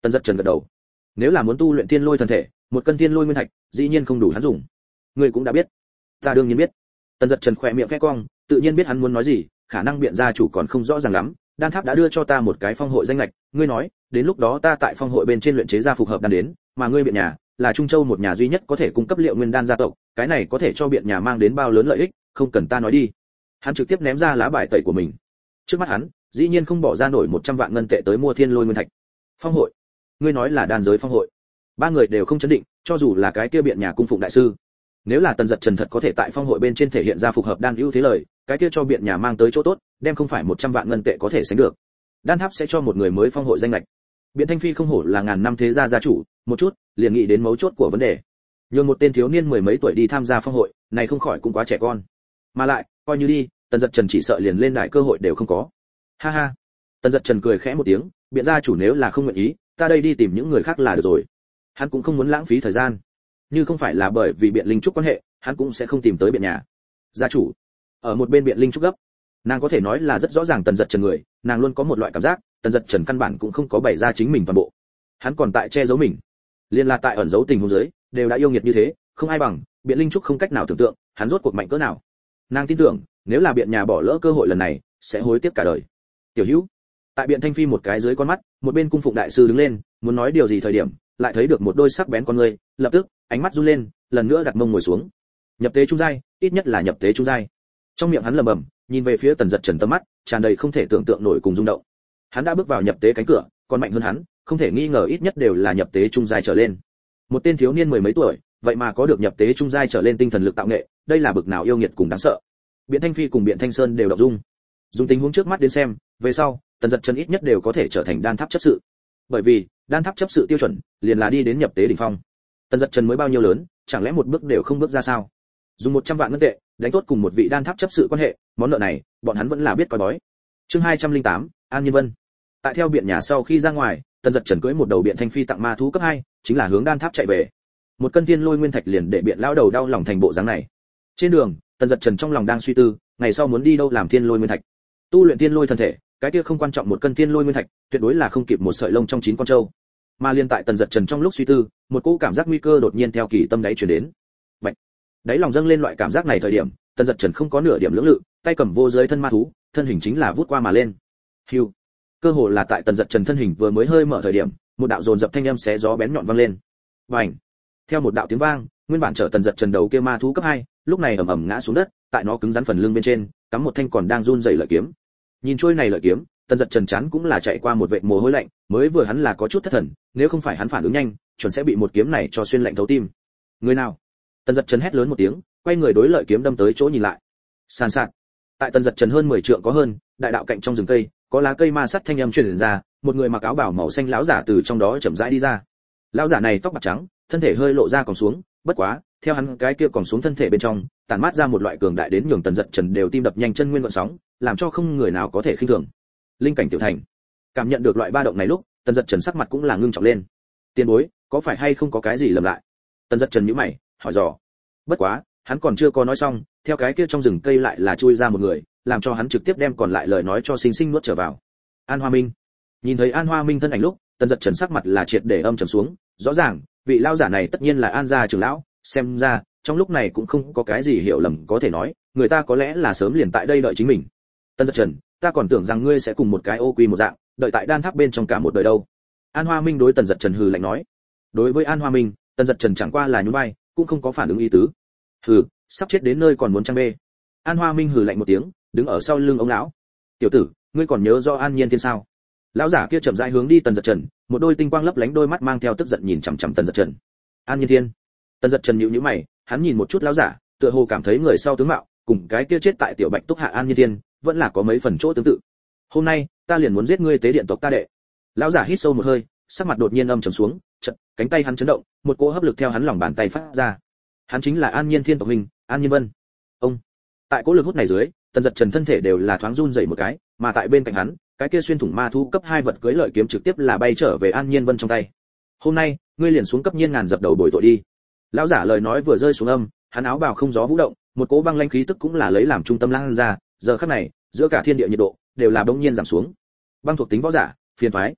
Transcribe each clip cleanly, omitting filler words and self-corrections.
Tần Dật Trần gật đầu. Nếu là muốn tu luyện thiên lôi thần thể, một cân thiên lôi nguyên thạch dĩ nhiên không đủ hắn dùng. Ngươi cũng đã biết. Ta đương nhiên biết. Tần Dật Trần khẽ miệng khẽ cong, tự nhiên biết hắn muốn nói gì, khả năng biện gia chủ còn không rõ ràng lắm. Đan tháp đã đưa cho ta một cái phong hội danh lệch, ngươi nói, đến lúc đó ta tại phong hội bên trên luyện chế ra phục hợp đan đến, mà ngươi biện nhà là Trung Châu một nhà duy nhất có thể cung cấp liệu nguyên đan gia tộc, cái này có thể cho biện nhà mang đến bao lớn lợi ích, không cần ta nói đi. Hắn trực tiếp ném ra lá bài tẩy của mình. Trước mắt hắn, dĩ nhiên không bỏ ra nổi 100 vạn ngân tệ tới mua thiên lôi nguyên thạch. Phong hội? Ngươi nói là đan giới phong hội? Ba người đều không chấn định, cho dù là cái kia biện nhà cung phụng đại sư. Nếu là Tần Dật Trần thật có thể tại phong hội bên trên thể hiện ra phục hợp đan ưu thế lời, cái kia cho biện nhà mang tới chỗ tốt, đem không phải 100 vạn ngân tệ có thể sánh được. Đan tháp sẽ cho một người mới phong hội danh lệch. Biện Thanh Phi không hổ là ngàn năm thế gia gia chủ, một chút liền nghĩ đến mấu chốt của vấn đề. Nhưng một tên thiếu niên mười mấy tuổi đi tham gia phong hội, này không khỏi cũng quá trẻ con. Mà lại, coi như đi, Tần Dật Trần chỉ sợ liền lên đại cơ hội đều không có. Ha ha. Tần Dật Trần cười khẽ một tiếng, biện gia chủ nếu là không nguyện ý, ta đây đi tìm những người khác là được rồi. Hắn cũng không muốn lãng phí thời gian. Như không phải là bởi vì biện linh trúc quan hệ, hắn cũng sẽ không tìm tới biện nhà. Gia chủ. Ở một bên biện linh trúc gấp. Nàng có thể nói là rất rõ ràng Tần Dật Trần người, nàng luôn có một loại cảm giác, Tần Dật Trần căn bản cũng không có bày ra chính mình toàn bộ. Hắn còn tại che giấu mình. Liên là tại ẩn giấu tình huống dưới, đều đã yêu nghiệt như thế, không ai bằng, biện linh trúc không cách nào tưởng tượng, hắn rốt cuộc mạnh cỡ nào. Nàng tin tưởng, nếu là biện nhà bỏ lỡ cơ hội lần này, sẽ hối tiếc cả đời. Tiểu Hữu, tại biện Thanh Phi một cái dưới con mắt, một bên cung phụng đại sư đứng lên, muốn nói điều gì thời điểm, lại thấy được một đôi sắc bén con người, lập tức, ánh mắt run lên, lần nữa đặt mông ngồi xuống. Nhập tế trung giai, ít nhất là nhập tế trung giai. Trong miệng hắn lẩm bẩm, nhìn về phía Tần Dật Trần tầm mắt tràn đầy không thể tưởng tượng nổi cùng rung động. Hắn đã bước vào nhập tế cánh cửa, còn mạnh hơn hắn, không thể nghi ngờ ít nhất đều là nhập tế trung giai trở lên. Một tên thiếu niên mười mấy tuổi, vậy mà có được nhập tế trung giai trở lên tinh thần lực tạo nghệ, đây là bực nào yêu nghiệt cùng đáng sợ. Biện Thanh Phi cùng Biện Thanh Sơn đều động dung. Dùng tình huống trước mắt đến xem, về sau, Tần Dật Trần ít nhất đều có thể trở thành đan tháp chấp sự. Bởi vì, đan tháp chấp sự tiêu chuẩn, liền là đi đến nhập tế đỉnh phong. Tần Dật Trần mới bao nhiêu lớn, chẳng lẽ một bước đều không bước ra sao? Dùng 100 vạn ngân tệ, đánh tốt cùng một vị đan tháp chấp sự quan hệ, món nợ này, bọn hắn vẫn là biết coi bói. Chương 208, An Nhiên Vân. Tại theo biện nhà sau khi ra ngoài, Tần Dật Trần cưỡi một đầu biện Thanh Phi tặng ma thú cấp 2, chính là hướng đan tháp chạy về. Một cân thiên lôi nguyên thạch liền để biện lão đầu đau lòng thành bộ dáng này. Trên đường, Tần Dật Trần trong lòng đang suy tư, ngày sau muốn đi đâu làm thiên lôi nguyên thạch. Tu luyện thiên lôi thần thể, cái kia không quan trọng một cân thiên lôi nguyên thạch, tuyệt đối là không kịp một sợi lông trong 9 con trâu. Mà liên tại Tần Dật Trần trong lúc suy tư, một cỗ cảm giác nguy cơ đột nhiên theo kỳ tâm đáy truyền đến. Bạch. Đáy lòng dâng lên loại cảm giác này thời điểm, Tần Dật Trần không có nửa điểm lưỡng lự, tay cầm vô giới thân ma thú, thân hình chính là vút qua mà lên. Hưu. Cơ hồ là tại Tần Dật Trần thân hình vừa mới hơi mở thời điểm, một đạo dồn dập thanh âm xé gió bén nhọn vang lên. Bành. Theo một đạo tiếng vang, nguyên bản trở Tần Dật Trần đầu kia ma thú cấp 2, lúc này ầm ầm ngã xuống đất, tại nó cứng rắn phần lưng bên trên, cắm một thanh còn đang run rẩy lợi kiếm. Nhìn trôi này lợi kiếm, Tần Dật Trần chán cũng là chạy qua một vệt mồ hôi lạnh, mới vừa hắn là có chút thất thần, nếu không phải hắn phản ứng nhanh, chuẩn sẽ bị một kiếm này cho xuyên lạnh thấu tim. Người nào? Tần Dật Trần hét lớn một tiếng, quay người đối lợi kiếm đâm tới chỗ nhìn lại. Sàn sạt. Tại Tần Dật Trần hơn 10 trượng có hơn, đại đạo cạnh trong rừng cây, có lá cây ma sắt thanh âm truyền ra, một người mặc áo bào màu xanh lão giả từ trong đó chậm rãi đi ra. Lão giả này tóc bạc trắng, thân thể hơi lộ ra còn xuống, bất quá, theo hắn cái kia còn xuống thân thể bên trong, tản mát ra một loại cường đại đến nhường Tần Dật Trần đều tim đập nhanh chân nguyên gợn sóng, làm cho không người nào có thể khinh thường. Linh cảnh tiểu thành. Cảm nhận được loại ba động này lúc, Tần Dật Trần sắc mặt cũng là ngưng trọng lên. Tiền bối, có phải hay không có cái gì lầm lại? Tần Dật Trần nhíu mày, hỏi dò. Bất quá, hắn còn chưa có nói xong, theo cái kia trong rừng cây lại là chui ra một người, làm cho hắn trực tiếp đem còn lại lời nói cho sinh sinh nuốt trở vào. An Hoa Minh. Nhìn thấy An Hoa Minh thân ảnh lúc, Tần Dật Trần sắc mặt là triệt để âm trầm xuống, rõ ràng, vị lão giả này tất nhiên là An gia trưởng lão, xem ra, trong lúc này cũng không có cái gì hiểu lầm có thể nói, người ta có lẽ là sớm liền tại đây đợi chính mình. Tần Dật Trần, ta còn tưởng rằng ngươi sẽ cùng một cái ô quy một dạng, đợi tại đan tháp bên trong cả một đời đâu. An Hoa Minh đối Tần Dật Trần hừ lạnh nói. Đối với An Hoa Minh, Tần Dật Trần chẳng qua là nhún vai, cũng không có phản ứng ý tứ. Hừ, sắp chết đến nơi còn muốn trang bê. An Hoa Minh hừ lạnh một tiếng, đứng ở sau lưng ông lão. Tiểu tử, ngươi còn nhớ rõ An Nhiên Thiên sao? Lão giả kia chậm rãi hướng đi Tần Dật Trần, một đôi tinh quang lấp lánh đôi mắt mang theo tức giận nhìn chằm chằm Tần Dật Trần. An Nhiên Thiên. Tần Dật Trần nhíu nhíu mày, hắn nhìn một chút lão giả, tựa hồ cảm thấy người sau tướng mạo, cùng cái kia chết tại tiểu Bạch Túc hạ An Nhiên Thiên, vẫn là có mấy phần chỗ tương tự. Hôm nay, ta liền muốn giết ngươi tế điện tộc ta đệ. Lão giả hít sâu một hơi, sắc mặt đột nhiên âm trầm xuống, chợt, cánh tay hắn chấn động, một cỗ hấp lực theo hắn lòng bàn tay phát ra. Hắn chính là An Nhiên Thiên tộc huynh, An Nhiên Vân. Ông. Tại cỗ lực hút này dưới, Tần Dật Trần thân thể đều là thoáng run rẩy một cái, mà tại bên cạnh hắn, cái kia xuyên thủng ma thú cấp 2 vật cưới lợi kiếm trực tiếp là bay trở về An Nhiên Vân trong tay. Hôm nay, ngươi liền xuống cấp nhiên ngàn dập đầu bồi tội đi. Lão giả lời nói vừa rơi xuống âm, hắn áo bào không gió vũ động, một cỗ băng lãnh khí tức cũng là lấy làm trung tâm lan ra, giờ khắc này, giữa cả thiên địa nhiệt độ đều là bỗng nhiên giảm xuống. Băng thuộc tính võ giả, phiền toái.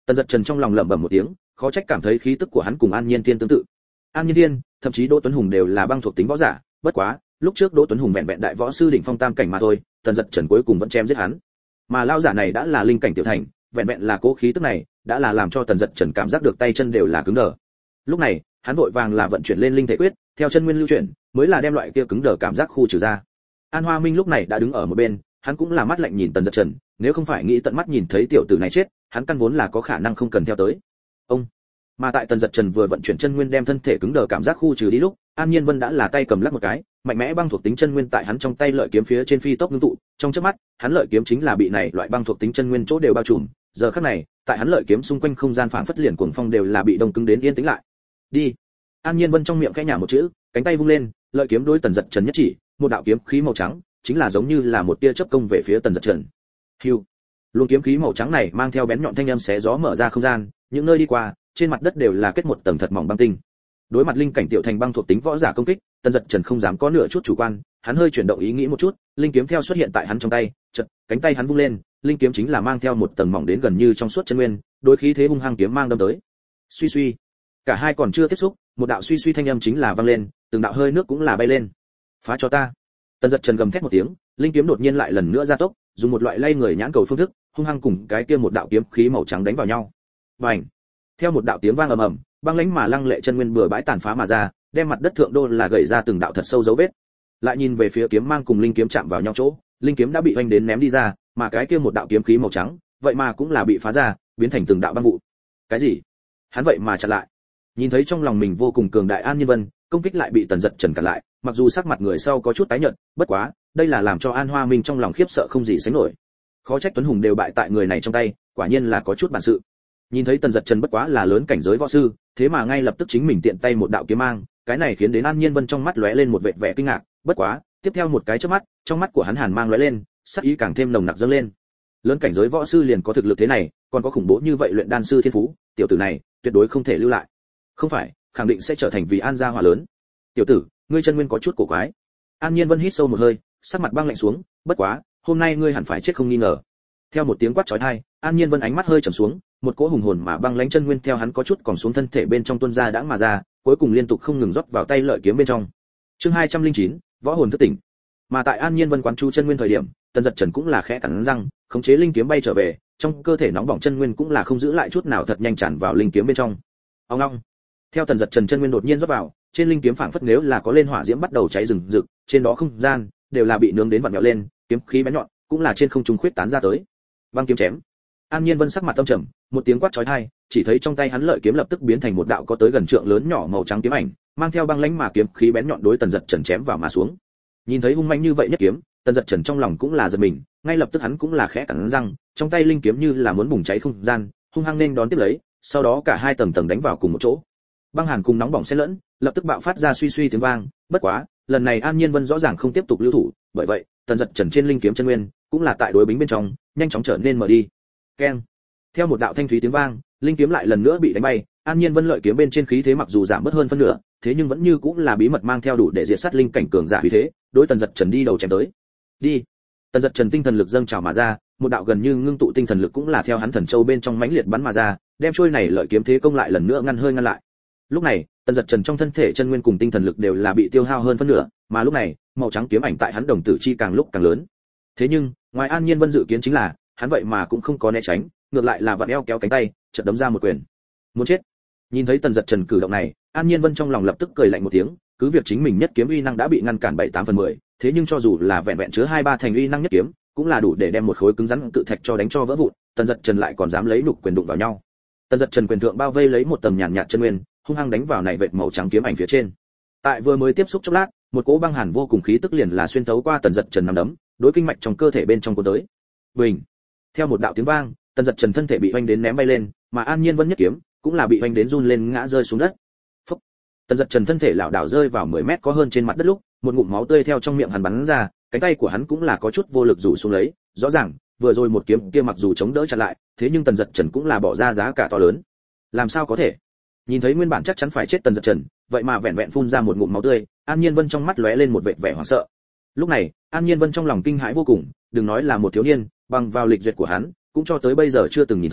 Tần Dật Trần trong lòng lẩm bẩm một tiếng, khó trách cảm thấy khí tức của hắn cùng An Nhiên Thiên tương tự. An Nhiên Thiên, thậm chí Đỗ Tuấn Hùng đều là băng thuộc tính võ giả, bất quá, lúc trước Đỗ Tuấn Hùng vẹn vẹn đại võ sư đỉnh phong tam cảnh mà thôi, Tần Dật Trần cuối cùng vẫn chém giết hắn. Mà lão giả này đã là linh cảnh tiểu thành, vẹn vẹn là cố khí tức này, đã là làm cho Tần Dật Trần cảm giác được tay chân đều là cứng đờ. Lúc này, hắn vội vàng là vận chuyển lên linh thể quyết, theo chân nguyên lưu chuyển, mới là đem loại kia cứng đờ cảm giác khu trừ ra. An Hoa Minh lúc này đã đứng ở một bên, hắn cũng là mắt lạnh nhìn Tần Dật Trần, nếu không phải nghĩ tận mắt nhìn thấy tiểu tử này chết, hắn căn vốn là có khả năng không cần theo tới. Ông. Mà tại Tần Dật Trần vừa vận chuyển chân nguyên đem thân thể cứng đờ cảm giác khu trừ đi lúc, An Nhiên Vân đã là tay cầm lắc một cái, mạnh mẽ băng thuộc tính chân nguyên tại hắn trong tay lợi kiếm phía trên phi tốc ngưng tụ, trong chớp mắt, hắn lợi kiếm chính là bị này loại băng thuộc tính chân nguyên chỗ đều bao trùm, giờ khắc này, tại hắn lợi kiếm xung quanh không gian phảng phất liền cuồng phong đều là bị đông cứng đến yên tĩnh lại. Đi. An Nhiên Vân trong miệng khẽ nhả một chữ, cánh tay vung lên, lợi kiếm đối Tần Dật Trần nhất chỉ, một đạo kiếm khí màu trắng, chính là giống như là một tia chớp công về phía Tần Dật Trần. Hưu. Luồng kiếm khí màu trắng này mang theo bén nhọn thanh âm xé gió mở ra không gian, những nơi đi qua, trên mặt đất đều là kết một tầng thật mỏng băng tinh. Đối mặt linh cảnh tiểu thành băng thuộc tính võ giả công kích, Tần Dật Trần không dám có nửa chút chủ quan, hắn hơi chuyển động ý nghĩ một chút, linh kiếm theo xuất hiện tại hắn trong tay, chợt, cánh tay hắn vung lên, linh kiếm chính là mang theo một tầng mỏng đến gần như trong suốt chân nguyên, đối khí thế hung hăng kiếm mang đâm tới. Suy suy. Cả hai còn chưa tiếp xúc, một đạo suy suy thanh âm chính là vang lên, từng đạo hơi nước cũng là bay lên. Phá cho ta. Tần Dật Trần gầm thét một tiếng, linh kiếm đột nhiên lại lần nữa gia tốc, dùng một loại lay người nhãn cầu phương thức, hung hăng cùng cái kia một đạo kiếm khí màu trắng đánh vào nhau. Bành! Theo một đạo tiếng vang ầm ầm, băng lãnh mà lăng lệ chân nguyên bừa bãi tàn phá mà ra, đem mặt đất thượng đô là gầy ra từng đạo thật sâu dấu vết. Lại nhìn về phía kiếm mang cùng linh kiếm chạm vào nhau chỗ, linh kiếm đã bị vênh đến ném đi ra, mà cái kia một đạo kiếm khí màu trắng, vậy mà cũng là bị phá ra, biến thành từng đạo băng vụ. Cái gì? Hắn vậy mà chặn lại. Nhìn thấy trong lòng mình vô cùng cường đại An Nhiên Vân, công kích lại bị Tần Dật Trần cản lại, mặc dù sắc mặt người sau có chút tái nhợt, bất quá, đây là làm cho An Hoa Minh trong lòng khiếp sợ không gì sánh nổi. Khó trách Tuấn Hùng đều bại tại người này trong tay, quả nhiên là có chút bản sự. Nhìn thấy Tần Dật Trần bất quá là lớn cảnh giới võ sư, thế mà ngay lập tức chính mình tiện tay một đạo kiếm mang, cái này khiến đến An Nhiên Vân trong mắt lóe lên một vệt vẻ kinh ngạc, bất quá, tiếp theo một cái chớp mắt, trong mắt của hắn hàn mang lóe lên, sắc ý càng thêm nồng nặc dâng lên. Lớn cảnh giới võ sư liền có thực lực thế này, còn có khủng bố như vậy luyện đan sư thiên phú, tiểu tử này tuyệt đối không thể lưu lại. Không phải, khẳng định sẽ trở thành vì An gia hỏa lớn. Tiểu tử, ngươi chân nguyên có chút cổ quái. An Nhiên Vân hít sâu một hơi, sắc mặt băng lạnh xuống, bất quá, hôm nay ngươi hẳn phải chết không nghi ngờ. Theo một tiếng quát chói tai, An Nhiên Vân ánh mắt hơi trầm xuống, một cỗ hùng hồn mà băng lãnh chân nguyên theo hắn có chút còn xuống thân thể bên trong tuôn ra đãng mà ra, cuối cùng liên tục không ngừng rót vào tay lợi kiếm bên trong. Chương 209, võ hồn thức tỉnh. Mà tại An Nhiên Vân quán chú chân nguyên thời điểm, Tần Dật Trần cũng là khẽ cắn răng, khống chế linh kiếm bay trở về, trong cơ thể nóng bỏng chân nguyên cũng là không giữ lại chút nào thật nhanh tràn vào linh kiếm bên trong. Ong ong. Theo Tần Dật Trần chân nguyên đột nhiên rót vào, trên linh kiếm phảng phất nếu là có lên hỏa diễm bắt đầu cháy rừng rực, trên đó không gian đều là bị nướng đến vặn vẹo lên, kiếm khí bén nhọn cũng là trên không trung khuyết tán ra tới. Băng kiếm chém. An Nhiên Vân sắc mặt âm trầm, một tiếng quát chói tai, chỉ thấy trong tay hắn lợi kiếm lập tức biến thành một đạo có tới gần trượng lớn nhỏ màu trắng kiếm ảnh, mang theo băng lãnh mà kiếm khí bén nhọn đối Tần Dật Trần chém vào mà xuống. Nhìn thấy hung manh như vậy nhất kiếm, Tần Dật Trần trong lòng cũng là giật mình, ngay lập tức hắn cũng là khẽ cắn răng, trong tay linh kiếm như là muốn bùng cháy không gian, hung hăng nên đón tiếp lấy, sau đó cả hai tầng tầng đánh vào cùng một chỗ. Băng hàn cùng nóng bỏng xen lẫn, lập tức bạo phát ra suy suy tiếng vang, bất quá, lần này An Nhiên Vân rõ ràng không tiếp tục lưu thủ, bởi vậy, Tần Dật Trần trên linh kiếm chân nguyên cũng là tại đối bính bên trong, nhanh chóng trở nên mở đi. Keng. Theo một đạo thanh thúy tiếng vang, linh kiếm lại lần nữa bị đánh bay, An Nhiên Vân lợi kiếm bên trên khí thế mặc dù giảm bớt hơn phân nửa, thế nhưng vẫn như cũng là bí mật mang theo đủ để diệt sát linh cảnh cường giả uy thế, đối Tần Dật Trần đi đầu chém tới. Đi. Tần Dật Trần tinh thần lực dâng trào mà ra, một đạo gần như ngưng tụ tinh thần lực cũng là theo hắn thần châu bên trong mãnh liệt bắn mà ra, đem trôi này lợi kiếm thế công lại lần nữa ngăn lại. Lúc này, Tần Dật Trần trong thân thể chân nguyên cùng tinh thần lực đều là bị tiêu hao hơn phân nửa, mà lúc này, màu trắng kiếm ảnh tại hắn đồng tử chi càng lúc càng lớn. Thế nhưng, ngoài An Nhiên Vân dự kiến chính là, hắn vậy mà cũng không có né tránh, ngược lại là vặn eo kéo cánh tay, chợt đấm ra một quyền. Muốn chết. Nhìn thấy Tần Dật Trần cử động này, An Nhiên Vân trong lòng lập tức cười lạnh một tiếng, cứ việc chính mình nhất kiếm uy năng đã bị ngăn cản 7/8/10, thế nhưng cho dù là vẹn vẹn chứa 2/3 thành uy năng nhất kiếm, cũng là đủ để đem một khối cứng rắn cự thạch cho đánh cho vỡ vụn, Tần Dật Trần lại còn dám lấy nhục quyền đụng vào nhau. Tần Dật Trần quyền thượng bao vây lấy một tầng nhàn nhạt chân nguyên, hung hăng đánh vào này vệt màu trắng kiếm ảnh phía trên. Tại vừa mới tiếp xúc chốc lát, một cỗ băng hàn vô cùng khí tức liền là xuyên thấu qua Tần Dật Trần nắm đấm, đối kinh mạch trong cơ thể bên trong cuốn tới. Bình. Theo một đạo tiếng vang, Tần Dật Trần thân thể bị hoành đến ném bay lên, mà An Nhiên Vân nhất kiếm cũng là bị hoành đến run lên ngã rơi xuống đất. Phốc. Tần Dật Trần thân thể lảo đảo rơi vào 10 mét có hơn trên mặt đất lúc, một ngụm máu tươi theo trong miệng hắn bắn ra, cánh tay của hắn cũng là có chút vô lực rủ xuống lấy, rõ ràng, vừa rồi một kiếm kia mặc dù chống đỡ chặn lại, thế nhưng Tần Dật Trần cũng là bỏ ra giá cả to lớn. Làm sao có thể? Nhìn thấy nguyên bản chắc chắn phải chết Tần Dật Trần, vậy mà vẹn vẹn phun ra một ngụm máu tươi, An Nhiên Vân trong mắt lóe lên một vẻ vẻ hoảng sợ. Lúc này, An Nhiên Vân trong lòng kinh hãi vô cùng, đừng nói là một thiếu niên, bằng vào lịch duyệt của hắn, cũng cho tới bây giờ chưa từng nhìn thấy,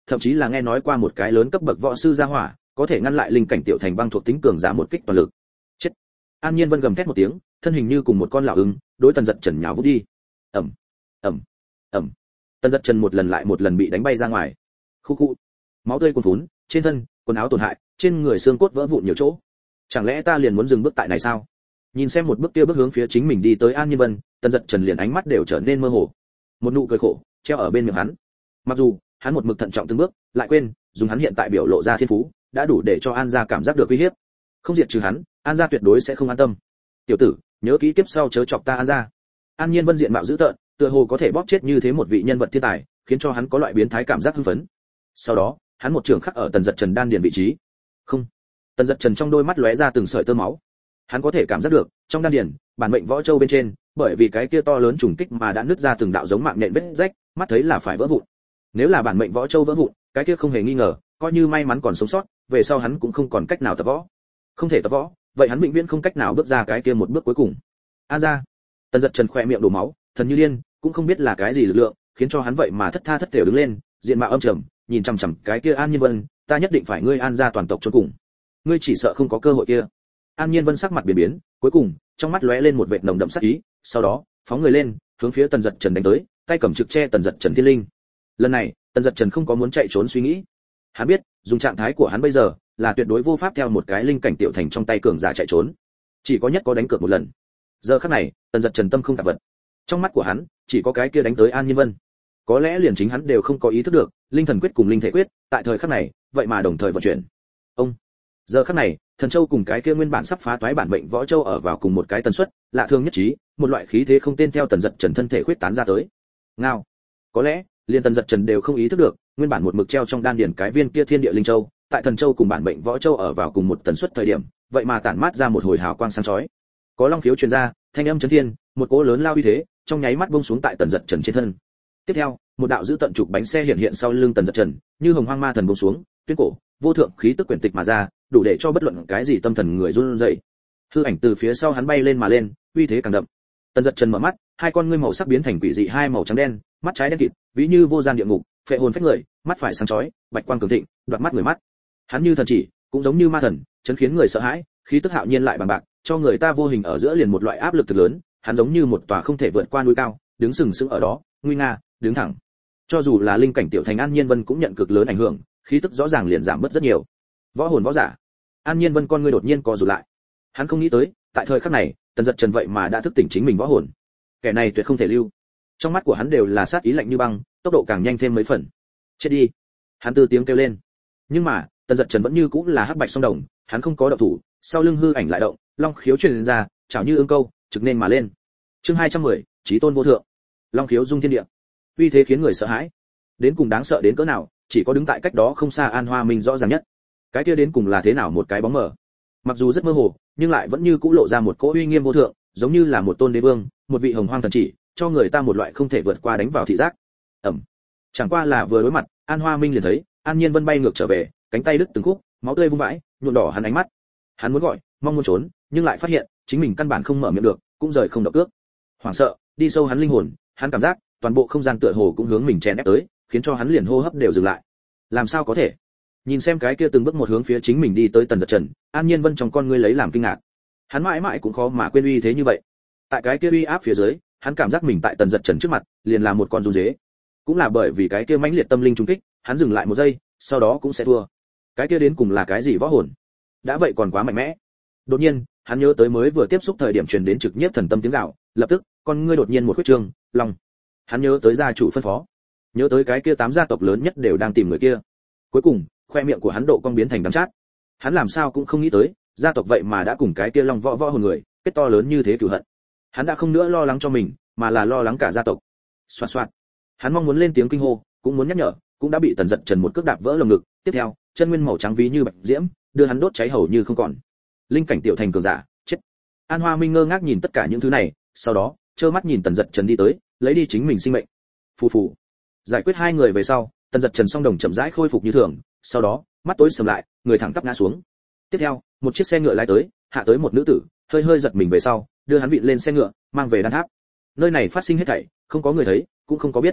thậm chí là nghe nói qua một cái lớn cấp bậc võ sư gia hỏa, có thể ngăn lại linh cảnh tiểu thành băng thuộc tính cường giả một kích toàn lực. Chết. An Nhiên Vân gầm thét một tiếng, thân hình như cùng một con lão ưng, đối Tần Dật Trần nhào vút đi. Ầm, ầm, ầm. Tần Dật Trần một lần lại một lần bị đánh bay ra ngoài. Khu khu. Máu tươi cuồn phún, trên thân, quần áo tổn hại, trên người xương cốt vỡ vụn nhiều chỗ. Chẳng lẽ ta liền muốn dừng bước tại này sao? Nhìn xem một bước kia bước hướng phía chính mình đi tới An Nhiên Vân, Tần Dật Trần liền ánh mắt đều trở nên mơ hồ. Một nụ cười khổ treo ở bên miệng hắn. Mặc dù hắn một mực thận trọng từng bước, lại quên, dùng hắn hiện tại biểu lộ ra thiên phú, đã đủ để cho An gia cảm giác được uy hiếp. Không diệt trừ hắn, An gia tuyệt đối sẽ không an tâm. Tiểu tử, nhớ kỹ kiếp sau chớ chọc ta An gia. An Nhiên Vân diện mạo dữ tợn, tựa hồ có thể bóp chết như thế một vị nhân vật thiên tài, khiến cho hắn có loại biến thái cảm giác hưng phấn. Sau đó, hắn một trường khắc ở Tần Dật Trần đan điền vị trí. Không. Tần Dật Trần trong đôi mắt lóe ra từng sợi tơ máu. Hắn có thể cảm giác được, trong đan điền, bản mệnh võ châu bên trên, bởi vì cái kia to lớn trùng kích mà đã nứt ra từng đạo giống mạng nhện vết rách, mắt thấy là phải vỡ vụn. Nếu là bản mệnh võ châu vỡ vụn, cái kia không hề nghi ngờ, coi như may mắn còn sống sót, về sau hắn cũng không còn cách nào tập võ. Không thể tập võ, vậy hắn vĩnh viễn không cách nào bước ra cái kia một bước cuối cùng. An gia. Tần Dật Trần khỏe miệng đổ máu, thần như điên, cũng không biết là cái gì lực lượng, khiến cho hắn vậy mà thất tha thất thểu đứng lên, diện mạo âm trầm, nhìn chằm chằm cái kia An Nhiên Vân, ta nhất định phải ngươi An gia toàn tộc chôn cùng. Ngươi chỉ sợ không có cơ hội kia. An Nhiên Vân sắc mặt biến biến, cuối cùng, trong mắt lóe lên một vệt nồng đậm sát ý, sau đó, phóng người lên, hướng phía Tần Dật Trần đánh tới, tay cầm trực che Tần Dật Trần thiên linh. Lần này, Tần Dật Trần không có muốn chạy trốn suy nghĩ. Hắn biết, dùng trạng thái của hắn bây giờ, là tuyệt đối vô pháp theo một cái linh cảnh tiểu thành trong tay cường giả chạy trốn. Chỉ có nhất có đánh cược một lần. Giờ khắc này, Tần Dật Trần tâm không tạp vật. Trong mắt của hắn, chỉ có cái kia đánh tới An Nhiên Vân. Có lẽ liền chính hắn đều không có ý thức được, linh thần quyết cùng linh thể quyết, tại thời khắc này, vậy mà đồng thời vận chuyển. Ông. Giờ khắc này, thần châu cùng cái kia nguyên bản sắp phá toái bản mệnh võ châu ở vào cùng một cái tần suất, lạ thường nhất trí, một loại khí thế không tên theo Tần Dật Trần thân thể khuyết tán ra tới. Ngao. Có lẽ, liên Tần Dật Trần đều không ý thức được, nguyên bản một mực treo trong đan điển cái viên kia thiên địa linh châu, tại thần châu cùng bản mệnh võ châu ở vào cùng một tần suất thời điểm, vậy mà tản mát ra một hồi hào quang sáng chói. Có long khiếu truyền ra, thanh âm chấn thiên, một cỗ lớn lao uy thế, trong nháy mắt buông xuống tại Tần Dật Trần trên thân. Tiếp theo, một đạo dữ tận trục bánh xe hiện hiện sau lưng Tần Dật Trần, như hồng hoang ma thần buông xuống, tuyết cổ, vô thượng khí tức quyển tịch mà ra, đủ để cho bất luận cái gì tâm thần người run rẩy. Hư ảnh từ phía sau hắn bay lên mà lên, uy thế càng đậm. Tần Dật Trần mở mắt, hai con ngươi màu sắc biến thành quỷ dị hai màu trắng đen, mắt trái đen kịt, ví như vô gian địa ngục, phệ hồn phách người, mắt phải sáng chói, bạch quang cường thịnh, đoạt mắt người mắt. Hắn như thần chỉ, cũng giống như ma thần, chấn khiến người sợ hãi, khí tức hạo nhiên lại bằng bạc, cho người ta vô hình ở giữa liền một loại áp lực thực lớn, hắn giống như một tòa không thể vượt qua núi cao, đứng sừng sững ở đó, nguy nga, đứng thẳng. Cho dù là linh cảnh tiểu thành An Nhiên Vân cũng nhận cực lớn ảnh hưởng, khí tức rõ ràng liền giảm bớt rất nhiều. Võ hồn võ giả. An Nhiên Vân con ngươi đột nhiên co rụt lại. Hắn không nghĩ tới, tại thời khắc này, Tần Dật Trần vậy mà đã thức tỉnh chính mình võ hồn. Kẻ này tuyệt không thể lưu. Trong mắt của hắn đều là sát ý lạnh như băng, tốc độ càng nhanh thêm mấy phần. Chết đi. Hắn từ tiếng kêu lên. Nhưng mà, Tần Dật Trần vẫn như cũng là hắc bạch song đồng, hắn không có động thủ, sau lưng hư ảnh lại động, long khiếu truyền ra, chảo như ương câu, trực nên mà lên. Chương 210, Chí tôn vô thượng. Long khiếu dung thiên địa. Uy thế khiến người sợ hãi. Đến cùng đáng sợ đến cỡ nào, chỉ có đứng tại cách đó không xa An Hoa Minh rõ ràng nhất. Cái kia đến cùng là thế nào một cái bóng mờ. Mặc dù rất mơ hồ, nhưng lại vẫn như cũ lộ ra một cỗ uy nghiêm vô thượng, giống như là một tôn đế vương, một vị hồng hoang thần chỉ, cho người ta một loại không thể vượt qua đánh vào thị giác. Ẩm. Chẳng qua là vừa đối mặt, An Hoa Minh liền thấy, An Nhiên Vân bay ngược trở về, cánh tay đứt từng khúc, máu tươi vung vãi, nhuộm đỏ hắn ánh mắt. Hắn muốn gọi, mong muốn trốn, nhưng lại phát hiện, chính mình căn bản không mở miệng được, cũng rời không động cước. Hoảng sợ, đi sâu hắn linh hồn, hắn cảm giác, toàn bộ không gian tựa hồ cũng hướng mình chèn ép tới, khiến cho hắn liền hô hấp đều dừng lại. Làm sao có thể? Nhìn xem cái kia từng bước một hướng phía chính mình đi tới Tần Dật Trần, An Nhiên Vân trong con ngươi lấy làm kinh ngạc. Hắn mãi mãi cũng khó mà quên uy thế như vậy. Tại cái kia uy áp phía dưới, hắn cảm giác mình tại Tần Dật Trần trước mặt, liền là một con run dế. Cũng là bởi vì cái kia mãnh liệt tâm linh trùng kích, hắn dừng lại một giây, sau đó cũng sẽ thua. Cái kia đến cùng là cái gì võ hồn? Đã vậy còn quá mạnh mẽ. Đột nhiên, hắn nhớ tới mới vừa tiếp xúc thời điểm truyền đến trực nhiếp thần tâm tiếng gạo, lập tức, con ngươi đột nhiên một huyết trương, lòng. Hắn nhớ tới gia chủ phân phó, nhớ tới cái kia 8 gia tộc lớn nhất đều đang tìm người kia. Cuối cùng, khoe miệng của hắn độ cong biến thành đắng chát. Hắn làm sao cũng không nghĩ tới, gia tộc vậy mà đã cùng cái kia long võ hồn người, kết to lớn như thế cửu hận. Hắn đã không nữa lo lắng cho mình, mà là lo lắng cả gia tộc. Xoạt xoạt. Hắn mong muốn lên tiếng kinh hô, cũng muốn nhắc nhở, cũng đã bị Tần Dật Trần một cước đạp vỡ lồng ngực, tiếp theo, chân nguyên màu trắng ví như bạch diễm, đưa hắn đốt cháy hầu như không còn. Linh cảnh tiểu thành cường giả, chết. An Hoa Minh ngơ ngác nhìn tất cả những thứ này, sau đó, trơ mắt nhìn Tần Dật Trần đi tới, lấy đi chính mình sinh mệnh. Phù phù. Giải quyết hai người về sau, Tần Dật Trần song đồng chậm rãi khôi phục như thường, sau đó, mắt tối sầm lại, người thẳng tắp ngã xuống. Tiếp theo, một chiếc xe ngựa lái tới, hạ tới một nữ tử, hơi hơi giật mình về sau, đưa hắn vịn lên xe ngựa, mang về đan tháp. Nơi này phát sinh hết thảy, không có người thấy, cũng không có biết.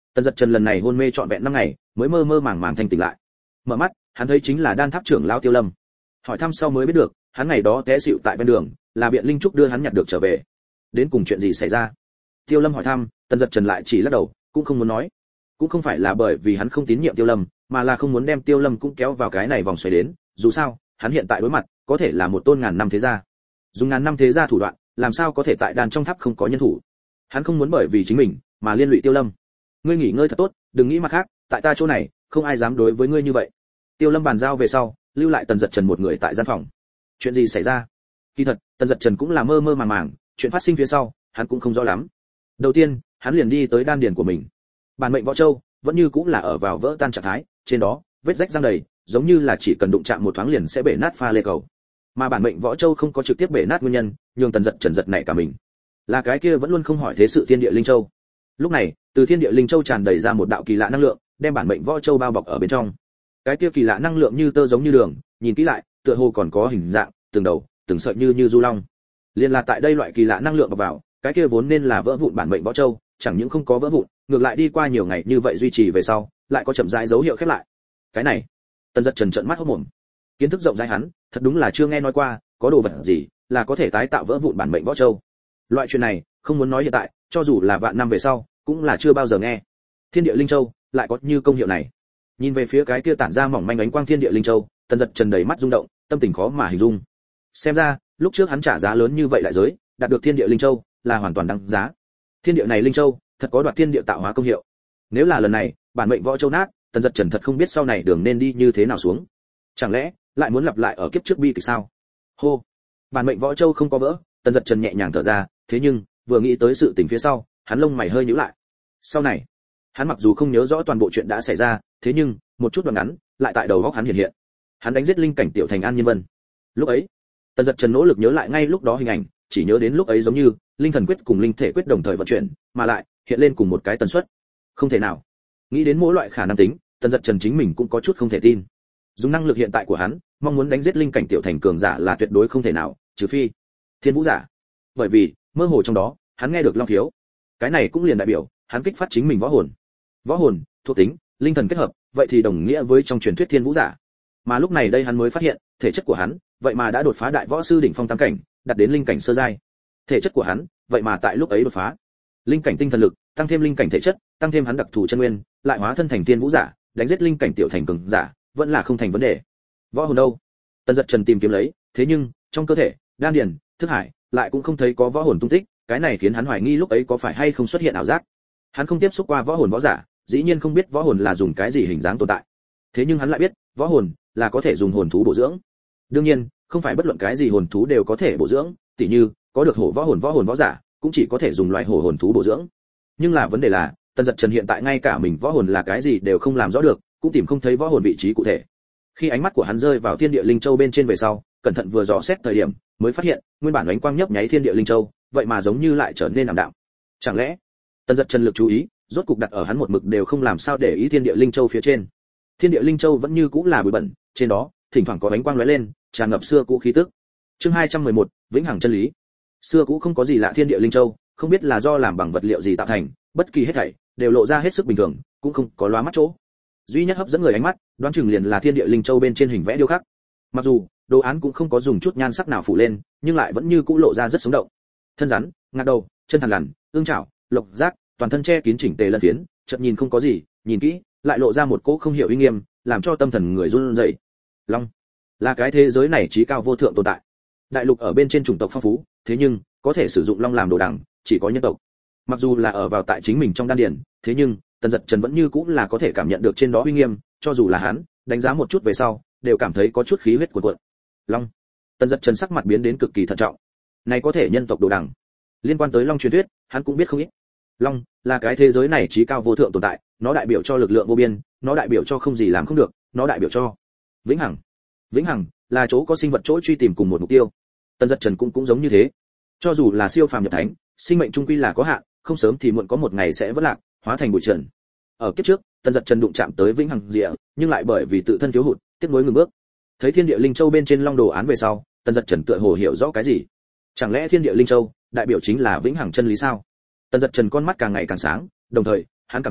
Tần Dật Trần lần này hôn mê trọn vẹn 5 ngày, mới mơ mơ màng màng thanh tỉnh lại. Mở mắt, hắn thấy chính là Đan Tháp trưởng lão Tiêu Lâm. Hỏi thăm sau mới biết được, hắn ngày đó té xỉu tại ven đường, là Biện Linh Trúc đưa hắn nhặt được trở về. Đến cùng chuyện gì xảy ra? Tiêu Lâm hỏi thăm, Tần Dật Trần lại chỉ lắc đầu, cũng không muốn nói. Cũng không phải là bởi vì hắn không tín nhiệm Tiêu Lâm, mà là không muốn đem Tiêu Lâm cũng kéo vào cái này vòng xoáy đến, dù sao, hắn hiện tại đối mặt, có thể là một tôn ngàn năm thế gia. Dùng ngàn năm thế gia thủ đoạn, làm sao có thể tại đàn trong tháp không có nhân thủ? Hắn không muốn bởi vì chính mình mà liên lụy Tiêu Lâm. Ngươi nghỉ ngơi thật tốt, đừng nghĩ mặt khác, tại ta chỗ này, không ai dám đối với ngươi như vậy. Tiêu Lâm bàn giao về sau, lưu lại Tần Dật Trần một người tại gian phòng. Chuyện gì xảy ra? Kỳ thật, Tần Dật Trần cũng là mơ mơ màng màng, chuyện phát sinh phía sau, hắn cũng không rõ lắm. Đầu tiên, hắn liền đi tới đan điền của mình. Bản mệnh võ châu vẫn như cũng là ở vào vỡ tan trạng thái, trên đó vết rách răng đầy, giống như là chỉ cần đụng chạm một thoáng liền sẽ bể nát pha lê cầu. Mà bản mệnh võ châu không có trực tiếp bể nát nguyên nhân, nhường Tần Dật Trần giật nảy cả mình. Là cái kia vẫn luôn không hỏi thế sự thiên địa linh châu. Lúc này, từ thiên địa linh châu tràn đầy ra một đạo kỳ lạ năng lượng, đem bản mệnh võ châu bao bọc ở bên trong. Cái kia kỳ lạ năng lượng như tơ giống như đường, nhìn kỹ lại, tựa hồ còn có hình dạng, từng đầu, từng sợi như du long. Liên là tại đây loại kỳ lạ năng lượng vào, cái kia vốn nên là vỡ vụn bản mệnh võ châu, chẳng những không có vỡ vụn, ngược lại đi qua nhiều ngày như vậy duy trì về sau, lại có chậm rãi dấu hiệu khép lại. Cái này, Tần Dật Trần trợn mắt hốt mồm. Kiến thức rộng rãi hắn, thật đúng là chưa nghe nói qua, có đồ vật gì là có thể tái tạo vỡ vụn bản mệnh võ châu. Loại chuyện này, không muốn nói hiện tại, cho dù là vạn năm về sau, cũng là chưa bao giờ nghe. Thiên địa linh châu lại có như công hiệu này. Nhìn về phía cái kia tản ra mỏng manh ánh quang thiên địa linh châu, Tần Dật Trần đầy mắt rung động, tâm tình khó mà hình dung. Xem ra, lúc trước hắn trả giá lớn như vậy đại giới, đạt được thiên địa linh châu, là hoàn toàn đáng giá. Thiên địa này linh châu, thật có đoạt thiên địa tạo hóa công hiệu. Nếu là lần này, bản mệnh võ châu nát, Tần Dật Trần thật không biết sau này đường nên đi như thế nào xuống. Chẳng lẽ lại muốn lặp lại ở kiếp trước bi kịch sao? Hô, bản mệnh võ châu không có vỡ, Tần Dật Trần nhẹ nhàng thở ra, thế nhưng vừa nghĩ tới sự tình phía sau, hắn lông mày hơi nhíu lại. Sau này, hắn mặc dù không nhớ rõ toàn bộ chuyện đã xảy ra, thế nhưng một chút đoạn ngắn lại tại đầu óc hắn hiện hiện. Hắn đánh giết linh cảnh tiểu thành An Nhiên Vân. Lúc ấy, Tần Dật Trần nỗ lực nhớ lại ngay lúc đó hình ảnh, chỉ nhớ đến lúc ấy giống như linh thần quyết cùng linh thể quyết đồng thời vận chuyển, mà lại hiện lên cùng một cái tần suất. Không thể nào. Nghĩ đến mỗi loại khả năng tính, Tần Dật Trần chính mình cũng có chút không thể tin. Dùng năng lực hiện tại của hắn, mong muốn đánh giết linh cảnh tiểu thành cường giả là tuyệt đối không thể nào, trừ phi thiên vũ giả. Bởi vì mơ hồ trong đó, hắn nghe được long thiếu. Cái này cũng liền đại biểu hắn kích phát chính mình võ hồn. Võ hồn, thuộc tính, linh thần kết hợp, vậy thì đồng nghĩa với trong truyền thuyết thiên vũ giả. Mà lúc này đây hắn mới phát hiện, thể chất của hắn, vậy mà đã đột phá đại võ sư đỉnh phong tam cảnh, đạt đến linh cảnh sơ giai. Thể chất của hắn, vậy mà tại lúc ấy đột phá. Linh cảnh tinh thần lực, tăng thêm linh cảnh thể chất, tăng thêm hắn đặc thù chân nguyên, lại hóa thân thành thiên vũ giả, đánh giết linh cảnh tiểu thành cường giả, vẫn là không thành vấn đề. Võ hồn đâu? Tần Dật Trần tìm kiếm lấy, thế nhưng trong cơ thể, đan điền, thức hải, lại cũng không thấy có võ hồn tung tích, cái này khiến hắn hoài nghi lúc ấy có phải hay không xuất hiện ảo giác. Hắn không tiếp xúc qua võ hồn võ giả, dĩ nhiên không biết võ hồn là dùng cái gì hình dáng tồn tại. Thế nhưng hắn lại biết, võ hồn là có thể dùng hồn thú bổ dưỡng. Đương nhiên, không phải bất luận cái gì hồn thú đều có thể bổ dưỡng, tỉ như có được hổ võ hồn võ giả, cũng chỉ có thể dùng loại hổ hồn thú bổ dưỡng. Nhưng là vấn đề là, Tần Dật Trần hiện tại ngay cả mình võ hồn là cái gì đều không làm rõ được, cũng tìm không thấy võ hồn vị trí cụ thể. Khi ánh mắt của hắn rơi vào thiên địa linh châu bên trên về sau, cẩn thận vừa dò xét thời điểm, mới phát hiện, nguyên bản ánh quang nhấp nháy thiên địa linh châu, vậy mà giống như lại trở nên ảm đạm. Chẳng lẽ, Tần Dật Trần lực chú ý, rốt cục đặt ở hắn một mực đều không làm sao để ý thiên địa linh châu phía trên. Thiên địa linh châu vẫn như cũ là bụi bẩn, trên đó, thỉnh thoảng có ánh quang lóe lên, tràn ngập xưa cũ khí tức. Chương 211, vĩnh hằng chân lý. Xưa cũ không có gì lạ thiên địa linh châu, không biết là do làm bằng vật liệu gì tạo thành, bất kỳ hết thảy đều lộ ra hết sức bình thường, cũng không có lóa mắt chỗ. Duy nhất hấp dẫn người ánh mắt, đoán chừng liền là thiên địa linh châu bên trên hình vẽ điêu khắc. Mặc dù đồ án cũng không có dùng chút nhan sắc nào phủ lên, nhưng lại vẫn như cũ lộ ra rất sống động. Thân rắn, ngạc đầu, chân thằn lằn, ương chảo, lộc giác, toàn thân che kín chỉnh tề lân phiến, chợt nhìn không có gì, nhìn kỹ, lại lộ ra một cỗ không hiểu uy nghiêm, làm cho tâm thần người run rẩy. Long là cái thế giới này chí cao vô thượng tồn tại. Đại lục ở bên trên chủng tộc phong phú, thế nhưng có thể sử dụng long làm đồ đằng, chỉ có nhân tộc. Mặc dù là ở vào tại chính mình trong đan điền, thế nhưng Tần Dật Trần vẫn như cũng là có thể cảm nhận được trên đó uy nghiêm, cho dù là hắn đánh giá một chút về sau, đều cảm thấy có chút khí huyết cuồn cuộn. Long. Tần Dật Trần sắc mặt biến đến cực kỳ thận trọng. Này có thể nhân tộc đồ đằng. Liên quan tới long truyền thuyết, hắn cũng biết không ít. Long là cái thế giới này chí cao vô thượng tồn tại, nó đại biểu cho lực lượng vô biên, nó đại biểu cho không gì làm không được, nó đại biểu cho vĩnh hằng. Vĩnh hằng là chỗ có sinh vật chỗ truy tìm cùng một mục tiêu. Tần Dật Trần cũng giống như thế. Cho dù là siêu phàm nhập thánh, sinh mệnh trung quy là có hạn, không sớm thì muộn có một ngày sẽ vỡ lạc, hóa thành bụi trần. Ở kiếp trước, Tần Dật Trần đụng chạm tới vĩnh hằng địa, nhưng lại bởi vì tự thân thiếu hụt, tiếc nuối ngừng bước. Thấy thiên địa linh châu bên trên long đồ án về sau, Tần Dật Trần tựa hồ hiểu rõ cái gì. Chẳng lẽ thiên địa linh châu đại biểu chính là vĩnh hằng chân lý sao? Tần Dật Trần con mắt càng ngày càng sáng, đồng thời, hắn cảm thấy,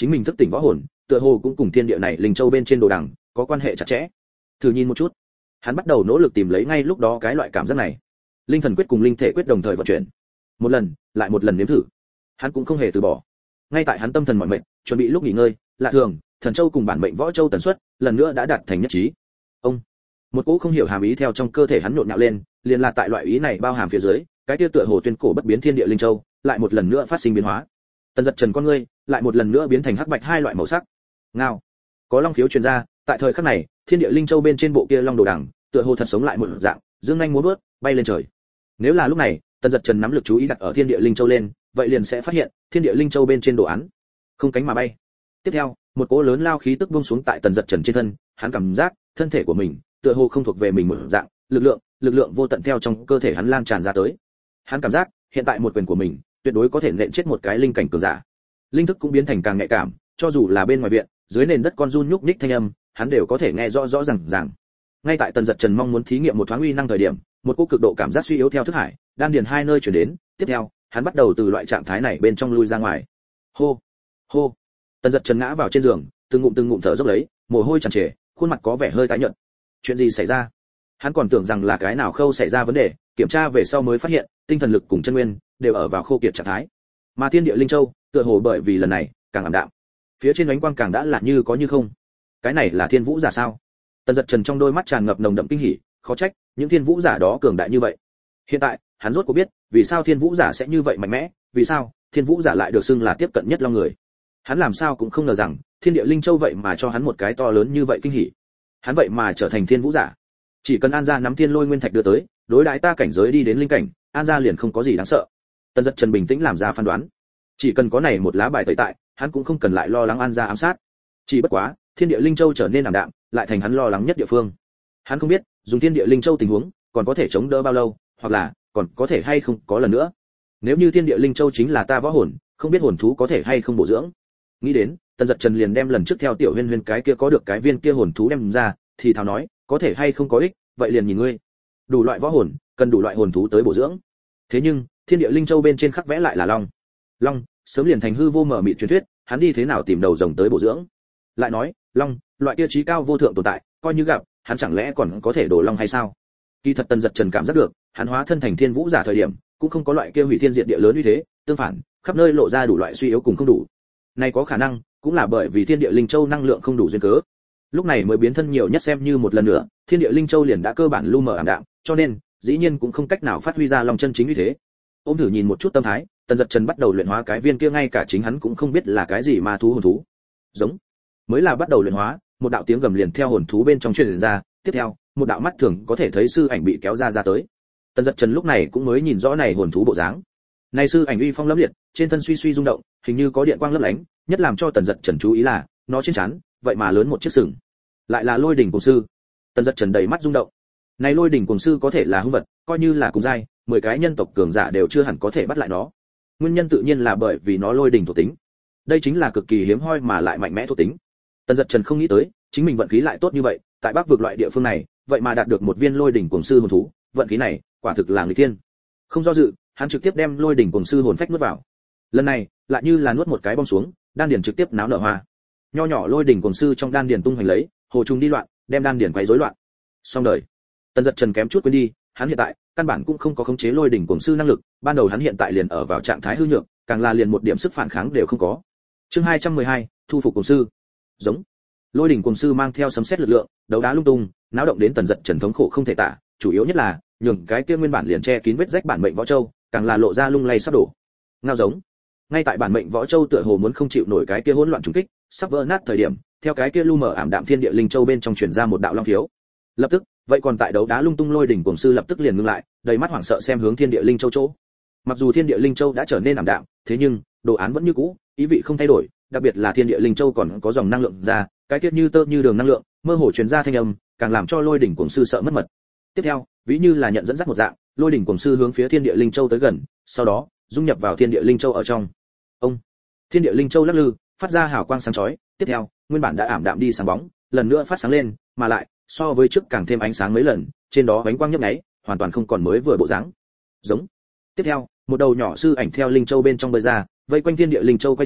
chính mình thức tỉnh võ hồn, tựa hồ cũng cùng thiên địa này linh châu bên trên đồ đằng có quan hệ chặt chẽ. Thử nhìn một chút. Hắn bắt đầu nỗ lực tìm lấy ngay lúc đó cái loại cảm giác này. Linh thần quyết cùng linh thể quyết đồng thời vận chuyển. Một lần, lại một lần nếm thử. Hắn cũng không hề từ bỏ. Ngay tại hắn tâm thần mỏi mệt, chuẩn bị lúc nghỉ ngơi, lạ thường, thần châu cùng bản mệnh võ châu tần suất, lần nữa đã đạt thành nhất trí. Ông, một cỗ không hiểu hàm ý theo trong cơ thể hắn nhộn nhạo lên, liền là tại loại ý này bao hàm phía dưới, cái kia tựa hồ tuyên cổ bất biến thiên địa linh châu, lại một lần nữa phát sinh biến hóa. Tần giật trần con ngươi, lại một lần nữa biến thành hắc bạch hai loại màu sắc. Ngao, có long khiếu truyền ra, tại thời khắc này, thiên địa linh châu bên trên bộ kia long đồ đằng, tựa hồ thật sống lại một dạng, dương nhanh múa vớt, bay lên trời. Nếu là lúc này, Tần giật trần nắm lực chú ý đặt ở thiên địa linh châu lên, vậy liền sẽ phát hiện, thiên địa linh châu bên trên đồ án không cánh mà bay. Tiếp theo, một cỗ lớn lao khí tức buông xuống tại Tần giật trần trên thân, hắn cảm giác thân thể của mình tựa hồ không thuộc về mình một dạng, lực lượng vô tận theo trong cơ thể hắn lan tràn ra tới. Hắn cảm giác, hiện tại một quyền của mình, tuyệt đối có thể nện chết một cái linh cảnh cường giả. Linh thức cũng biến thành càng nhạy cảm, cho dù là bên ngoài viện, dưới nền đất con run nhúc nhích thanh âm, hắn đều có thể nghe rõ rõ ràng. Ngay tại Tần giật trần mong muốn thí nghiệm một thoáng uy năng thời điểm, một cỗ cực độ cảm giác suy yếu theo thức hải, đan điền hai nơi chuyển đến, tiếp theo, hắn bắt đầu từ loại trạng thái này bên trong lui ra ngoài. Hô, hô. Tần giật trần ngã vào trên giường, từng ngụm thở dốc lấy, mồ hôi tràn trề, khuôn mặt có vẻ hơi tái nhợt. Chuyện gì xảy ra? Hắn còn tưởng rằng là cái nào khâu xảy ra vấn đề, kiểm tra về sau mới phát hiện, tinh thần lực cùng chân nguyên đều ở vào khô kiệt trạng thái. Mà thiên địa linh châu, tựa hồ bởi vì lần này, càng ảm đạm. Phía trên ánh quang càng đã là như có như không. Cái này là thiên vũ giả sao? Tần giật trần trong đôi mắt tràn ngập nồng đậm kinh hỉ, khó trách, những thiên vũ giả đó cường đại như vậy. Hiện tại, hắn rốt cuộc biết, vì sao thiên vũ giả sẽ như vậy mạnh mẽ, vì sao thiên vũ giả lại được xưng là tiếp cận nhất long người. Hắn làm sao cũng không ngờ rằng, thiên địa linh châu vậy mà cho hắn một cái to lớn như vậy kinh hỉ. Hắn vậy mà trở thành thiên vũ giả. Chỉ cần An gia nắm thiên lôi nguyên thạch đưa tới, đối đãi ta cảnh giới đi đến linh cảnh, An gia liền không có gì đáng sợ. Tần giật trần bình tĩnh làm ra phán đoán. Chỉ cần có này một lá bài tẩy tại, hắn cũng không cần lại lo lắng An gia ám sát. Chỉ bất quá, thiên địa linh châu trở nên ảm đạm, lại thành hắn lo lắng nhất địa phương. Hắn không biết, dùng thiên địa linh châu tình huống, còn có thể chống đỡ bao lâu, hoặc là còn có thể hay không có lần nữa. Nếu như thiên địa linh châu chính là ta võ hồn, không biết hồn thú có thể hay không bổ dưỡng. Nghĩ đến, Tần giật trần liền đem lần trước theo tiểu huyên huyên cái kia có được cái viên kia hồn thú đem ra, thì thào nói, có thể hay không có ích, vậy liền nhìn ngươi. Đủ loại võ hồn, cần đủ loại hồn thú tới bổ dưỡng. Thế nhưng, thiên địa linh châu bên trên khắc vẽ lại là long. Long, sớm liền thành hư vô mở mịt truyền thuyết, hắn đi thế nào tìm đầu rồng tới bổ dưỡng? Lại nói, long, loại kia trí cao vô thượng tồn tại, coi như gặp, hắn chẳng lẽ còn có thể đổ long hay sao? Kỳ thật Tần giật trần cảm giác được, hắn hóa thân thành thiên vũ giả thời điểm, cũng không có loại kia hủy thiên diệt địa lớn như thế, tương phản, khắp nơi lộ ra đủ loại suy yếu cùng không đủ. Này có khả năng, cũng là bởi vì thiên địa linh châu năng lượng không đủ duyên cớ. Lúc này mới biến thân nhiều nhất xem như một lần nữa, thiên địa linh châu liền đã cơ bản lu mờ ảm đạm, cho nên, dĩ nhiên cũng không cách nào phát huy ra long chân chính như thế. Ôm thử nhìn một chút tâm thái, Tần giật trần bắt đầu luyện hóa cái viên kia ngay cả chính hắn cũng không biết là cái gì mà thú hồn thú. Giống. Mới là bắt đầu luyện hóa, một đạo tiếng gầm liền theo hồn thú bên trong truyền ra, tiếp theo, một đạo mắt thường có thể thấy sư ảnh bị kéo ra tới. Tần giật trần lúc này cũng mới nhìn rõ này hồn thú bộ dáng. Này sư ảnh uy phong lẫm liệt, trên thân suy rung động, hình như có điện quang lấp lánh, nhất làm cho Tần giật trần chú ý là, nó trên trán, vậy mà lớn một chiếc sừng. Lại là Lôi đỉnh cùng sư. Tần giật trần đầy mắt rung động. Này Lôi đỉnh cùng sư có thể là hung vật, coi như là cùng giai, 10 cái nhân tộc cường giả đều chưa hẳn có thể bắt lại nó. Nguyên nhân tự nhiên là bởi vì nó lôi đỉnh thuộc tính. Đây chính là cực kỳ hiếm hoi mà lại mạnh mẽ thuộc tính. Tần giật trần không nghĩ tới, chính mình vận khí lại tốt như vậy, tại Bắc vực loại địa phương này, vậy mà đạt được một viên Lôi đỉnh cuồng sư hồn thú, vận khí này, quả thực là người thiên. Không do dự, hắn trực tiếp đem Lôi đỉnh cuồng sư hồn phách nuốt vào. Lần này, lại như là nuốt một cái bom xuống, đan điền trực tiếp náo nở hoa. Nho nhỏ Lôi đỉnh cuồng sư trong đan điền tung hoành lấy, hồ trùng đi loạn, đem đan điền quấy rối loạn. Xong đời. Tần giật trần kém chút quên đi, hắn hiện tại căn bản cũng không có khống chế Lôi đỉnh cuồng sư năng lực, ban đầu hắn hiện tại liền ở vào trạng thái hư nhược, càng là liền một điểm sức phản kháng đều không có. Chương 212, thu phục cuồng sư. Giống. Lôi đỉnh cuồng sư mang theo sấm sét lực lượng, đấu đá lung tung, náo động đến Tần giật trần thống khổ không thể tả, chủ yếu nhất là nhường cái kia nguyên bản liền che kín vết rách bản mệnh võ châu, càng là lộ ra lung lay sắp đổ. Ngao giống. Ngay tại bản mệnh võ châu tựa hồ muốn không chịu nổi cái kia hỗn loạn trùng kích, sắp vỡ nát thời điểm, theo cái kia lu mờ ảm đạm thiên địa linh châu bên trong truyền ra một đạo long khiếu. Lập tức, vậy còn tại đấu đá lung tung Lôi đỉnh cuồng sư lập tức liền ngưng lại, đầy mắt hoảng sợ xem hướng thiên địa linh châu chỗ. Mặc dù thiên địa linh châu đã trở nên ảm đạm, thế nhưng đồ án vẫn như cũ, ý vị không thay đổi, đặc biệt là thiên địa linh châu còn có dòng năng lượng ra, cái tiết như tơ như đường năng lượng, mơ hồ truyền ra thanh âm, càng làm cho Lôi đỉnh cuồng sư sợ mất mật. Tiếp theo, ví như là nhận dẫn dắt một dạng, Lôi đỉnh cuồng sư hướng phía thiên địa linh châu tới gần, sau đó dung nhập vào thiên địa linh châu ở trong. Ông, thiên địa linh châu lắc lư, phát ra hào quang sáng chói, tiếp theo, nguyên bản đã ảm đạm đi sáng bóng, lần nữa phát sáng lên, mà lại so với trước càng thêm ánh sáng mấy lần, trên đó ánh quang nhấp nháy, hoàn toàn không còn mới vừa bộ dáng. Giống. Tiếp theo, một đầu nhỏ sư ảnh theo linh châu bên trong bơi ra, vây quanh thiên địa linh châu quay tròn,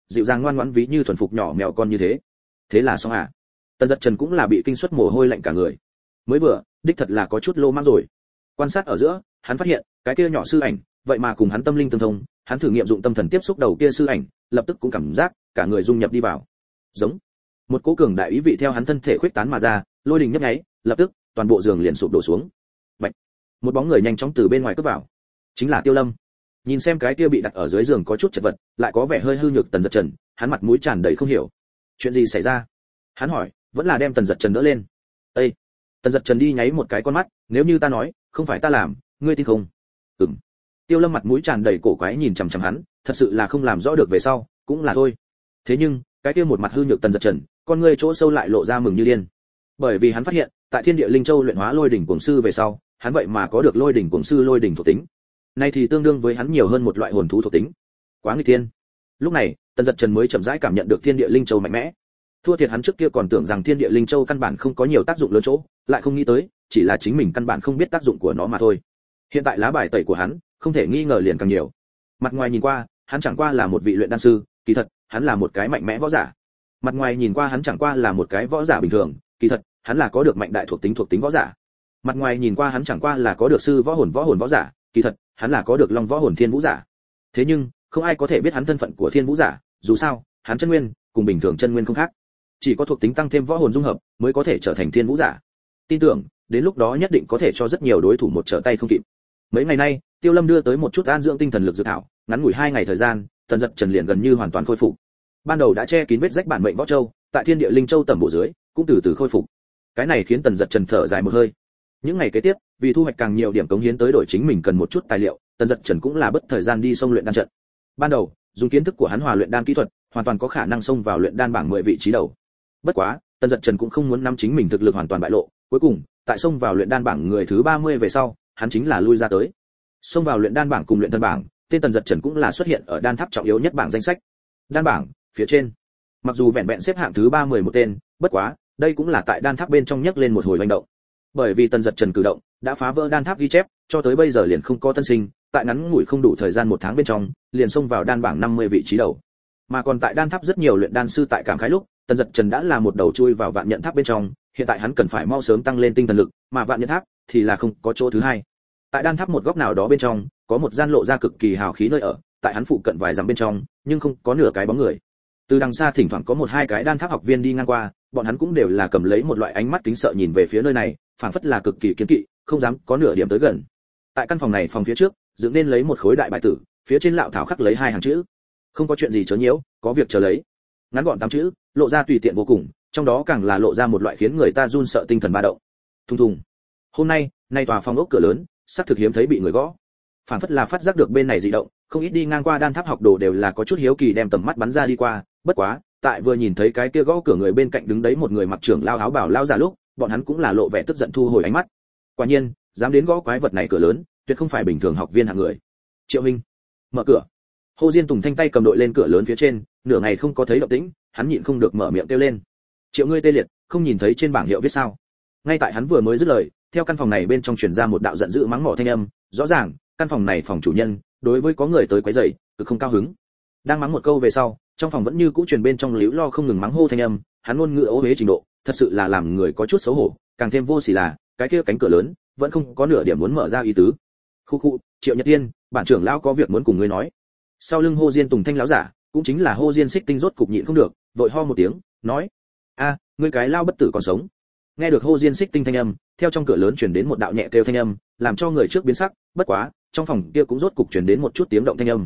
dịu dàng ngoan ngoãn ví như thuần phục nhỏ mèo con như thế. Thế là xong à? Tần Dật Trần cũng là bị kinh suất mồ hôi lạnh cả người. Mới vừa, đích thật là có chút lô mang rồi. Quan sát ở giữa, hắn phát hiện, cái kia nhỏ sư ảnh, vậy mà cùng hắn tâm linh tương thông, hắn thử nghiệm dụng tâm thần tiếp xúc đầu kia sư ảnh, lập tức cũng cảm giác cả người dung nhập đi vào. Giống một cỗ cường đại ý vị theo hắn thân thể khuếch tán mà ra, lôi đình nhấp nháy, lập tức toàn bộ giường liền sụp đổ xuống. Bạch. Một bóng người nhanh chóng từ bên ngoài cướp vào. Chính là Tiêu Lâm. Nhìn xem cái kia bị đặt ở dưới giường có chút chật vật, lại có vẻ hơi hư nhược Tần Dật Trần, hắn mặt mũi tràn đầy không hiểu. Chuyện gì xảy ra? Hắn hỏi, vẫn là đem Tần Dật Trần đỡ lên. Ê! Tần Dật Trần đi nháy một cái con mắt, nếu như ta nói, không phải ta làm, ngươi tin không? Ừm. Tiêu Lâm mặt mũi tràn đầy cổ quái nhìn chằm chằm hắn, thật sự là không làm rõ được về sau, cũng là thôi. Thế nhưng, cái kia một mặt hư nhược Tần Dật Trần, con ngươi chỗ sâu lại lộ ra mừng như điên. Bởi vì hắn phát hiện, tại Thiên Địa Linh Châu luyện hóa Lôi đỉnh cuồng sư về sau, hắn vậy mà có được Lôi đỉnh cuồng sư Lôi đỉnh thuộc tính. Này thì tương đương với hắn nhiều hơn một loại hồn thú thuộc tính. Quá nguy thiên. Lúc này, Tần Dật Trần mới chậm rãi cảm nhận được Thiên Địa Linh Châu mạnh mẽ. Thua thiệt hắn trước kia còn tưởng rằng Thiên Địa Linh Châu căn bản không có nhiều tác dụng lớn chỗ, lại không nghĩ tới, chỉ là chính mình căn bản không biết tác dụng của nó mà thôi. Hiện tại lá bài tẩy của hắn, không thể nghi ngờ liền càng nhiều. Mặt ngoài nhìn qua, hắn chẳng qua là một vị luyện đan sư, kỳ thật, hắn là một cái mạnh mẽ võ giả. Mặt ngoài nhìn qua hắn chẳng qua là một cái võ giả bình thường, kỳ thật, hắn là có được mạnh đại thuộc tính võ giả. Mặt ngoài nhìn qua hắn chẳng qua là có được sư võ hồn võ giả, kỳ thật, hắn là có được long võ hồn thiên vũ giả. Thế nhưng, không ai có thể biết hắn thân phận của thiên vũ giả, dù sao, hắn chân nguyên cùng bình thường chân nguyên không khác, chỉ có thuộc tính tăng thêm võ hồn dung hợp mới có thể trở thành thiên vũ giả. Tin tưởng, đến lúc đó nhất định có thể cho rất nhiều đối thủ một trở tay không kịp. Mấy ngày nay, Tiêu Lâm đưa tới một chút an dưỡng tinh thần lực dược thảo, ngắn ngủi 2 ngày thời gian, Tần Dật Trần liền gần như hoàn toàn khôi phục. Ban đầu đã che kín vết rách bản mệnh võ châu, tại Thiên Địa Linh Châu tầm bộ dưới, cũng từ từ khôi phục. Cái này khiến Tần Dật Trần thở dài một hơi. Những ngày kế tiếp, vì thu hoạch càng nhiều điểm cống hiến tới đổi chính mình cần một chút tài liệu, Tần Dật Trần cũng là bất thời gian đi xông luyện đan trận. Ban đầu, dùng kiến thức của hắn hòa luyện đan kỹ thuật, hoàn toàn có khả năng xông vào luyện đan bảng 10 vị trí đầu. Bất quá, Tần Dật Trần cũng không muốn nắm chính mình thực lực hoàn toàn bại lộ, cuối cùng, tại xông vào luyện đan bảng người thứ 30 về sau, hắn chính là lui ra tới. Xông vào luyện đan bảng cùng luyện thân bảng, tên Tần Dật Trần cũng là xuất hiện ở đan tháp trọng yếu nhất bảng danh sách. Đan bảng, phía trên. Mặc dù vẹn vẹn xếp hạng thứ 30 một tên, bất quá, đây cũng là tại đan tháp bên trong nhấc lên một hồi hành động. Bởi vì Tần Dật Trần cử động, đã phá vỡ đan tháp ghi chép, cho tới bây giờ liền không có tân sinh, tại ngắn ngủi không đủ thời gian 1 tháng bên trong, liền xông vào đan bảng 50 vị trí đầu. Mà còn tại đan tháp rất nhiều luyện đan sư tại cảm khái lúc, Tần Dật Trần đã là một đầu chui vào vạn nhận tháp bên trong, hiện tại hắn cần phải mau sớm tăng lên tinh thần lực, mà vạn nhận tháp thì là không có chỗ thứ hai. Tại đan tháp một góc nào đó bên trong, có một gian lộ ra cực kỳ hào khí nơi ở, tại hắn phụ cận vài dặm bên trong, nhưng không có nửa cái bóng người. Từ đằng xa thỉnh thoảng có 1-2 cái đan tháp học viên đi ngang qua, bọn hắn cũng đều là cầm lấy một loại ánh mắt kính sợ nhìn về phía nơi này, phảng phất là cực kỳ kiêng kỵ, không dám có nửa điểm tới gần. Tại căn phòng này phòng phía trước, dựng nên lấy một khối đại bài tử, phía trên lạo thảo khắc lấy 2 hàng chữ: không có chuyện gì chớ nhiễu, có việc chờ lấy. Ngắn gọn 8 chữ, lộ ra tùy tiện vô cùng, trong đó càng là lộ ra một loại khiến người ta run sợ tinh thần ba động. Thùng thùng. Hôm nay, nay tòa phòng ốc cửa lớn, sắp thực hiếm thấy bị người gõ. Phảng phất là phát giác được bên này dị động, không ít đi ngang qua đan tháp học đồ đều là có chút hiếu kỳ đem tầm mắt bắn ra đi qua, bất quá, tại vừa nhìn thấy cái kia gõ cửa người bên cạnh đứng đấy một người mặc trưởng lao áo bào lao giả lúc, bọn hắn cũng là lộ vẻ tức giận thu hồi ánh mắt. Quả nhiên, dám đến gõ quái vật này cửa lớn, tuyệt không phải bình thường học viên hạng người. Triệu Minh, mở cửa. Hồ Diên Tùng thanh tay cầm đội lên cửa lớn phía trên, nửa ngày không có thấy động tĩnh, hắn nhịn không được mở miệng kêu lên. Triệu ngươi tê liệt, không nhìn thấy trên bảng hiệu viết sao? Ngay tại hắn vừa mới dứt lời, theo căn phòng này bên trong truyền ra một đạo giận dữ mắng mỏ thanh âm, rõ ràng, căn phòng này phòng chủ nhân, đối với có người tới quấy rầy, cực không cao hứng. Đang mắng một câu về sau, trong phòng vẫn như cũ truyền bên trong líu lo không ngừng mắng hô thanh âm, hắn ngôn ngữ ố uế trình độ, thật sự là làm người có chút xấu hổ, càng thêm vô sỉ là, cái kia cánh cửa lớn, vẫn không có nửa điểm muốn mở ra ý tứ. Khu khu, Triệu Nhật Tiên, bản trưởng lão có việc muốn cùng ngươi nói. Sau lưng Hồ Diên Tùng thanh lão giả, cũng chính là Hồ Diên Xích Tinh rốt cục nhịn không được, vội ho một tiếng, nói: "A, ngươi cái lao bất tử còn sống." Nghe được Hồ Diên Xích Tinh thanh âm, theo trong cửa lớn truyền đến một đạo nhẹ kêu thanh âm, làm cho người trước biến sắc, bất quá, trong phòng kia cũng rốt cục truyền đến một chút tiếng động thanh âm.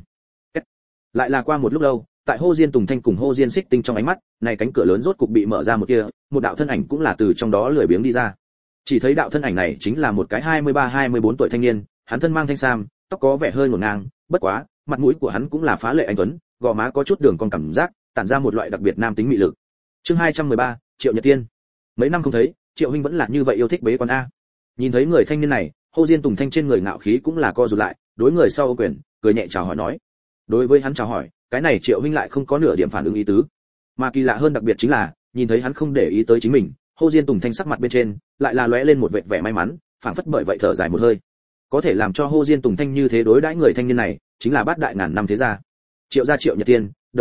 Lại là qua một lúc lâu, tại Hồ Diên Tùng thanh cùng Hồ Diên Xích Tinh trong ánh mắt, này cánh cửa lớn rốt cục bị mở ra một kia, một đạo thân ảnh cũng là từ trong đó lười biếng đi ra. Chỉ thấy đạo thân ảnh này chính là một cái 23-24 tuổi thanh niên, hắn thân mang thanh sam, tóc có vẻ hơi ngổn ngang, bất quá, mặt mũi của hắn cũng là phá lệ anh tuấn, gò má có chút đường cong cảm giác, tản ra một loại đặc biệt nam tính mị lực. Chương 213, Triệu Nhật Tiên. Mấy năm không thấy, Triệu huynh vẫn là như vậy yêu thích bế quan a. Nhìn thấy người thanh niên này, Hồ Diên Tùng thanh trên người ngạo khí cũng là co rụt lại, đối người sau ô quyền, cười nhẹ chào hỏi nói. Đối với hắn chào hỏi, cái này Triệu huynh lại không có nửa điểm phản ứng ý tứ. Mà kỳ lạ hơn đặc biệt chính là, nhìn thấy hắn không để ý tới chính mình, Hồ Diên Tùng thanh sắc mặt bên trên, lại là lóe lên một vệt vẻ may mắn, phảng phất bởi vậy thở dài một hơi. Có thể làm cho Hồ Diên Tùng thanh như thế đối đãi người thanh niên này, chính là bát đại ngàn năm thế gia. Triệu gia Triệu Nhật Tiên, đồng thời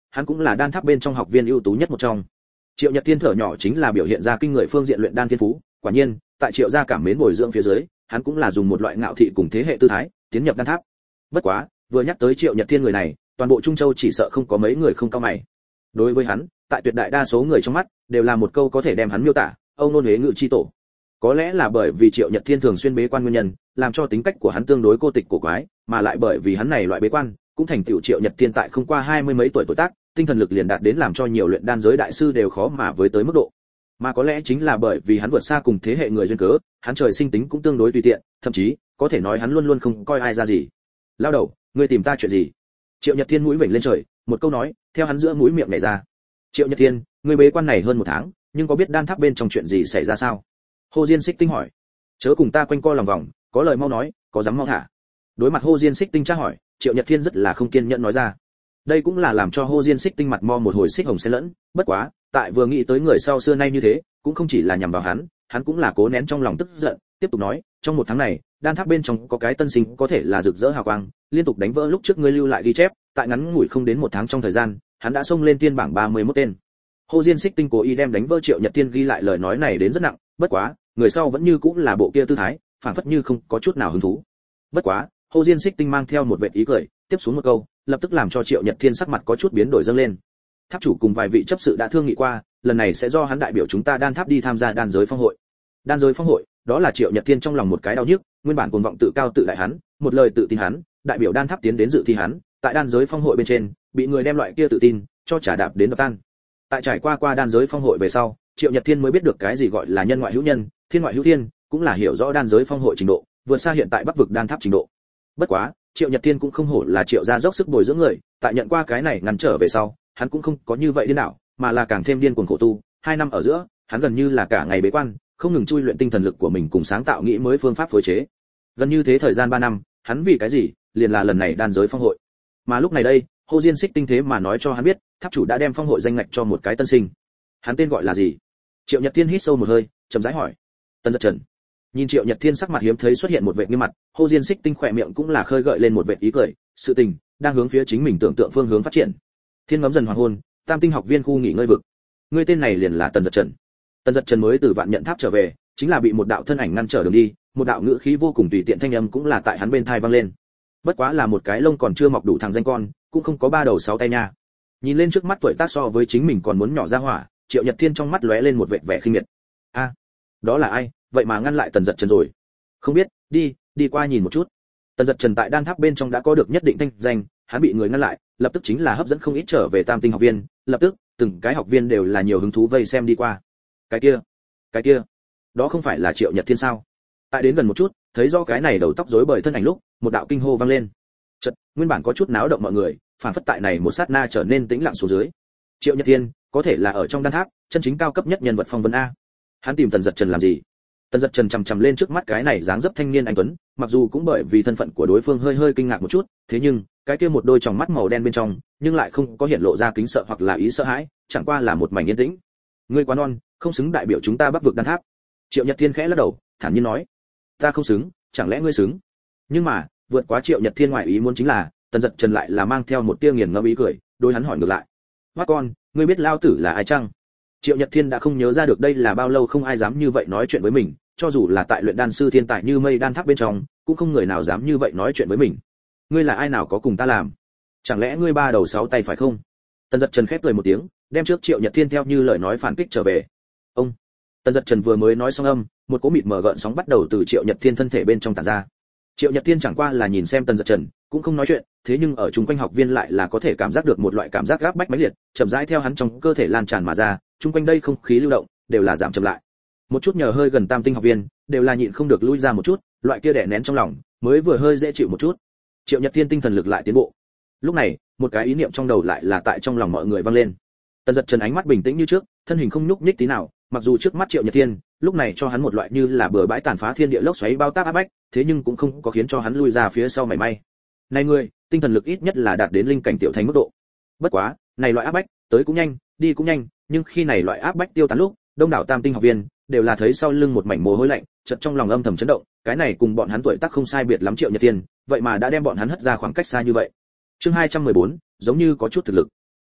hắn cũng là đan tháp bên trong học viên ưu tú nhất một trong. Triệu Nhật Thiên thở nhỏ chính là biểu hiện ra kinh người phương diện luyện đan thiên phú, quả nhiên, tại Triệu gia cảm mến bồi dưỡng phía dưới, hắn cũng là dùng một loại ngạo thị cùng thế hệ tư thái, tiến nhập đan tháp. Bất quá, vừa nhắc tới Triệu Nhật Thiên người này, toàn bộ Trung Châu chỉ sợ không có mấy người không cau mày. Đối với hắn, tại tuyệt đại đa số người trong mắt, đều là một câu có thể đem hắn miêu tả, Âu Nôn Huế Ngự chi tổ. Có lẽ là bởi vì Triệu Nhật Thiên thường xuyên bế quan nguyên nhân, làm cho tính cách của hắn tương đối cô tịch cổ quái, mà lại bởi vì hắn này loại bế quan, cũng thành tựu Triệu Nhật Thiên tại không qua 20 mấy tuổi tuổi tác, tinh thần lực liền đạt đến làm cho nhiều luyện đan giới đại sư đều khó mà với tới mức độ. Mà có lẽ chính là bởi vì hắn vượt xa cùng thế hệ người duyên cớ, hắn trời sinh tính cũng tương đối tùy tiện, thậm chí có thể nói hắn luôn luôn không coi ai ra gì. Lao đầu, ngươi tìm ta chuyện gì? Triệu Nhật Thiên mũi vểnh lên trời, một câu nói, theo hắn giữa mũi miệng nhảy ra. Triệu Nhật Thiên, ngươi bế quan này hơn 1 tháng, nhưng có biết đan tháp bên trong chuyện gì xảy ra sao? Hồ Diên Xích Tinh hỏi. Chớ cùng ta quanh co lòng vòng, có lời mau nói, có dám mau thả. Đối mặt Hồ Diên Xích Tinh tra hỏi, Triệu Nhật Thiên rất là không kiên nhẫn nói ra. Đây cũng là làm cho Hồ Diên Xích Tinh mặt mo một hồi xích hồng xen lẫn, bất quá, tại vừa nghĩ tới người sau xưa nay như thế, cũng không chỉ là nhằm vào hắn cũng là cố nén trong lòng tức giận, tiếp tục nói, trong 1 tháng này, đan tháp bên trong có cái tân sinh có thể là rực rỡ hào quang, liên tục đánh vỡ lúc trước ngươi lưu lại ghi chép, tại ngắn ngủi không đến 1 tháng trong thời gian, hắn đã xông lên tiên bảng 31 tên. Hồ Diên Xích Tinh cố ý đem đánh vỡ Triệu Nhật Thiên ghi lại lời nói này đến rất nặng, bất quá, người sau vẫn như cũng là bộ kia tư thái, phảng phất như không có chút nào hứng thú. Bất quá, Hồ Diên Xích Tinh mang theo một vệt ý cười, tiếp xuống một câu, lập tức làm cho Triệu Nhật Thiên sắc mặt có chút biến đổi dâng lên. Tháp chủ cùng vài vị chấp sự đã thương nghị qua, lần này sẽ do hắn đại biểu chúng ta đan tháp đi tham gia đan giới phong hội. Đan giới phong hội, đó là Triệu Nhật Thiên trong lòng một cái đau nhức, nguyên bản cuồng vọng tự cao tự đại hắn, một lời tự tin hắn, đại biểu đan tháp tiến đến dự thi hắn, tại đan giới phong hội bên trên, bị người đem loại kia tự tin cho trả đạp đến đập tan. Tại trải qua đan giới phong hội về sau, Triệu Nhật Thiên mới biết được cái gì gọi là nhân ngoại hữu nhân, thiên ngoại hữu thiên, cũng là hiểu rõ đan giới phong hội trình độ, vượt xa hiện tại Bắc vực đan tháp trình độ. Bất quá, Triệu Nhật Thiên cũng không hổ là Triệu gia dốc sức bồi dưỡng người, tại nhận qua cái này ngăn trở về sau, hắn cũng không có như vậy điên đảo, mà là càng thêm điên cuồng khổ tu. 2 năm ở giữa, hắn gần như là cả ngày bế quan, không ngừng chui luyện tinh thần lực của mình cùng sáng tạo nghĩ mới phương pháp phối chế. Gần như thế thời gian 3 năm, hắn vì cái gì, liền là lần này đan giới phong hội. Mà lúc này đây, Hồ Diên Xích Tinh thế mà nói cho hắn biết, tháp chủ đã đem phong hội danh ngạch cho một cái tân sinh. Hắn tên gọi là gì? Triệu Nhật Thiên hít sâu một hơi, chậm rãi hỏi. Tân Giật Trần. Nhìn Triệu Nhật Thiên sắc mặt hiếm thấy xuất hiện một vệt nghiêm mặt, Hồ Diên Xích Tinh khỏe miệng cũng là khơi gợi lên một vệt ý cười, sự tình đang hướng phía chính mình tưởng tượng phương hướng phát triển. Thiên ngấm dần hoàng hôn, Tam Tinh học viên khu nghỉ ngơi vực. Ngươi tên này liền là Tần Giật Trần. Tần Giật Trần mới từ Vạn Nhận Tháp trở về, chính là bị một đạo thân ảnh ngăn trở đường đi, một đạo ngữ khí vô cùng tùy tiện thanh âm cũng là tại hắn bên tai vang lên. Bất quá là một cái lông còn chưa mọc đủ thằng danh con, cũng không có 3 đầu 6 tay nha. Nhìn lên trước mắt tuổi tác so với chính mình còn muốn nhỏ ra hỏa, Triệu Nhật Thiên trong mắt lóe lên một vệt vẻ khinh miệt. A, đó là ai, vậy mà ngăn lại Tần Giật Trần rồi? Không biết, đi qua nhìn một chút. Tần Giật Trần tại đan tháp bên trong đã có được nhất định thanh danh, hắn bị người ngăn lại, lập tức chính là hấp dẫn không ít trở về Tam Tinh học viên, lập tức, từng cái học viên đều là nhiều hứng thú vây xem đi qua. Cái kia, đó không phải là Triệu Nhật Thiên sao? Tại đến gần một chút, thấy rõ cái này đầu tóc rối bời thân ảnh lúc, một đạo kinh hô vang lên. Chợt, nguyên bản có chút náo động mọi người, phản phất tại này một sát na trở nên tĩnh lặng xuống dưới. Triệu Nhật Thiên, có thể là ở trong đan tháp, chân chính cao cấp nhất nhân vật phong vân a. Hắn tìm Tần Giật Trần làm gì? Tần Giật Trần chằm lên trước mắt cái này dáng dấp thanh niên anh tuấn, mặc dù cũng bởi vì thân phận của đối phương hơi kinh ngạc một chút, thế nhưng, cái kia một đôi tròng mắt màu đen bên trong, nhưng lại không có hiện lộ ra kính sợ hoặc là ý sợ hãi, chẳng qua là một mảnh yên tĩnh. Ngươi quá non, không xứng đại biểu chúng ta Bắc vực đan tháp. Triệu Nhật Thiên khẽ lắc đầu, thản nhiên nói, ta không xứng, chẳng lẽ ngươi xứng? Nhưng mà, vượt quá Triệu Nhật Thiên ngoài ý muốn chính là, Tần Giật Trần lại là mang theo một tia nghiền ngẫm ý cười, đối hắn hỏi ngược lại, "Hoắc con, ngươi biết lao tử là ai chăng?" Triệu Nhật Thiên đã không nhớ ra được đây là bao lâu không ai dám như vậy nói chuyện với mình, cho dù là tại luyện đan sư thiên tài như mây đan tháp bên trong, cũng không người nào dám như vậy nói chuyện với mình. Ngươi là ai nào có cùng ta làm? Chẳng lẽ ngươi 3 đầu 6 tay phải không? Tần Giật Trần khép cười một tiếng, đem trước Triệu Nhật Thiên theo như lời nói phản kích trở về. Ông. Tần Giật Trần vừa mới nói xong âm, một cỗ mịt mờ gợn sóng bắt đầu từ Triệu Nhật Thiên thân thể bên trong tản ra. Triệu Nhật Thiên chẳng qua là nhìn xem Tần Giật Trần, cũng không nói chuyện, thế nhưng ở chung quanh học viên lại là có thể cảm giác được một loại cảm giác gáp bách mãnh liệt, chậm rãi theo hắn trong cơ thể lan tràn mà ra, chung quanh đây không khí lưu động đều là giảm chậm lại. Một chút nhờ hơi gần Tam Tinh học viên, đều là nhịn không được lui ra một chút, loại kia đè nén trong lòng, mới vừa hơi dễ chịu một chút. Triệu Nhật Thiên tinh thần lực lại tiến bộ. Lúc này, một cái ý niệm trong đầu lại là tại trong lòng mọi người vang lên. Tần Giật Trần ánh mắt bình tĩnh như trước, thân hình không nhúc nhích tí nào, mặc dù trước mắt Triệu Nhật Thiên, lúc này cho hắn một loại như là bừa bãi tàn phá thiên địa lốc xoáy bao táp áp bách, thế nhưng cũng không có khiến cho hắn lui ra phía sau mảy may. Này ngươi, tinh thần lực ít nhất là đạt đến linh cảnh tiểu thành mức độ. Bất quá, này loại áp bách, tới cũng nhanh, đi cũng nhanh, nhưng khi này loại áp bách tiêu tán lúc, đông đảo Tam Tinh học viên đều là thấy sau lưng một mảnh mồ hôi lạnh, chợt trong lòng âm thầm chấn động, cái này cùng bọn hắn tuổi tác không sai biệt lắm Triệu Nhật Thiên, vậy mà đã đem bọn hắn hất ra khoảng cách xa như vậy. Chương 214, giống như có chút thực lực.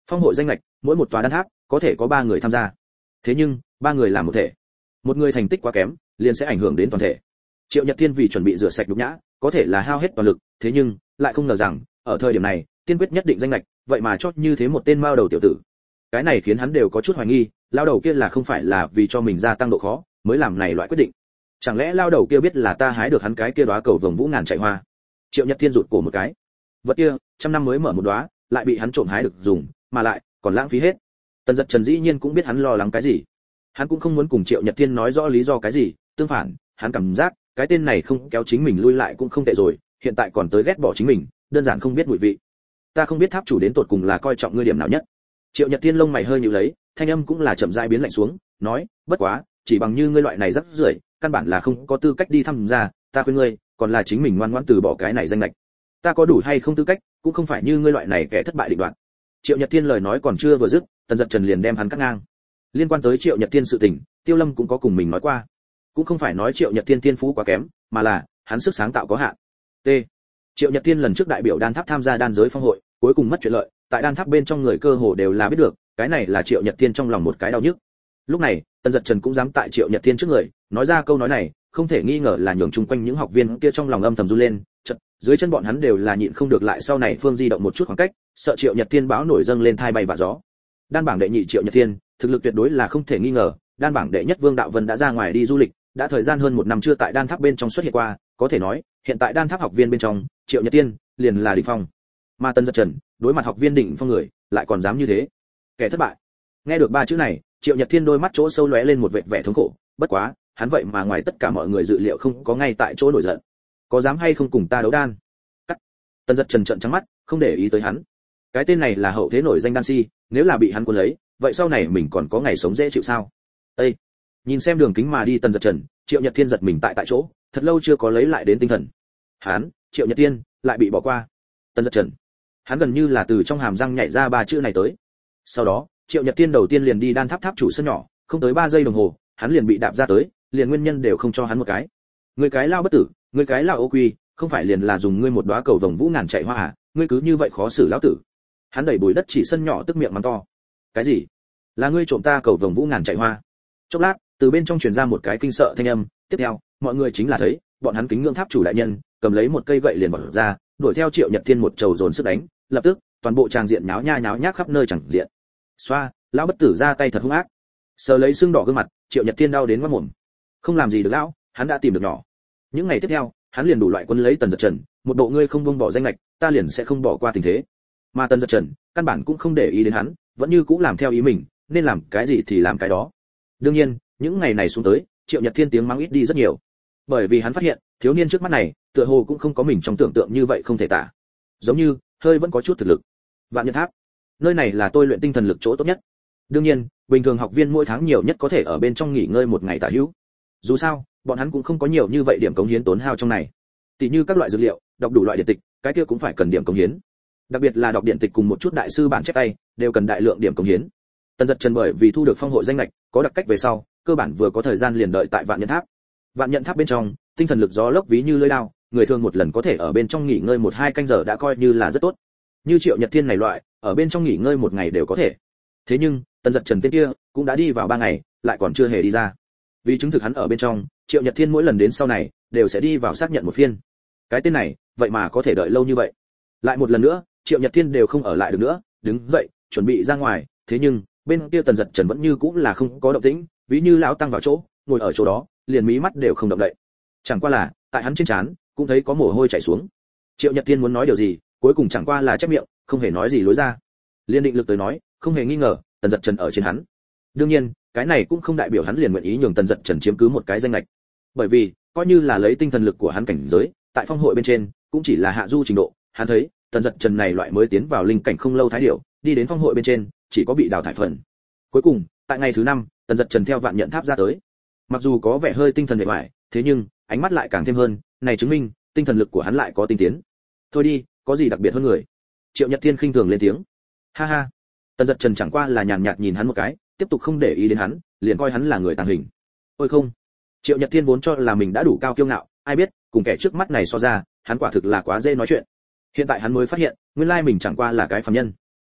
Phong hội danh ngạch, mỗi một tòa đan tháp có thể có 3 người tham gia. Thế nhưng, 3 người làm một thể. Một người thành tích quá kém, liền sẽ ảnh hưởng đến toàn thể. Triệu Nhật Thiên vì chuẩn bị rửa sạch nhục nhã, có thể là hao hết toàn lực, thế nhưng, lại không ngờ rằng, ở thời điểm này, tiên quyết nhất định danh ngạch, vậy mà chót như thế một tên mao đầu tiểu tử. Cái này khiến hắn đều có chút hoài nghi, lao đầu kia là không phải là vì cho mình gia tăng độ khó, mới làm này loại quyết định. Chẳng lẽ lao đầu kia biết là ta hái được hắn cái kia đóa cầu vồng vũ ngàn chạy hoa? Triệu Nhật Thiên rụt cổ một cái. Vật kia, trăm năm mới mở một đóa, lại bị hắn trộm hái được dùng, mà lại còn lãng phí hết. Tần Dật Trần dĩ nhiên cũng biết hắn lo lắng cái gì. Hắn cũng không muốn cùng Triệu Nhật Thiên nói rõ lý do cái gì, tương phản, hắn cảm giác, cái tên này không kéo chính mình lui lại cũng không tệ rồi, hiện tại còn tới ghét bỏ chính mình, đơn giản không biết mùi vị. Ta không biết tháp chủ đến tột cùng là coi trọng ngươi điểm nào nhất. Triệu Nhật Thiên lông mày hơi nhíu lấy, thanh âm cũng là chậm rãi biến lạnh xuống, nói, bất quá, chỉ bằng như ngươi loại này rắc rưởi, căn bản là không có tư cách đi tham gia, ta khuyên ngươi, còn là chính mình ngoan ngoãn từ bỏ cái này danh lệch. Ta có đủ hay không tư cách, cũng không phải như ngươi loại này kẻ thất bại định đoạt. Triệu Nhật Thiên lời nói còn chưa vừa dứt, Tần Dật Trần liền đem hắn cắt ngang. Liên quan tới Triệu Nhật Thiên sự tình, Tiêu Lâm cũng có cùng mình nói qua, cũng không phải nói Triệu Nhật Thiên thiên phú quá kém, mà là hắn sức sáng tạo có hạn. T. Triệu Nhật Thiên lần trước đại biểu đan tháp tham gia đan giới phong hội, cuối cùng mất chuyện lợi, tại đan tháp bên trong người cơ hồ đều là biết được, cái này là Triệu Nhật Thiên trong lòng một cái đau nhức. Lúc này, Tần Dật Trần cũng dám tại Triệu Nhật Thiên trước người, nói ra câu nói này, không thể nghi ngờ là nhường chung quanh những học viên kia trong lòng âm thầm run lên, chợt, dưới chân bọn hắn đều là nhịn không được lại sau này phương di động một chút khoảng cách, sợ Triệu Nhật Thiên báo nổi dâng lên thai bay vạ gió. Đan bảng đệ nhị Triệu Nhật Thiên, thực lực tuyệt đối là không thể nghi ngờ, đan bảng đệ nhất Vương Đạo Vân đã ra ngoài đi du lịch, đã thời gian hơn 1 năm chưa tại đan tháp bên trong xuất hiện qua, có thể nói, hiện tại đan tháp học viên bên trong, Triệu Nhật Thiên liền là đỉnh phong. Mà Tần Dật Trần, đối mặt học viên đỉnh phong người, lại còn dám như thế. Kẻ thất bại. Nghe được 3 chữ này, Triệu Nhật Thiên đôi mắt chỗ sâu lóe lên một vệt vẻ thống khổ, bất quá, hắn vậy mà ngoài tất cả mọi người dự liệu không có ngay tại chỗ nổi giận. Có dám hay không cùng ta đấu đan? Cắt. Tần Dật Trần trợn trắng mắt, không để ý tới hắn. Cái tên này là hậu thế nổi danh đan si, nếu là bị hắn cuốn lấy, vậy sau này mình còn có ngày sống dễ chịu sao? Ê! Nhìn xem đường kính mà đi Tần Dật Trần, Triệu Nhật Thiên giật mình tại chỗ, thật lâu chưa có lấy lại đến tinh thần. Hắn, Triệu Nhật Thiên, lại bị bỏ qua. Tần Dật Trần. Hắn gần như là từ trong hàm răng nhảy ra 3 chữ này tới. Sau đó, Triệu Nhật Thiên đầu tiên liền đi đan tháp tháp chủ sân nhỏ, không tới 3 giây đồng hồ, hắn liền bị đạp ra tới, liền nguyên nhân đều không cho hắn một cái. Ngươi cái lao bất tử, ngươi cái lao ô quy, không phải liền là dùng ngươi một đóa cầu vồng vũ ngàn chạy hoa à, ngươi cứ như vậy khó xử lão tử. Hắn đẩy bùi đất chỉ sân nhỏ tức miệng mắng to. Cái gì? Là ngươi trộm ta cầu vồng vũ ngàn chạy hoa? Chốc lát, từ bên trong truyền ra một cái kinh sợ thanh âm, tiếp theo, mọi người chính là thấy, bọn hắn kính ngưỡng tháp chủ đại nhân, cầm lấy một cây gậy liền bỏ ra, đuổi theo Triệu Nhật Thiên một trầu dồn sức đánh, lập tức, toàn bộ tràng diện nháo nhác khắp nơi chẳng diện. Xoa, lão bất tử ra tay thật hung ác. Sờ lấy xương đỏ gương mặt, Triệu Nhật Thiên đau đến mắt mồm. Không làm gì được lão, hắn đã tìm được nhỏ. Những ngày tiếp theo, hắn liền đủ loại quân lấy Tần Dật Trần, một bộ ngươi không buông bỏ danh lệch, ta liền sẽ không bỏ qua tình thế. Mà Tần Dật Trần, căn bản cũng không để ý đến hắn, vẫn như cũ làm theo ý mình, nên làm cái gì thì làm cái đó. Đương nhiên, những ngày này xuống tới, Triệu Nhật Thiên tiếng mắng ít đi rất nhiều. Bởi vì hắn phát hiện, thiếu niên trước mắt này, tựa hồ cũng không có mình trong tưởng tượng như vậy không thể tả. Giống như, hơi vẫn có chút thực lực. Vạn Nhân Tháp, nơi này là tôi luyện tinh thần lực chỗ tốt nhất. Đương nhiên, bình thường học viên mỗi tháng nhiều nhất có thể ở bên trong nghỉ ngơi 1 ngày tả hữu. Dù sao, bọn hắn cũng không có nhiều như vậy điểm cống hiến tốn hao trong này. Tỷ như các loại dược liệu, đọc đủ loại điện tịch, cái kia cũng phải cần điểm cống hiến. Đặc biệt là đọc điện tịch cùng một chút đại sư bản chép tay, đều cần đại lượng điểm cống hiến. Tần Dật Trần bởi vì thu được phong hội danh lệch, có đặc cách về sau, cơ bản vừa có thời gian liền đợi tại Vạn Nhân Tháp. Vạn Nhân Tháp bên trong, tinh thần lực gió lốc ví như lưỡi dao, người thường một lần có thể ở bên trong nghỉ ngơi 1-2 canh giờ đã coi như là rất tốt. Như Triệu Nhật Thiên này loại, ở bên trong nghỉ ngơi 1 ngày đều có thể. Thế nhưng, Tần Dật Trần tên kia cũng đã đi vào 3 ngày, lại còn chưa hề đi ra. Vì chứng thực hắn ở bên trong, Triệu Nhật Thiên mỗi lần đến sau này đều sẽ đi vào xác nhận một phiên. Cái tên này, vậy mà có thể đợi lâu như vậy. Lại một lần nữa, Triệu Nhật Thiên đều không ở lại được nữa, đứng dậy, chuẩn bị ra ngoài, thế nhưng, bên kia Tần Dật Trần vẫn như cũng là không có động tĩnh, ví như lão tăng vào chỗ, ngồi ở chỗ đó, liền mí mắt đều không động đậy. Chẳng qua là, tại hắn trên trán, cũng thấy có mồ hôi chảy xuống. Triệu Nhật Thiên muốn nói điều gì, cuối cùng chẳng qua là chép miệng, không hề nói gì lối ra. Liên định lực tới nói, không hề nghi ngờ, Tần Dật Trần ở trên hắn. Đương nhiên, cái này cũng không đại biểu hắn liền nguyện ý nhường Tần Dật Trần chiếm cứ một cái danh lệch. Bởi vì, coi như là lấy tinh thần lực của hắn cảnh giới, tại phong hội bên trên, cũng chỉ là hạ du trình độ, hắn thấy, Tần Dật Trần này loại mới tiến vào linh cảnh không lâu thái điểu, đi đến phong hội bên trên, chỉ có bị đào thải phần. Cuối cùng, tại ngày thứ 5, Tần Dật Trần theo Vạn Nhận Tháp ra tới. Mặc dù có vẻ hơi tinh thần bề ngoài, thế nhưng, ánh mắt lại càng thêm hơn, này chứng minh, tinh thần lực của hắn lại có tinh tiến. Thôi đi, có gì đặc biệt hơn người? Triệu Nhật Thiên khinh thường lên tiếng. Ha ha. Tần Dật Trần chẳng qua là nhàn nhạt nhìn hắn một cái, tiếp tục không để ý đến hắn, liền coi hắn là người tàng hình. Ôi không. Triệu Nhật Thiên vốn cho là mình đã đủ cao kiêu ngạo, ai biết, cùng kẻ trước mắt này so ra, hắn quả thực là quá dễ nói chuyện. Hiện tại hắn mới phát hiện, nguyên lai mình chẳng qua là cái phàm nhân.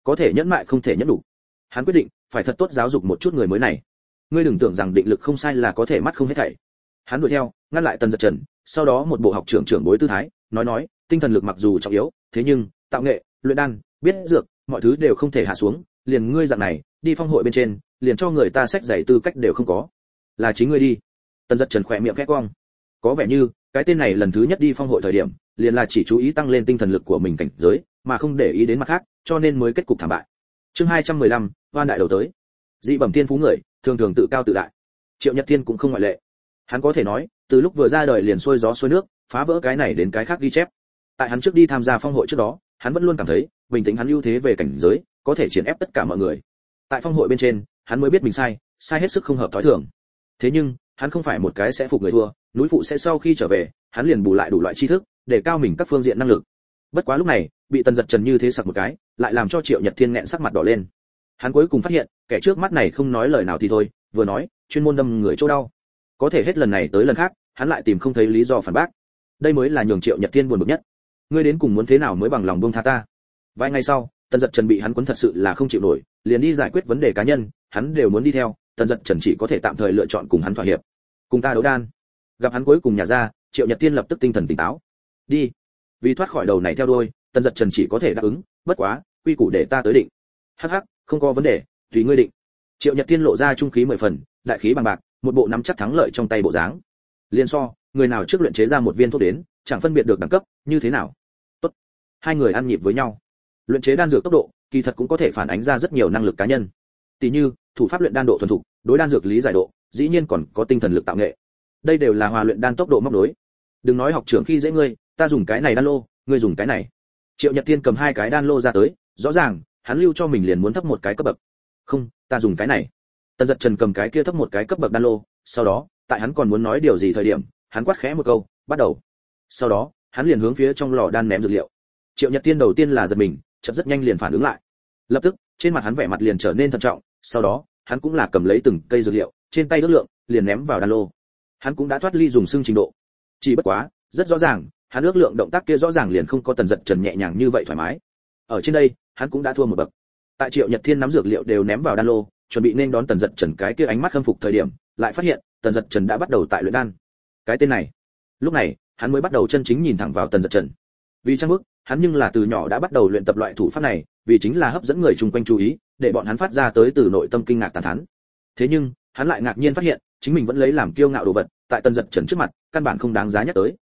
có thể nhẫn mại không thể nhẫn đủ. Hắn quyết định phải thật tốt giáo dục một chút người mới này. Ngươi đừng tưởng rằng định lực không sai là có thể mắt không hết thảy. Hắn đuổi theo, ngăn lại Tần Giật Trần, sau đó một bộ học trưởng bối tư thái, nói, tinh thần lực mặc dù trọng yếu, thế nhưng tạo nghệ, luyện đan, biết dược, mọi thứ đều không thể hạ xuống, liền ngươi dạng này, đi phong hội bên trên, liền cho người ta sách giày tư cách đều không có. Là chính ngươi đi. Tần Giật Trần khỏe miệng khẽ cong. Có vẻ như, cái tên này lần thứ nhất đi phong hội thời điểm, liền là chỉ chú ý tăng lên tinh thần lực của mình cảnh giới, mà không để ý đến mặt khác, cho nên mới kết cục thảm bại. Chương 215, oan đại đầu tới. Dị bẩm thiên phú người, thường thường tự cao tự đại. Triệu Nhật Thiên cũng không ngoại lệ. Hắn có thể nói, từ lúc vừa ra đời liền xuôi gió xuôi nước, phá vỡ cái này đến cái khác ghi chép. Tại hắn trước đi tham gia phong hội trước đó, hắn vẫn luôn cảm thấy, bình tĩnh hắn ưu thế về cảnh giới, có thể triển ép tất cả mọi người. Tại phong hội bên trên, hắn mới biết mình sai hết sức không hợp thói thường. Thế nhưng, hắn không phải một cái sẽ phục người thua, núi phụ sẽ sau khi trở về, hắn liền bù lại đủ loại tri thức, để cao mình các phương diện năng lực. Bất quá lúc này, bị Tần Giật Trần như thế sặc một cái, lại làm cho Triệu Nhật Thiên nghẹn sắc mặt đỏ lên. Hắn cuối cùng phát hiện, kẻ trước mắt này không nói lời nào thì thôi, vừa nói, chuyên môn đâm người chỗ đau. Có thể hết lần này tới lần khác, hắn lại tìm không thấy lý do phản bác. Đây mới là nhường Triệu Nhật Thiên buồn bực nhất. Ngươi đến cùng muốn thế nào mới bằng lòng buông tha ta? Vài ngày sau, Tần Giật Trần bị hắn cuốn thật sự là không chịu nổi, liền đi giải quyết vấn đề cá nhân, hắn đều muốn đi theo, Tần Giật Trần chỉ có thể tạm thời lựa chọn cùng hắn thỏa hiệp. Cùng ta đấu đan. Gặp hắn cuối cùng nhả ra, Triệu Nhật Thiên lập tức tinh thần tỉnh táo. Đi. Vì thoát khỏi đầu này theo đuôi, Tần Giật Trần chỉ có thể đáp ứng, bất quá, quy củ để ta tới định. Hắc hắc, không có vấn đề, tùy ngươi định. Triệu Nhật Thiên lộ ra trung khí 10 phần, đại khí bằng bạc, một bộ nắm chắc thắng lợi trong tay bộ dáng. Liên so, người nào trước luyện chế ra một viên thuốc đến, chẳng phân biệt được đẳng cấp, như thế nào. Tốt. Hai người ăn nhịp với nhau. Luyện chế đan dược tốc độ, kỳ thật cũng có thể phản ánh ra rất nhiều năng lực cá nhân. Tỷ như, thủ pháp luyện đan độ thuần thục, đối đan dược lý giải độ, dĩ nhiên còn có tinh thần lực tạo nghệ. Đây đều là hòa luyện đan tốc độ móc đối. Đừng nói học trưởng khi dễ ngươi, ta dùng cái này đan lô, ngươi dùng cái này. Triệu Nhật Thiên cầm hai cái đan lô ra tới, rõ ràng, hắn lưu cho mình liền muốn thấp một cái cấp bậc. Không, ta dùng cái này. Tần Giật Trần cầm cái kia thấp một cái cấp bậc đan lô, sau đó, tại hắn còn muốn nói điều gì thời điểm, hắn quát khẽ một câu, bắt đầu. Sau đó, hắn liền hướng phía trong lò đan ném dược liệu. Triệu Nhật Thiên đầu tiên là giật mình, chợt rất nhanh liền phản ứng lại. Lập tức, trên mặt hắn vẻ mặt liền trở nên thận trọng, sau đó, hắn cũng là cầm lấy từng cây dược liệu, trên tay ước lượng, liền ném vào đan lô. Hắn cũng đã thoát ly dùng xương trình độ. Chỉ bất quá, rất rõ ràng, hắn ước lượng động tác kia rõ ràng liền không có Tần Giật Trần nhẹ nhàng như vậy thoải mái. Ở trên đây, hắn cũng đã thua một bậc. Tại Triệu Nhật Thiên nắm dược liệu đều ném vào đan lô, chuẩn bị nên đón Tần Giật Trần cái kia ánh mắt khâm phục thời điểm, lại phát hiện, Tần Giật Trần đã bắt đầu tại luyện đan. Cái tên này, lúc này, hắn mới bắt đầu chân chính nhìn thẳng vào Tần Giật Trần. Vì trang bức, hắn nhưng là từ nhỏ đã bắt đầu luyện tập loại thủ pháp này, vì chính là hấp dẫn người chung quanh chú ý, để bọn hắn phát ra tới từ nội tâm kinh ngạc tán thán. Thế nhưng, hắn lại ngạc nhiên phát hiện, chính mình vẫn lấy làm kiêu ngạo đồ vật, tại Tần Giật Trần trước mặt, căn bản không đáng giá nhắc tới.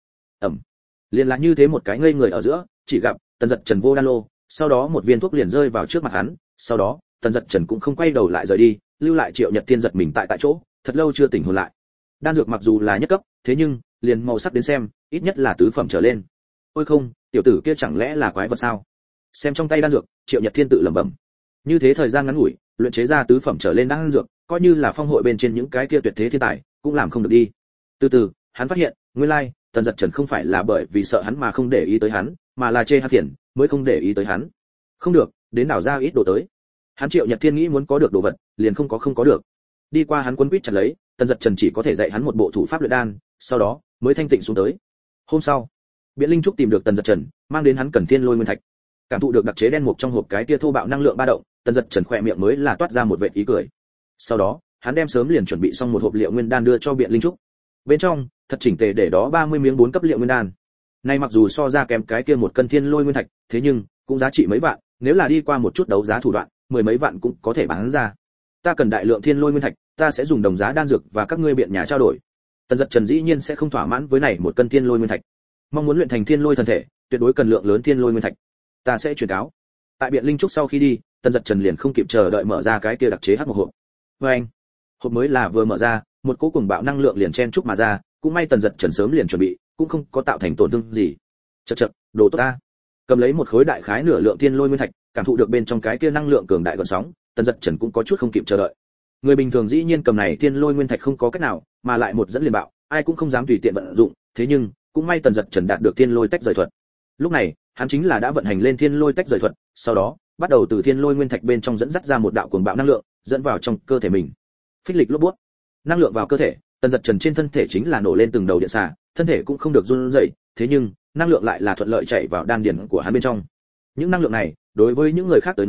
Liền là như thế một cái ngây người ở giữa, chỉ gặp Tần Giật Trần vô đan lô, sau đó một viên thuốc liền rơi vào trước mặt hắn, sau đó, Tần Giật Trần cũng không quay đầu lại rời đi, lưu lại Triệu Nhật Thiên giật mình tại chỗ, thật lâu chưa tỉnh hồn lại. Đan dược mặc dù là nhất cấp, thế nhưng, liền màu sắc đến xem, ít nhất là tứ phẩm trở lên. Ôi không, tiểu tử kia chẳng lẽ là quái vật sao? Xem trong tay đan dược, Triệu Nhật Thiên tự lẩm bẩm. Như thế thời gian ngắn ngủi, luyện chế ra tứ phẩm trở lên đan dược, coi như là phong hội bên trên những cái kia tuyệt thế thiên tài, cũng làm không được đi. Từ từ, hắn phát hiện, nguyên lai, Tần Giật Trần không phải là bởi vì sợ hắn mà không để ý tới hắn, mà là chê hắn phiền, mới không để ý tới hắn. Không được, đến đảo ra ít đồ tới. Hắn Triệu Nhật Thiên nghĩ muốn có được đồ vật, liền không có được. Đi qua hắn quấn quýt chặt lấy, Tần Giật Trần chỉ có thể dạy hắn một bộ thủ pháp luyện đan, sau đó mới thanh tịnh xuống tới. Hôm sau, Biện Linh Trúc tìm được Tần Giật Trần, mang đến hắn cần thiên lôi nguyên thạch. Cảm thụ được đặc chế đen mục trong hộp cái tia thô bạo năng lượng ba động, Tần Giật Trần khỏe miệng mới là toát ra một vệt ý cười. Sau đó, hắn đem sớm liền chuẩn bị xong một hộp liệu nguyên đan đưa cho Biện Linh Trúc. Bên trong, thật chỉnh tề để đó 30 miếng 4 cấp liệu nguyên đan. Này mặc dù so ra kém cái kia một cân thiên lôi nguyên thạch, thế nhưng cũng giá trị mấy vạn, nếu là đi qua một chút đấu giá thủ đoạn, mười mấy vạn cũng có thể bán ra. Ta cần đại lượng thiên lôi nguyên thạch, ta sẽ dùng đồng giá đan dược và các ngươi biện nhà trao đổi. Tần Giật Trần dĩ nhiên sẽ không thỏa mãn với này một cân thiên lôi nguyên thạch. Mong muốn luyện thành thiên lôi thần thể, tuyệt đối cần lượng lớn thiên lôi nguyên thạch. Ta sẽ truyền cáo. Tại Biện Linh Trúc sau khi đi, Tần Giật Trần liền không kịp chờ đợi mở ra cái kia đặc chế hắc một hộp. Anh, hộp mới là vừa mở ra, một cỗ cuồng bạo năng lượng liền chen chúc mà ra, cũng may Tần Giật Trần sớm liền chuẩn bị, cũng không có tạo thành tổn thương gì. Chậc, đồ tốt ta. Cầm lấy một khối đại khái nửa lượng thiên lôi nguyên thạch, cảm thụ được bên trong cái kia năng lượng cường đại gợn sóng, Tần Giật Trần cũng có chút không kịp chờ đợi. Người bình thường dĩ nhiên cầm này thiên lôi nguyên thạch không có cách nào, mà lại một dẫn liền bạo, ai cũng không dám tùy tiện vận dụng, thế nhưng, cũng may Tần Giật Trần đạt được thiên lôi tách rời thuật. Lúc này, hắn chính là đã vận hành lên thiên lôi tách rời thuật, sau đó, bắt đầu từ thiên lôi nguyên thạch bên trong dẫn dắt ra một đạo cuồng bạo năng lượng, dẫn vào trong cơ thể mình. Phích lịch lốp buốt. Năng lượng vào cơ thể, Tần Giật Trần trên thân thể chính là nổ lên từng đầu điện xà, thân thể cũng không được run rẩy, thế nhưng, năng lượng lại là thuận lợi chạy vào đan điền của hắn bên trong. Những năng lượng này, đối với những người khác tới nói,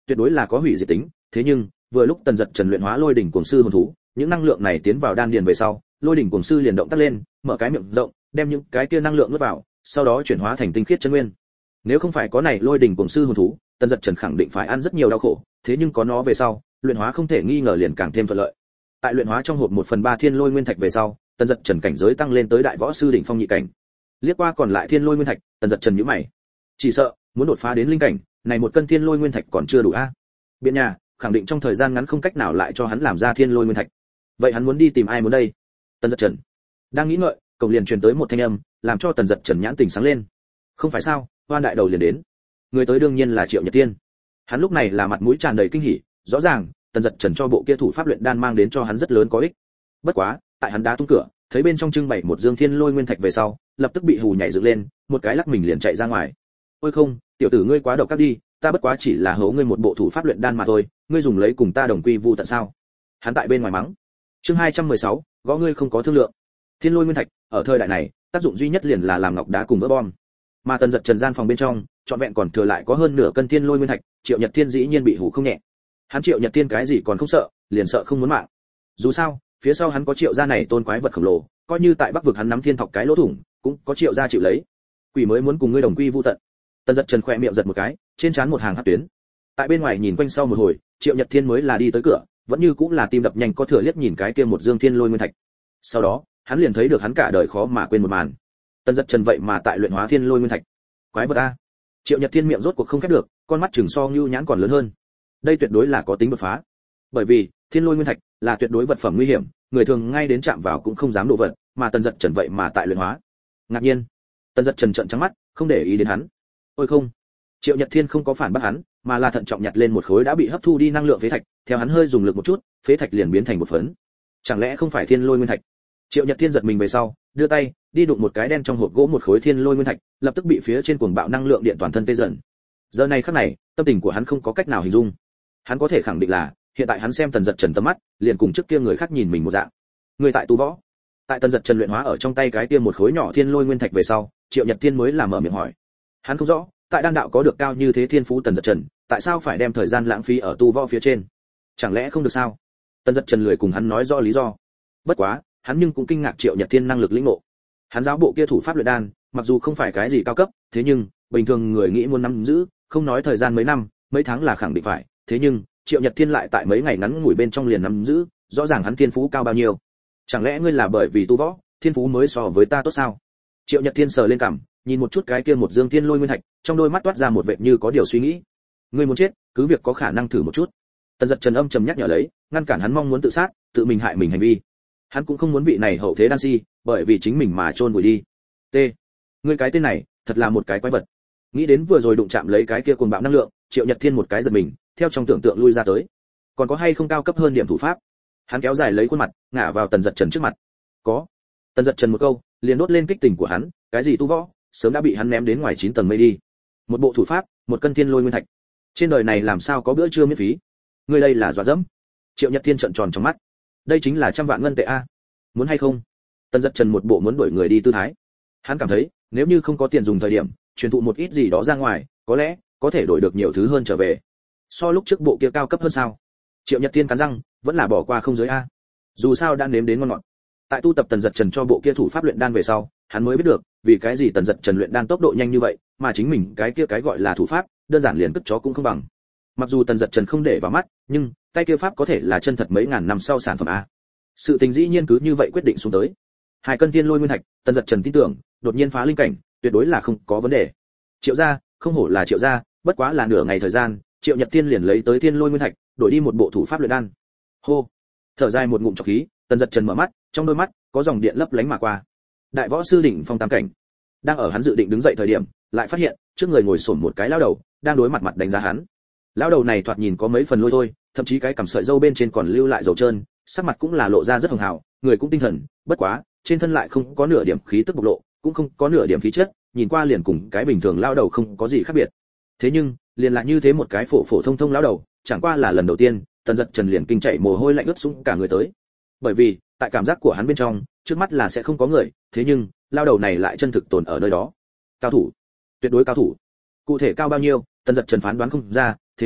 tuyệt đối là có hủy diệt tính, thế nhưng vừa lúc Tần Dật Trần luyện hóa lôi đỉnh cuồng sư hồn thú, những năng lượng này tiến vào đan điền về sau, lôi đỉnh cuồng sư liền động tác lên, mở cái miệng rộng, đem những cái kia năng lượng nuốt vào, sau đó chuyển hóa thành tinh khiết chân nguyên. Nếu không phải có này lôi đỉnh cuồng sư hồn thú, Tần Dật Trần khẳng định phải ăn rất nhiều đau khổ, thế nhưng có nó về sau, luyện hóa không thể nghi ngờ liền càng thêm thuận lợi. Tại luyện hóa trong hộp 1/3 thiên lôi nguyên thạch về sau, Tần Dật Trần cảnh giới tăng lên tới đại võ sư đỉnh phong nhị cảnh. Liếc qua còn lại thiên lôi nguyên thạch, Tần Dật Trần nhíu mày. Chỉ sợ muốn đột phá đến linh cảnh, này một cân thiên lôi nguyên thạch còn chưa đủ a. Biện nhà, khẳng định trong thời gian ngắn không cách nào lại cho hắn làm ra thiên lôi nguyên thạch. Vậy hắn muốn đi tìm ai muốn đây? Tần Dật Trần đang nghĩ ngợi, cổng liền truyền tới một thanh âm, làm cho Tần Dật Trần nhãn tình sáng lên. Không phải sao, Hoan đại đầu liền đến. Người tới đương nhiên là Triệu Nhật Tiên. Hắn lúc này là mặt mũi tràn đầy kinh hỉ, rõ ràng Tần Dật Trần cho bộ kia thủ pháp luyện đan mang đến cho hắn rất lớn có ích. Bất quá, tại hắn đá tung cửa, thấy bên trong trưng bày một dương thiên lôi nguyên thạch về sau, lập tức bị hù nhảy dựng lên, một cái lắc mình liền chạy ra ngoài. Ôi không, tiểu tử ngươi quá độc ác đi, ta bất quá chỉ là hố ngươi một bộ thủ pháp luyện đan mà thôi, ngươi dùng lấy cùng ta đồng quy vu tận sao? Hắn tại bên ngoài mắng. Chương 216, gõ ngươi không có thương lượng. Thiên lôi nguyên thạch, ở thời đại này, tác dụng duy nhất liền là làm ngọc đá cùng vỡ bom. Mà Tần Dật Trần gian phòng bên trong, trọn vẹn còn thừa lại có hơn nửa cân thiên lôi nguyên thạch, Triệu Nhật Thiên dĩ nhiên bị hù không nhẹ. Hắn Triệu Nhật Thiên cái gì còn không sợ, liền sợ không muốn mạng. Dù sao, phía sau hắn có Triệu gia này tôn quái vật khổng lồ, coi như tại Bắc vực hắn nắm thiên thọc cái lỗ thủng, cũng có Triệu gia chịu lấy. Quỷ mới muốn cùng ngươi đồng quy vu tận. Tần Dật Trần khẽ miệng giật một cái, trên trán một hàng hắc tuyến. Tại bên ngoài nhìn quanh sau một hồi, Triệu Nhật Thiên mới là đi tới cửa, vẫn như cũng là tim đập nhanh có thừa liếc nhìn cái kia một dương thiên lôi nguyên thạch. Sau đó, hắn liền thấy được hắn cả đời khó mà quên một màn. Tần Dật Trần vậy mà tại luyện hóa thiên lôi nguyên thạch. Quái vật a. Triệu Nhật Thiên miệng rốt cuộc không khép được, con mắt trừng so Nưu nhãn còn lớn hơn. Đây tuyệt đối là có tính đột phá. Bởi vì, thiên lôi nguyên thạch là tuyệt đối vật phẩm nguy hiểm, người thường ngay đến chạm vào cũng không dám đổ vật, mà Tần Dật Trần vậy mà tại luyện hóa. Ngạc nhiên, Tần Dật Trần trợn trắng mắt, không để ý đến hắn. Ôi không. Triệu Nhật Thiên không có phản bác hắn, mà là thận trọng nhặt lên một khối đã bị hấp thu đi năng lượng phế thạch, theo hắn hơi dùng lực một chút, phế thạch liền biến thành một phấn. Chẳng lẽ không phải thiên lôi nguyên thạch? Triệu Nhật Thiên giật mình về sau, đưa tay đi đụng một cái đen trong hộp gỗ một khối thiên lôi nguyên thạch, lập tức bị phía trên cuồng bạo năng lượng điện toàn thân tê dần. Giờ này khắc này, tâm tình của hắn không có cách nào hình dung. Hắn có thể khẳng định là, hiện tại hắn xem Tần Dật Trần tầm mắt, liền cùng trước kia người khác nhìn mình một dạng. Người tại tu võ. Tại Tần Dật Trần luyện hóa ở trong tay cái kia một khối nhỏ thiên lôi nguyên thạch về sau, Triệu Nhật Thiên mới làm mở miệng hỏi. Hắn không rõ, tại đan đạo có được cao như thế thiên phú Tần Dật Trần, tại sao phải đem thời gian lãng phí ở tu võ phía trên? Chẳng lẽ không được sao? Tần Dật Trần lười cùng hắn nói rõ lý do. Bất quá, hắn nhưng cũng kinh ngạc Triệu Nhật Thiên năng lực lĩnh ngộ. Hắn giáo bộ kia thủ pháp luyện đan, mặc dù không phải cái gì cao cấp, thế nhưng bình thường người nghĩ muốn nắm giữ, không nói thời gian mấy năm, mấy tháng là khẳng định phải, thế nhưng Triệu Nhật Thiên lại tại mấy ngày ngắn ngủi bên trong liền nắm giữ, rõ ràng hắn thiên phú cao bao nhiêu. Chẳng lẽ ngươi là bởi vì tu võ, thiên phú mới so với ta tốt sao? Triệu Nhật Thiên sờ lên cằm, nhìn một chút cái kia một dương thiên lôi nguyên thạch, trong đôi mắt toát ra một vệt như có điều suy nghĩ. Ngươi muốn chết, cứ việc có khả năng thử một chút. Tần Dật Trần âm trầm nhắc nhở lấy, ngăn cản hắn mong muốn tự sát, tự mình hại mình hành vi. Hắn cũng không muốn vị này hậu thế đan si, bởi vì chính mình mà chôn vùi đi. T. Ngươi cái tên này, thật là một cái quái vật. Nghĩ đến vừa rồi đụng chạm lấy cái kia cuồng bạo năng lượng, Triệu Nhật Thiên một cái giật mình, theo trong tưởng tượng lui ra tới. Còn có hay không cao cấp hơn điểm thủ pháp? Hắn kéo dài lấy khuôn mặt, ngả vào Tần Dật Trần trước mặt. Có. Tần Dật Trần một câu, liền đốt lên kích tình của hắn, cái gì tu võ, sớm đã bị hắn ném đến ngoài 9 tầng mây đi. Một bộ thủ pháp, một cân thiên lôi nguyên thạch. Trên đời này làm sao có bữa trưa miễn phí? Ngươi đây là dọa dẫm. Triệu Nhật Thiên trợn tròn trong mắt. Đây chính là 100 vạn ngân tệ a. Muốn hay không? Tần Dật Trần một bộ muốn đuổi người đi tư thái. Hắn cảm thấy, nếu như không có tiền dùng thời điểm, truyền thụ một ít gì đó ra ngoài, có lẽ có thể đổi được nhiều thứ hơn trở về. So lúc trước bộ kia cao cấp hơn sao? Triệu Nhật Thiên cắn răng, vẫn là bỏ qua không giới a. Dù sao đã nếm đến ngon ngọt. Tại tu tập Tần Dật Trần cho bộ kia thủ pháp luyện đan về sau, hắn mới biết được, vì cái gì Tần Dật Trần luyện đan tốc độ nhanh như vậy, mà chính mình cái kia cái gọi là thủ pháp, đơn giản liền cất chó cũng không bằng. Mặc dù Tần Dật Trần không để vào mắt, nhưng tay kia pháp có thể là chân thật mấy ngàn năm sau sản phẩm a. Sự tình dĩ nhiên cứ như vậy quyết định xuống tới. 2 cân thiên lôi nguyên thạch, Tần Dật Trần tin tưởng, đột nhiên phá linh cảnh, tuyệt đối là không có vấn đề. Triệu gia, không hổ là Triệu gia, bất quá là nửa ngày thời gian, Triệu Nhật Thiên liền lấy tới thiên lôi nguyên thạch, đổi đi một bộ thủ pháp luyện đan. Hô, thở dài một ngụm trọc khí, Tần Dật Trần mở mắt, trong đôi mắt có dòng điện lấp lánh mà qua. Đại võ sư đỉnh phong tam cảnh. Đang ở hắn dự định đứng dậy thời điểm, lại phát hiện, trước người ngồi xổm một cái lão đầu, đang đối mặt đánh giá hắn. Lão đầu này thoạt nhìn có mấy phần lôi thôi, thậm chí cái cằm sợi râu bên trên còn lưu lại dầu trơn, sắc mặt cũng là lộ ra rất hường hào, người cũng tinh thần, bất quá, trên thân lại không có nửa điểm khí tức bộc lộ, cũng không có nửa điểm khí chất, nhìn qua liền cùng cái bình thường lão đầu không có gì khác biệt. Thế nhưng, liền lại như thế một cái phổ phổ thông thông lão đầu, chẳng qua là lần đầu tiên, Tần Dật Trần liền kinh chạy mồ hôi lạnh ướt sũng cả người tới. Bởi vì, tại cảm giác của hắn bên trong, trước mắt là sẽ không có người, thế nhưng, lão đầu này lại chân thực tồn ở nơi đó. Cao thủ, tuyệt đối cao thủ. Cụ thể cao bao nhiêu, Tần Dật Trần phán đoán không ra, thế nhưng,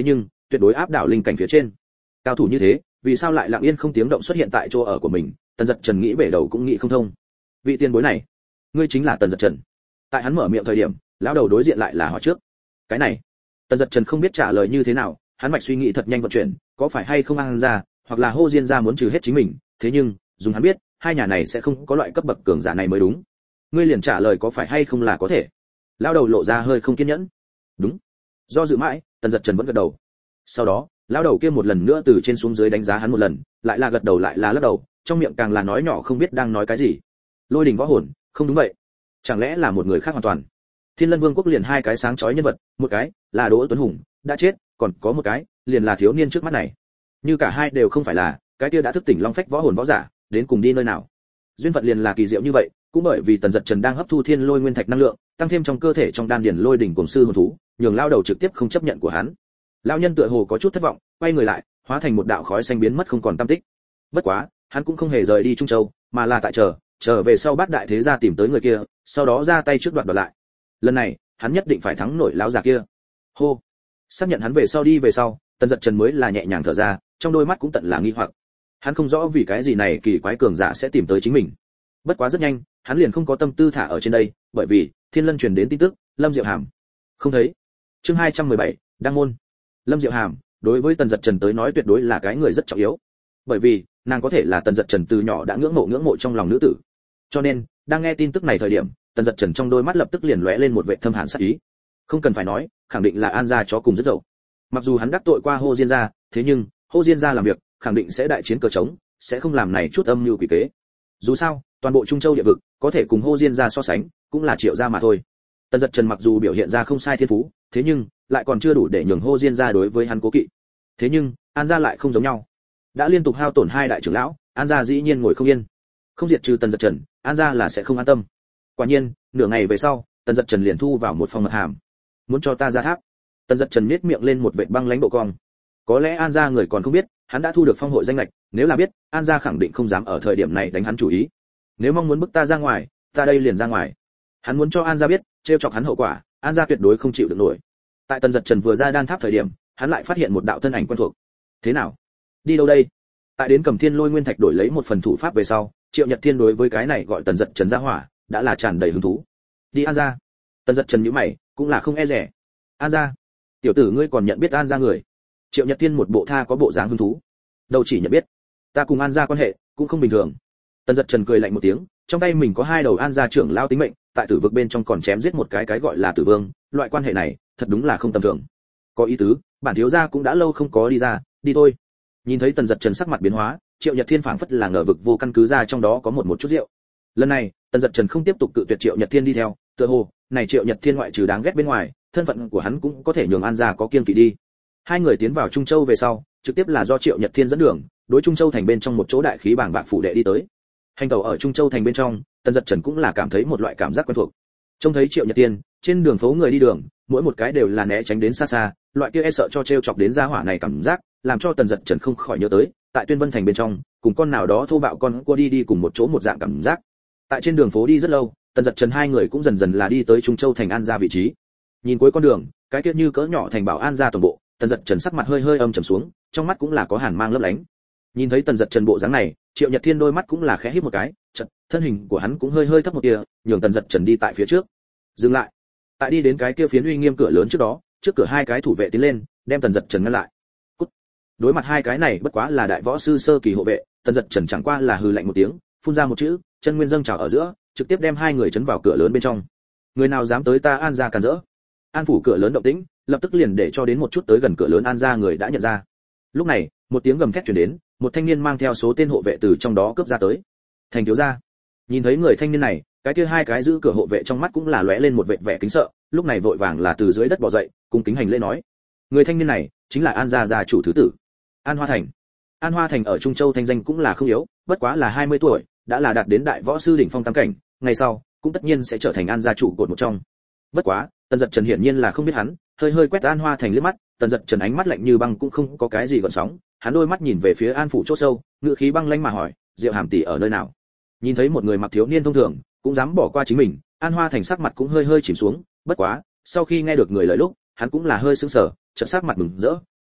tuyệt đối áp đảo linh cảnh phía trên. Cao thủ như thế, vì sao lại lặng yên không tiếng động xuất hiện tại chỗ ở của mình? Tần Dật Trần nghĩ bể đầu cũng nghĩ không thông. Vị tiền bối này, ngươi chính là Tần Dật Trần? Tại hắn mở miệng thời điểm, lão đầu đối diện lại là hỏi trước. Cái này, Tần Dật Trần không biết trả lời như thế nào, hắn mạch suy nghĩ thật nhanh vận chuyển, có phải hay không An gia, hoặc là Hồ Diên gia muốn trừ hết chính mình, thế nhưng, dùng hắn biết, hai nhà này sẽ không có loại cấp bậc cường giả này mới đúng. Ngươi liền trả lời có phải hay không là có thể. Lão đầu lộ ra hơi không kiên nhẫn. Đúng. Do dự mãi, Tần Dật Trần vẫn gật đầu. Sau đó, lão đầu kia một lần nữa từ trên xuống dưới đánh giá hắn một lần, lại là gật đầu lại là lắc đầu, trong miệng càng là nói nhỏ không biết đang nói cái gì. Lôi Đình võ hồn, không đúng vậy. Chẳng lẽ là một người khác hoàn toàn? Thiên Lân Vương quốc liền hai cái sáng chói nhân vật, một cái là Đỗ Tuấn Hùng, đã chết, còn có một cái liền là thiếu niên trước mắt này. Như cả hai đều không phải là, cái kia đã thức tỉnh long phách võ hồn võ giả, đến cùng đi nơi nào? Duyên phận liền là kỳ diệu như vậy, cũng bởi vì Tần Dật Trần đang hấp thu thiên lôi nguyên thạch năng lượng, tăng thêm trong cơ thể trong đan điền lôi đỉnh cùng sư hồn thú, nhường lao đầu trực tiếp không chấp nhận của hắn. Lão nhân tựa hồ có chút thất vọng, quay người lại, hóa thành một đạo khói xanh biến mất không còn tăm tích. Bất quá, hắn cũng không hề rời đi Trung Châu, mà là tại chờ về sau Bát đại thế gia tìm tới người kia, sau đó ra tay trước đoạt lại. Lần này, hắn nhất định phải thắng nổi lão già kia. Hô. Xác nhận hắn về sau, Tần Dật Trần mới là nhẹ nhàng thở ra, trong đôi mắt cũng tận là nghi hoặc. Hắn không rõ vì cái gì này kỳ quái cường giả sẽ tìm tới chính mình. Bất quá rất nhanh, hắn liền không có tâm tư thả ở trên đây, bởi vì Thiên Lân truyền đến tin tức, Lâm Diệu Hàm không thấy. Chương 217, đăng môn. Lâm Diệu Hàm, đối với Tần Dật Trần tới nói tuyệt đối là cái người rất trọng yếu. Bởi vì, nàng có thể là Tần Dật Trần từ nhỏ đã ngưỡng mộ trong lòng nữ tử. Cho nên, đang nghe tin tức này thời điểm, Tần Dật Trần trong đôi mắt lập tức liền lóe lên một vẻ thâm hàn sát ý. Không cần phải nói, khẳng định là An gia chó cùng rất dậu. Mặc dù hắn đắc tội qua Hồ Diên gia, thế nhưng, Hồ Diên gia làm việc, khẳng định sẽ đại chiến cờ trống, sẽ không làm này chút âm mưu quỷ kế. Dù sao, toàn bộ Trung Châu địa vực, có thể cùng Hồ Diên gia so sánh, cũng là Triệu gia mà thôi. Tần Dật Trần mặc dù biểu hiện ra không sai thiên phú, thế nhưng lại còn chưa đủ để nhường Hồ Diên gia đối với hắn cố kỵ. Thế nhưng, An gia lại không giống nhau. Đã liên tục hao tổn hai đại trưởng lão, An gia dĩ nhiên ngồi không yên. Không diệt trừ Tần Dật Trần, An gia là sẽ không an tâm. Quả nhiên, nửa ngày về sau, Tần Dật Trần liền thu vào một phong mật hàm. Muốn cho ta ra tháp. Tần Dật Trần nhếch miệng lên một vệt băng lãnh độ cong. Có lẽ An gia người còn không biết, hắn đã thu được phong hội danh lệch, nếu là biết, An gia khẳng định không dám ở thời điểm này đánh hắn chủ ý. Nếu mong muốn bức ta ra ngoài, ta đây liền ra ngoài. Hắn muốn cho An gia biết, trêu chọc hắn hậu quả, An gia tuyệt đối không chịu được nổi. Tại Tần Dật Trần vừa ra đan tháp thời điểm, hắn lại phát hiện một đạo thân ảnh quen thuộc. Thế nào? Đi đâu đây? Tại đến cầm thiên lôi nguyên thạch đổi lấy một phần thủ pháp về sau, Triệu Nhật Thiên đối với cái này gọi Tần Dật Trần ra hỏa, đã là tràn đầy hứng thú. Đi An gia. Tần Dật Trần nhíu mày, cũng là không e dè. An gia? Tiểu tử ngươi còn nhận biết An gia người? Triệu Nhật Thiên một bộ tha có bộ dáng hứng thú. Đâu chỉ nhận biết, ta cùng An gia quan hệ cũng không bình thường. Tần Dật Trần cười lạnh một tiếng, trong tay mình có hai đầu An gia trưởng lao tính mệnh, tại tử vực bên trong còn chém giết một cái gọi là Tử Vương, loại quan hệ này, thật đúng là không tầm thường. Có ý tứ, bản thiếu gia cũng đã lâu không có đi ra, đi thôi. Nhìn thấy Tần Dật Trần sắc mặt biến hóa, Triệu Nhật Thiên phảng phất là ngờ vực vô căn cứ ra trong đó có một chút rượu. Lần này, Tần Dật Trần không tiếp tục cự tuyệt Triệu Nhật Thiên đi theo, tựa hồ, này Triệu Nhật Thiên ngoại trừ đáng ghét bên ngoài, thân phận của hắn cũng có thể nhường An gia có kiêng kỵ đi. Hai người tiến vào Trung Châu về sau, trực tiếp là do Triệu Nhật Thiên dẫn đường, đối Trung Châu thành bên trong một chỗ đại khí bảng bạc phủ đệ đi tới. Hành tẩu ở Trung Châu thành bên trong, Tần Dật Trần cũng là cảm thấy một loại cảm giác quen thuộc. Trông thấy Triệu Nhật Thiên, trên đường phố người đi đường, mỗi một cái đều là né tránh đến xa xa, loại kia e sợ cho trêu chọc đến gia hỏa này cảm giác, làm cho Tần Dật Trần không khỏi nhớ tới, tại Tuyên Vân thành bên trong, cùng con nào đó thô bạo con cua đi cùng một chỗ một dạng cảm giác. Tại trên đường phố đi rất lâu, Tần Dật Trần hai người cũng dần dần là đi tới Trung Châu thành An gia vị trí. Nhìn cuối con đường, cái kia như cỡ nhỏ thành bảo An gia toàn bộ, Tần Dật Trần sắc mặt hơi hơi âm trầm xuống, trong mắt cũng là có hàn mang lấp lánh. Nhìn thấy Tần Dật Trần bộ dáng này, Triệu Nhật Thiên đôi mắt cũng là khẽ híp một cái, chợt, thân hình của hắn cũng hơi hơi thấp một tia, nhường Tần Dật Trần đi tại phía trước. Dừng lại. Tại đi đến cái kia phiến uy nghiêm cửa lớn trước đó, trước cửa hai cái thủ vệ tiến lên, đem Tần Dật Trần ngăn lại. Cút. Đối mặt hai cái này bất quá là đại võ sư sơ kỳ hộ vệ, Tần Dật Trần chẳng qua là hừ lạnh một tiếng, phun ra một chữ, chân nguyên dâng trào ở giữa, trực tiếp đem hai người chấn vào cửa lớn bên trong. Người nào dám tới ta An gia cản rỡ? An phủ cửa lớn động tĩnh, lập tức liền để cho đến một chút tới gần cửa lớn An gia người đã nhận ra. Lúc này, một tiếng gầm thét truyền đến, một thanh niên mang theo số tên hộ vệ từ trong đó cướp ra tới. Thành thiếu gia. Nhìn thấy người thanh niên này, cái kia hai cái giữ cửa hộ vệ trong mắt cũng là lóe lên một vẻ kính sợ, lúc này vội vàng là từ dưới đất bò dậy, cung kính hành lễ nói: người thanh niên này chính là An gia gia chủ thứ tử An Hoa Thành. An Hoa Thành ở Trung Châu thanh danh cũng là không yếu, bất quá là 20 tuổi, đã là đạt đến đại võ sư đỉnh phong tam cảnh, ngày sau cũng tất nhiên sẽ trở thành An gia chủ cột một trong. Bất quá, Tần Dật Trần hiển nhiên là không biết hắn, hơi hơi quét An Hoa Thành liếc mắt, Tần Dật Trần ánh mắt lạnh như băng cũng không có cái gì gợn sóng, hắn đôi mắt nhìn về phía An phủ chỗ sâu, ngữ khí băng lãnh mà hỏi: Diệu Hàm tỷ ở nơi nào? Nhìn thấy một người mặc thiếu niên thông thường, cũng dám bỏ qua chính mình, An Hoa Thành sắc mặt cũng hơi hơi chìm xuống, bất quá, sau khi nghe được người lời lúc, hắn cũng là hơi sững sờ, chợt sắc mặt mừng rỡ,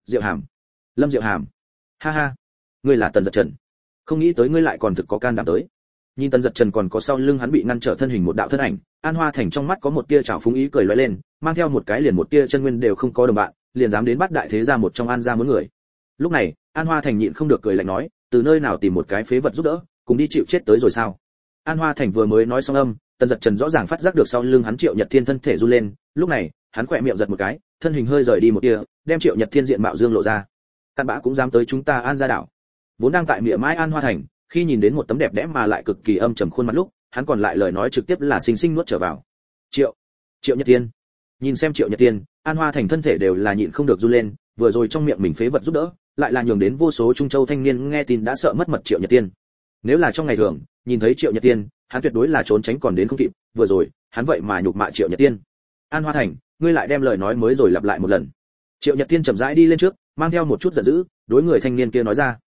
Diệu Hàm. Lâm Diệu Hàm. Ha ha, ngươi là Tần Dật Trần. Không nghĩ tới ngươi lại còn thực có can đảm tới. Nhìn Tần Dật Trần còn có sau lưng hắn bị ngăn trở thân hình một đạo thân ảnh, An Hoa Thành trong mắt có một tia trào phúng ý cười lóe lên, mang theo một cái liền một tia chân nguyên đều không có đồng bạn, liền dám đến bắt đại thế gia một trong An gia muốn người. Lúc này, An Hoa Thành nhịn không được cười lạnh nói, từ nơi nào tìm một cái phế vật giúp đỡ, cùng đi chịu chết tới rồi sao? An Hoa Thành vừa mới nói xong âm, Tần Dật Trần rõ ràng phát giác được sau lưng hắn Triệu Nhật Thiên thân thể run lên, lúc này, hắn khẽ miệng giật một cái, thân hình hơi rời đi một tia, đem Triệu Nhật Thiên diện mạo dương lộ ra. Cặn bã cũng dám tới chúng ta An gia đảo. Vốn đang tại mỉa mai An Hoa Thành, khi nhìn đến một tấm đẹp đẽ mà lại cực kỳ âm trầm khuôn mặt lúc, hắn còn lại lời nói trực tiếp là xinh xinh nuốt trở vào. Triệu Nhật Thiên. Nhìn xem Triệu Nhật Thiên, An Hoa Thành thân thể đều là nhịn không được run lên, vừa rồi trong miệng mình phế vật giúp đỡ, lại là nhường đến vô số Trung Châu thanh niên nghe tin đã sợ mất mật Triệu Nhật Thiên. Nếu là trong ngày thường, nhìn thấy Triệu Nhật Thiên, hắn tuyệt đối là trốn tránh còn đến không kịp, vừa rồi, hắn vậy mà nhục mạ Triệu Nhật Thiên. An Hoa Thành, ngươi lại đem lời nói mới rồi lặp lại một lần. Triệu Nhật Thiên chậm rãi đi lên trước, mang theo một chút giận dữ, đối người thanh niên kia nói ra.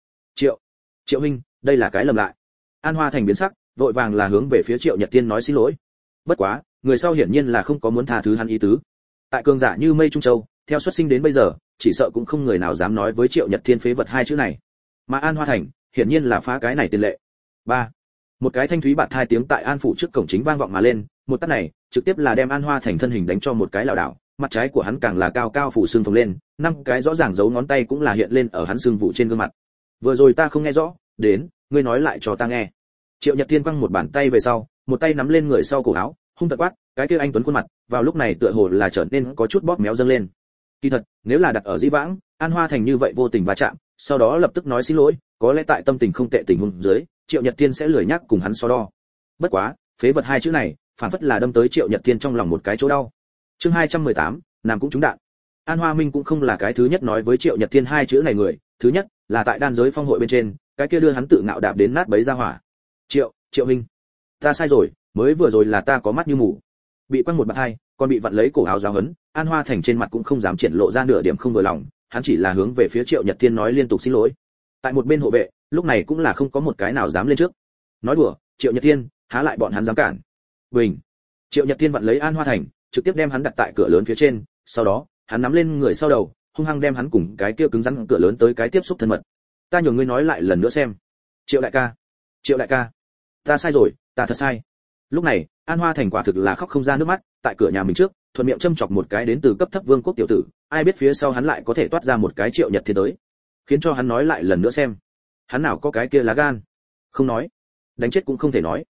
Triệu huynh, đây là cái lầm lại. An Hoa Thành biến sắc, vội vàng là hướng về phía Triệu Nhật Thiên nói xin lỗi. Bất quá, người sau hiển nhiên là không có muốn tha thứ hắn ý tứ. Tại cường giả như Mây Trung Châu, theo xuất sinh đến bây giờ, chỉ sợ cũng không người nào dám nói với Triệu Nhật Thiên phế vật hai chữ này. Mà An Hoa Thành, hiển nhiên là phá cái này tiền lệ. 3. Một cái thanh thúy bạt hai tiếng tại An phủ trước cổng chính vang vọng mà lên, một tát này, trực tiếp là đem An Hoa Thành thân hình đánh cho một cái lảo đảo, mặt trái của hắn càng là cao cao phủ sưng phồng lên, năm cái rõ ràng dấu ngón tay cũng là hiện lên ở hắn sưng vụ trên gương mặt. Vừa rồi ta không nghe rõ, đến, ngươi nói lại cho ta nghe. Triệu Nhật Thiên quăng một bàn tay về sau, một tay nắm lên người sau cổ áo, hung tợn quát, cái kia anh tuấn khuôn mặt, vào lúc này tựa hồ là trở nên có chút bóp méo dâng lên. Kỳ thật, nếu là đặt ở Dĩ Vãng, An Hoa Thành như vậy vô tình va chạm, sau đó lập tức nói xin lỗi, có lẽ tại tâm tình không tệ tình huống dưới, Triệu Nhật Thiên sẽ lười nhắc cùng hắn so đo. Bất quá, phế vật hai chữ này, phản phất là đâm tới Triệu Nhật Thiên trong lòng một cái chỗ đau. Chương 218, nam cũng trúng đạn. An Hoa Minh cũng không là cái thứ nhất nói với Triệu Nhật Thiên hai chữ này người, thứ nhất là tại đan giới phong hội bên trên, cái kia đưa hắn tự ngạo đạp đến nát bấy ra hỏa. Triệu huynh, ta sai rồi, mới vừa rồi là ta có mắt như mù. Bị quăng một bạt hai, còn bị vặn lấy cổ áo giáo hấn, An Hoa Thành trên mặt cũng không dám triển lộ ra nửa điểm không vừa lòng, hắn chỉ là hướng về phía Triệu Nhật Thiên nói liên tục xin lỗi. Tại một bên hộ vệ, lúc này cũng là không có một cái nào dám lên trước. Nói đùa, Triệu Nhật Thiên, há lại bọn hắn dám cản. Bình. Triệu Nhật Thiên vặn lấy An Hoa Thành, trực tiếp đem hắn đặt tại cửa lớn phía trên, sau đó, hắn nắm lên người sau đầu, hung hăng đem hắn cùng cái kia cứng rắn cửa lớn tới cái tiếp xúc thân mật. Ta nhường ngươi nói lại lần nữa xem. Triệu đại ca, ta sai rồi, ta thật sai. Lúc này, An Hoa Thành quả thực là khóc không ra nước mắt, tại cửa nhà mình trước, thuận miệng châm chọc một cái đến từ cấp thấp vương quốc tiểu tử, ai biết phía sau hắn lại có thể toát ra một cái Triệu Nhật Thiên tới, khiến cho hắn nói lại lần nữa xem. Hắn nào có cái kia lá gan? Không nói, đánh chết cũng không thể nói.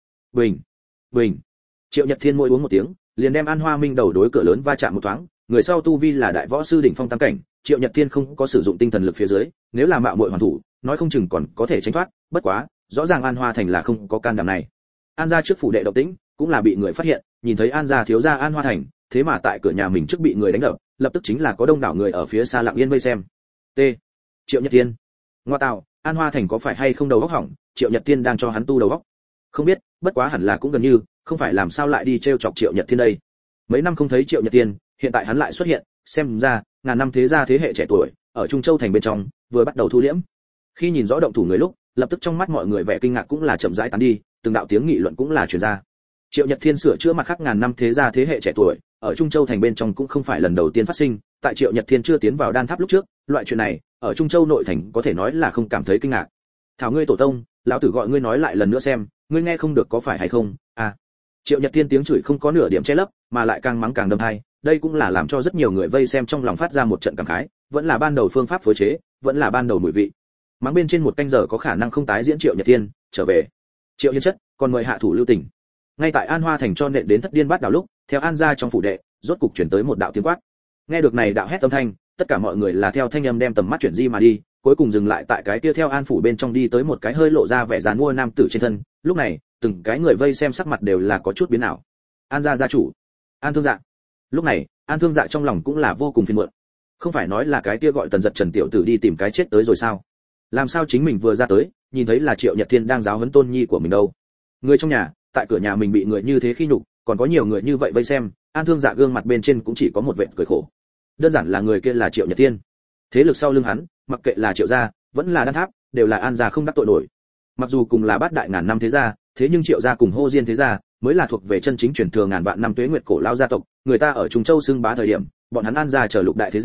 Bình. Triệu Nhật Thiên môi uống một tiếng, liền đem An Hoa Minh đầu đối cửa lớn va chạm một thoáng, người sau tu vi là đại võ sư đỉnh phong tam cảnh, Triệu Nhật Thiên không có sử dụng tinh thần lực phía dưới, nếu là mạo muội hoàn thủ, nói không chừng còn có thể tránh thoát, bất quá, rõ ràng An Hoa Thành là không có can đảm này. An gia trước phủ đệ động tĩnh, cũng là bị người phát hiện, nhìn thấy An gia thiếu gia An Hoa Thành, thế mà tại cửa nhà mình trước bị người đánh đập, lập tức chính là có đông đảo người ở phía xa lặng yên vây xem. T. Triệu Nhật Thiên. Ngoa tạo, An Hoa Thành có phải hay không đầu óc hỏng, Triệu Nhật Thiên đang cho hắn tu đầu óc. Không biết, bất quá hẳn là cũng gần như, không phải làm sao lại đi trêu chọc Triệu Nhật Thiên đây. Mấy năm không thấy Triệu Nhật Thiên, hiện tại hắn lại xuất hiện, xem ra, ngàn năm thế gia thế hệ trẻ tuổi, ở Trung Châu thành bên trong, vừa bắt đầu thu liễm. Khi nhìn rõ động thủ người lúc, lập tức trong mắt mọi người vẻ kinh ngạc cũng là chậm rãi tán đi, từng đạo tiếng nghị luận cũng là truyền ra. Triệu Nhật Thiên sửa chữa mặt khác ngàn năm thế gia thế hệ trẻ tuổi, ở Trung Châu thành bên trong cũng không phải lần đầu tiên phát sinh, tại Triệu Nhật Thiên chưa tiến vào đan tháp lúc trước, loại chuyện này, ở Trung Châu nội thành có thể nói là không cảm thấy kinh ngạc. Thảo ngươi tổ tông, lão tử gọi ngươi nói lại lần nữa xem, ngươi nghe không được có phải hay không? À. Triệu Nhật Thiên tiếng chửi không có nửa điểm che lấp, mà lại càng mắng càng đâm tai, đây cũng là làm cho rất nhiều người vây xem trong lòng phát ra một trận cảm khái, vẫn là ban đầu phương pháp phối chế, vẫn là ban đầu mùi vị. Mắng bên trên một canh giờ có khả năng không tái diễn Triệu Nhật Thiên, trở về. Triệu Hiên chất, còn mời hạ thủ lưu tình. Ngay tại An Hoa thành cho nện đến thất điên bát đảo lúc, theo An gia trong phủ đệ, rốt cục chuyển tới một đạo tiếng quát. Nghe được này đạo hét âm thanh, tất cả mọi người là theo thanh âm đem tầm mắt chuyển di mà đi, cuối cùng dừng lại tại cái kia theo An phủ bên trong đi tới một cái hơi lộ ra vẻ giàn mua nam tử trên thân. Lúc này, từng cái người vây xem sắc mặt đều là có chút biến ảo. An gia gia chủ, An Thương Dạ. Lúc này, An Thương Dạ trong lòng cũng là vô cùng phiền muộn. Không phải nói là cái kia gọi Tần Dật Trần tiểu tử đi tìm cái chết tới rồi sao? Làm sao chính mình vừa ra tới, nhìn thấy là Triệu Nhật Thiên đang giáo huấn tôn nhi của mình đâu? Người trong nhà, tại cửa nhà mình bị người như thế khi nhục, còn có nhiều người như vậy vây xem, An Thương Dạ gương mặt bên trên cũng chỉ có một vệt cười khổ. Đơn giản là người kia là Triệu Nhật Thiên. Thế lực sau lưng hắn, mặc kệ là Triệu gia, vẫn là Đan Tháp, đều là An gia không đắc tội nổi. Mặc dù cùng là bát đại ngàn năm thế gia, thế nhưng Triệu gia cùng Hô Diên thế gia mới là thuộc về chân chính truyền thừa ngàn vạn năm tuế nguyệt cổ lao gia tộc, người ta ở Trung Châu xưng bá thời điểm, bọn hắn An gia chờ lục đại thế gia,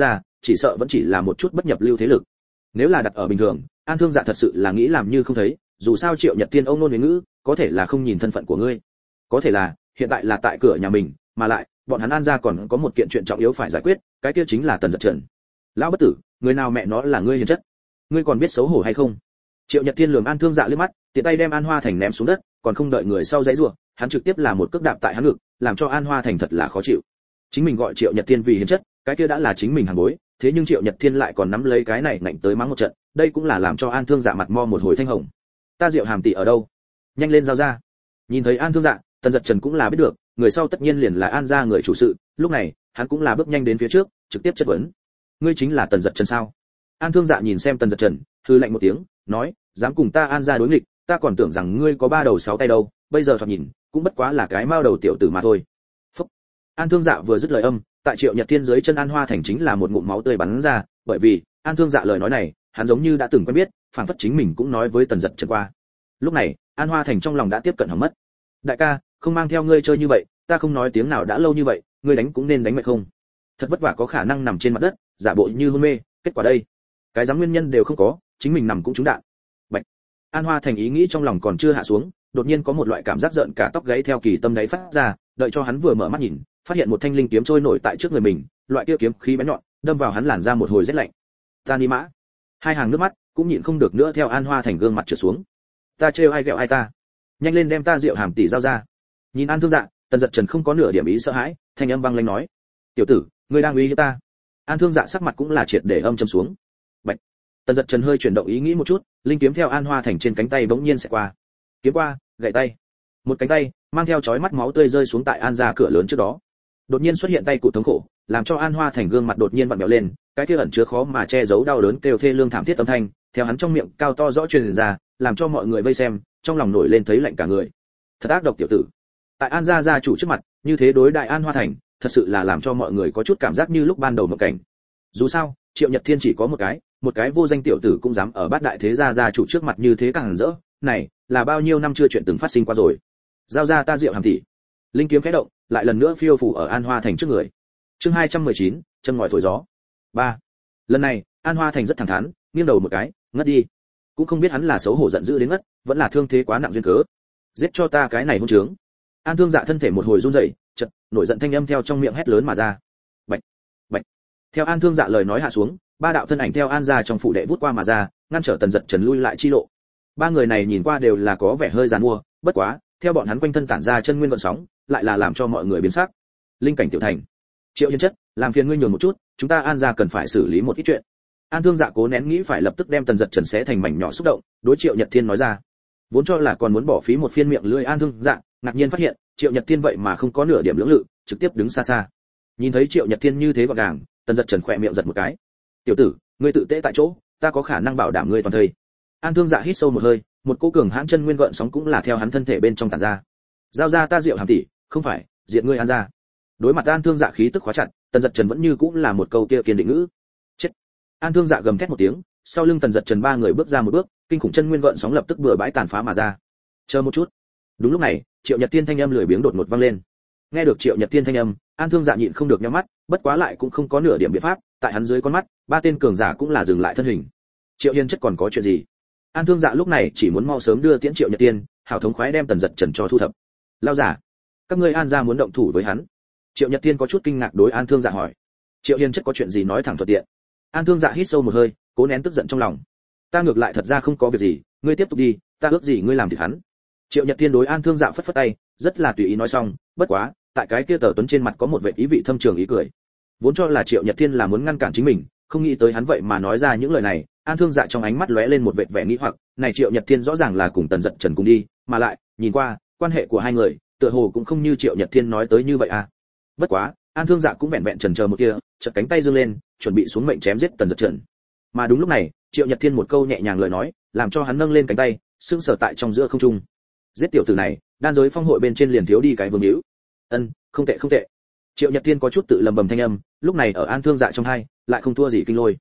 chỉ sợ vẫn chỉ là một chút bất nhập lưu thế lực. Nếu là đặt ở bình thường, An Thương Dạ thật sự là nghĩ làm như không thấy, dù sao Triệu Nhật Tiên ông nôn huế ngữ, có thể là không nhìn thân phận của ngươi, có thể là hiện tại là tại cửa nhà mình, mà lại bọn hắn An gia còn có một kiện chuyện trọng yếu phải giải quyết, cái kia chính là Tần Dật Trần. Lão bất tử, người nào mẹ nó là ngươi hiền chất, ngươi còn biết xấu hổ hay không? Triệu Nhật Tiên lườm An Thương Dạ liếc mắt, tiện tay đem An Hoa Thành ném xuống đất, còn không đợi người sau giãy giụa, hắn trực tiếp là một cước đạp tại hắn ngực, làm cho An Hoa Thành thật là khó chịu. Chính mình gọi Triệu Nhật Tiên vì hiền chất, cái kia đã là chính mình hàng bối, thế nhưng Triệu Nhật Thiên lại còn nắm lấy cái này ngạnh tới mắng một trận, đây cũng là làm cho An Thương Dạ mặt mo một hồi thanh hồng. Ta Diệu Hàm tỷ ở đâu? Nhanh lên giao ra. Nhìn thấy An Thương Dạ, Tần Dật Trần cũng là biết được, người sau tất nhiên liền là An gia người chủ sự, lúc này, hắn cũng là bước nhanh đến phía trước, trực tiếp chất vấn. Ngươi chính là Tần Dật Trần sao? An Thương Dạ nhìn xem Tần Dật Trần, hừ lạnh một tiếng, nói, dám cùng ta An gia đối nghịch, ta còn tưởng rằng ngươi có 3 đầu 6 tay đâu, bây giờ thoạt nhìn, cũng bất quá là cái mao đầu tiểu tử mà thôi. Phúc. An Thương Dạ vừa dứt lời âm, tại Triệu Nhật Thiên dưới chân An Hoa Thành chính là một ngụm máu tươi bắn ra, bởi vì An Thương Dạ lời nói này, hắn giống như đã từng quen biết, phản phất chính mình cũng nói với Tần Dật Trần qua. Lúc này, An Hoa Thành trong lòng đã tiếp cận hỏng mất. Đại ca, không mang theo ngươi chơi như vậy, ta không nói tiếng nào đã lâu như vậy, ngươi đánh cũng nên đánh mệt không? Thật vất vả có khả năng nằm trên mặt đất, giả bộ như hôn mê, kết quả đây, cái dám nguyên nhân đều không có, chính mình nằm cũng trúng đạn. Bạch. An Hoa Thành ý nghĩ trong lòng còn chưa hạ xuống, đột nhiên có một loại cảm giác giận cả tóc gáy theo kỳ tâm đáy phát ra, đợi cho hắn vừa mở mắt nhìn, phát hiện một thanh linh kiếm trôi nổi tại trước người mình, loại kia kiếm khí bén nhọn, đâm vào hắn làn ra một hồi rét lạnh. Ta ni mã. Hai hàng nước mắt cũng nhịn không được nữa theo An Hoa Thành gương mặt trượt xuống. Ta trêu ai ghẹo ai ta? Nhanh lên đem ta Diệu Hàm tỷ giao ra. Nhìn An Thương Dạ, Tần Dật Trần không có nửa điểm ý sợ hãi, thanh âm băng lãnh nói: "Tiểu tử, ngươi đang uy hiếp ta?" An Thương Dạ sắc mặt cũng là triệt để âm trầm xuống. Bạch. Tần Dật Trần hơi chuyển động ý nghĩ một chút, linh kiếm theo An Hoa Thành trên cánh tay bỗng nhiên sẽ qua. Kiếm qua, gãy tay. Một cánh tay mang theo chói mắt máu tươi rơi xuống tại An gia cửa lớn trước đó. Đột nhiên xuất hiện tay cụ thống khổ, làm cho An Hoa Thành gương mặt đột nhiên vặn vẹo lên, cái kia ẩn chứa khó mà che giấu đau đớn kêu thê lương thảm thiết âm thanh, theo hắn trong miệng cao to rõ truyền ra, làm cho mọi người vây xem, trong lòng nổi lên thấy lạnh cả người. Thật ác độc tiểu tử. Tại An gia gia chủ trước mặt, như thế đối đại An Hoa Thành, thật sự là làm cho mọi người có chút cảm giác như lúc ban đầu một cảnh. Dù sao, Triệu Nhật Thiên chỉ có một cái vô danh tiểu tử cũng dám ở bát đại thế gia gia chủ trước mặt như thế càng rỡ, này, là bao nhiêu năm chưa chuyện từng phát sinh qua rồi. Giao ra ta Diệu Hàm tỷ. Linh kiếm khẽ động, lại lần nữa phiêu phù ở An Hoa Thành trước người. Chương 219, chân ngòi thổi gió. 3. Lần này, An Hoa Thành rất thẳng thắn, nghiêng đầu một cái, ngất đi. Cũng không biết hắn là xấu hổ giận dữ đến ngất, vẫn là thương thế quá nặng duyên cớ. Giết cho ta cái này hôn trướng. An Thương Dạ thân thể một hồi run rẩy, chợt, nổi giận thanh âm theo trong miệng hét lớn mà ra. Bạch, bạch. Theo An Thương Dạ lời nói hạ xuống, 3 đạo thân ảnh theo An gia trong phủ đệ vút qua mà ra, ngăn trở Tần Dật Trần lui lại chi lộ. 3 người này nhìn qua đều là có vẻ hơi giàn mua, bất quá, theo bọn hắn quanh thân tản ra chân nguyên gợn sóng, lại là làm cho mọi người biến sắc. Linh cảnh tiểu thành. Triệu Hiên chất, làm phiền ngươi nhường một chút, chúng ta An gia cần phải xử lý một ít chuyện. An Thương Dạ cố nén nghĩ phải lập tức đem Tần Dật Trần xé thành mảnh nhỏ xúc động, đối Triệu Nhật Thiên nói ra. Vốn cho là còn muốn bỏ phí một phiên miệng lưỡi An Thương Dạ, ngạc nhiên phát hiện, Triệu Nhật Thiên vậy mà không có nửa điểm lưỡng lự, trực tiếp đứng xa xa. Nhìn thấy Triệu Nhật Thiên như thế gọn gàng, Tần Dật Trần khỏe miệng giật một cái. "Tiểu tử, ngươi tự tễ tại chỗ, ta có khả năng bảo đảm ngươi toàn thây." An Thương Dạ hít sâu một hơi, một cỗ cường hãn chân nguyên gợn sóng cũng là theo hắn thân thể bên trong tản ra. "Giao ra ta Diệu Hàm tỷ, không phải, diện ngươi An gia." Đối mặt An Thương Dạ khí tức khóa chặt, Tần Dật Trần vẫn như cũng là một câu kia kiên định ngữ. "Chết." An Thương Dạ gầm thét một tiếng, sau lưng Tần Dật Trần 3 người bước ra một bước, kinh khủng chân nguyên gợn sóng lập tức bừa bãi tàn phá mà ra. "Chờ một chút." Đúng lúc này, Triệu Nhật Thiên thanh âm lười biếng đột ngột vang lên. Nghe được Triệu Nhật Thiên thanh âm, An Thương Dạ nhịn không được nhắm mắt, bất quá lại cũng không có nửa điểm biện pháp, tại hắn dưới con mắt, 3 tên cường giả cũng là dừng lại thân hình. Triệu Hiên chất còn có chuyện gì? An Thương Dạ lúc này chỉ muốn mau sớm đưa tiễn Triệu Nhật Thiên, hảo thống khoái đem Tần Dật Trần cho thu thập. Lao giả, các ngươi An gia muốn động thủ với hắn? Triệu Nhật Thiên có chút kinh ngạc đối An Thương Dạ hỏi. Triệu Hiên chất có chuyện gì nói thẳng thuận tiện. An Thương Dạ hít sâu một hơi, cố nén tức giận trong lòng. Ta ngược lại thật ra không có việc gì, ngươi tiếp tục đi, ta ước gì ngươi làm thịt hắn. Triệu Nhật Thiên đối An Thương Dạ phất phất tay, rất là tùy ý nói xong, bất quá, tại cái kia tờ tuấn trên mặt có một vẻ ý vị thâm trường ý cười. Vốn cho là Triệu Nhật Thiên là muốn ngăn cản chính mình, không nghĩ tới hắn vậy mà nói ra những lời này. An Thương Dạ trong ánh mắt lóe lên một vệt vẻ nghi hoặc, này Triệu Nhật Thiên rõ ràng là cùng Tần Dật Trần cùng đi, mà lại, nhìn qua, quan hệ của hai người, tựa hồ cũng không như Triệu Nhật Thiên nói tới như vậy à. Bất quá, An Thương Dạ cũng vẹn vẹn chần chờ một kia, chợt cánh tay giương lên, chuẩn bị xuống mệnh chém giết Tần Dật Trần. Mà đúng lúc này, Triệu Nhật Thiên một câu nhẹ nhàng lời nói, làm cho hắn nâng lên cánh tay, sững sờ tại trong giữa không trung. Giết tiểu tử này, đan giới phong hội bên trên liền thiếu đi cái vương hữu. Không tệ không tệ. Triệu Nhật Thiên có chút tự lầm bầm thanh âm, lúc này ở An Thương Dạ trong hai, lại không thua gì kinh lôi.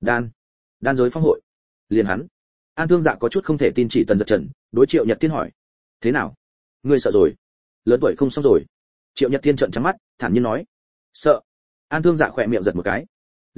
Đan giới phong hội. Liền hắn. An Thương Dạ có chút không thể tin chỉ Tần Dật Trần, đối Triệu Nhật Thiên hỏi: "Thế nào? Ngươi sợ rồi? Lớn tuổi không xong rồi?" Triệu Nhật Thiên trợn trắng mắt, thản nhiên nói: "Sợ." An Thương Dạ khỏe miệng giật một cái. Lúc này,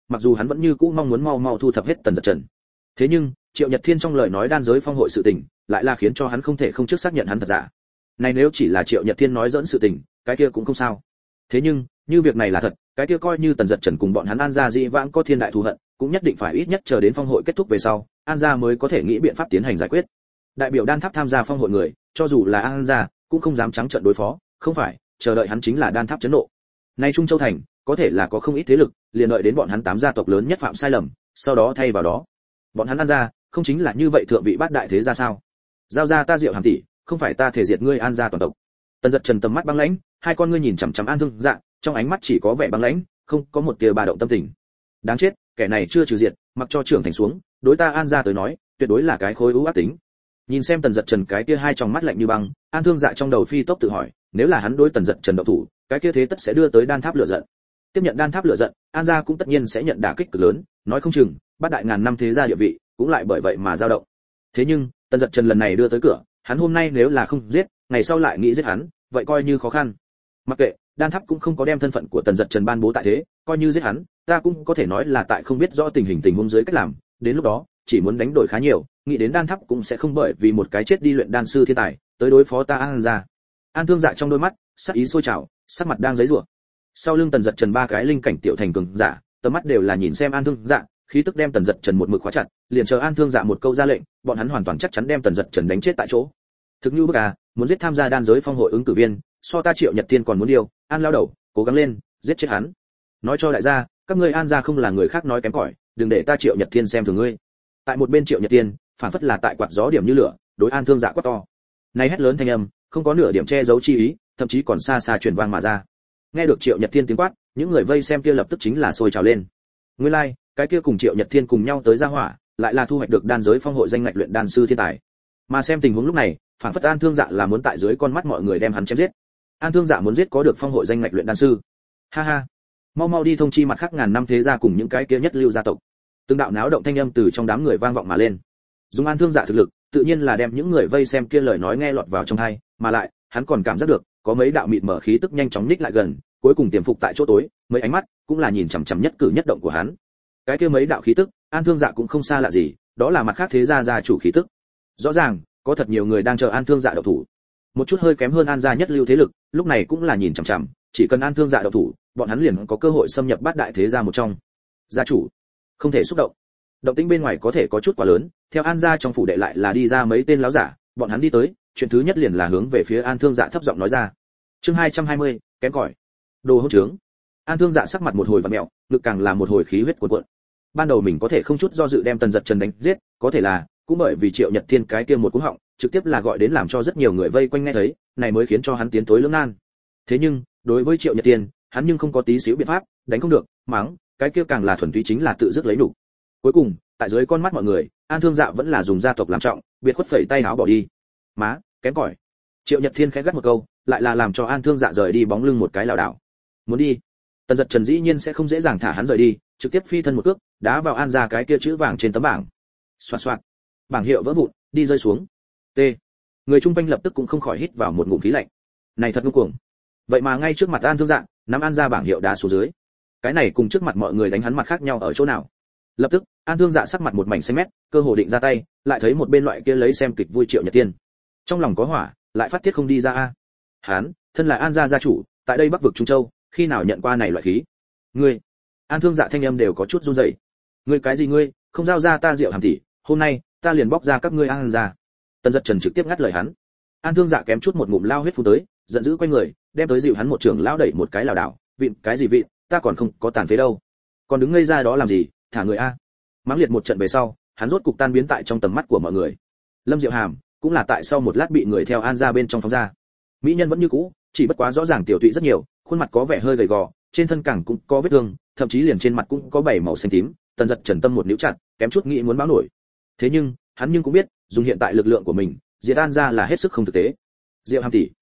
mặc dù hắn vẫn như cũ mong muốn mau mau thu thập hết Tần Dật Trần. Thế nhưng, Triệu Nhật Thiên trong lời nói đan giới phong hội sự tình, lại là khiến cho hắn không thể không trước xác nhận hắn thật giả. Này nếu chỉ là Triệu Nhật Thiên nói dẫn sự tình, cái kia cũng không sao. Thế nhưng, như việc này là thật, cái kia coi như Tần Dật Trần cùng bọn hắn An gia dị vãng có thiên đại thù hận, cũng nhất định phải ít nhất chờ đến phong hội kết thúc về sau, An gia mới có thể nghĩ biện pháp tiến hành giải quyết. Đại biểu Đan Tháp tham gia phong hội người, cho dù là An gia, cũng không dám trắng trợn đối phó, không phải, chờ đợi hắn chính là Đan Tháp chấn nộ. Nay Trung Châu thành, có thể là có không ít thế lực, liền đợi đến bọn hắn 8 gia tộc lớn nhất phạm sai lầm, sau đó thay vào đó. Bọn hắn An gia, không chính là như vậy thượng vị bát đại thế gia sao? Giao ra ta Diệu Hàm tỷ, không phải ta thể diệt ngươi An gia toàn tộc. Tần Dật Trần tầm mắt băng lãnh, hai con ngươi nhìn chằm chằm An Thương Dạ, trong ánh mắt chỉ có vẻ băng lãnh, không có một tia ba động tâm tình. Đáng chết, kẻ này chưa trừ diệt, mặc cho trưởng thành xuống, đối ta An gia tới nói, tuyệt đối là cái khối ưu ác tính. Nhìn xem Tần Dật Trần cái kia hai tròng mắt lạnh như băng, An Thương Dạ trong đầu phi tốc tự hỏi, nếu là hắn đối Tần Dật Trần động thủ, cái kia thế tất sẽ đưa tới Đan Tháp lửa giận. Tiếp nhận Đan Tháp lửa giận, An gia cũng tất nhiên sẽ nhận đả kích cực lớn, nói không chừng, bát đại ngàn năm thế gia địa vị, cũng lại bởi vậy mà dao động. Thế nhưng, Tần Dật Trần lần này đưa tới cửa, hắn hôm nay nếu là không giết, ngày sau lại nghĩ giết hắn, vậy coi như khó khăn. Mặc kệ, Đan Tháp cũng không có đem thân phận của Tần Dật Trần ban bố tại thế, coi như giết hắn, ta cũng có thể nói là tại không biết rõ tình huống dưới cách làm, đến lúc đó, chỉ muốn đánh đổi khá nhiều, nghĩ đến Đan Tháp cũng sẽ không bởi vì một cái chết đi luyện đan sư thiên tài, tới đối phó ta An gia. An Thương Dạ trong đôi mắt, sắc ý sôi trào, sắc mặt đang giấy rủa. Sau lưng Tần Dật Trần ba cái linh cảnh tiểu thành cường giả, tầm mắt đều là nhìn xem An Thương Dạ, khí tức đem Tần Dật Trần một mực khóa chặt, liền chờ An Thương Dạ một câu ra lệnh, bọn hắn hoàn toàn chắc chắn đem Tần Dật Trần đánh chết tại chỗ. Thực như bức à, muốn giết tham gia đan giới phong hội ứng cử viên, so ta Triệu Nhật Thiên còn muốn điều, An lao đầu, cố gắng lên, giết chết hắn. Nói cho đại gia, các ngươi An gia không là người khác nói kém cỏi, đừng để ta Triệu Nhật Thiên xem thường ngươi. Tại một bên Triệu Nhật Thiên, phản phất là tại quạt gió điểm như lửa, đối An Thương Dạ quát to. Này hét lớn thanh âm, không có nửa điểm che giấu chi ý, thậm chí còn xa xa truyền vang mà ra. Nghe được Triệu Nhật Thiên tiếng quát, những người vây xem kia lập tức chính là sôi trào lên. Nguyên lai, like, cái kia cùng Triệu Nhật Thiên cùng nhau tới gia hỏa, lại là thu hoạch được đan giới phong hội danh ngạch luyện đan sư thiên tài. Mà xem tình huống lúc này, phản phất An Thương Dạ là muốn tại dưới con mắt mọi người đem hắn chém giết. An Thương Dạ muốn giết có được phong hội danh ngạch luyện đan sư. Ha ha, mau mau đi thông chi mặt khác ngàn năm thế gia cùng những cái kia nhất lưu gia tộc. Từng đạo náo động thanh âm từ trong đám người vang vọng mà lên. Dùng An Thương Dạ thực lực, tự nhiên là đem những người vây xem kia lời nói nghe lọt vào trong tai, mà lại, hắn còn cảm giác được, có mấy đạo mịt mở khí tức nhanh chóng nhích lại gần, cuối cùng tiềm phục tại chỗ tối, mấy ánh mắt cũng là nhìn chằm chằm nhất cử nhất động của hắn. Cái kia mấy đạo khí tức, An Thương Dạ cũng không xa lạ gì, đó là mặt khác thế gia gia chủ khí tức. Rõ ràng, có thật nhiều người đang chờ An Thương Dạ động thủ. Một chút hơi kém hơn An gia nhất lưu thế lực, lúc này cũng là nhìn chằm chằm, chỉ cần An Thương Dạ động thủ, bọn hắn liền có cơ hội xâm nhập bát đại thế gia một trong. Gia chủ, không thể xúc động. Động tĩnh bên ngoài có thể có chút quá lớn, theo An gia trong phủ đệ lại là đi ra mấy tên láo giả, bọn hắn đi tới, chuyện thứ nhất liền là hướng về phía An Thương Dạ thấp giọng nói ra. Chương 220, kém cỏi. Đồ hỗn trướng. An Thương Dạ sắc mặt một hồi vặn mèo, ngực càng là một hồi khí huyết cuồn cuộn. Ban đầu mình có thể không chút do dự đem Tần Dật Trần đánh giết, có thể là cũng bởi vì Triệu Nhật Thiên cái kia một cú họng, trực tiếp là gọi đến làm cho rất nhiều người vây quanh nghe thấy, này mới khiến cho hắn tiến tối lưỡng nan. Thế nhưng, đối với Triệu Nhật Thiên, hắn nhưng không có tí xíu biện pháp, đánh không được, mắng, cái kia càng là thuần túy chính là tự dứt lấy đủ. Cuối cùng, tại dưới con mắt mọi người, An Thương Dạ vẫn là dùng gia tộc làm trọng, biệt khuất phẩy tay áo bỏ đi. Má, kém cỏi. Triệu Nhật Thiên khẽ gắt một câu, lại là làm cho An Thương Dạ rời đi bóng lưng một cái lảo đảo. Muốn đi. Tần Dật Trần dĩ nhiên sẽ không dễ dàng thả hắn rời đi, trực tiếp phi thân một cước, đá vào An gia cái kia chữ vàng trên tấm bảng. Xoạt xoạt. Bảng hiệu vỡ vụn, đi rơi xuống. T. Người trung quanh lập tức cũng không khỏi hít vào một ngụm khí lạnh. Này thật ngông cuồng. Vậy mà ngay trước mặt An Thương Dạ, nắm An gia bảng hiệu đá xuống dưới. Cái này cùng trước mặt mọi người đánh hắn mặt khác nhau ở chỗ nào? Lập tức, An Thương Dạ sắc mặt một mảnh xanh mét, cơ hồ định ra tay, lại thấy một bên loại kia lấy xem kịch vui Triệu Nhật Tiên. Trong lòng có hỏa, lại phát tiết không đi ra a. Hắn, thân là An gia gia chủ, tại đây Bắc vực Trung Châu, khi nào nhận qua này loại khí? Ngươi, An Thương Dạ thanh âm đều có chút run rẩy. Ngươi cái gì ngươi, không giao ra ta Diệu Hàm tỷ, hôm nay ta liền bóc ra các ngươi An gia. Tần Dật Trần trực tiếp ngắt lời hắn. An Thương Dạ kém chút một ngụm lao huyết phun tới, giận dữ quay người, đem tới dịu hắn một trường lão đẩy một cái lảo đảo, vịn cái gì vịn, ta còn không có tàn phế đâu. Còn đứng ngây ra đó làm gì, thả người a. Mắng liệt một trận về sau, hắn rốt cục tan biến tại trong tầm mắt của mọi người. Lâm Diệu Hàm cũng là tại sau một lát bị người theo An gia bên trong phóng ra. Mỹ nhân vẫn như cũ, chỉ bất quá rõ ràng tiểu tụy rất nhiều, khuôn mặt có vẻ hơi gầy gò, trên thân cẳng cũng có vết thương, thậm chí liền trên mặt cũng có bảy màu xanh tím. Tần Dật Trần tâm một níu chặt, kém chút nghĩ muốn báo nổi. Thế nhưng, hắn cũng biết, dùng hiện tại lực lượng của mình, diệt An gia là hết sức không thực tế. Diệu Hàm tỷ,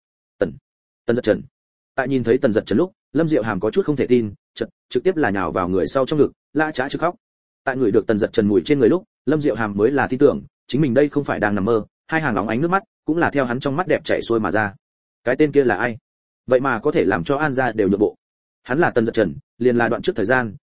Tần Dật Trần. Tại nhìn thấy Tần Dật Trần lúc, Lâm Diệu Hàm có chút không thể tin, trực tiếp là nhào vào người sau trong ngực, la chã chứ khóc. Tại người được Tần Dật Trần mùi trên người lúc, Lâm Diệu Hàm mới là tin tưởng, chính mình đây không phải đang nằm mơ, hai hàng óng ánh nước mắt cũng là theo hắn trong mắt đẹp chảy xuôi mà ra. Cái tên kia là ai? Vậy mà có thể làm cho An gia đều nhượng bộ. Hắn là Tần Dật Trần, liền là đoạn trước thời gian,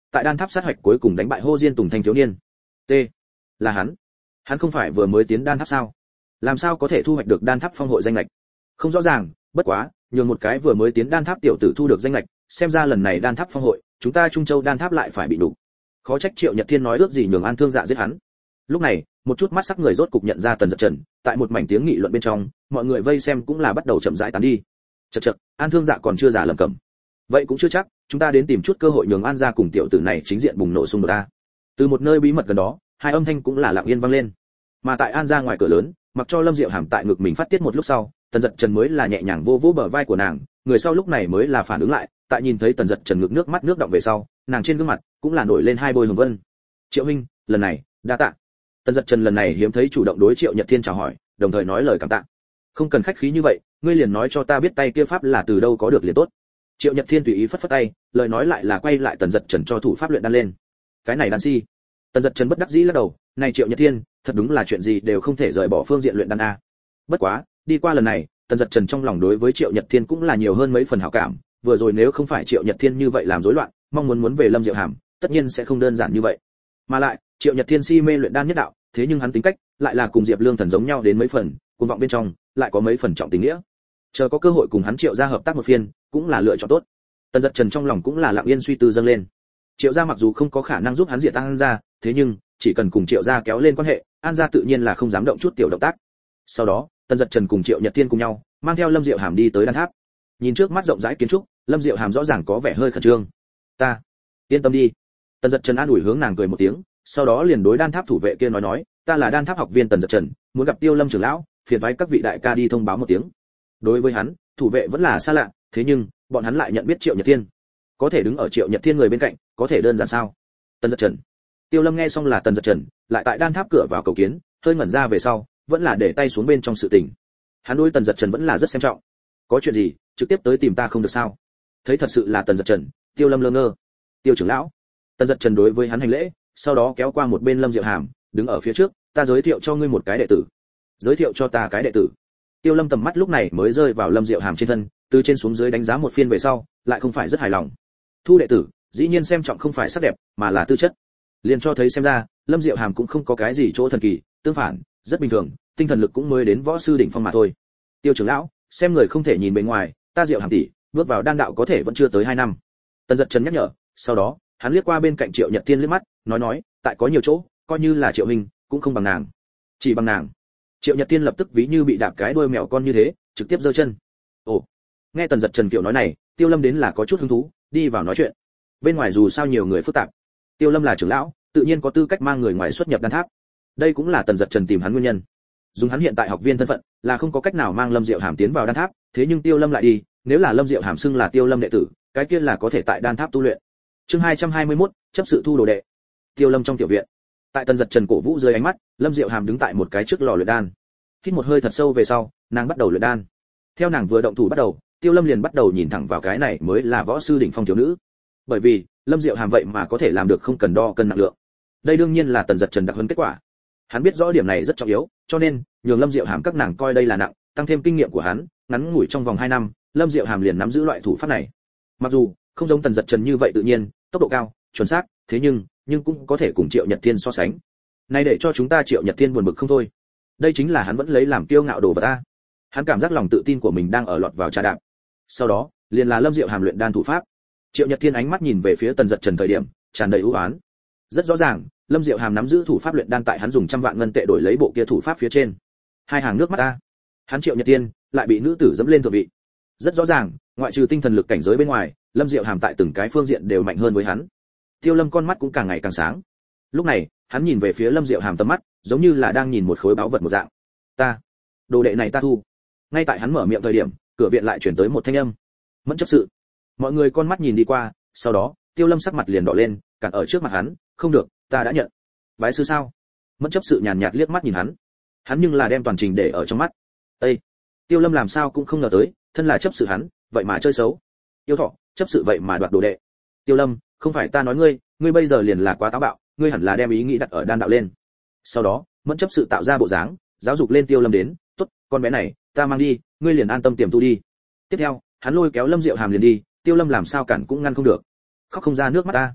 tại đan tháp sát hoạch cuối cùng đánh bại Hô Diên Tùng thanh thiếu niên. T. Là hắn không phải vừa mới tiến đan tháp sao? Làm sao có thể thu hoạch được đan tháp phong hội danh lệch? Không rõ ràng, bất quá, nhường một cái vừa mới tiến đan tháp tiểu tử thu được danh lệch, xem ra lần này đan tháp phong hội, chúng ta Trung Châu đan tháp lại phải bị đủ. Khó trách Triệu Nhật Thiên nói ước gì nhường An Thương Dạ giết hắn. Lúc này, một chút mắt sắc người rốt cục nhận ra Tần Dật Trần, tại một mảnh tiếng nghị luận bên trong, mọi người vây xem cũng là bắt đầu chậm rãi tán đi. Chậc, An Thương Dạ còn chưa già lầm cẩm. Vậy cũng chưa chắc, chúng ta đến tìm chút cơ hội nhường An gia cùng tiểu tử này chính diện bùng nổ xung đột ta. Từ một nơi bí mật gần đó, hai âm thanh cũng là lặng yên vang lên. Mà tại An gia ngoài cửa lớn, mặc cho Lâm Diệu Hàm tại ngực mình phát tiết một lúc sau, Tần Dật Trần mới là nhẹ nhàng vô vỗ bờ vai của nàng, người sau lúc này mới là phản ứng lại, tại nhìn thấy Tần Dật Trần ngực nước mắt nước đọng về sau, nàng trên gương mặt cũng là nổi lên hai bôi hồng vân. Triệu huynh, lần này, đa tạ. Tần Dật Trần lần này hiếm thấy chủ động đối Triệu Nhật Thiên chào hỏi, đồng thời nói lời cảm tạ. Không cần khách khí như vậy, ngươi liền nói cho ta biết tay kia pháp là từ đâu có được liền tốt. Triệu Nhật Thiên tùy ý phất phất tay, lời nói lại là quay lại Tần Dật Trần cho thủ pháp luyện đan lên. Cái này đan si. Tần Dật Trần bất đắc dĩ lắc đầu, này Triệu Nhật Thiên, thật đúng là chuyện gì đều không thể rời bỏ phương diện luyện đan a. Bất quá, đi qua lần này, Tần Dật Trần trong lòng đối với Triệu Nhật Thiên cũng là nhiều hơn mấy phần hảo cảm, vừa rồi nếu không phải Triệu Nhật Thiên như vậy làm rối loạn, mong muốn về Lâm Diệu Hàm, tất nhiên sẽ không đơn giản như vậy. Mà lại, Triệu Nhật Thiên si mê luyện đan nhất đạo, thế nhưng hắn tính cách lại là cùng Diệp Lương Thần giống nhau đến mấy phần, cuồng vọng bên trong lại có mấy phần trọng tình nghĩa. Chờ có cơ hội cùng hắn Triệu gia hợp tác một phiên, cũng là lựa chọn tốt. Tần Dật Trần trong lòng cũng là lặng yên suy tư dâng lên. Triệu gia mặc dù không có khả năng giúp hắn diệt An gia, thế nhưng chỉ cần cùng Triệu gia kéo lên quan hệ, An gia tự nhiên là không dám động chút tiểu động tác. Sau đó, Tần Dật Trần cùng Triệu Nhật Thiên cùng nhau, mang theo Lâm Diệu Hàm đi tới đan tháp. Nhìn trước mắt rộng rãi kiến trúc, Lâm Diệu Hàm rõ ràng có vẻ hơi khẩn trương. "Ta, yên tâm đi." Tần Dật Trần an ủi hướng nàng cười một tiếng, sau đó liền đối đan tháp thủ vệ kia nói, "Ta là đan tháp học viên Tần Dật Trần, muốn gặp Tiêu Lâm trưởng lão, phiền toái các vị đại ca đi thông báo một tiếng." Đối với hắn, thủ vệ vẫn là xa lạ, thế nhưng bọn hắn lại nhận biết Triệu Nhật Thiên. Có thể đứng ở Triệu Nhật Thiên người bên cạnh, có thể đơn giản sao? Tần Dật Trần. Tiêu Lâm nghe xong là Tần Dật Trần, lại tại đan tháp cửa vào cầu kiến, hơi ngẩn ra về sau, vẫn là để tay xuống bên trong sự tình. Hắn đối Tần Dật Trần vẫn là rất xem trọng. "Có chuyện gì, trực tiếp tới tìm ta không được sao?" Thấy thật sự là Tần Dật Trần, Tiêu Lâm lơ ngơ. "Tiêu trưởng lão." Tần Dật Trần đối với hắn hành lễ, sau đó kéo qua một bên Lâm Diệu Hàm, đứng ở phía trước, "Ta giới thiệu cho ngươi một cái đệ tử." "Giới thiệu cho ta cái đệ tử?" Tiêu Lâm tầm mắt lúc này mới rơi vào Lâm Diệu Hàm trên thân, từ trên xuống dưới đánh giá một phiên về sau, lại không phải rất hài lòng. Thu đệ tử, dĩ nhiên xem trọng không phải sắc đẹp, mà là tư chất. Liền cho thấy xem ra, Lâm Diệu Hàm cũng không có cái gì chỗ thần kỳ, tương phản, rất bình thường, tinh thần lực cũng mới đến võ sư đỉnh phong mà thôi. "Tiêu trưởng lão, xem người không thể nhìn bề ngoài, ta Diệu Hàm tỷ, bước vào đan đạo có thể vẫn chưa tới 2 năm." Tần Dật Trần nhắc nhở, sau đó, hắn liếc qua bên cạnh Triệu Nhật Thiên liếc mắt, nói, tại có nhiều chỗ, coi như là Triệu huynh, cũng không bằng nàng. Chỉ bằng nàng. Triệu Nhật Thiên lập tức ví như bị đạp cái đuôi mèo con như thế, trực tiếp giơ chân. Ồ. Nghe Tần Dật Trần kiểu nói này, Tiêu Lâm đến là có chút hứng thú, đi vào nói chuyện. Bên ngoài dù sao nhiều người phức tạp, Tiêu Lâm là trưởng lão, tự nhiên có tư cách mang người ngoài xuất nhập đan tháp. Đây cũng là Tần Dật Trần tìm hắn nguyên nhân. Dùng hắn hiện tại học viên thân phận, là không có cách nào mang Lâm Diệu Hàm tiến vào đan tháp, thế nhưng Tiêu Lâm lại đi, nếu là Lâm Diệu Hàm xưng là Tiêu Lâm đệ tử, cái kia là có thể tại đan tháp tu luyện. Chương 221, chấp sự thu đồ đệ. Tiêu Lâm trong tiểu viện. Tại Tần Dật Trần cổ vũ dưới ánh mắt, Lâm Diệu Hàm đứng tại một cái trước lò luyện đan. Hít một hơi thật sâu về sau, nàng bắt đầu luyện đan. Theo nàng vừa động thủ bắt đầu, Tiêu Lâm liền bắt đầu nhìn thẳng vào cái này mới là võ sư đỉnh phong thiếu nữ. Bởi vì, Lâm Diệu Hàm vậy mà có thể làm được không cần đo cân nặng lượng. Đây đương nhiên là Tần Dật Trần đặc huấn kết quả. Hắn biết rõ điểm này rất trọng yếu, cho nên nhường Lâm Diệu Hàm các nàng coi đây là nặng, tăng thêm kinh nghiệm của hắn, ngắn ngủi trong vòng 2 năm, Lâm Diệu Hàm liền nắm giữ loại thủ pháp này. Mặc dù không giống Tần Dật Trần như vậy tự nhiên, tốc độ cao, chuẩn xác, thế nhưng cũng có thể cùng Triệu Nhật Thiên so sánh. Này để cho chúng ta Triệu Nhật Thiên buồn bực không thôi. Đây chính là hắn vẫn lấy làm kiêu ngạo đồ vật a. Hắn cảm giác lòng tự tin của mình đang ở lọt vào trà đạp. Sau đó, liền là Lâm Diệu Hàm luyện đan thủ pháp. Triệu Nhật Thiên ánh mắt nhìn về phía Tần Dật Trần thời điểm, tràn đầy ưu ái. Rất rõ ràng, Lâm Diệu Hàm nắm giữ thủ pháp luyện đan tại hắn dùng trăm vạn ngân tệ đổi lấy bộ kia thủ pháp phía trên. Hai hàng nước mắt a. Hắn Triệu Nhật Thiên lại bị nữ tử dẫm lên thượng vị. Rất rõ ràng, ngoại trừ tinh thần lực cảnh giới bên ngoài, Lâm Diệu Hàm tại từng cái phương diện đều mạnh hơn với hắn. Tiêu Lâm con mắt cũng càng ngày càng sáng. Lúc này, hắn nhìn về phía Lâm Diệu Hàm tầm mắt, giống như là đang nhìn một khối báu vật một dạng. "Ta, đồ đệ này ta thu." Ngay tại hắn mở miệng thời điểm, cửa viện lại chuyển tới một thanh âm. "Mẫn chấp sự." Mọi người con mắt nhìn đi qua, sau đó, Tiêu Lâm sắc mặt liền đỏ lên, cản ở trước mặt hắn, "Không được, ta đã nhận." "Bái sư sao?" Mẫn chấp sự nhàn nhạt liếc mắt nhìn hắn. Hắn nhưng là đem toàn trình để ở trong mắt. Ê! Tiêu Lâm làm sao cũng không ngờ tới, thân là chấp sự hắn, vậy mà chơi xấu. Yêu thọ, chấp sự vậy mà đoạt đồ đệ. Tiêu Lâm, không phải ta nói ngươi bây giờ liền là quá táo bạo, ngươi hẳn là đem ý nghĩ đặt ở đan đạo lên. Sau đó, Mẫn chấp sự tạo ra bộ dáng, giáo dục lên Tiêu Lâm đến, "Tốt, con bé này, ta mang đi, ngươi liền an tâm tiềm tu đi." Tiếp theo, hắn lôi kéo Lâm Diệu Hàm liền đi, Tiêu Lâm làm sao cản cũng ngăn không được. "Khóc không ra nước mắt ta."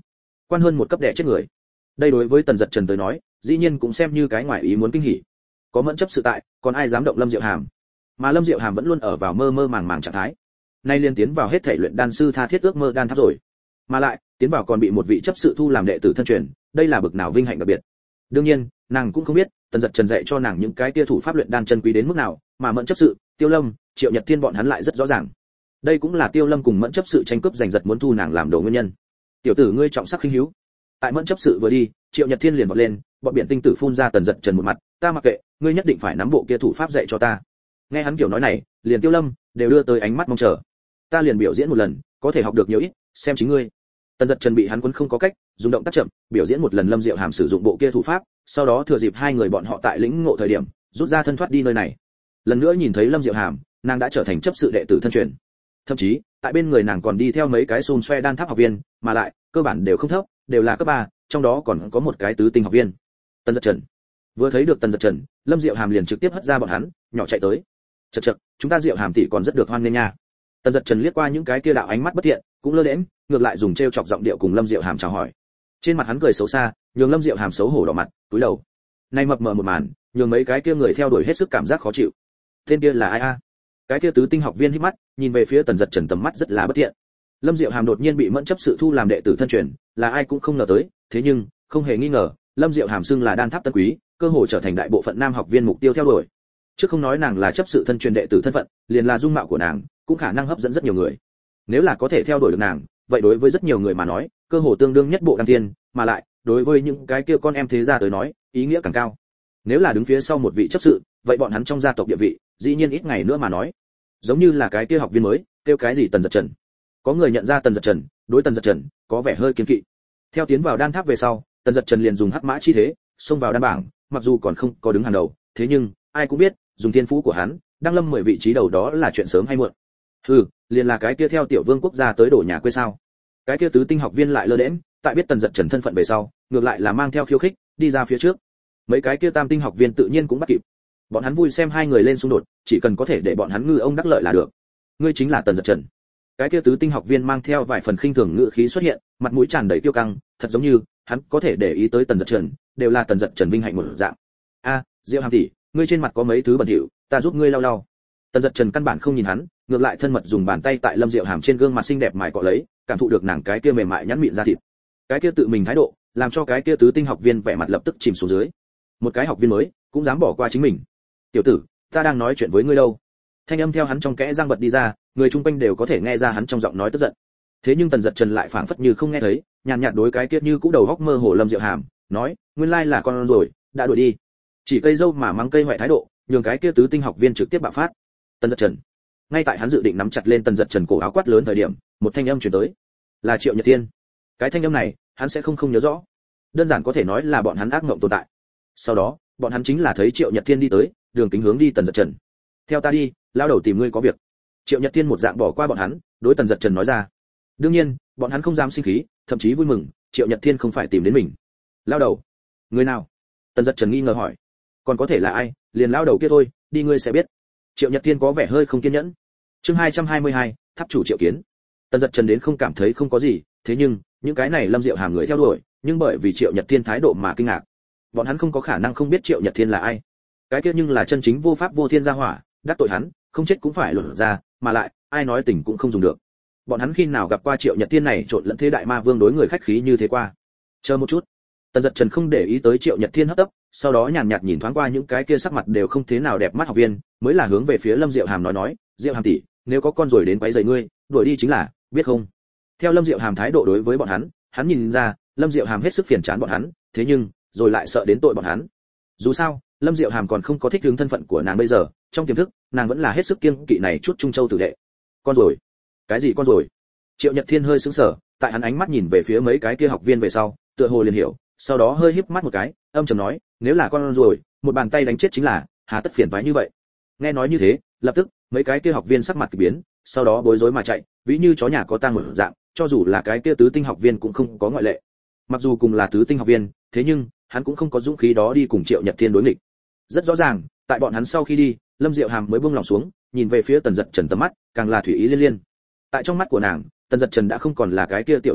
quan hơn một cấp đẻ chết người. Đây đối với Tần Dật Trần tới nói, dĩ nhiên cũng xem như cái ngoài ý muốn kinh hỉ. Có Mẫn chấp sự tại, còn ai dám động Lâm Diệu Hàm? Mà Lâm Diệu Hàm vẫn luôn ở vào mơ mơ màng màng trạng thái. Nay liên tiến vào hết thể luyện đan sư tha thiết ước mơ đan tháp rồi. Mà lại, tiến vào còn bị một vị chấp sự thu làm đệ tử thân truyền, đây là bực nào vinh hạnh đặc biệt. Đương nhiên, nàng cũng không biết, Tần Dật Trần dạy cho nàng những cái kia thủ pháp luyện đan chân quý đến mức nào, mà Mẫn chấp sự, Tiêu Lâm, Triệu Nhật Thiên bọn hắn lại rất rõ ràng. Đây cũng là Tiêu Lâm cùng Mẫn chấp sự tranh cướp giành giật muốn thu nàng làm đồ nguyên nhân. Tiểu tử ngươi trọng sắc khinh hiếu. Tại Mẫn chấp sự vừa đi, Triệu Nhật Thiên liền vọt lên, bọn biển tinh tử phun ra Tần Dật Trần một mặt, ta mặc kệ, ngươi nhất định phải nắm bộ kia thủ pháp dạy cho ta. Nghe hắn kiểu nói này, liền Tiêu Lâm đều đưa tới ánh mắt mong chờ. Ta liền biểu diễn một lần, có thể học được nhiều ít, xem chính ngươi. Tần Dật Trần bị hắn quấn không có cách, dùng động tác chậm, biểu diễn một lần Lâm Diệu Hàm sử dụng bộ kia thủ pháp, sau đó thừa dịp hai người bọn họ tại lĩnh ngộ thời điểm, rút ra thân thoát đi nơi này. Lần nữa nhìn thấy Lâm Diệu Hàm, nàng đã trở thành chấp sự đệ tử thân truyền. Thậm chí, tại bên người nàng còn đi theo mấy cái xôn xoe đan tháp học viên, mà lại, cơ bản đều không thấp, đều là cấp 3, trong đó còn có một cái tứ tinh học viên. Tần Dật Trần. Vừa thấy được Tần Dật Trần, Lâm Diệu Hàm liền trực tiếp hất ra bọn hắn, nhỏ chạy tới. Chậc chậc, chúng ta Diệu Hàm tỷ còn rất được hoan nghênh nha. Tần Dật Trần liếc qua những cái kia đạo ánh mắt bất thiện, cũng lơ đễnh, ngược lại dùng trêu chọc giọng điệu cùng Lâm Diệu Hàm chào hỏi. Trên mặt hắn cười xấu xa, nhường Lâm Diệu Hàm xấu hổ đỏ mặt, cúi đầu. Nay mập mờ một màn, nhường mấy cái kia người theo đuổi hết sức cảm giác khó chịu. Tên kia là ai a? Cái kia tứ tinh học viên híp mắt, nhìn về phía Tần Dật Trần tầm mắt rất là bất thiện. Lâm Diệu Hàm đột nhiên bị Mẫn chấp sự thu làm đệ tử thân truyền, là ai cũng không ngờ tới, thế nhưng, không hề nghi ngờ, Lâm Diệu Hàm xưng là đan tháp tân quý, cơ hội trở thành đại bộ phận nam học viên mục tiêu theo đuổi. Chứ không nói nàng là chấp sự thân truyền đệ tử thân phận, liền là dung mạo của nàng, cũng khả năng hấp dẫn rất nhiều người. Nếu là có thể theo đuổi được nàng, vậy đối với rất nhiều người mà nói, cơ hội tương đương nhất bộ đăng tiên, mà lại, đối với những cái kia con em thế gia tới nói, ý nghĩa càng cao. Nếu là đứng phía sau một vị chấp sự, vậy bọn hắn trong gia tộc địa vị, dĩ nhiên ít ngày nữa mà nói. Giống như là cái kia học viên mới, kêu cái gì Tần Dật Trần. Có người nhận ra Tần Dật Trần, đối Tần Dật Trần có vẻ hơi kiêng kỵ. Theo tiến vào đan tháp về sau, Tần Dật Trần liền dùng hắc mã chi thế, xông vào đan bảng, mặc dù còn không có đứng hàng đầu, thế nhưng ai cũng biết, dùng thiên phú của hắn, đang lâm 10 vị trí đầu đó là chuyện sớm hay muộn. Liền là cái kia theo tiểu vương quốc gia tới đổ nhà quê sao? Cái kia tứ tinh học viên lại lơ đễnh, tại biết Tần Dật Trần thân phận về sau, ngược lại là mang theo khiêu khích, đi ra phía trước. Mấy cái kia tam tinh học viên tự nhiên cũng bắt kịp. Bọn hắn vui xem hai người lên xung đột, chỉ cần có thể để bọn hắn ngư ông đắc lợi là được. Ngươi chính là Tần Dật Trần. Cái kia tứ tinh học viên mang theo vài phần khinh thường ngữ khí xuất hiện, mặt mũi tràn đầy kiêu căng, thật giống như hắn có thể để ý tới Tần Dật Trần, đều là Tần Dật Trần vinh hạnh một dạng. Diệu Hàm tỷ, ngươi trên mặt có mấy thứ bẩn thỉu, ta giúp ngươi lau lau. Tần Dật Trần căn bản không nhìn hắn, ngược lại thân mật dùng bàn tay tại Lâm Diệu Hàm trên gương mặt xinh đẹp mài cọ lấy, cảm thụ được nàng cái kia mềm mại nhẵn mịn da thịt. Cái kia tự mình thái độ, làm cho cái kia tứ tinh học viên vẻ mặt lập tức chìm xuống dưới. Một cái học viên mới, cũng dám bỏ qua chính mình. Tiểu tử, ta đang nói chuyện với ngươi đâu. Thanh âm theo hắn trong kẽ răng bật đi ra, người chung quanh đều có thể nghe ra hắn trong giọng nói tức giận. Thế nhưng Tần Dật Trần lại phảng phất như không nghe thấy, nhàn nhạt đối cái kia như cũ đầu góc mơ hồ Lâm Diệu Hàm, nói, nguyên lai là con rồi, đã đuổi đi. Chỉ cây dâu mà mắng cây hoại thái độ, nhường cái kia tứ tinh học viên trực tiếp bạo phát. Tần Dật Trần. Ngay tại hắn dự định nắm chặt lên Tần Dật Trần cổ áo quát lớn thời điểm, một thanh âm truyền tới. Là Triệu Nhật Thiên. Cái thanh âm này, hắn sẽ không nhớ rõ. Đơn giản có thể nói là bọn hắn ác mộng tồn tại. Sau đó, bọn hắn chính là thấy Triệu Nhật Thiên đi tới, đường kính hướng đi Tần Dật Trần. Theo ta đi, lao đầu tìm ngươi có việc. Triệu Nhật Thiên một dạng bỏ qua bọn hắn, đối Tần Dật Trần nói ra. Đương nhiên, bọn hắn không dám sinh khí, thậm chí vui mừng, Triệu Nhật Thiên không phải tìm đến mình. Lao đầu? Người nào? Tần Dật Trần nghi ngờ hỏi. Còn có thể là ai, liền lao đầu kia thôi, đi ngươi sẽ biết. Triệu Nhật Thiên có vẻ hơi không kiên nhẫn. Chương 222, tháp chủ Triệu Kiến. Tần Dật Trần đến không cảm thấy không có gì, thế nhưng, những cái này Lâm Diệu Hàm người theo đuổi, nhưng bởi vì Triệu Nhật Thiên thái độ mà kinh ngạc. Bọn hắn không có khả năng không biết Triệu Nhật Thiên là ai. Cái kia nhưng là chân chính vô pháp vô thiên gia hỏa, đắc tội hắn, không chết cũng phải lột ra, mà lại, ai nói tình cũng không dùng được. Bọn hắn khi nào gặp qua Triệu Nhật Thiên này trộn lẫn thế đại ma vương đối người khách khí như thế qua. Chờ một chút. Tần Dật Trần không để ý tới Triệu Nhật Thiên hấp tấp, sau đó nhàn nhạt nhìn thoáng qua những cái kia sắc mặt đều không thế nào đẹp mắt học viên, mới là hướng về phía Lâm Diệu Hàm nói, Diệu Hàm tỷ, nếu có con rồi đến quấy rầy ngươi, đuổi đi chính là, biết không? Theo Lâm Diệu Hàm thái độ đối với bọn hắn nhìn ra, Lâm Diệu Hàm hết sức phiền chán bọn hắn, thế nhưng, rồi lại sợ đến tội bọn hắn. Dù sao, Lâm Diệu Hàm còn không có thích ứng thân phận của nàng bây giờ, trong tiềm thức, nàng vẫn là hết sức kiêng kỵ này chút Trung Châu tử đệ. Con rồi? Cái gì con rồi? Triệu Nhật Thiên hơi sững sờ, tại hắn ánh mắt nhìn về phía mấy cái kia học viên về sau, tựa hồ liền hiểu, sau đó hơi híp mắt một cái, âm trầm nói, nếu là con rồi, một bàn tay đánh chết chính là, hà tất phiền toái như vậy. Nghe nói như thế, lập tức, mấy cái kia học viên sắc mặt kỳ biến, sau đó bối rối mà chạy, ví như chó nhà có tang một dạng, cho dù là cái kia tứ tinh học viên cũng không có ngoại lệ. Mặc dù cùng là tứ tinh học viên, thế nhưng, hắn cũng không có dũng khí đó đi cùng Triệu Nhật Thiên đối nghịch. Rất rõ ràng, tại bọn hắn sau khi đi, Lâm Diệu Hàm mới buông lòng xuống, nhìn về phía Tần Dật Trần tầm mắt, càng là thủy ý liên liên. Tại trong mắt của nàng, Tần Dật Trần đã không còn là cái kia tiểu đệ đệ,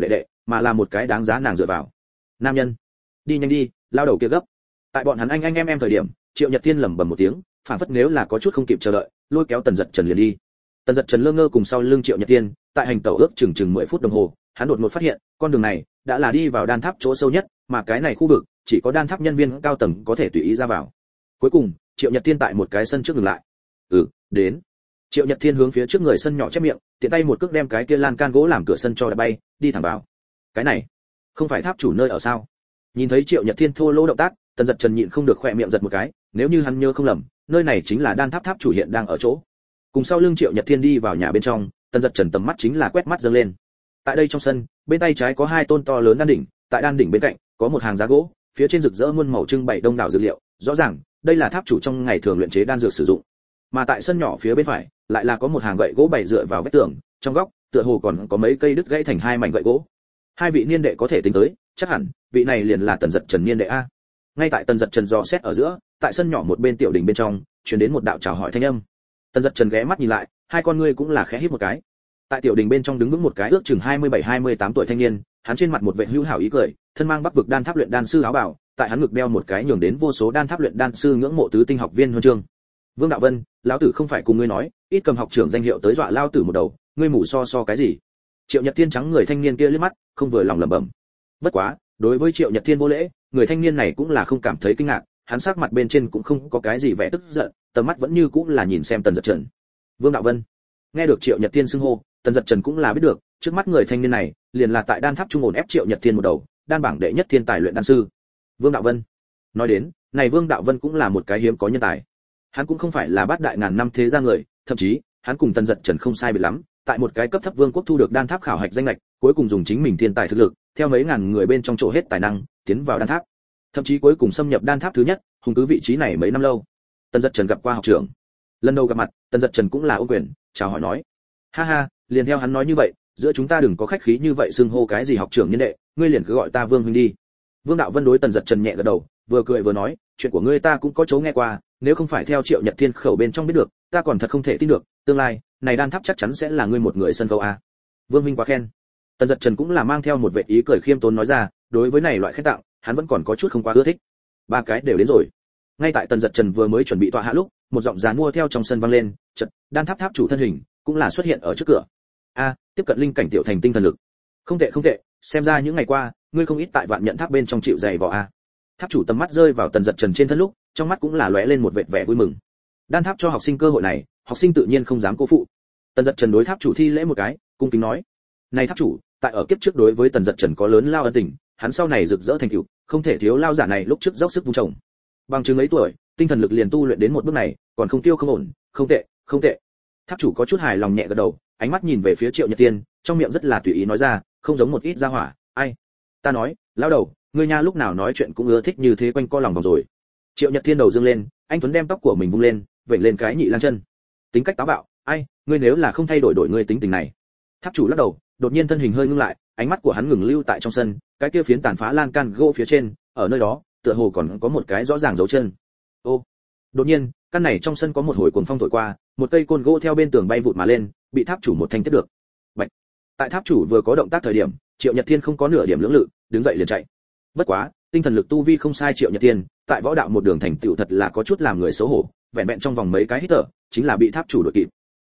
mà là một cái đáng giá nàng dựa vào. Nam nhân, đi nhanh đi, lao đầu kia gấp. Tại bọn hắn anh em thời điểm, Triệu Nhật Thiên lẩm bẩm một tiếng, phản phất nếu là có chút không kịp chờ đợi, lôi kéo Tần Dật Trần liền đi. Tần Dật Trần lơ ngơ cùng sau lưng Triệu Nhật Thiên, tại hành tẩu ước chừng 10 phút đồng hồ, hắn đột ngột phát hiện, con đường này đã là đi vào đan tháp chỗ sâu nhất, mà cái này khu vực chỉ có đan tháp nhân viên cao tầng có thể tùy ý ra vào. Cuối cùng, Triệu Nhật Thiên tại một cái sân trước dừng lại. Đến. Triệu Nhật Thiên hướng phía trước người sân nhỏ chép miệng, tiện tay một cước đem cái kia lan can gỗ làm cửa sân cho đá bay, đi thẳng vào. Cái này, không phải tháp chủ nơi ở sao? Nhìn thấy Triệu Nhật Thiên thô lỗ động tác, Tần Dật Trần nhịn không được khỏe miệng giật một cái, nếu như hắn nhớ không lầm, nơi này chính là đan tháp tháp chủ hiện đang ở chỗ. Cùng sau lưng Triệu Nhật Thiên đi vào nhà bên trong, Tần Dật Trần tầm mắt chính là quét mắt dâng lên. Tại đây trong sân, bên tay trái có 2 tôn to lớn đan đỉnh, tại đan đỉnh bên cạnh có một hàng giá gỗ, phía trên rực rỡ muôn màu trưng bày đông đảo dược liệu, rõ ràng đây là tháp chủ trong ngày thường luyện chế đan dược sử dụng. Mà tại sân nhỏ phía bên phải, lại là có một hàng gậy gỗ bày dựa vào vách tường, trong góc, tựa hồ còn có mấy cây đứt gãy thành 2 mảnh gậy gỗ. 2 vị niên đệ có thể tính tới, chắc hẳn vị này liền là Tần Dật Trần niên đệ a. Ngay tại Tần Dật Trần dò xét ở giữa, tại sân nhỏ một bên tiểu đỉnh bên trong, truyền đến một đạo chào hỏi thanh âm. Tần Dật Trần ghé mắt nhìn lại, hai con ngươi cũng là khẽ híp một cái. Tại tiểu đỉnh bên trong đứng vững một cái ước chừng 27-28 tuổi thanh niên, hắn trên mặt một vẻ hữu hảo ý cười, thân mang Bắc vực đan tháp luyện đan sư áo bào, tại hắn ngực đeo một cái nhường đến vô số đan tháp luyện đan sư ngưỡng mộ tứ tinh học viên huân chương. Vương Đạo Vân, lão tử không phải cùng ngươi nói, ít cầm học trưởng danh hiệu tới dọa lao tử một đầu, ngươi mù so cái gì? Triệu Nhật Thiên trắng người thanh niên kia liếc mắt, không vừa lòng lẩm bẩm. Bất quá, đối với Triệu Nhật Thiên vô lễ, người thanh niên này cũng là không cảm thấy kinh ngạc, hắn sắc mặt bên trên cũng không có cái gì vẻ tức giận, tầm mắt vẫn như cũng là nhìn xem Tần Dật Trần. Vương Đạo Vân. Nghe được Triệu Nhật Thiên xưng hô, Tần Dật Trần cũng là biết được, trước mắt người thanh niên này, liền là tại đan tháp trung ổn ép Triệu Nhật Thiên một đầu, đan bảng đệ nhất thiên tài luyện đan sư. Vương Đạo Vân. Nói đến, này Vương Đạo Vân cũng là một cái hiếm có nhân tài. Hắn cũng không phải là bát đại ngàn năm thế gia người, thậm chí, hắn cùng Tần Dật Trần không sai biệt lắm, tại một cái cấp thấp vương quốc thu được đan tháp khảo hạch danh lệch, cuối cùng dùng chính mình thiên tài thực lực, theo mấy ngàn người bên trong chỗ hết tài năng, tiến vào đan tháp. Thậm chí cuối cùng xâm nhập đan tháp thứ nhất, hùng cứ vị trí này mấy năm lâu. Tần Dật Trần gặp qua học trưởng. Lần đầu gặp mặt, Tần Dật Trần cũng là ôm quyền, chào hỏi nói: "Ha ha, liền theo hắn nói như vậy, giữa chúng ta đừng có khách khí như vậy xưng hô cái gì học trưởng nhân đệ, ngươi liền cứ gọi ta Vương huynh đi." Vương Đạo Vân đối Tần Dật Trần nhẹ gật đầu, vừa cười vừa nói: "Chuyện của ngươi ta cũng có chỗ nghe qua, nếu không phải theo Triệu Nhật Thiên khẩu bên trong biết được, ta còn thật không thể tin được, tương lai này đan tháp chắc chắn sẽ là ngươi một người sân khấu a." Vương huynh quá khen. Tần Dật Trần cũng là mang theo một vẻ ý cười khiêm tốn nói ra, đối với này loại khen tặng, hắn vẫn còn có chút không quá ưa thích. 3 cái đều đến rồi. Ngay tại Tần Dật Trần vừa mới chuẩn bị tọa hạ lúc, một giọng giàn mua theo trong sân vang lên, chợt, đan tháp tháp chủ thân hình cũng là xuất hiện ở trước cửa. A, tiếp cận linh cảnh tiểu thành tinh thần lực. Không tệ, xem ra những ngày qua, ngươi không ít tại Vạn Nhận Tháp bên trong chịu dày vò a. Tháp chủ tầm mắt rơi vào Tần Dật Trần trên thân lúc, trong mắt cũng là lóe lên một vệt vẻ vui mừng. Đan tháp cho học sinh cơ hội này, học sinh tự nhiên không dám cố phụ. Tần Dật Trần đối tháp chủ thi lễ một cái, cung kính nói: "Này tháp chủ, tại ở kiếp trước đối với Tần Dật Trần có lớn lao ân tình, hắn sau này rực rỡ thành tựu, không thể thiếu lao giả này lúc trước dốc sức vun trồng. Bằng chứng ấy tuổi, tinh thần lực liền tu luyện đến một bước này, còn không tiêu không ổn, không tệ." Tháp chủ có chút hài lòng nhẹ gật đầu, ánh mắt nhìn về phía Triệu Nhật Tiên, trong miệng rất là tùy ý nói ra, không giống một ít gia hỏa, ai? Ta nói, lão đầu, ngươi nha lúc nào nói chuyện cũng ưa thích như thế quanh co lòng vòng rồi. Triệu Nhật Thiên đầu dương lên, anh tuấn đem tóc của mình vung lên, vểnh lên cái nhị lang chân. Tính cách táo bạo, ai, ngươi nếu là không thay đổi ngươi tính tình này. Tháp chủ lắc đầu, đột nhiên thân hình hơi ngưng lại, ánh mắt của hắn ngừng lưu tại trong sân, cái kia phiến tàn phá lan can gỗ phía trên, ở nơi đó, tựa hồ còn có một cái rõ ràng dấu chân. Ô. Đột nhiên, căn này trong sân có một hồi cuồng phong thổi qua, một cây côn gỗ theo bên tường bay vụt mà lên, bị tháp chủ một thanh tiếp được. Bạch. Tại tháp chủ vừa có động tác thời điểm, Triệu Nhật Thiên không có nửa điểm lưỡng lự, đứng dậy liền chạy. Bất quá, tinh thần lực tu vi không sai Triệu Nhật Thiên, tại võ đạo một đường thành tựu thật là có chút làm người xấu hổ, vẹn vẹn trong vòng mấy cái hít thở, chính là bị tháp chủ đuổi kịp.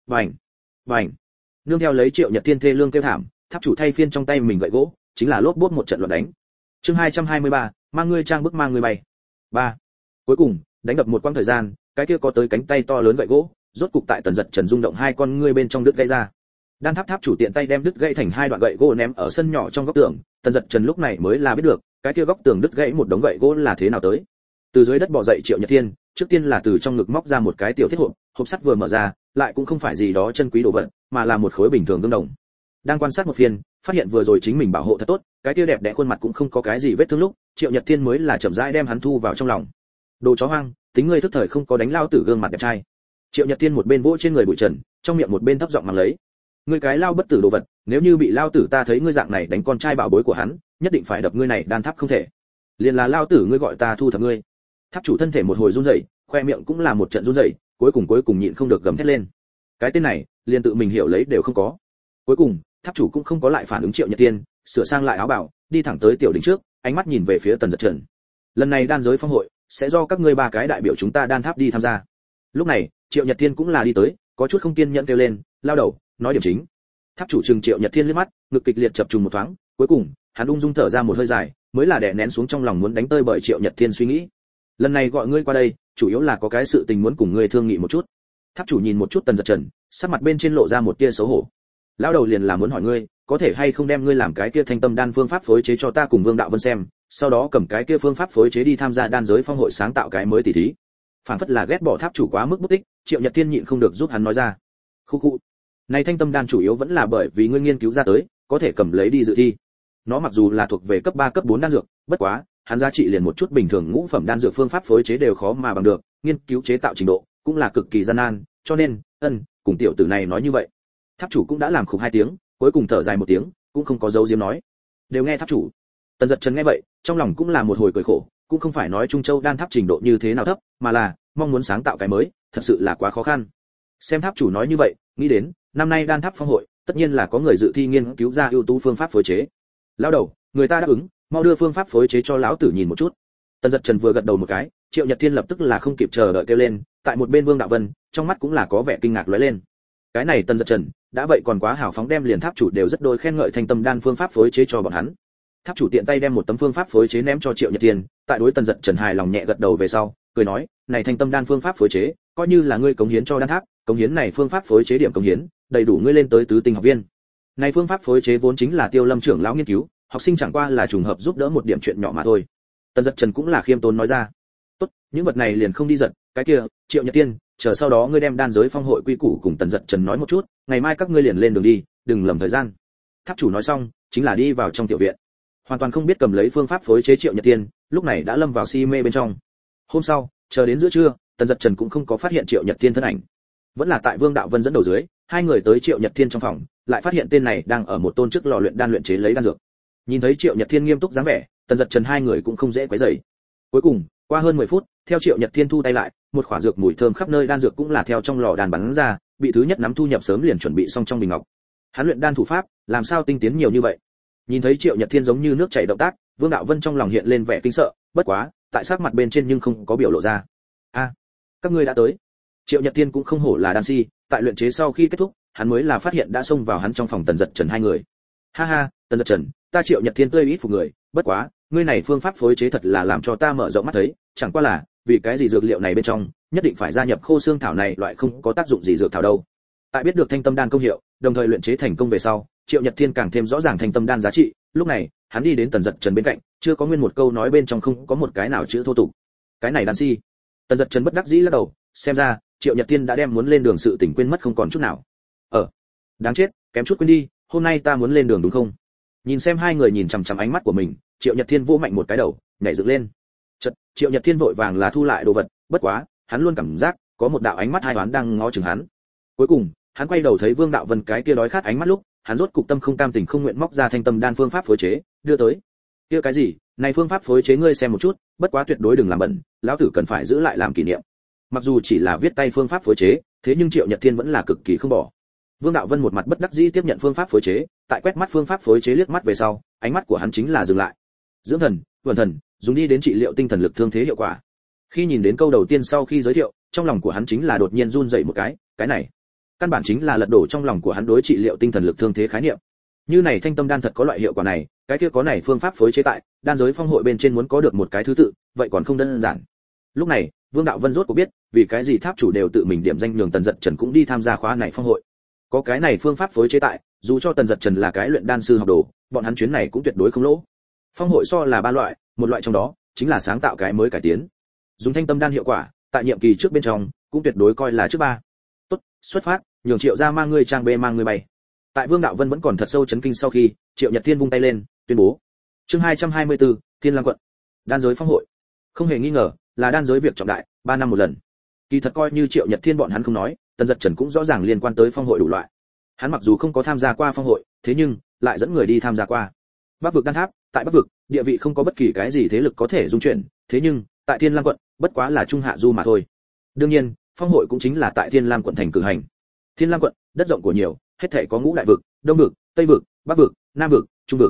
Bành. Nương theo lấy Triệu Nhật Thiên thê lương kêu thảm, tháp chủ thay phiên trong tay mình gậy gỗ, chính là lốp bốp một trận loạn đánh. Chương 223, mang ngươi trang bức mang ngươi bay. 3. Cuối cùng, đánh đập một quãng thời gian, cái kia có tới cánh tay to lớn gậy gỗ, rốt cục tại Tần Dật Trần rung động hai con ngươi bên trong đứt gãy ra. Đan tháp tháp chủ tiện tay đem đứt gãy thành 2 đoạn gậy gỗ ném ở sân nhỏ trong góc tường, Tần Dật Trần lúc này mới là biết được, cái kia góc tường đứt gãy một đống gậy gỗ là thế nào tới. Từ dưới đất bò dậy Triệu Nhật Thiên, trước tiên là từ trong ngực móc ra một cái tiểu thiết hộp, hộp sắt vừa mở ra, lại cũng không phải gì đó chân quý đồ vật, mà là một khối bình thường gương đồng. Đang quan sát một phiên, phát hiện vừa rồi chính mình bảo hộ thật tốt, cái kia đẹp đẽ khuôn mặt cũng không có cái gì vết thương lúc, Triệu Nhật Thiên mới là chậm rãi đem hắn thu vào trong lòng. Đồ chó hoang, tính ngươi thức thời không có đánh lao tử gương mặt đẹp trai. Triệu Nhật Thiên một bên vỗ trên người bụi trần, trong miệng một bên thấp giọng mắng lấy. Ngươi cái lao bất tử đồ vật, nếu như bị lao tử ta thấy ngươi dạng này đánh con trai bảo bối của hắn, nhất định phải đập ngươi này đan tháp không thể. Liền là lao tử ngươi gọi ta thu thập ngươi. Tháp chủ thân thể một hồi run rẩy, khoe miệng cũng là một trận run rẩy, cuối cùng nhịn không được gầm thét lên. Cái tên này, liền tự mình hiểu lấy đều không có. Cuối cùng, tháp chủ cũng không có lại phản ứng Triệu Nhật Thiên, sửa sang lại áo bào, đi thẳng tới tiểu đỉnh trước, ánh mắt nhìn về phía Tần Dật Trần. Lần này đan giới phong hội sẽ do các ngươi ba cái đại biểu chúng ta đan tháp đi tham gia. Lúc này, Triệu Nhật Thiên cũng là đi tới, có chút không kiên nhẫn kêu lên, lao đầu, nói điểm chính. Tháp chủ trừng Triệu Nhật Thiên liếc mắt, ngực kịch liệt chập trùng một thoáng, cuối cùng, hắn ung dung thở ra một hơi dài, mới là đè nén xuống trong lòng muốn đánh tơi bởi Triệu Nhật Thiên suy nghĩ. Lần này gọi ngươi qua đây, chủ yếu là có cái sự tình muốn cùng ngươi thương nghị một chút. Tháp chủ nhìn một chút Tần Dật Trần, sắc mặt bên trên lộ ra một tia xấu hổ. Lão đầu liền là muốn hỏi ngươi, có thể hay không đem ngươi làm cái kia thanh tâm đan phương pháp phối chế cho ta cùng Vương Đạo Vân xem, sau đó cầm cái kia phương pháp phối chế đi tham gia đan giới phong hội sáng tạo cái mới tỷ thí. Phản phất là ghét bỏ tháp chủ quá mức bút tích, Triệu Nhật Thiên nhịn không được giúp hắn nói ra. Khu khu. Này thanh tâm đan chủ yếu vẫn là bởi vì ngươi nghiên cứu ra tới, có thể cầm lấy đi dự thi. Nó mặc dù là thuộc về cấp 3 cấp 4 đan dược, bất quá, hắn giá trị liền một chút bình thường ngũ phẩm đan dược phương pháp phối chế đều khó mà bằng được, nghiên cứu chế tạo trình độ cũng là cực kỳ gian nan, cho nên, cùng tiểu tử này nói như vậy. Tháp chủ cũng đã làm khục 2 tiếng, cuối cùng thở dài một tiếng, cũng không có dấu diếm nói. Đều nghe tháp chủ. Tần Dật Trần nghe vậy, trong lòng cũng là một hồi cười khổ, cũng không phải nói Trung Châu đan tháp trình độ như thế nào thấp, mà là mong muốn sáng tạo cái mới, thật sự là quá khó khăn. Xem tháp chủ nói như vậy, nghĩ đến, năm nay đan tháp phong hội, tất nhiên là có người dự thi nghiên cứu ra ưu tú phương pháp phối chế. Lão đầu, người ta đáp ứng, mau đưa phương pháp phối chế cho lão tử nhìn một chút. Tần Dật Trần vừa gật đầu một cái, Triệu Nhật Thiên lập tức là không kịp chờ đợi kêu lên, tại một bên Vương Đạo Vân, trong mắt cũng là có vẻ kinh ngạc lóe lên. Cái này Tần Dật Trần, đã vậy còn quá hào phóng đem liền tháp chủ đều rất đôi khen ngợi thành tâm đan phương pháp phối chế cho bọn hắn. Tháp chủ tiện tay đem một tấm phương pháp phối chế ném cho Triệu Nhật Thiên, tại đối Tần Dật Trần hài lòng nhẹ gật đầu về sau, cười nói, này thành tâm đan phương pháp phối chế, coi như là ngươi cống hiến cho đan tháp, cống hiến này phương pháp phối chế điểm cống hiến, đầy đủ ngươi lên tới tứ tinh học viên. Này phương pháp phối chế vốn chính là Tiêu Lâm trưởng lão nghiên cứu, học sinh chẳng qua là trùng hợp giúp đỡ một điểm chuyện nhỏ mà thôi. Tần Dật Trần cũng là khiêm tốn nói ra. Tốt, những vật này liền không đi giật, cái kia, Triệu Nhật Thiên, chờ sau đó ngươi đem đan giới phong hội quy củ cùng Tần Dật Trần nói một chút, ngày mai các ngươi liền lên đường đi, đừng lầm thời gian. Tháp chủ nói xong, chính là đi vào trong tiểu viện. Hoàn toàn không biết cầm lấy phương pháp phối chế Triệu Nhật Thiên, lúc này đã lâm vào si mê bên trong. Hôm sau, chờ đến giữa trưa, Tần Dật Trần cũng không có phát hiện Triệu Nhật Thiên thân ảnh. Vẫn là tại Vương Đạo Vân dẫn đầu dưới, hai người tới Triệu Nhật Thiên trong phòng, lại phát hiện tên này đang ở một tôn trước lò luyện đan luyện chế lấy đan dược. Nhìn thấy Triệu Nhật Thiên nghiêm túc dáng vẻ, Tần Dật Trần hai người cũng không dễ quấy rầy. Cuối cùng, qua hơn 10 phút, theo Triệu Nhật Thiên thu tay lại, một khỏa dược mùi thơm khắp nơi đan dược cũng là theo trong lò đan bắn ra, bị thứ nhất nắm thu nhập sớm liền chuẩn bị xong trong bình ngọc. Hắn luyện đan thủ pháp, làm sao tinh tiến nhiều như vậy? Nhìn thấy Triệu Nhật Thiên giống như nước chảy động tác, Vương Đạo Vân trong lòng hiện lên vẻ kinh sợ, bất quá, tại sắc mặt bên trên nhưng không có biểu lộ ra. A, các ngươi đã tới. Triệu Nhật Thiên cũng không hổ là đan si, tại luyện chế sau khi kết thúc, hắn mới là phát hiện đã xông vào hắn trong phòng Tần Dật Trần hai người. Ha ha, Tần Dật Trần, ta Triệu Nhật Thiên tươi ít phục người, bất quá, ngươi này phương pháp phối chế thật là làm cho ta mở rộng mắt thấy, chẳng qua là, vì cái gì dược liệu này bên trong, nhất định phải gia nhập khô xương thảo này loại không có tác dụng gì dược thảo đâu. Tại biết được thanh tâm đan công hiệu, đồng thời luyện chế thành công về sau, Triệu Nhật Thiên càng thêm rõ ràng thanh tâm đan giá trị, lúc này, hắn đi đến Tần Dật Trần bên cạnh, chưa có nguyên một câu nói bên trong không có một cái nào chữ thô tục. Cái này đan si. Tần Dật Trần bất đắc dĩ lắc đầu, xem ra, Triệu Nhật Thiên đã đem muốn lên đường sự tình quên mất không còn chút nào. Đáng chết, kém chút quên đi, hôm nay ta muốn lên đường đúng không? Nhìn xem hai người nhìn chằm chằm ánh mắt của mình, Triệu Nhật Thiên vỗ mạnh một cái đầu, nhảy dựng lên. Chợt, Triệu Nhật Thiên vội vàng là thu lại đồ vật, bất quá, hắn luôn cảm giác có một đạo ánh mắt hai đoán đang ngó chừng hắn. Cuối cùng, hắn quay đầu thấy Vương Đạo Vân cái kia đói khát ánh mắt lúc, hắn rốt cục tâm không cam tình không nguyện móc ra thanh tâm đan phương pháp phối chế, đưa tới. Kia cái gì? Này phương pháp phối chế ngươi xem một chút, bất quá tuyệt đối đừng làm bẩn, lão tử cần phải giữ lại làm kỷ niệm. Mặc dù chỉ là viết tay phương pháp phối chế, thế nhưng Triệu Nhật Thiên vẫn là cực kỳ không bỏ. Vương Đạo Vân một mặt bất đắc dĩ tiếp nhận phương pháp phối chế, tại quét mắt phương pháp phối chế liếc mắt về sau, ánh mắt của hắn chính là dừng lại. Dưỡng thần, tuần thần, dùng đi đến trị liệu tinh thần lực thương thế hiệu quả. Khi nhìn đến câu đầu tiên sau khi giới thiệu, trong lòng của hắn chính là đột nhiên run rẩy một cái này, căn bản chính là lật đổ trong lòng của hắn đối trị liệu tinh thần lực thương thế khái niệm. Như này thanh tâm đan thật có loại hiệu quả này, cái kia có này phương pháp phối chế tại, đan giới phong hội bên trên muốn có được một cái thứ tự, vậy còn không đơn giản. Lúc này, Vương Đạo Vân rốt cuộc biết, vì cái gì tháp chủ đều tự mình điểm danh nhường Tần Dật Trần cũng đi tham gia khóa này phong hội. Có cái này phương pháp phối chế tại, dù cho Tần Dật Trần là cái luyện đan sư học đồ, bọn hắn chuyến này cũng tuyệt đối không lỗ. Phong hội so là ba loại, một loại trong đó chính là sáng tạo cái mới cải tiến. Dùng thanh tâm đan hiệu quả, tại nhiệm kỳ trước bên trong, cũng tuyệt đối coi là trước ba. Tốt, xuất phát, nhường Triệu gia mang ngươi trang bê mang ngươi bay. Tại Vương Đạo Vân vẫn còn thật sâu chấn kinh sau khi, Triệu Nhật Thiên vung tay lên, tuyên bố. Chương 224, Thiên Lam quận. Đan giới phong hội. Không hề nghi ngờ, là đan giới việc trọng đại, 3 năm một lần. Kỳ thật coi như Triệu Nhật Thiên bọn hắn không nói, Tần Dật Trần cũng rõ ràng liên quan tới phong hội đủ loại. Hắn mặc dù không có tham gia qua phong hội, thế nhưng lại dẫn người đi tham gia qua. Bắc vực đan tháp, tại Bắc vực, địa vị không có bất kỳ cái gì thế lực có thể dung chuyển, thế nhưng, tại Thiên Lam quận, bất quá là trung hạ du mà thôi. Đương nhiên, phong hội cũng chính là tại Thiên Lam quận thành cử hành. Thiên Lam quận, đất rộng của nhiều, hết thảy có ngũ đại vực, Đông vực, Tây vực, Bắc vực, Nam vực, Trung vực.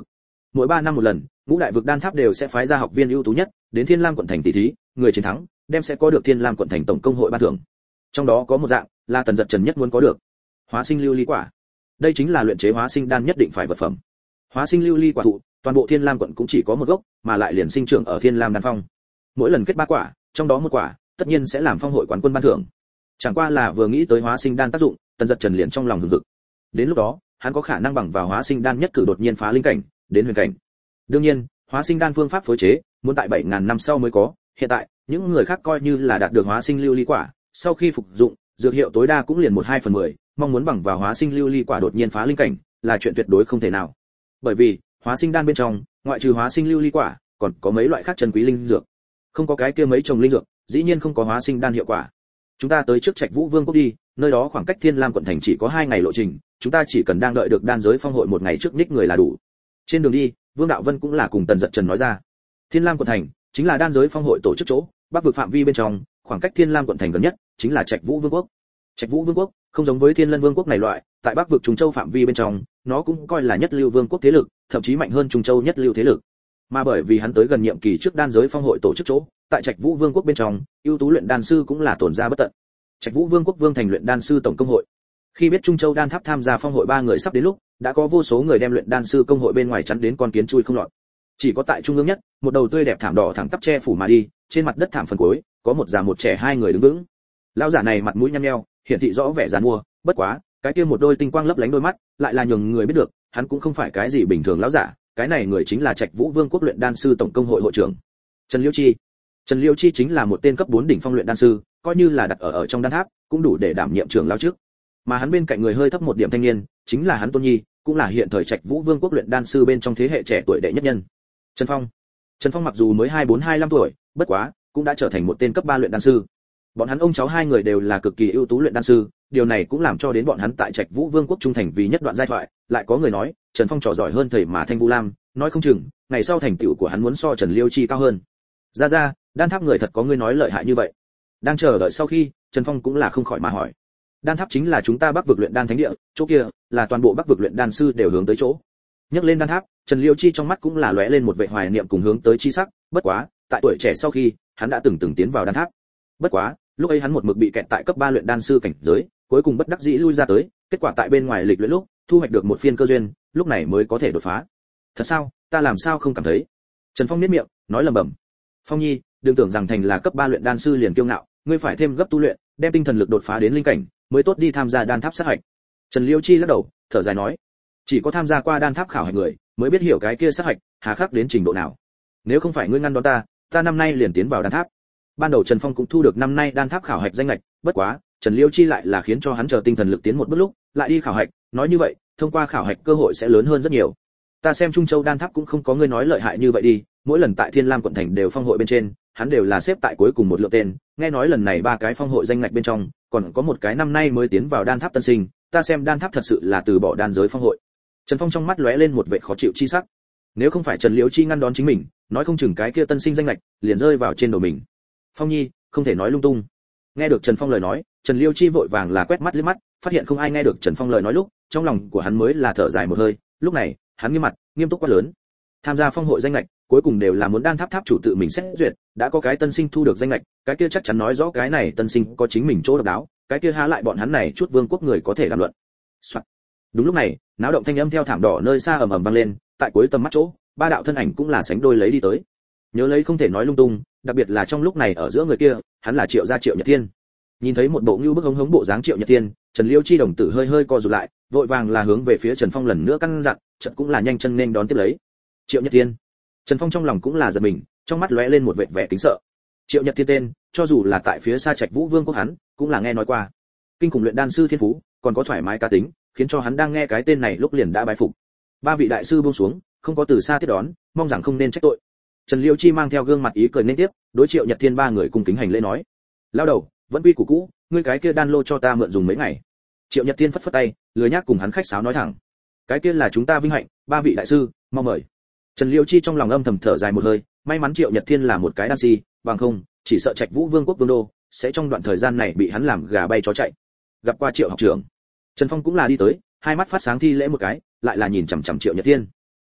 mỗi 3 năm một lần, ngũ đại vực đan tháp đều sẽ phái ra học viên ưu tú nhất đến Thiên Lam quận thành tỷ thí, người chiến thắng đem sẽ có được Thiên Lam quận thành tổng công hội ban thưởng. Trong đó có một dạng là Tần Dật Trần nhất muốn có được, hóa sinh lưu ly quả. Đây chính là luyện chế hóa sinh đan nhất định phải vật phẩm. Hóa sinh lưu ly quả thụ, toàn bộ Thiên Lam quận cũng chỉ có một gốc, mà lại liền sinh trưởng ở Thiên Lam đan phong. Mỗi lần kết 3 quả, trong đó một quả tất nhiên sẽ làm phong hội quán quân ban thưởng. Chẳng qua là vừa nghĩ tới hóa sinh đan tác dụng, Tần Dật Trần liền trong lòng hừng hực. Đến lúc đó, hắn có khả năng bằng vào hóa sinh đan nhất cử đột nhiên phá linh cảnh đến huyền cảnh. Đương nhiên, hóa sinh đan phương pháp phối chế muốn tại 7000 năm sau mới có, hiện tại, những người khác coi như là đạt được hóa sinh lưu ly quả, sau khi phục dụng, dược hiệu tối đa cũng liền 1/2/10, mong muốn bằng vào hóa sinh lưu ly quả đột nhiên phá linh cảnh, là chuyện tuyệt đối không thể nào. Bởi vì, hóa sinh đan bên trong, ngoại trừ hóa sinh lưu ly quả, còn có mấy loại khác chân quý linh dược. Không có cái kia mấy chồng linh dược, dĩ nhiên không có hóa sinh đan hiệu quả. Chúng ta tới trước Trạch Vũ Vương quốc đi, nơi đó khoảng cách Thiên Lam quận thành chỉ có 2 ngày lộ trình, chúng ta chỉ cần đang đợi được đan giới phong hội một ngày trước ních người là đủ. Trên đường đi, Vương Đạo Vân cũng là cùng Tần Dật Trần nói ra. Thiên Lam quận thành chính là đan giới phong hội tổ chức chỗ, bắc vực phạm vi bên trong, khoảng cách Thiên Lam quận thành gần nhất chính là Trạch Vũ Vương quốc. Trạch Vũ Vương quốc không giống với Thiên Lân Vương quốc này loại, tại bắc vực Trung Châu phạm vi bên trong, nó cũng coi là nhất lưu vương quốc thế lực, thậm chí mạnh hơn Trung Châu nhất lưu thế lực. Mà bởi vì hắn tới gần nhiệm kỳ trước đan giới phong hội tổ chức chỗ, tại Trạch Vũ Vương quốc bên trong, ưu tú luyện đan sư cũng là tồn ra bất tận. Trạch Vũ Vương quốc Vương thành luyện đan sư tổng công hội. Khi biết Trung Châu đan tháp tham gia phong hội 3 người sắp đến lúc, đã có vô số người đem luyện đan sư công hội bên ngoài chắn đến con kiến chui không lọt. Chỉ có tại trung ương nhất, một đầu tươi đẹp thảm đỏ thẳng tắp che phủ mà đi, trên mặt đất thảm phần cuối, có một già một trẻ 2 người đứng vững. Lão giả này mặt mũi nhăn nheo, hiển thị rõ vẻ giàn mua, bất quá, cái kia một đôi tinh quang lấp lánh đôi mắt, lại là nhường người biết được, hắn cũng không phải cái gì bình thường lão giả, cái này người chính là Trạch Vũ Vương quốc luyện đan sư tổng công hội hội trưởng Trần Liêu Chi. Trần Liêu Chi chính là một tên cấp 4 đỉnh phong luyện đan sư, coi như là đặt ở trong đan tháp, cũng đủ để đảm nhiệm trưởng lão trước. Mà hắn bên cạnh người hơi thấp một điểm thanh niên, chính là hắn Tôn Nhi, cũng là hiện thời Trạch Vũ Vương quốc luyện đan sư bên trong thế hệ trẻ tuổi đệ nhất nhân. Trần Phong. Trần Phong mặc dù mới 24-25 tuổi, bất quá, cũng đã trở thành một tên cấp 3 luyện đan sư. Bọn hắn ông cháu 2 người đều là cực kỳ ưu tú luyện đan sư, điều này cũng làm cho đến bọn hắn tại Trạch Vũ Vương quốc trung thành vì nhất đoạn giai thoại, lại có người nói, Trần Phong trò giỏi hơn thầy mà Thanh Vũ Lam, nói không chừng, ngày sau thành tựu của hắn muốn so Trần Liêu Chi cao hơn. Ra, đan tháp người thật có người nói lợi hại như vậy. Đang chờ đợi sau khi, Trần Phong cũng là không khỏi mà hỏi. Đan tháp chính là chúng ta Bắc vực luyện đan thánh địa, chỗ kia là toàn bộ Bắc vực luyện đan sư đều hướng tới chỗ. Nhắc lên đan tháp, Trần Liêu Chi trong mắt cũng là lóe lên một vẻ hoài niệm cùng hướng tới chi sắc, bất quá, tại tuổi trẻ sau khi, hắn đã từng tiến vào đan tháp. Bất quá, lúc ấy hắn một mực bị kẹt tại cấp 3 luyện đan sư cảnh giới, cuối cùng bất đắc dĩ lui ra tới, kết quả tại bên ngoài lịch luyện lúc, thu hoạch được một phiên cơ duyên, lúc này mới có thể đột phá. Thật sao, ta làm sao không cảm thấy? Trần Phong nhếch miệng, nói lẩm bẩm. Phong Nhi, đừng tưởng rằng thành là cấp 3 luyện đan sư liền kiêu ngạo, ngươi phải thêm gấp tu luyện, đem tinh thần lực đột phá đến linh cảnh, mới tốt đi tham gia đan tháp sát hạch. Trần Liêu Chi lắc đầu, thở dài nói, chỉ có tham gia qua đan tháp khảo hạch người, mới biết hiểu cái kia sát hạch, hà khắc đến trình độ nào. Nếu không phải ngươi ngăn đón ta năm nay liền tiến vào đan tháp. Ban đầu Trần Phong cũng thu được năm nay đan tháp khảo hạch danh ngạch, bất quá, Trần Liêu Chi lại là khiến cho hắn chờ tinh thần lực tiến một bước lúc, lại đi khảo hạch, nói như vậy, thông qua khảo hạch cơ hội sẽ lớn hơn rất nhiều. Ta xem Trung Châu đan tháp cũng không có ngươi nói lợi hại như vậy đi, mỗi lần tại Thiên Lam quận thành đều phong hội bên trên, hắn đều là xếp tại cuối cùng một lượng tên, nghe nói lần này 3 cái phong hội danh ngạch bên trong, còn có một cái năm nay mới tiến vào đan tháp tân sinh, ta xem đan tháp thật sự là từ bỏ đan giới phong hội. Trần Phong trong mắt lóe lên một vẻ khó chịu chi sắc. Nếu không phải Trần Liêu Chi ngăn đón chính mình, nói không chừng cái kia tân sinh danh ngạch liền rơi vào trên đầu mình. Phong Nhi, không thể nói lung tung. Nghe được Trần Phong lời nói, Trần Liêu Chi vội vàng là quét mắt liếc mắt, phát hiện không ai nghe được Trần Phong lời nói lúc, trong lòng của hắn mới là thở dài một hơi, lúc này, hắn nghiêm mặt, nghiêm túc quát lớn. Tham gia phong hội danh ngạch, cuối cùng đều là muốn đan tháp tháp chủ tự mình xét duyệt, đã có cái tân sinh thu được danh ngạch, cái kia chắc chắn nói rõ cái này tân sinh có chính mình chỗ độc đáo, cái kia há lại bọn hắn này chút vương quốc người có thể làm luận. Soạn. Đúng lúc này, náo động thanh âm theo thảm đỏ nơi xa ầm ầm vang lên, tại cuối tầm mắt chỗ, 3 đạo thân ảnh cũng là sánh đôi lấy đi tới. Nhớ lấy không thể nói lung tung, đặc biệt là trong lúc này ở giữa người kia, hắn là Triệu gia Triệu Nhật Thiên. Nhìn thấy một bộ như bức hống bộ dáng Triệu Nhật Thiên, Trần Liêu Chi đồng tử hơi hơi co rụt lại, vội vàng là hướng về phía Trần Phong lần nữa căn dặn, chợt cũng là nhanh chân nên đón tiếp lấy. Triệu Nhật Thiên. Trần Phong trong lòng cũng là giật mình, trong mắt lóe lên một vẻ kính sợ. Triệu Nhật Thiên tên, cho dù là tại phía xa Trạch Vũ Vương quốc hắn, cũng là nghe nói qua. Kinh khủng luyện đan sư thiên phú, còn có thoải mái cá tính, khiến cho hắn đang nghe cái tên này lúc liền đã bái phục. 3 vị đại sư buông xuống, không có từ xa tiếp đón, mong rằng không nên trách tội. Trần Liêu Chi mang theo gương mặt ý cười nên tiếp, đối Triệu Nhật Thiên 3 người cùng kính hành lễ nói: "Lão đầu, vẫn quy củ cũ, ngươi cái kia đan lô cho ta mượn dùng mấy ngày." Triệu Nhật Thiên phất phất tay, lười nhác cùng hắn khách sáo nói thẳng: "Cái kia là chúng ta vinh hạnh, 3 vị đại sư, mong mời." Trần Liêu Chi trong lòng âm thầm thở dài một hơi, may mắn Triệu Nhật Thiên là một cái đan si, bằng không, chỉ sợ Trạch Vũ Vương quốc vương đô sẽ trong đoạn thời gian này bị hắn làm gà bay chó chạy. Gặp qua Triệu học trưởng, Trần Phong cũng là đi tới, hai mắt phát sáng thi lễ một cái, lại là nhìn chằm chằm Triệu Nhật Thiên.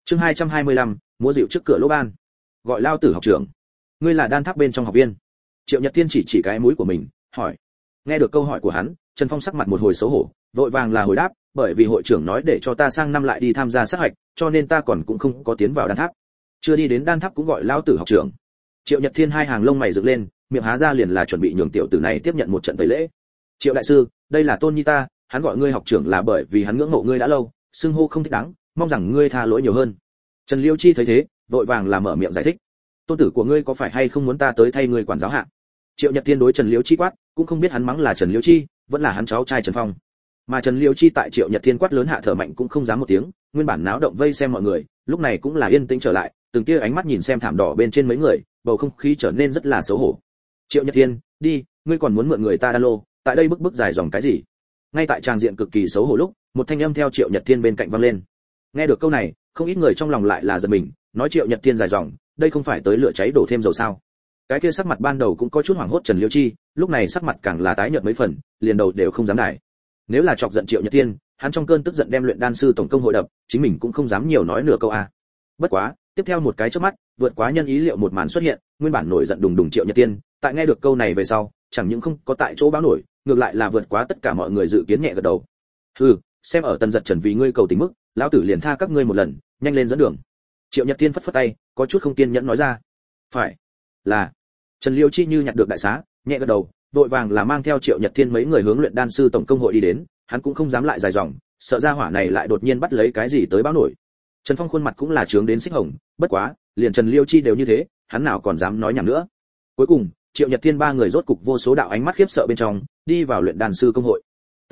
Chương 225, múa dịu trước cửa lỗ ban. Gọi lao tử học trưởng. Ngươi là đan tháp bên trong học viên? Triệu Nhật Thiên chỉ cái mũi của mình, hỏi. Nghe được câu hỏi của hắn, Trần Phong sắc mặt một hồi xấu hổ, vội vàng là hồi đáp, bởi vì hội trưởng nói để cho ta sang năm lại đi tham gia sát hạch, cho nên ta còn cũng không có tiến vào đan tháp. Chưa đi đến đan tháp cũng gọi lao tử học trưởng. Triệu Nhật Thiên hai hàng lông mày dựng lên, miệng há ra liền là chuẩn bị nhường tiểu tử này tiếp nhận một trận tẩy lễ. Triệu đại sư, đây là tôn nhi ta, hắn gọi ngươi học trưởng là bởi vì hắn ngưỡng mộ ngươi đã lâu, xưng hô không thích đáng, mong rằng ngươi tha lỗi nhiều hơn. Trần Liêu Chi thấy thế, vội vàng là mở miệng giải thích. Tôn tử của ngươi có phải hay không muốn ta tới thay ngươi quản giáo hạ? Triệu Nhật Thiên đối Trần Liêu Chi quát, cũng không biết hắn mắng là Trần Liêu Chi, vẫn là hắn cháu trai Trần Phong. Mà Trần Liêu Chi tại Triệu Nhật Thiên quát lớn hạ thở mạnh cũng không dám một tiếng, nguyên bản náo động vây xem mọi người, lúc này cũng là yên tĩnh trở lại, từng tia ánh mắt nhìn xem thảm đỏ bên trên mấy người, bầu không khí trở nên rất là xấu hổ. Triệu Nhật Thiên, đi, ngươi còn muốn mượn người ta đan lô, tại đây bức dài dòng cái gì? Ngay tại tràng diện cực kỳ xấu hổ lúc, một thanh âm theo Triệu Nhật Thiên bên cạnh vang lên. Nghe được câu này, không ít người trong lòng lại là giật mình, nói Triệu Nhật Thiên dài dòng, đây không phải tới lửa cháy đổ thêm dầu sao? Cái kia sắc mặt ban đầu cũng có chút hoảng hốt Trần Liêu Chi, lúc này sắc mặt càng là tái nhợt mấy phần, liền đầu đều không dám đài. Nếu là chọc giận Triệu Nhật Thiên, hắn trong cơn tức giận đem luyện đan sư tổng công hội đập, chính mình cũng không dám nhiều nói nửa câu a. Bất quá, tiếp theo một cái chớp mắt, vượt quá nhân ý liệu một màn xuất hiện, nguyên bản nổi giận đùng đùng Triệu Nhật Thiên, tại nghe được câu này về sau, chẳng những không có tại chỗ báo nổi, ngược lại là vượt quá tất cả mọi người dự kiến nhẹ gật đầu. Hừ, xem ở Tần Giật Trần vì ngươi cầu tình mức, lão tử liền tha các ngươi một lần, nhanh lên dẫn đường. Triệu Nhật Thiên phất phất tay, có chút không kiên nhẫn nói ra. Phải, là. Trần Liêu Chi như nhặt được đại xá, nhẹ gật đầu, vội vàng là mang theo Triệu Nhật Thiên mấy người hướng luyện đan sư tổng công hội đi đến, hắn cũng không dám lại dài dòng, sợ ra hỏa này lại đột nhiên bắt lấy cái gì tới báo nổi. Trần Phong khuôn mặt cũng là trướng đến xích hồng, bất quá, liền Trần Liêu Chi đều như thế, hắn nào còn dám nói nhảm nữa. Cuối cùng, Triệu Nhật Thiên ba người rốt cục vô số đạo ánh mắt khiếp sợ bên trong, đi vào luyện đan sư công hội.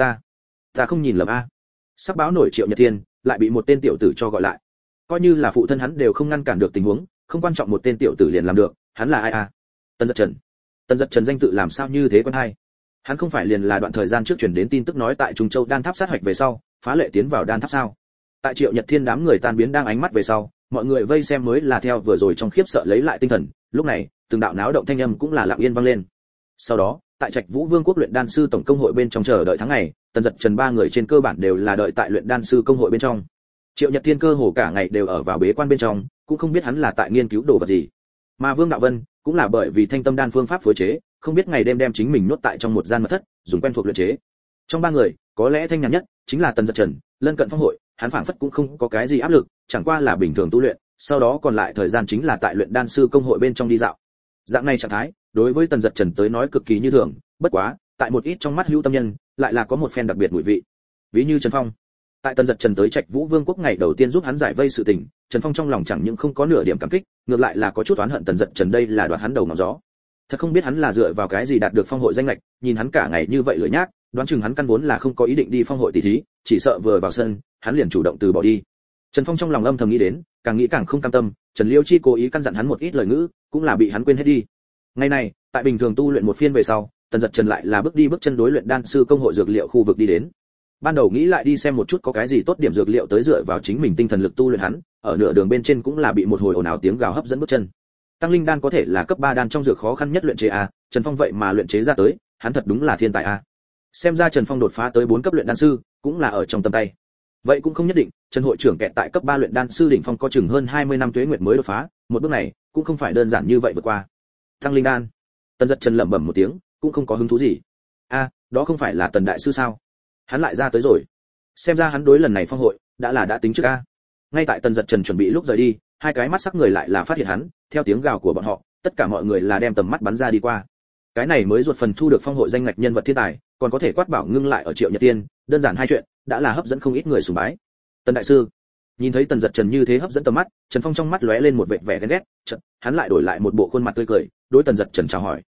Ta không nhìn lầm a. Sắp báo nổi Triệu Nhật Thiên, lại bị một tên tiểu tử cho gọi lại. Coi như là phụ thân hắn đều không ngăn cản được tình huống, không quan trọng một tên tiểu tử liền làm được, hắn là ai a? Tần Giật Trần. Tần Giật Trần danh tự làm sao như thế quen hay? Hắn không phải liền là đoạn thời gian trước truyền đến tin tức nói tại Trung Châu đan tháp sát hoạch về sau, phá lệ tiến vào đan tháp sao? Tại Triệu Nhật Thiên đám người tan biến đang ánh mắt về sau, mọi người vây xem mới là theo vừa rồi trong khiếp sợ lấy lại tinh thần, lúc này, từng đạo náo động thanh âm cũng là lặng yên vang lên. Sau đó, tại Trạch Vũ Vương quốc luyện đan sư tổng công hội bên trong chờ đợi tháng ngày, Tần Giật Trần ba người trên cơ bản đều là đợi tại luyện đan sư công hội bên trong. Triệu Nhật Thiên cơ hồ cả ngày đều ở vào bế quan bên trong, cũng không biết hắn là tại nghiên cứu đồ vật gì. Mà Vương Đạo Vân cũng là bởi vì thanh tâm đan phương pháp phối chế, không biết ngày đêm đem chính mình nhốt tại trong một gian mật thất, dùng quen thuộc luyện chế. Trong ba người, có lẽ thanh nhàn nhất chính là Tần Giật Trần, lân cận phong hội, hắn phảng phất cũng không có cái gì áp lực, chẳng qua là bình thường tu luyện, sau đó còn lại thời gian chính là tại luyện đan sư công hội bên trong đi dạo. Dạng này trạng thái, đối với Tần Giật Trần tới nói cực kỳ như thường, bất quá, tại một ít trong mắt hữu tâm nhân, lại là có một phen đặc biệt mùi vị. Ví như Trần Phong. Tại Tần Giật Trần tới Trạch Vũ Vương quốc ngày đầu tiên giúp hắn giải vây sự tình, Trần Phong trong lòng chẳng những không có nửa điểm cảm kích, ngược lại là có chút oán hận Tần Giật Trần đây là đoạt hắn đầu ngọn gió. Thật không biết hắn là dựa vào cái gì đạt được phong hội danh lệch, nhìn hắn cả ngày như vậy lười nhác, đoán chừng hắn căn vốn là không có ý định đi phong hội tỷ thí, chỉ sợ vừa vào sân, hắn liền chủ động từ bỏ đi. Trần Phong trong lòng âm thầm nghĩ đến, càng nghĩ càng không cam tâm, Trần Liêu Chi cố ý căn dặn hắn một ít lời ngữ, cũng là bị hắn quên hết đi. Ngày này, tại bình thường tu luyện một phiên về sau, Tần Giật Trần lại là bước chân đối luyện đan sư công hội dược liệu khu vực đi đến. Ban đầu nghĩ lại đi xem một chút có cái gì tốt điểm dược liệu tới dựa vào chính mình tinh thần lực tu luyện hắn, ở nửa đường bên trên cũng là bị một hồi ồn ào tiếng gào hấp dẫn bước chân. Tăng linh đan có thể là cấp 3 đan trong dược khó khăn nhất luyện chế a, Trần Phong vậy mà luyện chế ra tới, hắn thật đúng là thiên tài a. Xem ra Trần Phong đột phá tới 4 cấp luyện đan sư, cũng là ở trong tầm tay. Vậy cũng không nhất định, Trần hội trưởng kẹt tại cấp 3 luyện đan sư đỉnh phong có chừng hơn 20 năm tuế nguyệt mới đột phá, một bước này cũng không phải đơn giản như vậy vượt qua. Tăng linh đan. Tần Giật Trần lẩm bẩm một tiếng, cũng không có hứng thú gì. A, đó không phải là Tần đại sư sao? Hắn lại ra tới rồi. Xem ra hắn đối lần này phong hội đã tính trước a. Ngay tại Tần Giật Trần chuẩn bị lúc rời đi, hai cái mắt sắc người lại là phát hiện hắn, theo tiếng gào của bọn họ, tất cả mọi người là đem tầm mắt bắn ra đi qua. Cái này mới ruột phần thu được phong hội danh ngạch nhân vật thiên tài, còn có thể quát bảo ngưng lại ở Triệu Nhật Tiên, đơn giản hai chuyện, đã là hấp dẫn không ít người sùng bái. Tần đại sư, nhìn thấy Tần Giật Trần như thế hấp dẫn tầm mắt, Trần Phong trong mắt lóe lên một vệt vẻ ghen ghét, chợt, hắn lại đổi lại một bộ khuôn mặt tươi cười, đối Tần Giật Trần chào hỏi.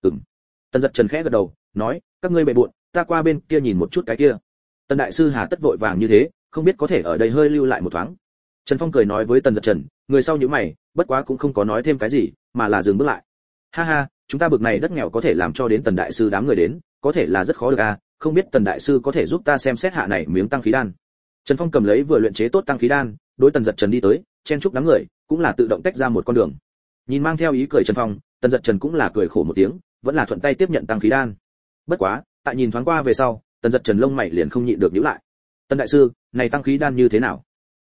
Tần Giật Trần khẽ gật đầu, nói, các ngươi bệ bội, ta qua bên kia nhìn một chút cái kia. Tần đại sư hà tất vội vàng như thế, không biết có thể ở đây hơi lưu lại một thoáng. Trần Phong cười nói với Tần Giật Trần, người sau nhíu mày, bất quá cũng không có nói thêm cái gì, mà là dừng bước lại. Ha ha, chúng ta bực này đất nghèo có thể làm cho đến Tần đại sư đám người đến, có thể là rất khó được a, không biết Tần đại sư có thể giúp ta xem xét hạ này miếng tăng khí đan. Trần Phong cầm lấy vừa luyện chế tốt tăng khí đan, đối Tần Giật Trần đi tới, chen chúc đám người, cũng là tự động tách ra một con đường. Nhìn mang theo ý cười Trần Phong, Tần Giật Trần cũng là cười khổ một tiếng, vẫn là thuận tay tiếp nhận tăng khí đan. Bất quá, tại nhìn thoáng qua về sau, Tần Giật Trần lông mày liền không nhịn được nhíu lại. Tần đại sư, này tăng khí đan như thế nào?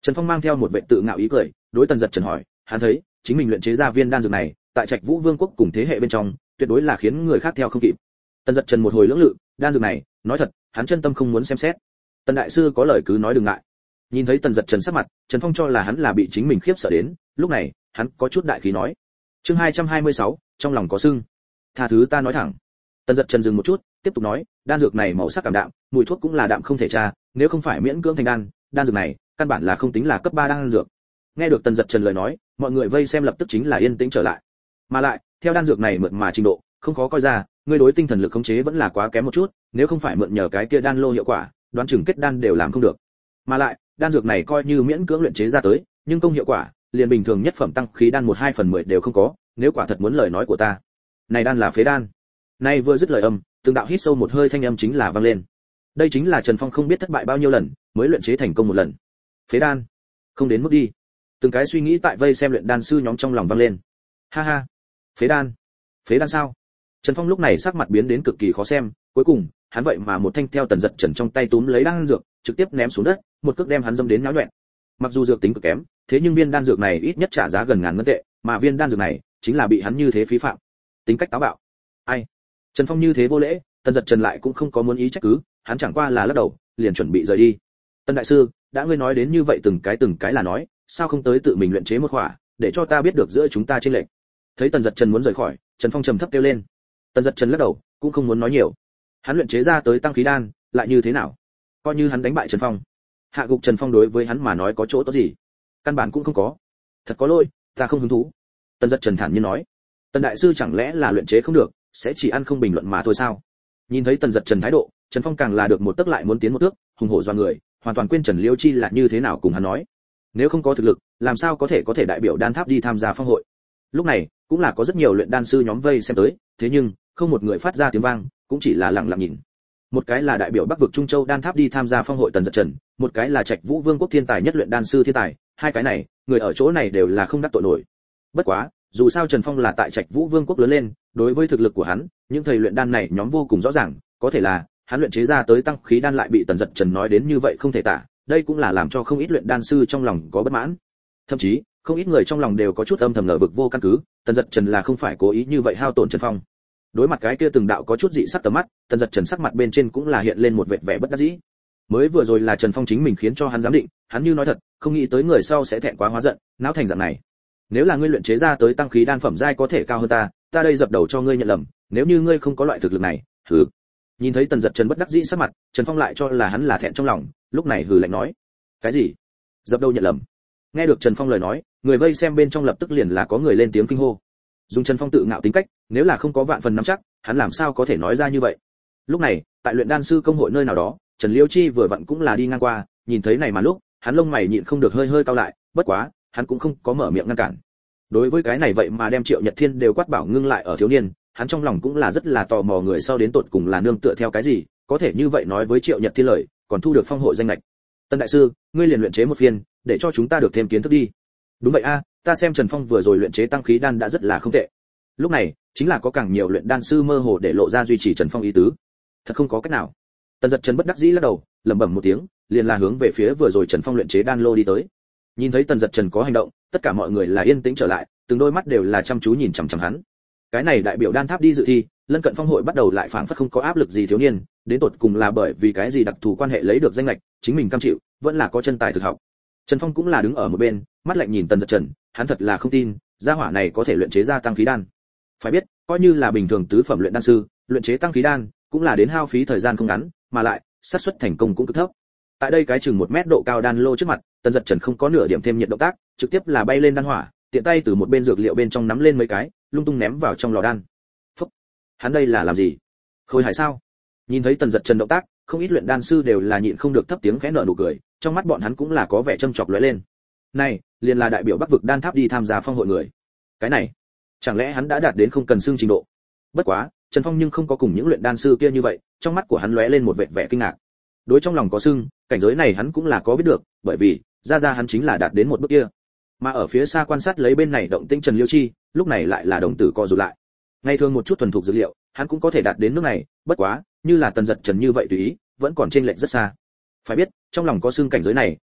Trần Phong mang theo một vẻ tự ngạo ý cười, đối Tần Dật Trần hỏi, hắn thấy, chính mình luyện chế ra viên đan dược này, tại Trạch Vũ Vương quốc cùng thế hệ bên trong, tuyệt đối là khiến người khác theo không kịp. Tần Dật Trần một hồi lưỡng lự, đan dược này, nói thật, hắn chân tâm không muốn xem xét. Tần đại sư có lời cứ nói đừng ngại. Nhìn thấy Tần Dật Trần sắc mặt, Trần Phong cho là hắn là bị chính mình khiếp sợ đến, lúc này, hắn có chút đại khí nói. Chương 226, trong lòng có sưng. Tha thứ ta nói thẳng. Tần Dật Trần dừng một chút, tiếp tục nói, đan dược này màu sắc cảm đạm, mùi thuốc cũng là đạm không thể tra, nếu không phải miễn cưỡng thành đan dược này, căn bản là không tính là cấp 3 đan dược. Nghe được Tần Dật Trần lời nói, mọi người vây xem lập tức chính là yên tĩnh trở lại. Mà lại, theo đan dược này mượt mà trình độ, không khó coi ra, ngươi đối tinh thần lực khống chế vẫn là quá kém một chút, nếu không phải mượn nhờ cái kia đan lô hiệu quả, đoán chừng kết đan đều làm không được. Mà lại, đan dược này coi như miễn cưỡng luyện chế ra tới, nhưng công hiệu quả, liền bình thường nhất phẩm tăng khí đan 1/2/10 đều không có, nếu quả thật muốn lời nói của ta. Này đan là phế đan. Này vừa dứt lời âm, từng đạo hít sâu một hơi thanh âm chính là vang lên. Đây chính là Trần Phong không biết thất bại bao nhiêu lần, mới luyện chế thành công một lần. Phế đan, không đến mức đi. Từng cái suy nghĩ tại vây xem luyện đan sư nhóm trong lòng vang lên. Ha ha, phế đan sao? Trần Phong lúc này sắc mặt biến đến cực kỳ khó xem, cuối cùng, hắn vậy mà một thanh theo Tần Dật Trần trong tay túm lấy đan dược, trực tiếp ném xuống đất, một cước đem hắn dâm đến nhão nhọẹn. Mặc dù dược tính cực kém, thế nhưng viên đan dược này ít nhất trả giá gần ngàn ngân tệ, mà viên đan dược này chính là bị hắn như thế phí phạm. Tính cách táo bạo. Ai? Trần Phong như thế vô lễ, Tần Dật Trần lại cũng không có muốn ý trách cứ, hắn chẳng qua là lắc đầu, liền chuẩn bị rời đi. Tần đại sư, đã ngươi nói đến như vậy từng cái là nói, sao không tới tự mình luyện chế một khỏa, để cho ta biết được giữa chúng ta chênh lệch. Thấy Tần Dật Trần muốn rời khỏi, Trần Phong trầm thấp kêu lên. Tần Dật Trần lắc đầu, cũng không muốn nói nhiều. Hắn luyện chế ra tới tăng khí đan, lại như thế nào? Coi như hắn đánh bại Trần Phong, hạ gục Trần Phong đối với hắn mà nói có chỗ tốt gì? Căn bản cũng không có. Thật có lỗi, ta không hứng thú. Tần Dật Trần thản nhiên nói. Tần đại sư chẳng lẽ là luyện chế không được, sẽ chỉ ăn không bình luận mà thôi sao? Nhìn thấy Tần Dật Trần thái độ, Trần Phong càng là được một tấc lại muốn tiến một thước, hùng hổ doa người, hoàn toàn quên Trần Liêu Chi là như thế nào cùng hắn nói. Nếu không có thực lực, làm sao có thể đại biểu đan tháp đi tham gia phong hội? Lúc này, cũng là có rất nhiều luyện đan sư nhóm vây xem tới, thế nhưng, không một người phát ra tiếng vang, cũng chỉ là lặng lặng nhìn. Một cái là đại biểu Bắc vực Trung Châu đan tháp đi tham gia phong hội Tần Dật Trần, một cái là Trạch Vũ Vương quốc thiên tài nhất luyện đan sư thiên tài, hai cái này, người ở chỗ này đều là không đắc tội nổi. Bất quá, dù sao Trần Phong là tại Trạch Vũ Vương quốc lớn lên, đối với thực lực của hắn, những thầy luyện đan này nhóm vô cùng rõ ràng, có thể là hắn luyện chế ra tới tăng khí đan lại bị Tần Dật Trần nói đến như vậy không thể tả, đây cũng là làm cho không ít luyện đan sư trong lòng có bất mãn. Thậm chí, không ít người trong lòng đều có chút âm thầm ngờ vực vô căn cứ, Tần Dật Trần là không phải cố ý như vậy hao tổn Trần Phong. Đối mặt cái kia từng đạo có chút dị sắc tầm mắt, Tần Dật Trần sắc mặt bên trên cũng là hiện lên một vệt vẻ bất đắc dĩ. Mới vừa rồi là Trần Phong chính mình khiến cho hắn giám định, hắn như nói thật, không nghĩ tới người sau sẽ thẹn quá hóa giận, náo thành dạng này. Nếu là ngươi luyện chế ra tới tăng khí đan phẩm giai có thể cao hơn ta đây dập đầu cho ngươi nhận lầm, nếu như ngươi không có loại thực lực này, hừ. Nhìn thấy Tần Dật Trần bất đắc dĩ sắc mặt, Trần Phong lại cho là hắn là thẹn trong lòng, lúc này hừ lạnh nói: "Cái gì? Dập đầu nhận lầm?" Nghe được Trần Phong lời nói, người vây xem bên trong lập tức liền là có người lên tiếng kinh hô. Dùng Trần Phong tự ngạo tính cách, nếu là không có vạn phần nắm chắc, hắn làm sao có thể nói ra như vậy. Lúc này, tại luyện đan sư công hội nơi nào đó, Trần Liêu Chi vừa vặn cũng là đi ngang qua, nhìn thấy này mà lúc, hắn lông mày nhịn không được hơi cau lại, bất quá, hắn cũng không có mở miệng ngăn cản. Đối với cái này vậy mà đem Triệu Nhật Thiên đều quát bảo ngưng lại ở thiếu niên, hắn trong lòng cũng là rất là tò mò người sau đến tột cùng là nương tựa theo cái gì, có thể như vậy nói với Triệu Nhật Thiên lời, còn thu được phong hội danh lệch. Tân đại sư, ngươi liền luyện chế một phiên, để cho chúng ta được thêm kiến thức đi. Đúng vậy a, ta xem Trần Phong vừa rồi luyện chế tăng khí đan đã rất là không tệ. Lúc này, chính là có càng nhiều luyện đan sư mơ hồ để lộ ra duy trì Trần Phong ý tứ. Thật không có cách nào. Tần Dật Trần bất đắc dĩ lắc đầu, lẩm bẩm một tiếng, liền là hướng về phía vừa rồi Trần Phong luyện chế đan lô đi tới. Nhìn thấy Tần Dật Trần có hành động, tất cả mọi người là yên tĩnh trở lại, từng đôi mắt đều là chăm chú nhìn chằm chằm hắn. Cái này đại biểu đan tháp đi dự thi, lân cận phong hội bắt đầu lại phảng phất không có áp lực gì thiếu niên, đến tột cùng là bởi vì cái gì đặc thù quan hệ lấy được danh lệch, chính mình cam chịu, vẫn là có chân tài thực học. Trần Phong cũng là đứng ở một bên, mắt lạnh nhìn Tần Dật Trần, hắn thật là không tin, gia hỏa này có thể luyện chế ra tăng khí đan. Phải biết, coi như là bình thường tứ phẩm luyện đan sư, luyện chế tăng khí đan cũng là đến hao phí thời gian không ngắn, mà lại xác suất thành công cũng cực thấp. Tại đây cái chừng 1 mét độ cao đan lô trước mặt, Tần Dật Trần không có nửa điểm thêm nhiệt động tác, trực tiếp là bay lên đan hỏa, tiện tay từ một bên dược liệu bên trong nắm lên mấy cái, lung tung ném vào trong lò đan. Phúc, hắn đây là làm gì? Khôi hài sao? Nhìn thấy Tần Dật Trần động tác, không ít luyện đan sư đều là nhịn không được thấp tiếng khẽ nở nụ cười, trong mắt bọn hắn cũng là có vẻ châm chọc lóe lên. Này, liền là đại biểu Bắc vực đan tháp đi tham gia phong hội người. Cái này, chẳng lẽ hắn đã đạt đến không cần xương trình độ? Bất quá, Trần Phong nhưng không có cùng những luyện đan sư kia như vậy, trong mắt của hắn lóe lên một vẻ kinh ngạc. Đối trong lòng có xương, cảnh giới này hắn cũng là có biết được, bởi vì ra hắn chính là đạt đến một bước kia. Mà ở phía xa quan sát lấy bên này động tĩnh Trần Liêu Chi, lúc này lại là đồng tử co rụt lại. Ngay thường một chút thuần thục dữ liệu, hắn cũng có thể đạt đến nước này, bất quá, như là Tần Dật Trần như vậy tùy ý, vẫn còn chênh lệch rất xa. Phải biết, trong lòng có xương cảnh giới này,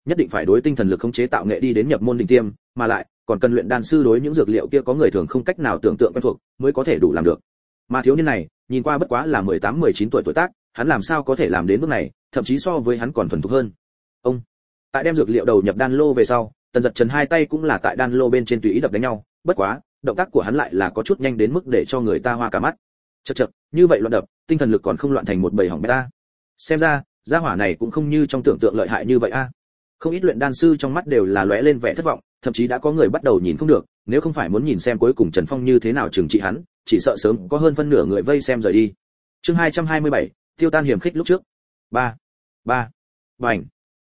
nhất định phải đối tinh thần lực khống chế tạo nghệ đi đến nhập môn đỉnh tiêm, mà lại còn cần luyện đan sư đối những dược liệu kia có người thường không cách nào tưởng tượng quen thuộc, mới có thể đủ làm được. Mà thiếu niên này, nhìn qua bất quá là 18-19 tuổi tuổi tác, hắn làm sao có thể làm đến bước này, thậm chí so với hắn còn thuần thục hơn. Ông, tại đem dược liệu đầu nhập đan lô về sau, Tần Dật Trần hai tay cũng là tại đan lô bên trên tùy ý đập đánh nhau, bất quá, động tác của hắn lại là có chút nhanh đến mức để cho người ta hoa cả mắt. Chậc chậc, như vậy loạn đập, tinh thần lực còn không loạn thành một bầy hỏng beta. Xem ra, gia hỏa này cũng không như trong tưởng tượng lợi hại như vậy a. Không ít luyện đan sư trong mắt đều là lóe lên vẻ thất vọng, thậm chí đã có người bắt đầu nhìn không được, nếu không phải muốn nhìn xem cuối cùng Trần Phong như thế nào trừng trị hắn, chỉ sợ sớm có hơn phân nửa người vây xem rời đi. Chương 227, tiêu tan hiểm khích lúc trước. 3. Bành.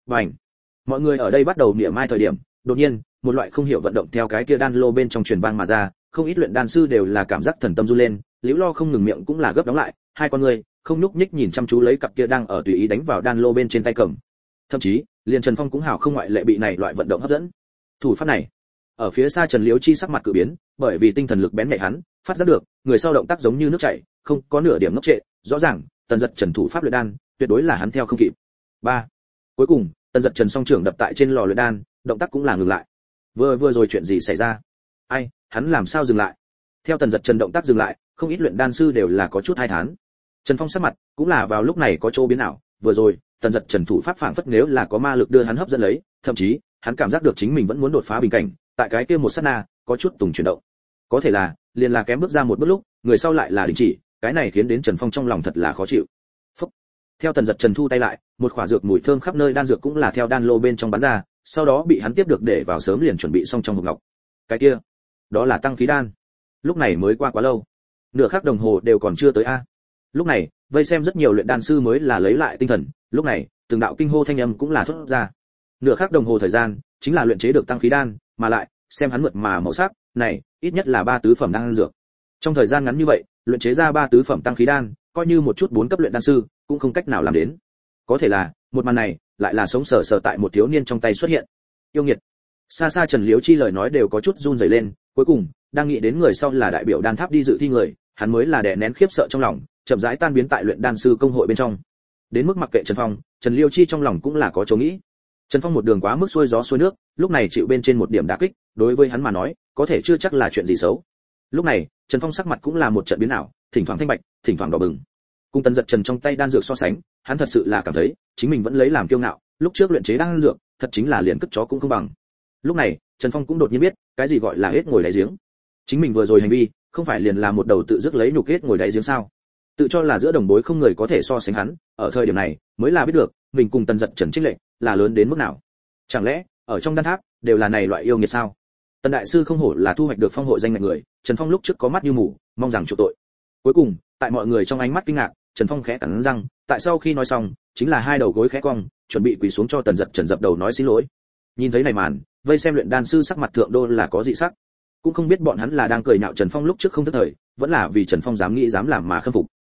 Mọi người ở đây bắt đầu niệm mai thời điểm, đột nhiên, một loại không hiểu vận động theo cái kia đan lô bên trong truyền vang mà ra, không ít luyện đan sư đều là cảm giác thần tâm run lên, liễu lo không ngừng miệng cũng là gấp đóng lại, hai con người không nhúc nhích nhìn chăm chú lấy cặp kia đang ở tùy ý đánh vào đan lô bên trên tay cầm. Thậm chí, liền Trần Phong cũng hào không ngoại lệ bị này loại vận động hấp dẫn. Thủ pháp này, ở phía xa Trần Liễu Chi sắc mặt cự biến, bởi vì tinh thần lực bén nhạy hắn, phát giác được, người sau động tác giống như nước chảy, không có nửa điểm ngốc trệ, rõ ràng, Tần Dật Trần thủ pháp luyện đan, tuyệt đối là hắn theo không kịp. 3. Cuối cùng, Tần Dật Trần song trưởng đập tại trên lò luyện đan, động tác cũng là ngừng lại. Vừa rồi chuyện gì xảy ra? Ai, hắn làm sao dừng lại? Theo Tần Dật Trần động tác dừng lại, không ít luyện đan sư đều là có chút hai thán. Trần Phong sắc mặt cũng là vào lúc này có chỗ biến ảo, vừa rồi, Tần Dật Trần thủ pháp phảng phất nếu là có ma lực đưa hắn hấp dẫn lấy, thậm chí, hắn cảm giác được chính mình vẫn muốn đột phá bình cảnh, tại cái kia một sát na, có chút tùng chuyển động. Có thể là, liền là kém bước ra một bước lúc, người sau lại là đình chỉ, cái này khiến đến Trần Phong trong lòng thật là khó chịu. Phúc. Theo Tần Dật Trần thu tay lại, một khỏa dược mùi thơm khắp nơi đan dược cũng là theo đan lô bên trong bắn ra, sau đó bị hắn tiếp được để vào sớm liền chuẩn bị xong trong hộp ngọc. Cái kia, đó là tăng khí đan. Lúc này mới qua quá lâu, nửa khắc đồng hồ đều còn chưa tới a. Lúc này, vây xem rất nhiều luyện đan sư mới là lấy lại tinh thần, lúc này, từng đạo kinh hô thanh âm cũng là thốt ra. Nửa khắc đồng hồ thời gian, chính là luyện chế được tăng khí đan, mà lại, xem hắn mượt mà màu sắc, này, ít nhất là 3 tứ phẩm đan dược. Trong thời gian ngắn như vậy, luyện chế ra 3 tứ phẩm tăng khí đan, coi như một chút 4 cấp luyện đan sư, cũng không cách nào làm đến. Có thể là, một màn này, lại là sống sờ sờ tại một thiếu niên trong tay xuất hiện. Yêu nghiệt. Xa xa Trần Liễu Chi lời nói đều có chút run rẩy lên, cuối cùng, đang nghĩ đến người sau là đại biểu đan tháp đi dự thi người, hắn mới là đè nén khiếp sợ trong lòng, chậm rãi tan biến tại luyện đan sư công hội bên trong. Đến mức mặc kệ Trần Phong, Trần Liễu Chi trong lòng cũng là có chỗ nghĩ. Trần Phong một đường quá mức xuôi gió xuôi nước, lúc này chịu bên trên một điểm đả kích, đối với hắn mà nói, có thể chưa chắc là chuyện gì xấu. Lúc này, Trần Phong sắc mặt cũng là một trận biến ảo, thỉnh thoảng thanh bạch, thỉnh thoảng đỏ bừng. Cùng Tần Dật Trần trong tay đan dược so sánh, hắn thật sự là cảm thấy, chính mình vẫn lấy làm kiêu ngạo, lúc trước luyện chế đan dược, thật chính là liền cất chó cũng không bằng. Lúc này, Trần Phong cũng đột nhiên biết, cái gì gọi là hết ngồi đáy giếng. Chính mình vừa rồi hành vi, không phải liền là một đầu tự dứt lấy nhục hết ngồi đáy giếng sao? Tự cho là giữa đồng bối không người có thể so sánh hắn, ở thời điểm này, mới là biết được, mình cùng Tần Dật Trần chênh lệch là lớn đến mức nào. Chẳng lẽ, ở trong đan tháp, đều là này loại yêu nghiệt sao? Tần đại sư không hổ là thu hoạch được phong hội danh ngạch người, Trần Phong lúc trước có mắt như mù, mong rằng chịu tội. Cuối cùng, tại mọi người trong ánh mắt kinh ngạc, Trần Phong khẽ cắn răng, tại sau khi nói xong, chính là hai đầu gối khẽ cong, chuẩn bị quỳ xuống cho Tần Dật Trần dập đầu nói xin lỗi. Nhìn thấy này màn, vây xem luyện đan sư sắc mặt thượng đô là có dị sắc, cũng không biết bọn hắn là đang cười nhạo Trần Phong lúc trước không thất thời, vẫn là vì Trần Phong dám nghĩ dám làm mà khâm phục.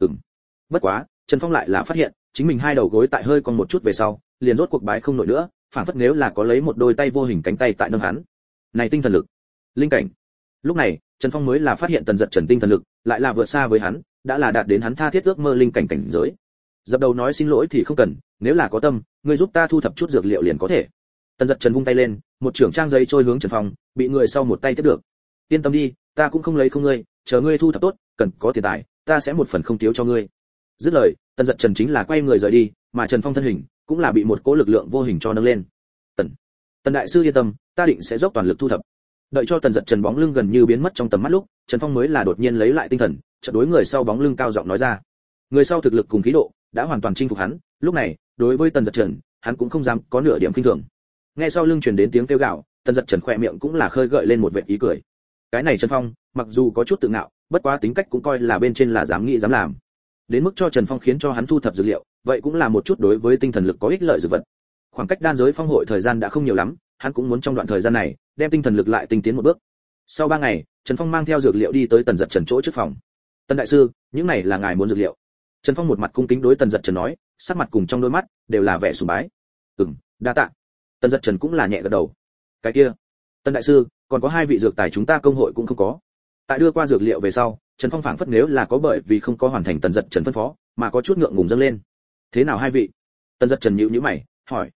Bất quá, Trần Phong lại là phát hiện, chính mình hai đầu gối tại hơi còn một chút về sau, liền rốt cuộc bái không nổi nữa, phản phất nếu là có lấy một đôi tay vô hình cánh tay tại nâng hắn. Này tinh thần lực, linh cảnh. Lúc này, Trần Phong mới là phát hiện Tần Dật Trần tinh thần lực lại là vượt xa với hắn, đã là đạt đến hắn tha thiết ước mơ linh cảnh cảnh giới. Dập đầu nói xin lỗi thì không cần, nếu là có tâm, ngươi giúp ta thu thập chút dược liệu liền có thể. Tần Dật Trần vung tay lên, một trưởng trang giấy trôi hướng Trần Phong, bị người sau một tay tiếp được. Yên tâm đi, ta cũng không lấy không ngươi, chờ ngươi thu thập tốt, cần có tiền tài, ta sẽ một phần không thiếu cho ngươi. Dứt lời, Tần Dật Trần chính là quay người rời đi, mà Trần Phong thân hình cũng là bị một cỗ lực lượng vô hình cho nâng lên. Tần đại sư yên tâm, ta định sẽ dốc toàn lực thu thập. Đợi cho Tần Dật Trần bóng lưng gần như biến mất trong tầm mắt lúc, Trần Phong mới là đột nhiên lấy lại tinh thần, chợt đối người sau bóng lưng cao giọng nói ra. Người sau thực lực cùng khí độ đã hoàn toàn chinh phục hắn, lúc này, đối với Tần Dật Trần, hắn cũng không dám có nửa điểm khinh thường. Nghe sau lưng truyền đến tiếng kêu gào, Tần Dật Trần khỏe miệng cũng là khơi gợi lên một vệt ý cười. Cái này Trần Phong, mặc dù có chút tự ngạo, bất quá tính cách cũng coi là bên trên là dám nghĩ dám làm. Đến mức cho Trần Phong khiến cho hắn thu thập dược liệu, vậy cũng là một chút đối với tinh thần lực có ích lợi dược vật. Khoảng cách đan giới phong hội thời gian đã không nhiều lắm, hắn cũng muốn trong đoạn thời gian này đem tinh thần lực lại tinh tiến một bước. Sau 3 ngày, Trần Phong mang theo dược liệu đi tới Tần Dật Trần chỗ trước phòng. Tần đại sư, những này là ngài muốn dược liệu. Trần Phong một mặt cung kính đối Tần Dật Trần nói, sắc mặt cùng trong đôi mắt đều là vẻ sùng bái. Đa tạ. Tần Dật Trần cũng là nhẹ gật đầu. Cái kia, Tần đại sư, còn có 2 vị dược tài chúng ta công hội cũng không có. Tại đưa qua dược liệu về sau, Trần Phong phảng phất nếu là có bởi vì không có hoàn thành Tần Dật Trần phân phó, mà có chút ngượng ngùng dâng lên. Thế nào 2 vị? Tần Dật Trần nhíu nhíu mày, hỏi.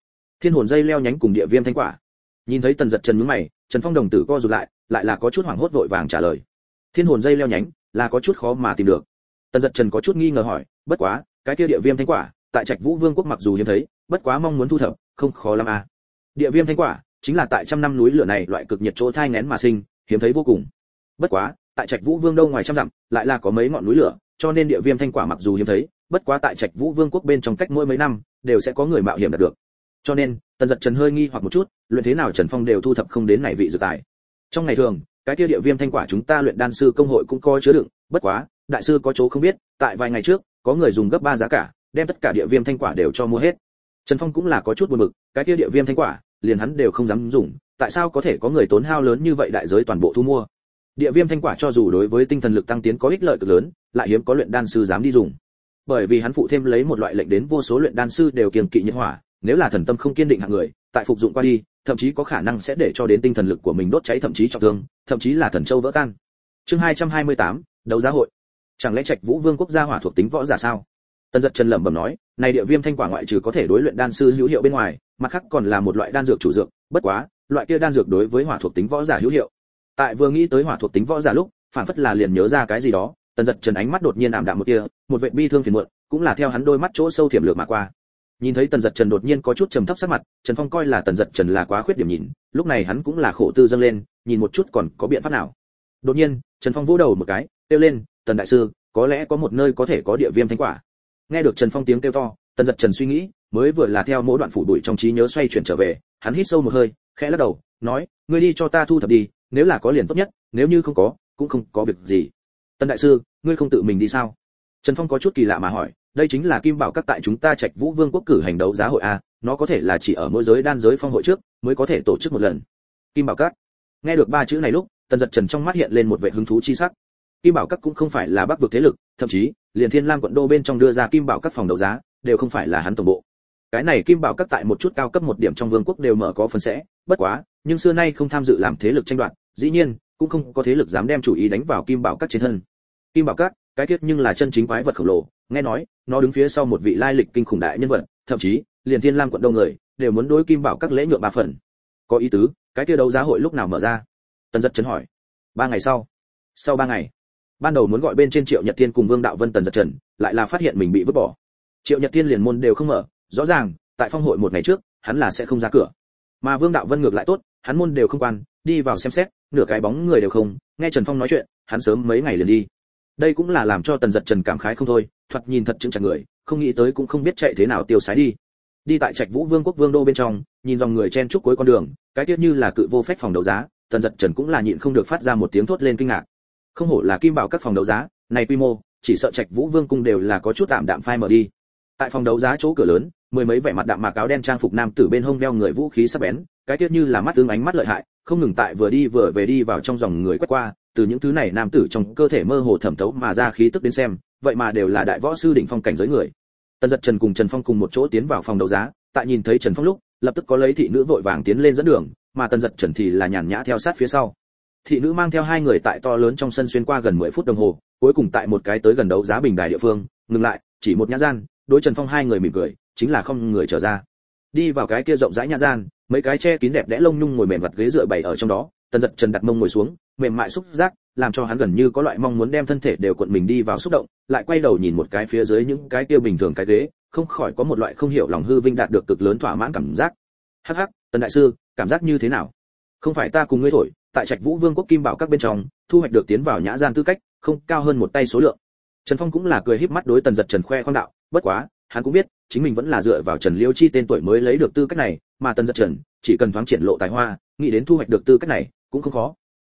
Thiên hồn dây leo nhánh cùng địa viêm thanh quả. Nhìn thấy Tần Dật Trần nhướng mày, Trần Phong đồng tử co rụt lại là có chút hoảng hốt vội vàng trả lời. Thiên hồn dây leo nhánh là có chút khó mà tìm được. Tần Dật Trần có chút nghi ngờ hỏi, bất quá, cái kia địa viêm thanh quả, tại Trạch Vũ Vương quốc mặc dù hiếm thấy, bất quá mong muốn thu thập, không khó lắm à. Địa viêm thanh quả chính là tại trăm năm núi lửa này loại cực nhiệt chỗ thai nghén mà sinh, hiếm thấy vô cùng. Bất quá, tại Trạch Vũ Vương đâu ngoài trăm dặm, lại là có mấy ngọn núi lửa, cho nên địa viêm thanh quả mặc dù hiếm thấy, bất quá tại Trạch Vũ Vương quốc bên trong cách mỗi mấy năm, đều sẽ có người mạo hiểm đạt được. Cho nên, Tần Dật Trần hơi nghi hoặc một chút, luyện thế nào Trần Phong đều thu thập không đến này vị dược tài. Trong ngày thường, cái kia địa viêm thanh quả chúng ta luyện đan sư công hội cũng có chứa đựng, bất quá, đại sư có chỗ không biết, tại vài ngày trước, có người dùng gấp 3 giá cả, đem tất cả địa viêm thanh quả đều cho mua hết. Trần Phong cũng là có chút buồn bực, cái kia địa viêm thanh quả, liền hắn đều không dám dùng, tại sao có thể có người tốn hao lớn như vậy đại giới toàn bộ thu mua? Địa viêm thanh quả cho dù đối với tinh thần lực tăng tiến có ích lợi cực lớn, lại hiếm có luyện đan sư dám đi dùng. Bởi vì hắn phụ thêm lấy một loại lệnh đến vô số luyện đan sư đều kiêng kỵ nhiệt hỏa, nếu là thần tâm không kiên định hạng người, tại phục dụng qua đi, thậm chí có khả năng sẽ để cho đến tinh thần lực của mình đốt cháy, thậm chí trọng thương, thậm chí là thần châu vỡ tan. Chương 228, đấu giá hội. Chẳng lẽ Trạch Vũ Vương quốc gia hỏa thuộc tính võ giả sao? Tần Dật Trần lẩm bẩm nói, này địa viêm thanh quả ngoại trừ có thể đối luyện đan sư hữu hiệu bên ngoài, mặt khác còn là một loại đan dược chủ dược, bất quá, loại kia đan dược đối với hỏa thuộc tính võ giả hữu hiệu. Tại vừa nghĩ tới hỏa thuộc tính võ giả lúc, phản phất là liền nhớ ra cái gì đó, Tần Dật Trần ánh mắt đột nhiên ảm đạm một tia, một vệt bi thương phiền muộn, cũng là theo hắn đôi mắt chỗ sâu thiểm lược mà qua. Nhìn thấy Tần Dật Trần đột nhiên có chút trầm thấp sắc mặt, Trần Phong coi là Tần Dật Trần là quá khuyết điểm nhìn, lúc này hắn cũng là khổ tư dâng lên, nhìn một chút còn có biện pháp nào. Đột nhiên, Trần Phong vỗ đầu một cái, kêu lên, "Tần đại sư, có lẽ có một nơi có thể có địa viêm thanh quả." Nghe được Trần Phong tiếng kêu to, Tần Dật Trần suy nghĩ, mới vừa là theo mỗi đoạn phủ đuổi trong trí nhớ xoay chuyển trở về, hắn hít sâu một hơi, khẽ lắc đầu, nói, "Ngươi đi cho ta thu thập đi, nếu là có liền tốt nhất, nếu như không có, cũng không có việc gì." "Tần đại sư, ngươi không tự mình đi sao?" Trần Phong có chút kỳ lạ mà hỏi, đây chính là Kim Bảo Các tại chúng ta Trạch Vũ Vương quốc cử hành đấu giá hội a, nó có thể là chỉ ở mỗi giới đan giới phong hội trước mới có thể tổ chức một lần. Kim Bảo Các. Nghe được ba chữ này lúc, Tần Dật Trần trong mắt hiện lên một vẻ hứng thú chi sắc. Kim Bảo Các cũng không phải là Bắc vực thế lực, thậm chí, liền Thiên Lam quận đô bên trong đưa ra Kim Bảo Các phòng đấu giá, đều không phải là hắn tổng bộ. Cái này Kim Bảo Các tại một chút cao cấp một điểm trong vương quốc đều mở có phần sẽ, bất quá, nhưng xưa nay không tham dự làm thế lực tranh đoạt, dĩ nhiên, cũng không có thế lực dám đem chủ ý đánh vào Kim Bảo Các trên thân. Kim Bảo Các, cái tiết nhưng là chân chính quái vật khổng lồ, nghe nói, nó đứng phía sau một vị lai lịch kinh khủng đại nhân vật, thậm chí, liền Thiên Lam quận đông người đều muốn đối Kim Bảo Các lễ nhượng 3 phần. Có ý tứ, cái kia đấu giá hội lúc nào mở ra? Tần Dật Trần hỏi. 3 ngày sau. Sau 3 ngày. Ban đầu muốn gọi bên trên Triệu Nhật Thiên cùng Vương Đạo Vân Tần Dật Trần, lại là phát hiện mình bị vứt bỏ. Triệu Nhật Thiên liền môn đều không mở, rõ ràng, tại phong hội một ngày trước, hắn là sẽ không ra cửa. Mà Vương Đạo Vân ngược lại tốt, hắn môn đều không quan, đi vào xem xét, nửa cái bóng người đều không, nghe Trần Phong nói chuyện, hắn sớm mấy ngày liền đi. Đây cũng là làm cho Tần Dật Trần cảm khái không thôi, thoạt nhìn thật chững chạc người, không nghĩ tới cũng không biết chạy thế nào tiêu sái đi. Đi tại Trạch Vũ Vương quốc vương đô bên trong, nhìn dòng người chen chúc cuối con đường, cái tiết như là cự vô phách phòng đấu giá, Tần Dật Trần cũng là nhịn không được phát ra một tiếng thốt lên kinh ngạc. Không hổ là Kim Bảo Các phòng đấu giá, này quy mô, chỉ sợ Trạch Vũ Vương cung đều là có chút tạm đạm phai mờ đi. Tại phòng đấu giá chỗ cửa lớn, mười mấy vẻ mặt đạm mạc áo đen trang phục nam tử bên hông đeo người vũ khí sắc bén, cái tiết như là mắt tương ánh mắt lợi hại, không ngừng tại vừa đi vừa về đi vào trong dòng người quét qua, từ những thứ này nam tử trong cơ thể mơ hồ thẩm thấu mà ra khí tức đến xem, vậy mà đều là đại võ sư đỉnh phong cảnh giới người. Tần Dật Trần cùng Trần Phong cùng một chỗ tiến vào phòng đấu giá, tại nhìn thấy Trần Phong lúc, lập tức có lấy thị nữ vội vàng tiến lên dẫn đường, mà Tần Dật Trần thì là nhàn nhã theo sát phía sau. Thị nữ mang theo hai người tại to lớn trong sân xuyên qua gần 10 phút đồng hồ, cuối cùng tại một cái tới gần đấu giá bình đài địa phương, ngừng lại, chỉ một nhã gian, đối Trần Phong hai người mỉm cười, chính là không người trở ra. Đi vào cái kia rộng rãi nhã gian, mấy cái che kín đẹp đẽ lông nhung ngồi mềm vặt ghế dựa bày ở trong đó, Tần Dật Trần đặt mông ngồi xuống, mềm mại xúc giác, làm cho hắn gần như có loại mong muốn đem thân thể đều cuộn mình đi vào xúc động, lại quay đầu nhìn một cái phía dưới những cái kia bình thường cái ghế, không khỏi có một loại không hiểu lòng hư vinh đạt được cực lớn thỏa mãn cảm giác. Hắc hắc, Tần đại sư, cảm giác như thế nào? Không phải ta cùng ngươi thổi, tại Trạch Vũ Vương quốc Kim Bảo Các bên trong, thu hoạch được tiến vào nhã gian tư cách, không cao hơn một tay số lượng. Trần Phong cũng là cười híp mắt đối Tần Dật Trần khoe khoang đạo, bất quá, hắn cũng biết, chính mình vẫn là dựa vào Trần Liêu Chi tên tuổi mới lấy được tư cách này, mà Tần Dật Trần chỉ cần thoáng triển lộ tài hoa, nghĩ đến thu hoạch được tư cách này, cũng không khó.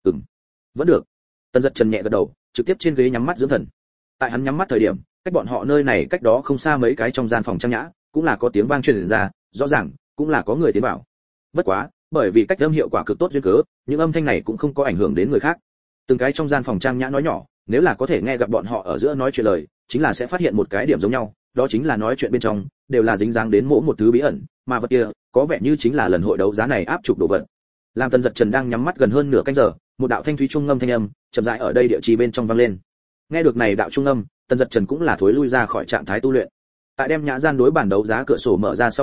Vẫn được. Tần Dật Trần nhẹ gật đầu, trực tiếp trên ghế nhắm mắt dưỡng thần. Tại hắn nhắm mắt thời điểm, cách bọn họ nơi này cách đó không xa mấy cái trong gian phòng trang nhã, cũng là có tiếng vang truyền ra, rõ ràng cũng là có người tiến vào. Bất quá, bởi vì cách âm hiệu quả cực tốt duyên cớ, những âm thanh này cũng không có ảnh hưởng đến người khác. Từng cái trong gian phòng trang nhã nói nhỏ, nếu là có thể nghe gặp bọn họ ở giữa nói chuyện lời, chính là sẽ phát hiện một cái điểm giống nhau, đó chính là nói chuyện bên trong đều là dính dáng đến mỗi một thứ bí ẩn, mà vật kia có vẻ như chính là lần hội đấu giá này áp trục đồ vật. Làm Tần Dật Trần đang nhắm mắt gần hơn nửa canh giờ, một đạo thanh thúy trung ngâm thanh âm chậm rãi ở đây địa chỉ bên trong vang lên. Nghe được này đạo trung âm, Tần Dật Trần cũng là thối lui ra khỏi trạng thái tu luyện. Tại đem nhã gian đối bản đấu giá cửa sổ mở ra sau khi,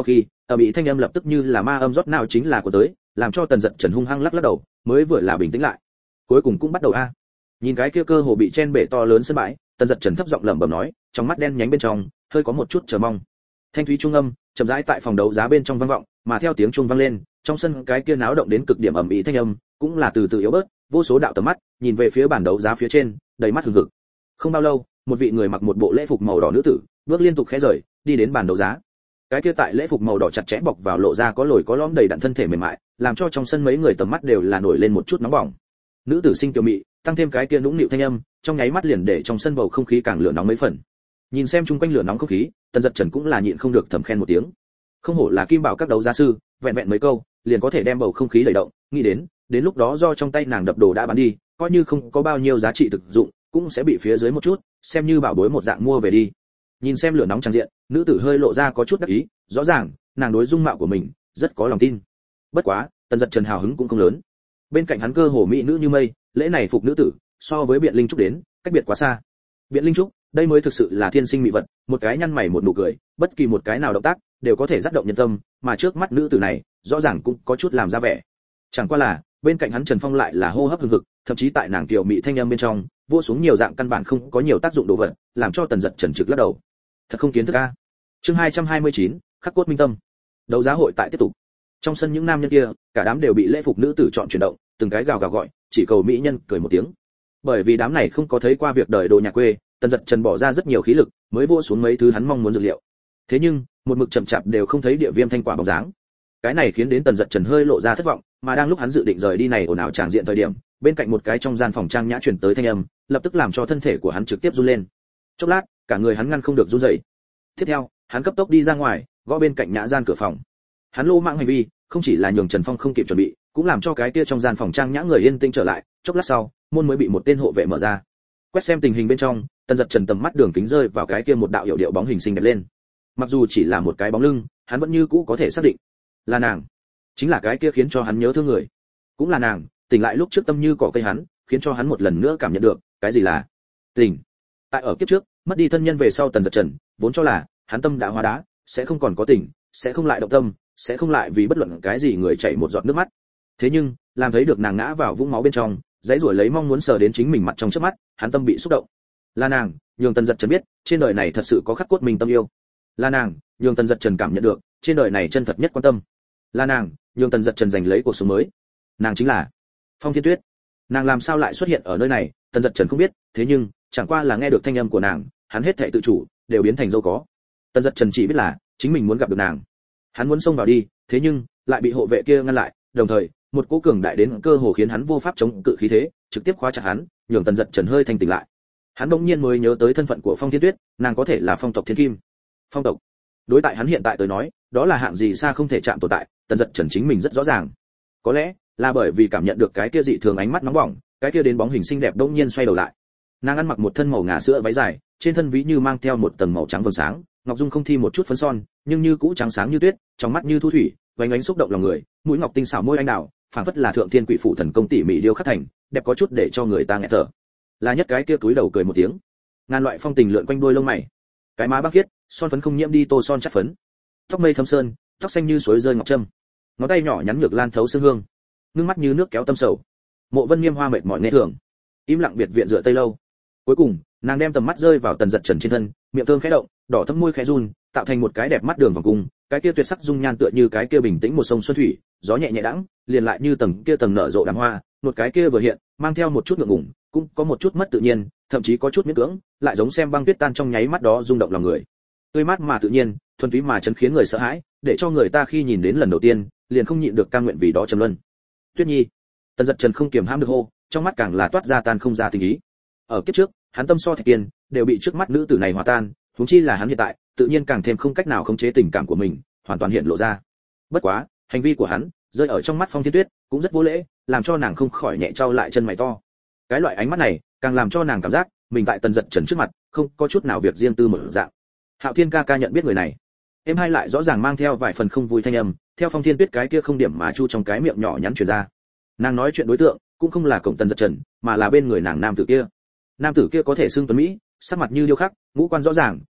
ở bị thanh âm lập tức như là ma âm rót nào chính là của tới, làm cho Tần Dật Trần hung hăng lắc lắc đầu, mới vừa là bình tĩnh lại. Cuối cùng cũng bắt đầu a. Nhìn cái kia cơ hồ bị chen bể to lớn sân bãi, Tần Dật Trần thấp giọng lẩm bẩm nói, trong mắt đen nhánh bên trong hơi có một chút chờ mong. Thanh thúy trung âm chậm rãi tại phòng đấu giá bên trong vang vọng, mà theo tiếng chuông vang lên, trong sân cái kia náo động đến cực điểm ầm ĩ thanh âm cũng là từ từ yếu bớt, vô số đạo tầm mắt nhìn về phía bàn đấu giá phía trên, đầy mắt hừng hực. Không bao lâu, một vị người mặc một bộ lễ phục màu đỏ nữ tử bước liên tục khẽ rời, đi đến bàn đấu giá. Cái kia tại lễ phục màu đỏ chặt chẽ bọc vào lộ ra có lồi có lõm đầy đặn thân thể mềm mại, làm cho trong sân mấy người tầm mắt đều là nổi lên một chút nóng bỏng. Nữ tử xinh kiều mị, tăng thêm cái kia nũng nịu thanh âm, trong nháy mắt liền để trong sân bầu không khí càng lửa nóng mấy phần. Nhìn xem chung quanh lửa nóng không khí, Tần Dật Trần cũng là nhịn không được thầm khen một tiếng. Không hổ là kim bảo các đấu giá sư, vẹn vẹn mấy câu liền có thể đem bầu không khí đẩy động, nghĩ đến lúc đó do trong tay nàng đập đồ đã bán đi, coi như không có bao nhiêu giá trị thực dụng, cũng sẽ bị phía dưới một chút, xem như bảo bối một dạng mua về đi. Nhìn xem lửa nóng tràn diện, nữ tử hơi lộ ra có chút đắc ý, rõ ràng nàng đối dung mạo của mình rất có lòng tin. Bất quá, Tần Dật Trần hào hứng cũng không lớn. Bên cạnh hắn cơ hồ mỹ nữ như mây, lễ này phục nữ tử, so với Biện Linh Trúc đến, cách biệt quá xa. Biện Linh Trúc, đây mới thực sự là thiên sinh mỹ vật, một cái nhăn mày một nụ cười, bất kỳ một cái nào động tác đều có thể dắt động nhân tâm, mà trước mắt nữ tử này, rõ ràng cũng có chút làm ra vẻ. Chẳng qua là, bên cạnh hắn Trần Phong lại là hô hấp hừng hực, thậm chí tại nàng tiểu mỹ thanh âm bên trong, vô xuống nhiều dạng căn bản không có nhiều tác dụng đồ vật, làm cho Tần Dật Trần trực lắc đầu. Thật không kiến thức a. Chương 229, khắc cốt minh tâm. Đấu giá hội tại tiếp tục. Trong sân những nam nhân kia, cả đám đều bị lễ phục nữ tử chọn chuyển động, từng cái gào gào gọi, chỉ cầu mỹ nhân cười một tiếng. Bởi vì đám này không có thấy qua việc đời đồ nhà quê, Tần Dật Trần bỏ ra rất nhiều khí lực, mới vô xuống mấy thứ hắn mong muốn dược liệu. Thế nhưng, một mực chậm chạp đều không thấy địa viêm thanh quả bóng dáng. Cái này khiến đến Tần Dật Trần hơi lộ ra thất vọng, mà đang lúc hắn dự định rời đi này ồn ào tràng diện thời điểm, bên cạnh một cái trong gian phòng trang nhã truyền tới thanh âm, lập tức làm cho thân thể của hắn trực tiếp run lên. Chốc lát, cả người hắn ngăn không được run rẩy. Tiếp theo, hắn cấp tốc đi ra ngoài, gõ bên cạnh nhã gian cửa phòng. Hắn lô mạng hành vi, không chỉ là nhường Trần Phong không kịp chuẩn bị, cũng làm cho cái kia trong gian phòng trang nhã người yên tĩnh trở lại. Chốc lát sau, môn mới bị một tên hộ vệ mở ra. Quét xem tình hình bên trong, Tần Dật Trần tầm mắt đường kính rơi vào cái kia một đạo hiệu điệu bóng hình xinh đẹp lên. Mặc dù chỉ là một cái bóng lưng, hắn vẫn như cũ có thể xác định là nàng, chính là cái kia khiến cho hắn nhớ thương người, cũng là nàng, tỉnh lại lúc trước tâm như cỏ cây hắn, khiến cho hắn một lần nữa cảm nhận được cái gì là tình. Tại ở kiếp trước, mất đi thân nhân về sau, Tần Dật Trần vốn cho là hắn tâm đã hóa đá, sẽ không còn có tình, sẽ không lại động tâm, sẽ không lại vì bất luận cái gì người chảy một giọt nước mắt. Thế nhưng, làm thấy được nàng ngã vào vũng máu bên trong, dãy rủa lấy mong muốn sờ đến chính mình mặt trong trước mắt, hắn tâm bị xúc động. Là nàng, nhường Tần Dật Trần biết, trên đời này thật sự có khắc cốt mình tâm yêu. Là nàng, nhường Tần Dật Trần cảm nhận được, trên đời này chân thật nhất quan tâm. Là nàng, nhường Tần Dật Trần giành lấy cuộc sống mới. Nàng chính là Phong Thiên Tuyết. Nàng làm sao lại xuất hiện ở nơi này, Tần Dật Trần không biết, thế nhưng, chẳng qua là nghe được thanh âm của nàng, hắn hết thảy tự chủ đều biến thành dâu có. Tần Dật Trần chỉ biết là chính mình muốn gặp được nàng. Hắn muốn xông vào đi, thế nhưng lại bị hộ vệ kia ngăn lại, đồng thời, một cỗ cường đại đến cơ hồ khiến hắn vô pháp chống cự khí thế, trực tiếp khóa chặt hắn, nhường Tần Dật Trần hơi thanh tỉnh lại. Hắn bỗng nhiên mới nhớ tới thân phận của Phong Thiên Tuyết, nàng có thể là phong tộc Thiên Kim. Phong tộc, đối tại hắn hiện tại tới nói, đó là hạng gì xa không thể chạm tồn tại, Tần Dật Trần chính mình rất rõ ràng. Có lẽ là bởi vì cảm nhận được cái kia dị thường ánh mắt nóng bỏng, cái kia đến bóng hình xinh đẹp bỗng nhiên xoay đầu lại. Nàng ăn mặc một thân màu ngà sữa váy dài, trên thân ví như mang theo một tầng màu trắng vầng sáng, ngọc dung không thi một chút phấn son, nhưng như cũ trắng sáng như tuyết, trong mắt như thu thủy, vánh ánh xúc động lòng người, mũi ngọc tinh xảo môi anh đào, phảng phất là thượng thiên quỷ phụ thần công tỉ mỉ điêu khắc thành, đẹp có chút để cho người ta nghẹt thở. Là nhất cái kia túi đầu cười một tiếng, ngàn loại phong tình lượn quanh đôi lông mày, cái má bác khiết, son phấn không nhiễm đi tô son chất phấn, tóc mây thâm sơn, tóc xanh như suối rơi ngọc trâm, ngón tay nhỏ nhắn nhược lan thấu sương hương, ngưng mắt như nước kéo tâm sầu. Mộ Vân Nghiêm hoa mệt mỏi nghe thường, im lặng biệt viện dựa tây lâu. Cuối cùng, nàng đem tầm mắt rơi vào Tần Dật Trần trên thân, miệng thơm khẽ động, đỏ thẫm môi khẽ run, tạo thành một cái đẹp mắt đường vòng cung, cái kia tuyệt sắc dung nhan tựa như cái kia bình tĩnh một sông xuân thủy, gió nhẹ nhẹ đãng, liền lại như tầng kia tầng nở rộ đàm hoa, một cái kia vừa hiện, mang theo một chút ngượng ngùng, cũng có một chút mất tự nhiên, thậm chí có chút miễn cưỡng, lại giống xem băng tuyết tan trong nháy mắt đó rung động lòng người. Tươi mát mà tự nhiên, thuần túy mà chấn khiến người sợ hãi, để cho người ta khi nhìn đến lần đầu tiên, liền không nhịn được cam nguyện vì đó trầm luân. Tuyết Nhi. Tần Dật Trần không kiềm hãm được hô, trong mắt càng là toát ra tan không ra tình ý. Ở kiếp trước, hắn tâm so thạch kiên, đều bị trước mắt nữ tử này hòa tan, huống chi là hắn hiện tại, tự nhiên càng thêm không cách nào khống chế tình cảm của mình, hoàn toàn hiện lộ ra. Bất quá, hành vi của hắn, rơi ở trong mắt Phong Thiên Tuyết, cũng rất vô lễ, làm cho nàng không khỏi nhẹ trao lại chân mày to. Cái loại ánh mắt này, càng làm cho nàng cảm giác, mình tại Tần Dật Trần trước mặt, không có chút nào việc riêng tư một dạng. Hạo Thiên ca ca nhận biết người này, em hai lại rõ ràng mang theo vài phần không vui thanh âm, theo Phong Thiên Tuyết cái kia không điểm mà chu trong cái miệng nhỏ nhắn truyền ra. Nàng nói chuyện đối tượng, cũng không là cổng Tần Dật Trần, mà là bên người nàng nam tử kia. Nam tử kia có thể xưng tuấn mỹ, sắc mặt như điêu khắc, ngũ quan rõ ràng,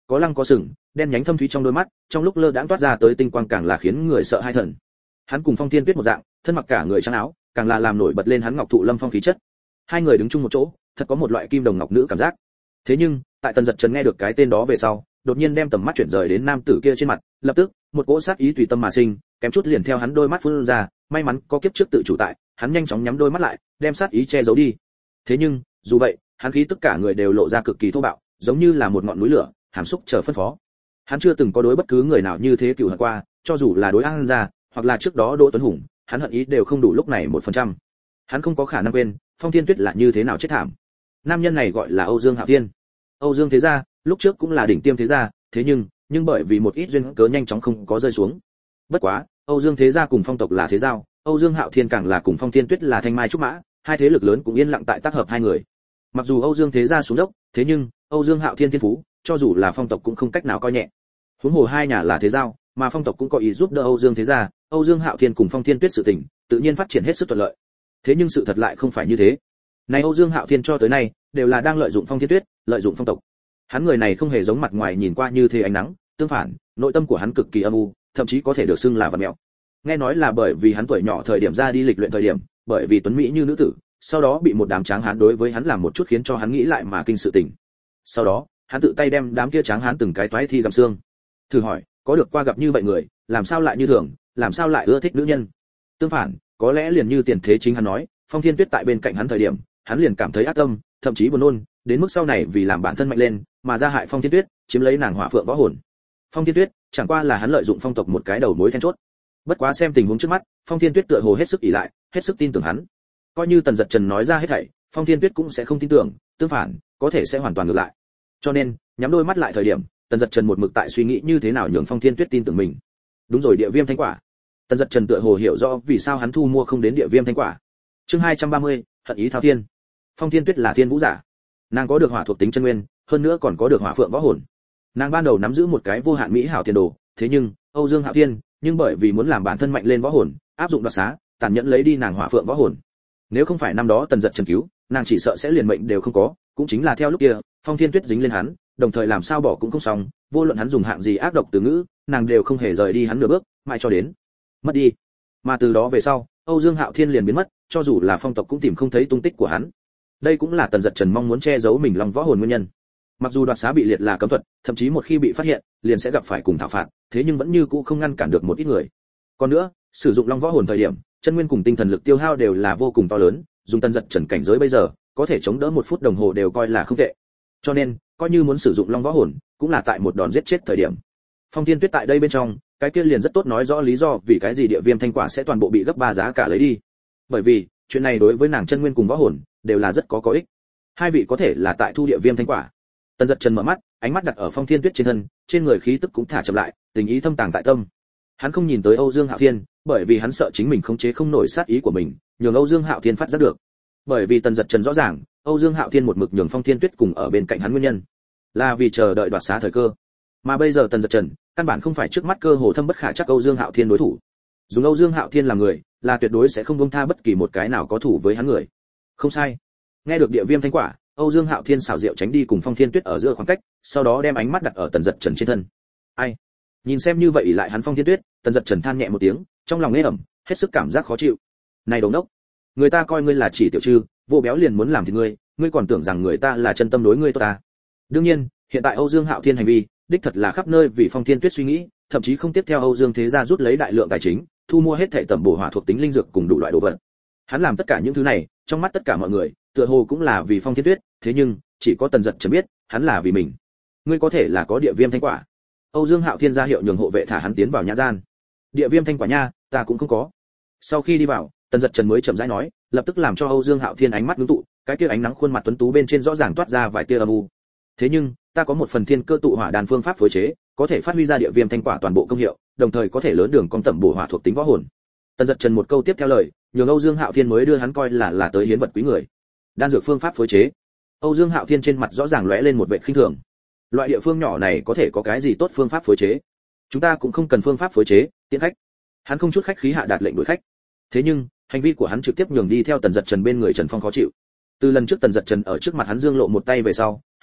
có lăng có sừng, đen nhánh thâm thúy trong đôi mắt, trong lúc lơ đãng toát ra tới tinh quang càng là khiến người sợ hai thần. Hắn cùng Phong Thiên Tuyết một dạng, thân mặc cả người trắng áo, càng là làm nổi bật lên hắn ngọc thụ lâm phong khí chất. Hai người đứng chung một chỗ, thật có một loại kim đồng ngọc nữ cảm giác. Thế nhưng, tại Tần Dật Trần nghe được cái tên đó về sau, đột nhiên đem tầm mắt chuyển rời đến nam tử kia trên mặt, lập tức, một cỗ sát ý tùy tâm mà sinh, kém chút liền theo hắn đôi mắt phun ra, may mắn có kiếp trước tự chủ tại, hắn nhanh chóng nhắm đôi mắt lại, đem sát ý che giấu đi. Thế nhưng, dù vậy, hắn khí tất cả người đều lộ ra cực kỳ thô bạo, giống như là một ngọn núi lửa, hàm xúc chờ phân phó. Hắn chưa từng có đối bất cứ người nào như thế cừu hận qua, cho dù là đối An gia, hoặc là trước đó Đỗ Tuấn Hùng, hắn hận ý đều không đủ lúc này 1%. Hắn không có khả năng quên, Phong Thiên Tuyết là như thế nào chết thảm. Nam nhân này gọi là Âu Dương Hạo Thiên. Âu Dương thế gia, lúc trước cũng là đỉnh tiêm thế gia, thế nhưng bởi vì một ít duyên cớ nhanh chóng không có rơi xuống. Bất quá, Âu Dương thế gia cùng Phong tộc là thế giao, Âu Dương Hạo Thiên càng là cùng Phong Thiên Tuyết là thanh mai trúc mã, hai thế lực lớn cũng yên lặng tại tác hợp hai người. Mặc dù Âu Dương thế gia xuống dốc, thế nhưng Âu Dương Hạo Thiên thiên phú, cho dù là Phong tộc cũng không cách nào coi nhẹ. Huống hồ hai nhà là thế giao, mà Phong tộc cũng có ý giúp đỡ Âu Dương thế gia, Âu Dương Hạo Thiên cùng Phong Thiên Tuyết sự tình, tự nhiên phát triển hết sức thuận lợi. Thế nhưng sự thật lại không phải như thế. Này Âu Dương Hạo Thiên cho tới nay đều là đang lợi dụng Phong Thiên Tuyết, lợi dụng Phong tộc. Hắn người này không hề giống mặt ngoài nhìn qua như thế ánh nắng, tương phản, nội tâm của hắn cực kỳ âm u, thậm chí có thể được xưng là vật mẹo. Nghe nói là bởi vì hắn tuổi nhỏ thời điểm ra đi lịch luyện thời điểm, bởi vì tuấn mỹ như nữ tử, sau đó bị một đám tráng hán đối với hắn làm một chút khiến cho hắn nghĩ lại mà kinh sự tình. Sau đó, hắn tự tay đem đám kia tráng hán từng cái toái thi gặm xương. Thử hỏi, có được qua gặp như vậy người, làm sao lại như thường, làm sao lại ưa thích nữ nhân? Tương phản, có lẽ liền như tiền thế chính hắn nói, Phong Thiên Tuyết tại bên cạnh hắn thời điểm, hắn liền cảm thấy ác tâm, thậm chí buồn nôn, đến mức sau này vì làm bản thân mạnh lên, mà ra hại Phong Thiên Tuyết, chiếm lấy nàng Hỏa Phượng võ hồn. Phong Thiên Tuyết, chẳng qua là hắn lợi dụng Phong tộc một cái đầu mối then chốt. Bất quá xem tình huống trước mắt, Phong Thiên Tuyết tựa hồ hết sức ỷ lại, hết sức tin tưởng hắn. Coi như Tần Dật Trần nói ra hết thảy, Phong Thiên Tuyết cũng sẽ không tin tưởng, tương phản, có thể sẽ hoàn toàn ngược lại. Cho nên, nhắm đôi mắt lại thời điểm, Tần Dật Trần một mực tại suy nghĩ như thế nào nhường Phong Thiên Tuyết tin tưởng mình. Đúng rồi, địa viêm thanh quả. Tần Dật Trần tựa hồ hiểu rõ vì sao hắn thu mua không đến địa viêm thanh quả. Chương 230, hận ý thao thiên. Phong Thiên Tuyết là thiên vũ giả, nàng có được hỏa thuộc tính chân nguyên, hơn nữa còn có được hỏa phượng võ hồn. Nàng ban đầu nắm giữ một cái vô hạn mỹ hảo tiền đồ, thế nhưng Âu Dương Hạo Thiên, nhưng bởi vì muốn làm bản thân mạnh lên võ hồn, áp dụng đoạt xá, tàn nhẫn lấy đi nàng hỏa phượng võ hồn. Nếu không phải năm đó Tần Dật Trần cứu, nàng chỉ sợ sẽ liền mệnh đều không có, cũng chính là theo lúc kia, Phong Thiên Tuyết dính lên hắn, đồng thời làm sao bỏ cũng không xong, vô luận hắn dùng hạng gì ác độc từ ngữ, nàng đều không hề rời đi hắn nửa bước, mãi cho đến mất đi. Mà từ đó về sau, Âu Dương Hạo Thiên liền biến mất, cho dù là Phong tộc cũng tìm không thấy tung tích của hắn. Đây cũng là Tần Dật Trần mong muốn che giấu mình long võ hồn nguyên nhân. Mặc dù đoạt xá bị liệt là cấm thuật, thậm chí một khi bị phát hiện, liền sẽ gặp phải cùng thảo phạt, thế nhưng vẫn như cũ không ngăn cản được một ít người. Còn nữa, sử dụng long võ hồn thời điểm, chân nguyên cùng tinh thần lực tiêu hao đều là vô cùng to lớn, dùng Tần Dật Trần cảnh giới bây giờ, có thể chống đỡ 1 phút đồng hồ đều coi là không tệ. Cho nên, coi như muốn sử dụng long võ hồn, cũng là tại một đòn giết chết thời điểm. Phong Thiên Tuyết tại đây bên trong, cái kia liền rất tốt nói rõ lý do vì cái gì địa viêm thanh quả sẽ toàn bộ bị gấp 3 giá cả lấy đi. Bởi vì, chuyện này đối với nàng chân nguyên cùng võ hồn đều là rất có ích. Hai vị có thể là tại thu địa viêm thanh quả. Tần Dật Trần mở mắt, ánh mắt đặt ở Phong Thiên Tuyết trên thân, trên người khí tức cũng thả chậm lại, tình ý thâm tàng tại tâm. Hắn không nhìn tới Âu Dương Hạo Thiên, bởi vì hắn sợ chính mình khống chế không nổi sát ý của mình, nhường Âu Dương Hạo Thiên phát giác được. Bởi vì Tần Dật Trần rõ ràng, Âu Dương Hạo Thiên một mực nhường Phong Thiên Tuyết cùng ở bên cạnh hắn nguyên nhân, là vì chờ đợi đoạt xá thời cơ. Mà bây giờ Tần Dật Trần, căn bản không phải trước mắt cơ hồ thâm bất khả chắc Âu Dương Hạo Thiên đối thủ. Dùng Âu Dương Hạo Thiên làm người, là tuyệt đối sẽ không buông tha bất kỳ một cái nào có thủ với hắn người. Không sai. Nghe được địa viêm thanh quả, Âu Dương Hạo Thiên xảo diệu tránh đi cùng Phong Thiên Tuyết ở giữa khoảng cách, sau đó đem ánh mắt đặt ở Tần Dật Trần trên thân. Ai? Nhìn xem như vậy lại hắn Phong Thiên Tuyết, Tần Dật Trần than nhẹ một tiếng, trong lòng ê ẩm, hết sức cảm giác khó chịu. Này đồ ngốc, người ta coi ngươi là chỉ tiểu trư, vô béo liền muốn làm thì ngươi còn tưởng rằng người ta là chân tâm đối ngươi tốt ta. Đương nhiên, hiện tại Âu Dương Hạo Thiên hành vi, đích thật là khắp nơi vì Phong Thiên Tuyết suy nghĩ, thậm chí không tiếp theo Âu Dương thế gia rút lấy đại lượng tài chính, thu mua hết thảy tẩm bổ hỏa thuộc tính linh dược cùng đủ loại đồ vật. Hắn làm tất cả những thứ này, trong mắt tất cả mọi người, tựa hồ cũng là vì Phong Thiên Tuyết, thế nhưng, chỉ có Tần Dật Trần biết, hắn là vì mình. Ngươi có thể là có địa viêm thanh quả. Âu Dương Hạo Thiên ra hiệu nhường hộ vệ thả hắn tiến vào nhã gian. Địa viêm thanh quả nha, ta cũng không có. Sau khi đi vào, Tần Dật Trần mới chậm rãi nói, lập tức làm cho Âu Dương Hạo Thiên ánh mắt ngưng tụ, cái kia ánh nắng khuôn mặt tuấn tú bên trên rõ ràng toát ra vài tia âm u. Thế nhưng, ta có một phần thiên cơ tụ hỏa đan phương pháp phối chế, có thể phát huy ra địa viêm thanh quả toàn bộ công hiệu, đồng thời có thể lớn đường con tẩm bổ hỏa thuộc tính võ hồn. Tần Dật Trần một câu tiếp theo lời, nhường Âu Dương Hạo Thiên mới đưa hắn coi là tới hiến vật quý người. Đan dược phương pháp phối chế. Âu Dương Hạo Thiên trên mặt rõ ràng lóe lên một vẻ khinh thường. Loại địa phương nhỏ này có thể có cái gì tốt phương pháp phối chế? Chúng ta cũng không cần phương pháp phối chế, tiễn khách. Hắn không chút khách khí hạ đạt lệnh đuổi khách. Thế nhưng, hành vi của hắn trực tiếp nhường đi theo Tần Dật Trần bên người Trần Phong khó chịu. Từ lần trước Tần Dật Trần ở trước mặt hắn dương lộ một tay về sau,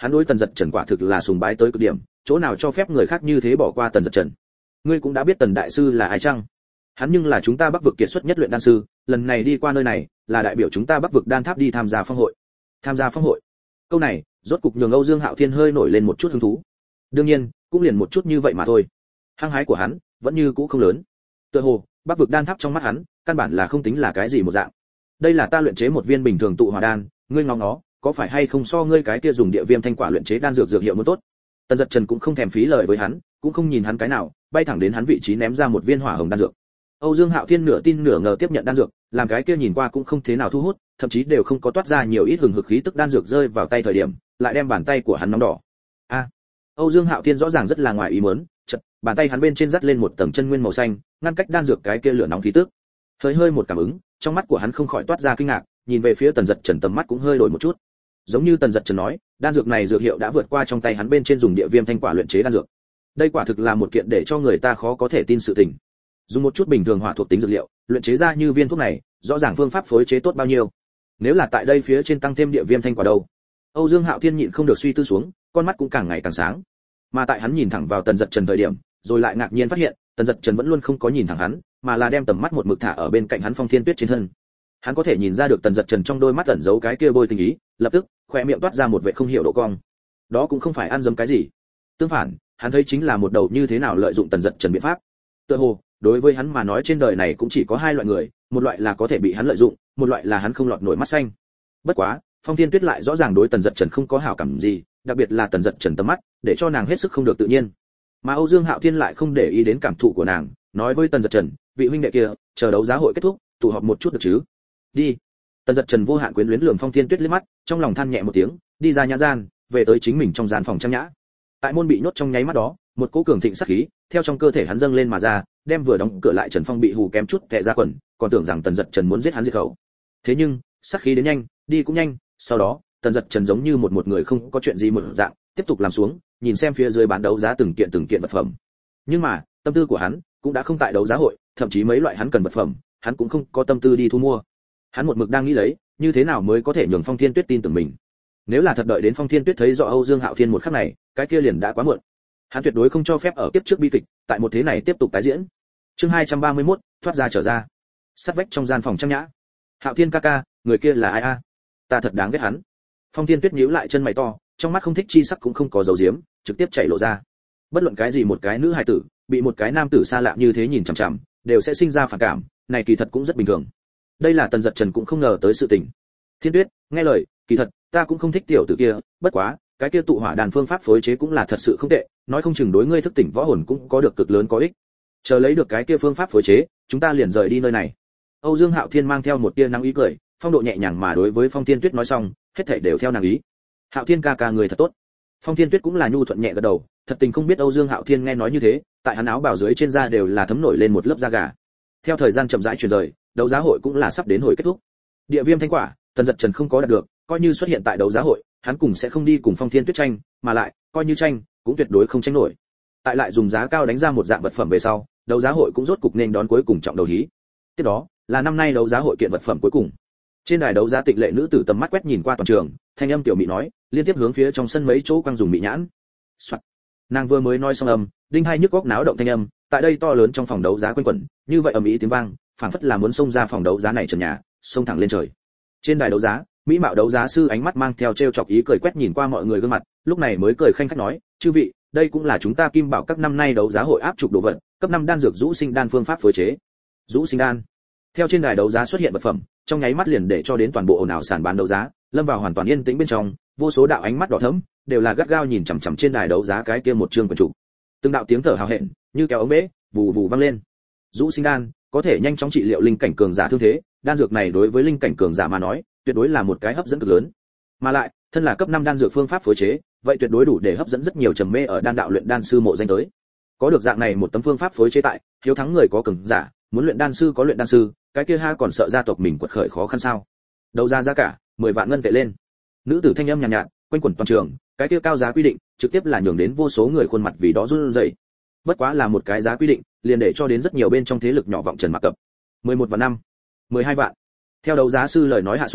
hắn đối Tần Dật Trần quả thực là sùng bái tới cực điểm, chỗ nào cho phép người khác như thế bỏ qua Tần Dật Trần. Ngươi cũng đã biết Tần đại sư là ai chăng? Hắn nhưng là chúng ta Bắc vực kiệt xuất nhất luyện đan sư, lần này đi qua nơi này là đại biểu chúng ta Bắc vực đan tháp đi tham gia phong hội. Tham gia phong hội? Câu này rốt cục nhường Âu Dương Hạo Thiên hơi nổi lên một chút hứng thú. Đương nhiên, cũng liền một chút như vậy mà thôi. Hăng hái của hắn vẫn như cũ không lớn. Tựa hồ, Bắc vực đan tháp trong mắt hắn, căn bản là không tính là cái gì một dạng. Đây là ta luyện chế một viên bình thường tụ hỏa đan, ngươi ngóng nó, có phải hay không so ngươi cái kia dùng địa viêm thanh quả luyện chế đan dược dược hiệu muốn tốt. Tần Dật Trần cũng không thèm phí lời với hắn, cũng không nhìn hắn cái nào, bay thẳng đến hắn vị trí ném ra một viên hỏa hồng đan dược. Âu Dương Hạo Thiên nửa tin nửa ngờ tiếp nhận đan dược, làm cái kia nhìn qua cũng không thế nào thu hút, thậm chí đều không có toát ra nhiều ít hừng hực khí tức đan dược rơi vào tay thời điểm, lại đem bàn tay của hắn nóng đỏ. A, Âu Dương Hạo Thiên rõ ràng rất là ngoài ý muốn, chợt, bàn tay hắn bên trên dắt lên một tầng chân nguyên màu xanh, ngăn cách đan dược cái kia lửa nóng khí tức. Hơi một cảm ứng, trong mắt của hắn không khỏi toát ra kinh ngạc, nhìn về phía Tần Dật Trần tầm mắt cũng hơi đổi một chút. Giống như Tần Dật Trần nói, đan dược này dược hiệu đã vượt qua trong tay hắn bên trên dùng địa viêm thanh quả luyện chế đan dược. Đây quả thực là một kiện để cho người ta khó có thể tin sự tình. Dùng một chút bình thường hỏa thuộc tính dược liệu, luyện chế ra như viên thuốc này, rõ ràng phương pháp phối chế tốt bao nhiêu. Nếu là tại đây phía trên tăng thêm địa viêm thanh quả đâu? Âu Dương Hạo Thiên nhịn không được suy tư xuống, con mắt cũng càng ngày càng sáng. Mà tại hắn nhìn thẳng vào Tần Dật Trần thời điểm, rồi lại ngạc nhiên phát hiện, Tần Dật Trần vẫn luôn không có nhìn thẳng hắn, mà là đem tầm mắt một mực thả ở bên cạnh hắn Phong Thiên Tuyết trên thân. Hắn có thể nhìn ra được Tần Dật Trần trong đôi mắt ẩn giấu cái kia bôi tình ý, lập tức, khóe miệng toát ra một vẻ không hiểu độ cong. Đó cũng không phải ăn dấm cái gì. Tương phản, hắn thấy chính là một đầu như thế nào lợi dụng Tần Dật Trần biện pháp. Tựa hồ, đối với hắn mà nói trên đời này cũng chỉ có hai loại người, một loại là có thể bị hắn lợi dụng, một loại là hắn không lọt nổi mắt xanh. Bất quá, Phong Thiên Tuyết lại rõ ràng đối Tần Dật Trần không có hảo cảm gì, đặc biệt là Tần Dật Trần tầm mắt, để cho nàng hết sức không được tự nhiên. Mà Âu Dương Hạo Thiên lại không để ý đến cảm thụ của nàng, nói với Tần Dật Trần, vị huynh đệ kia, chờ đấu giá hội kết thúc, tụ họp một chút được chứ? Đi. Tần Dật Trần vô hạn quyến luyến lườm Phong Thiên Tuyết liếc mắt, trong lòng than nhẹ một tiếng, đi ra nhã gian, về tới chính mình trong gian phòng trang nhã. Tại môn bị nhốt trong nháy mắt đó, một cỗ cường thịnh sát khí theo trong cơ thể hắn dâng lên mà ra, đem vừa đóng cửa lại Trần Phong bị hù kém chút tè ra quần, còn tưởng rằng Tần Dật Trần muốn giết hắn diệt khẩu. Thế nhưng, sát khí đến nhanh, đi cũng nhanh, sau đó, Tần Dật Trần giống như một người không có chuyện gì một dạng, tiếp tục làm xuống, nhìn xem phía dưới bán đấu giá từng kiện vật phẩm. Nhưng mà, tâm tư của hắn cũng đã không tại đấu giá hội, thậm chí mấy loại hắn cần vật phẩm, hắn cũng không có tâm tư đi thu mua. Hắn một mực đang nghĩ lấy, như thế nào mới có thể nhường Phong Thiên Tuyết tin tưởng mình. Nếu là thật đợi đến Phong Thiên Tuyết thấy rõ Âu Dương Hạo Thiên một khắc này, cái kia liền đã quá muộn. Hắn tuyệt đối không cho phép ở kiếp trước bi kịch, tại một thế này tiếp tục tái diễn. Chương 231, thoát ra trở ra. Sát vách trong gian phòng trang nhã. Hạo Thiên ca ca, người kia là ai a? Ta thật đáng ghét hắn. Phong Thiên Tuyết nhíu lại chân mày to, trong mắt không thích chi sắc cũng không có dấu diếm, trực tiếp chảy lộ ra. Bất luận cái gì một cái nữ hài tử, bị một cái nam tử xa lạ như thế nhìn chằm chằm, đều sẽ sinh ra phản cảm, này kỳ thật cũng rất bình thường. Đây là Tần Dật Trần cũng không ngờ tới sự tình. Thiên Tuyết, nghe lời, kỳ thật ta cũng không thích tiểu tử kia, bất quá, cái kia tụ hỏa đàn phương pháp phối chế cũng là thật sự không tệ, nói không chừng đối ngươi thức tỉnh võ hồn cũng có được cực lớn có ích. Chờ lấy được cái kia phương pháp phối chế, chúng ta liền rời đi nơi này. Âu Dương Hạo Thiên mang theo một tia năng ý cười, phong độ nhẹ nhàng mà đối với Phong Thiên Tuyết nói xong, hết thảy đều theo nàng ý. Hạo Thiên ca ca người thật tốt. Phong Thiên Tuyết cũng là nhu thuận nhẹ gật đầu, thật tình không biết Âu Dương Hạo Thiên nghe nói như thế, tại hắn áo bào dưới trên da đều là thấm nổi lên một lớp da gà. Theo thời gian chậm rãi chuyển rời, đấu giá hội cũng là sắp đến hồi kết thúc. Địa viêm thanh quả, Tần Dật Trần không có đạt được, coi như xuất hiện tại đấu giá hội, hắn cũng sẽ không đi cùng Phong Thiên Tuyết tranh, mà lại, coi như tranh, cũng tuyệt đối không tranh nổi. Tại lại dùng giá cao đánh ra một dạng vật phẩm về sau, đấu giá hội cũng rốt cục nên đón cuối cùng trọng đầu hí. Tiếp đó, là năm nay đấu giá hội kiện vật phẩm cuối cùng. Trên đài đấu giá Tịnh Lệ nữ tử tầm mắt quét nhìn qua toàn trường, thanh âm tiểu mị nói, liên tiếp hướng phía trong sân mấy chỗ quang dùng mị nhãn. Soạt. Nàng vừa mới nói xong âm, đinh hai nhức góc náo động thanh âm, tại đây to lớn trong phòng đấu giá quanh quẩn, như vậy ầm ĩ tiếng vang, phảng phất là muốn xông ra phòng đấu giá này trần nhà, xông thẳng lên trời. Trên đài đấu giá, mỹ mạo đấu giá sư ánh mắt mang theo trêu chọc ý cười quét nhìn qua mọi người gương mặt, lúc này mới cười khanh khách nói, chư vị, đây cũng là chúng ta Kim Bảo các năm nay đấu giá hội áp trục đồ vật, cấp 5 đan dược Dũ Sinh đan phương pháp phối chế. Dũ Sinh đan. Theo trên đài đấu giá xuất hiện vật phẩm, trong nháy mắt liền để cho đến toàn bộ ồn ào sàn bán đấu giá, lâm vào hoàn toàn yên tĩnh bên trong, vô số đạo ánh mắt đỏ thẫm, đều là gắt gao nhìn chằm chằm trên đài đấu giá cái kia một chương quyển trục. Từng đạo tiếng thở hào hẹn, như kéo ống bể, vù vù vang lên. Dũ Sinh đan có thể nhanh chóng trị liệu linh cảnh cường giả thương thế, đan dược này đối với linh cảnh cường giả mà nói, tuyệt đối là một cái hấp dẫn cực lớn. Mà lại, thân là cấp 5 đan dược phương pháp phối chế, vậy tuyệt đối đủ để hấp dẫn rất nhiều trầm mê ở đan đạo luyện đan sư mộ danh tới. Có được dạng này một tấm phương pháp phối chế tại, hiếu thắng người có cường giả, muốn luyện đan sư có luyện đan sư, cái kia ha còn sợ gia tộc mình quật khởi khó khăn sao? Đấu giá giá cả 10 vạn ngân tệ lên. Nữ tử thanh âm nhàn nhạt, quanh quẩn toàn trường, cái kia cao giá quy định, trực tiếp là nhường đến vô số người khuôn mặt vì đó run rẩy. Bất quá là một cái giá quy định, liền để cho đến rất nhiều bên trong thế lực nhỏ vọng trần mặc cập. 11 vạn 5, 12 vạn. Theo đấu giá sư lời nói hạ xuống,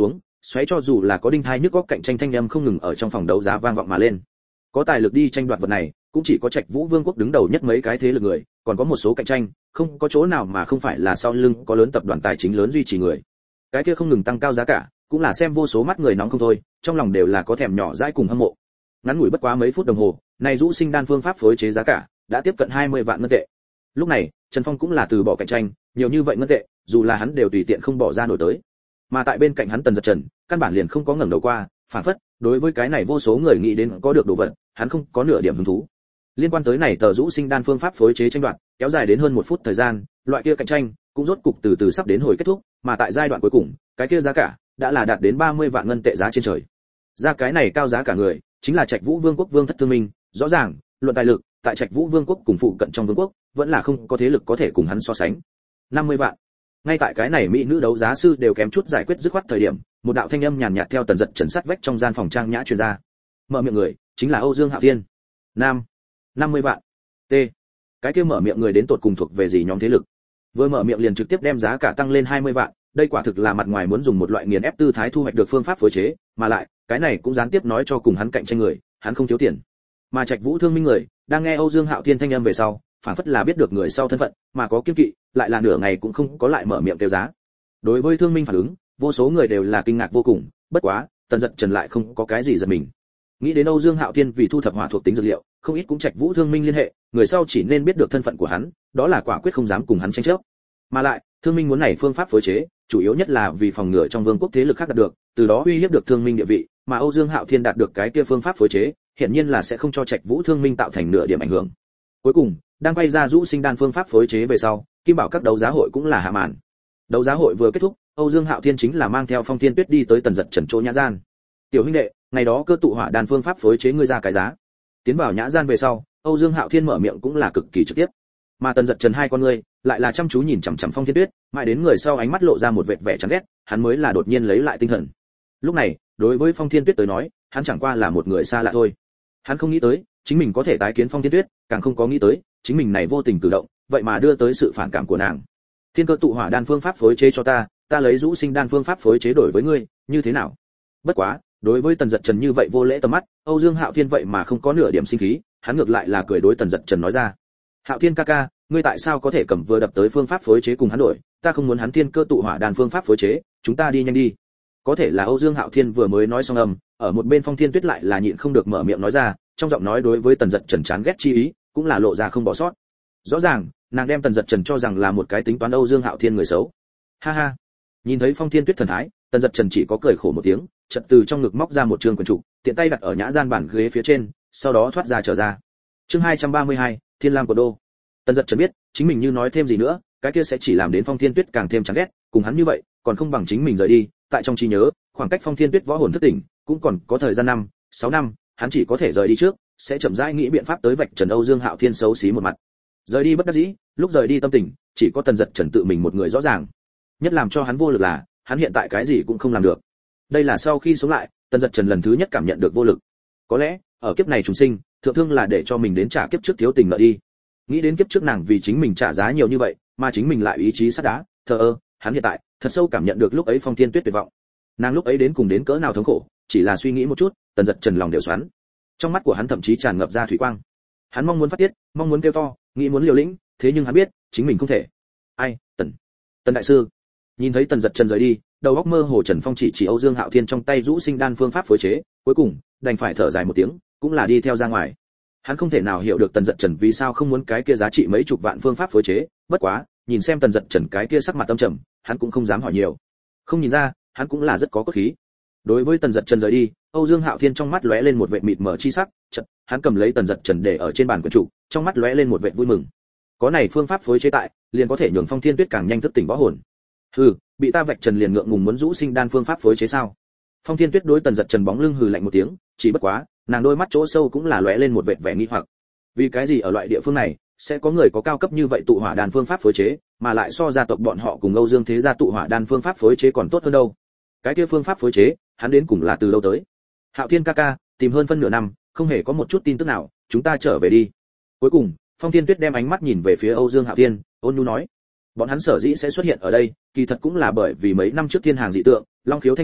xoáy cho dù là có đinh thai nhức góc cạnh tranh thanh âm không ngừng ở trong phòng đấu giá vang vọng mà lên. Có tài lực đi tranh đoạt vật này, cũng chỉ có Trạch Vũ Vương quốc đứng đầu nhất mấy cái thế lực người, còn có một số cạnh tranh, không có chỗ nào mà không phải là sau lưng có lớn tập đoàn tài chính lớn duy trì người. Cái kia không ngừng tăng cao giá cả, cũng là xem vô số mắt người nóng không thôi, trong lòng đều là có thèm nhỏ dãi cùng hâm mộ. Ngắn ngủi bất quá mấy phút đồng hồ, này Dũ Sinh đan phương pháp phối chế giá cả đã tiếp cận 20 vạn ngân tệ. Lúc này, Trần Phong cũng là từ bỏ cạnh tranh, nhiều như vậy ngân tệ, dù là hắn đều tùy tiện không bỏ ra nổi tới. Mà tại bên cạnh hắn Tần Giật Trần, căn bản liền không có ngẩng đầu qua, phản phất, đối với cái này vô số người nghĩ đến có được đồ vật, hắn không có nửa điểm hứng thú. Liên quan tới này tờ Dũ Sinh đan phương pháp phối chế tranh đoạt, kéo dài đến hơn 1 phút thời gian, loại kia cạnh tranh cũng rốt cục từ từ sắp đến hồi kết thúc, mà tại giai đoạn cuối cùng, cái kia giá cả đã là đạt đến 30 vạn ngân tệ giá trên trời. Ra cái này cao giá cả người, chính là Trạch Vũ Vương quốc Vương Thất Thương Minh, rõ ràng, luận tài lực, tại Trạch Vũ Vương quốc cùng phụ cận trong vương quốc, vẫn là không có thế lực có thể cùng hắn so sánh. 50 vạn. Ngay tại cái này mỹ nữ đấu giá sư đều kém chút giải quyết dứt khoát thời điểm, một đạo thanh âm nhàn nhạt theo Tần Giật Trần sát vách trong gian phòng trang nhã truyền ra. Mở miệng người, chính là Âu Dương Hạo Thiên. Nam. 50 vạn. T. Cái kia mở miệng người đến tột cùng thuộc về gì nhóm thế lực? Vừa mở miệng liền trực tiếp đem giá cả tăng lên 20 vạn, đây quả thực là mặt ngoài muốn dùng một loại nghiền ép tư thái thu hoạch được phương pháp phối chế, mà lại, cái này cũng gián tiếp nói cho cùng hắn cạnh tranh người, hắn không thiếu tiền. Mà Trạch Vũ Thương Minh người, đang nghe Âu Dương Hạo Thiên thanh âm về sau, phản phất là biết được người sau thân phận, mà có kiêng kỵ, lại là nửa ngày cũng không có lại mở miệng kêu giá. Đối với Thương Minh phản ứng, vô số người đều là kinh ngạc vô cùng, bất quá, Tần Giật Trần lại không có cái gì giật mình. Nghĩ đến Âu Dương Hạo Thiên vì thu thập hỏa thuộc tính dược liệu, không ít cũng Trạch Vũ Thương Minh liên hệ, người sau chỉ nên biết được thân phận của hắn, đó là quả quyết không dám cùng hắn tranh chấp. Mà lại, Thương Minh muốn này phương pháp phối chế, chủ yếu nhất là vì phòng ngừa trong vương quốc thế lực khác đạt được, từ đó uy hiếp được Thương Minh địa vị, mà Âu Dương Hạo Thiên đạt được cái kia phương pháp phối chế, hiển nhiên là sẽ không cho Trạch Vũ Thương Minh tạo thành nửa điểm ảnh hưởng. Cuối cùng, đang quay ra Dũ Sinh đan phương pháp phối chế về sau, Kim Bảo các đấu giá hội cũng là hạ màn. Đấu giá hội vừa kết thúc, Âu Dương Hạo Thiên chính là mang theo Phong Thiên Tuyết đi tới Tần Giật Trần chỗ nhã gian. "Tiểu huynh đệ, ngày đó cơ tụ hỏa đan phương pháp phối chế ngươi ra cái giá." Tiến vào nhã gian về sau, Âu Dương Hạo Thiên mở miệng cũng là cực kỳ trực tiếp. Mà Tần Giật Trần hai con ngươi lại là chăm chú nhìn chằm chằm Phong Thiên Tuyết, mãi đến người sau ánh mắt lộ ra một vệt vẻ chán ghét, hắn mới là đột nhiên lấy lại tinh thần. Lúc này, đối với Phong Thiên Tuyết tới nói, hắn chẳng qua là một người xa lạ thôi. Hắn không nghĩ tới, chính mình có thể tái kiến Phong Thiên Tuyết, càng không có nghĩ tới, chính mình này vô tình cử động, vậy mà đưa tới sự phản cảm của nàng. "Thiên cơ tụ hỏa đan phương pháp phối chế cho ta, ta lấy Dũ Sinh đan phương pháp phối chế đổi với ngươi, như thế nào?" Bất quá, đối với Tần Giật Trần như vậy vô lễ tầm mắt, Âu Dương Hạo Thiên vậy mà không có nửa điểm sinh khí, hắn ngược lại là cười đối Tần Giật Trần nói ra: "Hạo Thiên ca ca, ngươi tại sao có thể cầm vừa đập tới phương pháp phối chế cùng hắn đổi, ta không muốn hắn thiên cơ tụ hỏa đan phương pháp phối chế, chúng ta đi nhanh đi." Có thể là Âu Dương Hạo Thiên vừa mới nói xong ở một bên Phong Thiên Tuyết lại là nhịn không được mở miệng nói ra, trong giọng nói đối với Tần Giật Trần chán ghét chi ý, cũng là lộ ra không bỏ sót. Rõ ràng, nàng đem Tần Giật Trần cho rằng là một cái tính toán Âu Dương Hạo Thiên người xấu. Ha ha. Nhìn thấy Phong Thiên Tuyết thần thái, Tần Giật Trần chỉ có cười khổ một tiếng, chợt từ trong ngực móc ra một trường quyển trục, tiện tay đặt ở nhã gian bàn ghế phía trên, sau đó thoát ra trở ra. Chương 232, Thiên Lam của đô. Tần Giật Trần biết, chính mình như nói thêm gì nữa, cái kia sẽ chỉ làm đến Phong Thiên Tuyết càng thêm chán ghét, cùng hắn như vậy, còn không bằng chính mình rời đi. Tại trong trí nhớ, khoảng cách Phong Thiên Tuyết võ hồn thức tỉnh, cũng còn có thời gian 6 năm, hắn chỉ có thể rời đi trước, sẽ chậm rãi nghĩ biện pháp tới vạch trần Âu Dương Hạo Thiên xấu xí một mặt. Rời đi bất đắc dĩ, lúc rời đi tâm tình, chỉ có Tần Giật Trần tự mình một người rõ ràng. Nhất làm cho hắn vô lực là, hắn hiện tại cái gì cũng không làm được. Đây là sau khi sống lại, Tần Giật Trần lần thứ nhất cảm nhận được vô lực. Có lẽ, ở kiếp này trùng sinh, thượng thương là để cho mình đến trả kiếp trước thiếu tình nợ đi. Nghĩ đến kiếp trước nàng vì chính mình trả giá nhiều như vậy, mà chính mình lại ý chí sắt đá, thờ ơ, hắn hiện tại thật sâu cảm nhận được lúc ấy Phong Thiên Tuyết tuyệt vọng. Nàng lúc ấy đến cùng đến cỡ nào thống khổ, chỉ là suy nghĩ một chút, Tần Giật Trần lòng đều xoắn. Trong mắt của hắn thậm chí tràn ngập ra thủy quang. Hắn mong muốn phát tiết, mong muốn kêu to, nghĩ muốn liều lĩnh, thế nhưng hắn biết, chính mình không thể. Ai, Tần đại sư. Nhìn thấy Tần Giật Trần rời đi, đầu óc mơ hồ Trần Phong chỉ Âu Dương Hạo Thiên trong tay Dũ Sinh đan phương pháp phối chế, cuối cùng đành phải thở dài một tiếng, cũng là đi theo ra ngoài. Hắn không thể nào hiểu được Tần Giật Trần vì sao không muốn cái kia giá trị mấy chục vạn phương pháp phối chế, bất quá, nhìn xem Tần Giật Trần cái kia sắc mặt âm trầm, hắn cũng không dám hỏi nhiều. Không nhìn ra, hắn cũng là rất có cốt khí. Đối với Tần Giật Trần rời đi, Âu Dương Hạo Thiên trong mắt lóe lên một vệt mịt mờ chi sắc, chợt, hắn cầm lấy Tần Giật Trần để ở trên bàn quyển trục, trong mắt lóe lên một vệt vui mừng. Có này phương pháp phối chế tại, liền có thể nhường Phong Thiên Tuyết càng nhanh thức tỉnh võ hồn. Hừ, bị ta vạch trần liền ngượng ngùng muốn Dũ Sinh đan phương pháp phối chế sao? Phong Thiên Tuyết đối Tần Giật Trần bóng lưng hừ lạnh một tiếng, chỉ bất quá, nàng đôi mắt chỗ sâu cũng là lóe lên một vệt vẻ nghi hoặc. Vì cái gì ở loại địa phương này sẽ có người có cao cấp như vậy tụ hỏa đan phương pháp phối chế, mà lại so gia tộc bọn họ cùng Âu Dương thế gia tụ hỏa đan phương pháp phối chế còn tốt hơn đâu? Cái kia phương pháp phối chế, hắn đến cùng là từ đâu tới? Hạo Thiên ca ca, tìm hơn phân nửa năm, không hề có một chút tin tức nào, chúng ta trở về đi. Cuối cùng, Phong Thiên Tuyết đem ánh mắt nhìn về phía Âu Dương Hạo Thiên, ôn nhu nói: bọn hắn sở dĩ sẽ xuất hiện ở đây, kỳ thật cũng là bởi vì mấy năm trước thiên hàng dị tượng, long khiếu thanh âm,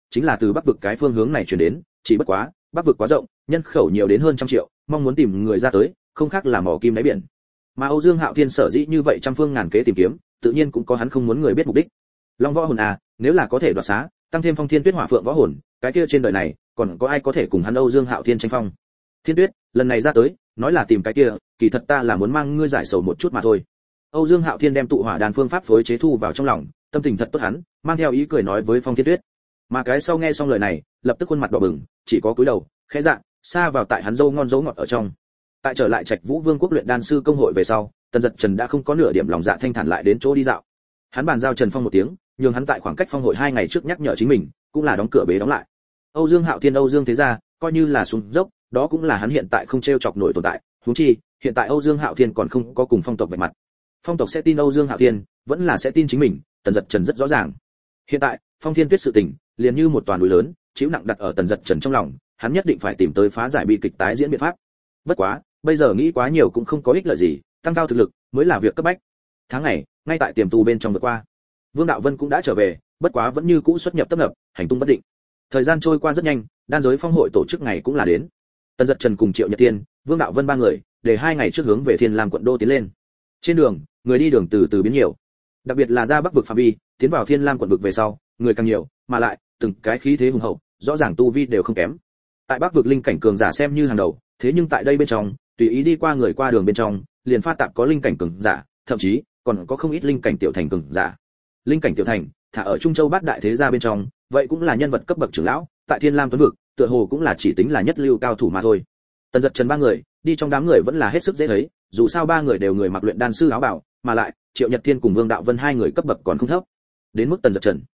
chính là từ bắc vực cái phương hướng này truyền đến, chỉ bất quá bắc vực quá rộng, nhân khẩu nhiều đến hơn 100 triệu, mong muốn tìm người ra tới không khác là mỏ kim đáy biển. Mà Âu Dương Hạo Thiên sở dĩ như vậy trăm phương ngàn kế tìm kiếm, tự nhiên cũng có hắn không muốn người biết mục đích. Long võ hồn à, nếu là có thể đoạt xá, tăng thêm Phong Thiên Tuyết Hỏa Phượng võ hồn, cái kia trên đời này còn có ai có thể cùng hắn Âu Dương Hạo Thiên tranh phong. Thiên Tuyết, lần này ra tới, nói là tìm cái kia, kỳ thật ta là muốn mang ngươi giải sầu một chút mà thôi. Âu Dương Hạo Thiên đem tụ hỏa đan phương pháp phối chế thu vào trong lòng, tâm tình thật tốt hắn, mang theo ý cười nói với Phong Thiên Tuyết. Mà cái sau nghe xong lời này, lập tức khuôn mặt đỏ bừng, chỉ có cúi đầu, khẽ dạ, xa vào tại hắn dâu ngon dấu ngọt ở trong. Tại trở lại Trạch Vũ Vương quốc luyện đan sư công hội về sau, Tần Dật Trần đã không có nửa điểm lòng dạ thanh thản lại đến chỗ đi dạo. Hắn bàn giao Trần Phong một tiếng, nhường hắn tại khoảng cách phong hội 2 ngày trước nhắc nhở chính mình, cũng là đóng cửa bế đóng lại. Âu Dương Hạo Thiên Âu Dương thế gia, coi như là xuống dốc, đó cũng là hắn hiện tại không trêu chọc nổi tồn tại, huống chi, hiện tại Âu Dương Hạo Thiên còn không có cùng phong tộc vạch mặt. Phong tộc sẽ tin Âu Dương Hạo Thiên, vẫn là sẽ tin chính mình, Tần Dật Trần rất rõ ràng. Hiện tại, Phong Thiên Tuyết sự tình, liền như một toàn núi lớn, chịu nặng đặt ở Tần Dật Trần trong lòng, hắn nhất định phải tìm tới phá giải bi kịch tái diễn biện pháp. Bất quá, bây giờ nghĩ quá nhiều cũng không có ích lợi gì, tăng cao thực lực mới là việc cấp bách. Tháng ngày, ngay tại tiềm tu bên trong vượt qua, Vương Đạo Vân cũng đã trở về, bất quá vẫn như cũ xuất nhập tấp nập, hành tung bất định. Thời gian trôi qua rất nhanh, đan giới phong hội tổ chức ngày cũng là đến. Tần Dật Trần cùng Triệu Nhật Tiên, Vương Đạo Vân ba người, để 2 ngày trước hướng về Thiên Lam quận đô tiến lên. Trên đường, người đi đường từ từ biến nhiều, đặc biệt là ra Bắc vực phạm vi, tiến vào Thiên Lam quận vực về sau, người càng nhiều, mà lại từng cái khí thế hùng hậu, rõ ràng tu vi đều không kém. Tại Bắc vực linh cảnh cường giả xem như hàng đầu, thế nhưng tại đây bên trong, tùy ý đi qua người qua đường bên trong, liền pha tạp có linh cảnh cường giả, thậm chí còn có không ít linh cảnh tiểu thành cường giả. Linh cảnh tiểu thành, thả ở Trung Châu Bát đại thế gia bên trong, vậy cũng là nhân vật cấp bậc trưởng lão, tại Thiên Lam tuấn vực, tựa hồ cũng là chỉ tính là nhất lưu cao thủ mà thôi. Tần Dật Trần ba người, đi trong đám người vẫn là hết sức dễ thấy, dù sao ba người đều người mặc luyện đan sư áo bào, mà lại, Triệu Nhật Thiên cùng Vương Đạo Vân hai người cấp bậc còn không thấp. Đến mức Tần Dật Trần,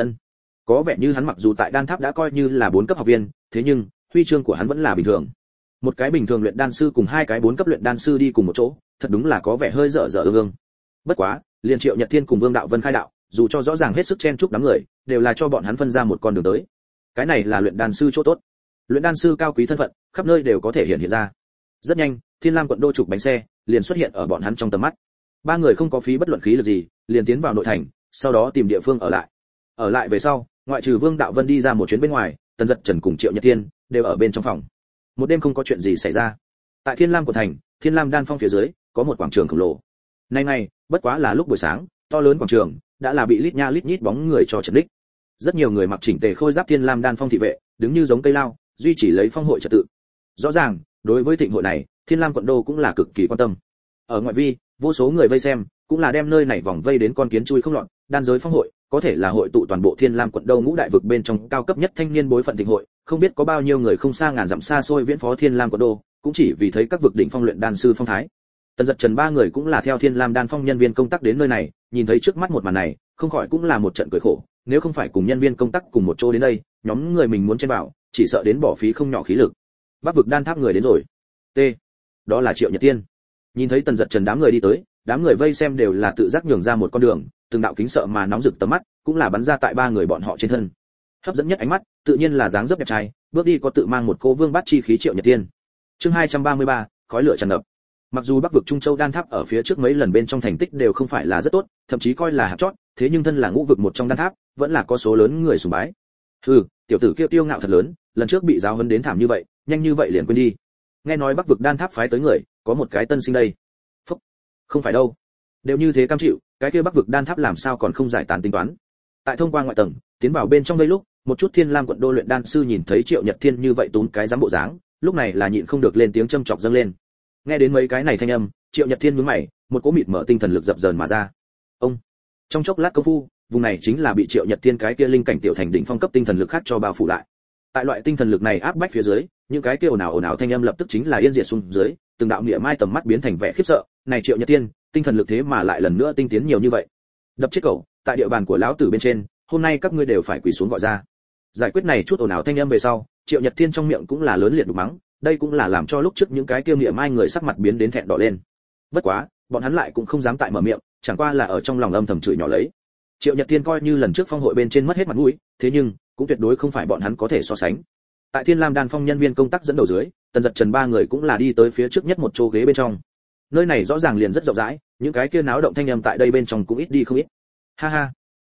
có vẻ như hắn mặc dù tại đan tháp đã coi như là 4 cấp học viên, thế nhưng huy chương của hắn vẫn là bình thường. Một cái bình thường luyện đan sư cùng 2 cái 4 cấp luyện đan sư đi cùng một chỗ, thật đúng là có vẻ hơi dở dở ương ương. Bất quá, liền Triệu Nhật Thiên cùng Vương Đạo Vân khai đạo, dù cho rõ ràng hết sức chen chúc đám người, đều là cho bọn hắn phân ra một con đường tới. Cái này là luyện đan sư chỗ tốt. Luyện đan sư cao quý thân phận, khắp nơi đều có thể hiện hiện ra. Rất nhanh, Thiên Lam quận đô trục bánh xe liền xuất hiện ở bọn hắn trong tầm mắt. Ba người không có phí bất luận khí lực gì, liền tiến vào nội thành, sau đó tìm địa phương ở lại. Ở lại về sau, ngoại trừ Vương Đạo Vân đi ra một chuyến bên ngoài, Tần Dật Trần cùng Triệu Nhật Thiên đều ở bên trong phòng. Một đêm không có chuyện gì xảy ra. Tại Thiên Lam quận thành, Thiên Lam đan phong phía dưới, có một quảng trường khổng lồ. Nay bất quá là lúc buổi sáng, to lớn quảng trường đã là bị lít nha lít nhít bóng người cho chật ních. Rất nhiều người mặc chỉnh tề khôi giáp Thiên Lam đan phong thị vệ, đứng như giống cây lao, duy trì lấy phong hội trật tự. Rõ ràng, đối với thịnh hội này, Thiên Lam quận đô cũng là cực kỳ quan tâm. Ở ngoại vi, vô số người vây xem, cũng là đem nơi này vòng vây đến con kiến chui không lọt. Đan giới phong hội có thể là hội tụ toàn bộ Thiên Lam quận đô ngũ đại vực bên trong cao cấp nhất thanh niên bối phận thịnh hội, không biết có bao nhiêu người không xa ngàn dặm xa xôi viễn phó Thiên Lam quận đô, cũng chỉ vì thấy các vực đỉnh phong luyện đan sư phong thái. Tần Dật Trần ba người cũng là theo Thiên Lam đan phong nhân viên công tác đến nơi này, nhìn thấy trước mắt một màn này, không khỏi cũng là một trận cười khổ, nếu không phải cùng nhân viên công tác cùng một chỗ đến đây, nhóm người mình muốn chen vào, chỉ sợ đến bỏ phí không nhỏ khí lực. Bắc vực đan tháp người đến rồi. T. Đó là Triệu Nhật Tiên. Nhìn thấy Tần Dật Trần đám người đi tới, đám người vây xem đều là tự giác nhường ra một con đường, từng đạo kính sợ mà nóng rực tầm mắt, cũng là bắn ra tại ba người bọn họ trên thân. Hấp dẫn nhất ánh mắt, tự nhiên là dáng dấp đẹp trai, bước đi có tự mang một cô vương bát chi khí Triệu Nhật Tiên. Chương 233, khói lửa tràn ngập. Mặc dù Bắc vực Trung Châu đan tháp ở phía trước mấy lần bên trong thành tích đều không phải là rất tốt, thậm chí coi là hạt chót, thế nhưng thân là ngũ vực một trong đan tháp, vẫn là có số lớn người sùng bái. Hừ, tiểu tử kia tiêu ngạo thật lớn, lần trước bị giáo huấn đến thảm như vậy, nhanh như vậy liền quên đi. Nghe nói Bắc vực đan tháp phái tới người, có một cái tân sinh đây. Phúc, không phải đâu. Đều như thế cam chịu, cái kia Bắc vực đan tháp làm sao còn không giải tán tính toán. Tại thông qua ngoại tầng, tiến vào bên trong đây lúc, một chút Thiên Lam quận đô luyện đan sư nhìn thấy Triệu Nhật Thiên như vậy tún cái dám bộ dáng, lúc này là nhịn không được lên tiếng châm chọc dâng lên. Nghe đến mấy cái này thanh âm, Triệu Nhật Thiên nhướng mày, một cỗ mịt mở tinh thần lực dập dờn mà ra. Ông, trong chốc lát công phu, vùng này chính là bị Triệu Nhật Thiên cái kia linh cảnh tiểu thành đỉnh phong cấp tinh thần lực khác cho bao phủ lại. Tại loại tinh thần lực này áp bách phía dưới, những cái kia ồn ào thanh âm lập tức chính là yên diệt xuống dưới, từng đạo nghĩa mai tầm mắt biến thành vẻ khiếp sợ, này Triệu Nhật Thiên, tinh thần lực thế mà lại lần nữa tinh tiến nhiều như vậy. Đập chết cậu, tại địa bàn của lão tử bên trên, hôm nay các ngươi đều phải quỳ xuống gọi ra. Giải quyết này chút ồn ào thanh âm về sau, Triệu Nhật Thiên trong miệng cũng là lớn liệt đục mắng, đây cũng là làm cho lúc trước những cái kia nghĩa mai người sắc mặt biến đến thẹn đỏ lên. Bất quá, bọn hắn lại cũng không dám tại mở miệng, chẳng qua là ở trong lòng âm thầm chửi nhỏ lấy. Triệu Nhật Thiên coi như lần trước phong hội bên trên mất hết mặt mũi, thế nhưng cũng tuyệt đối không phải bọn hắn có thể so sánh. Tại Thiên Lam đan phong nhân viên công tác dẫn đầu dưới, Tần Dật Trần ba người cũng là đi tới phía trước nhất một chỗ ghế bên trong. Nơi này rõ ràng liền rất rộng rãi, những cái kia náo động thanh âm tại đây bên trong cũng ít đi không ít. Ha ha,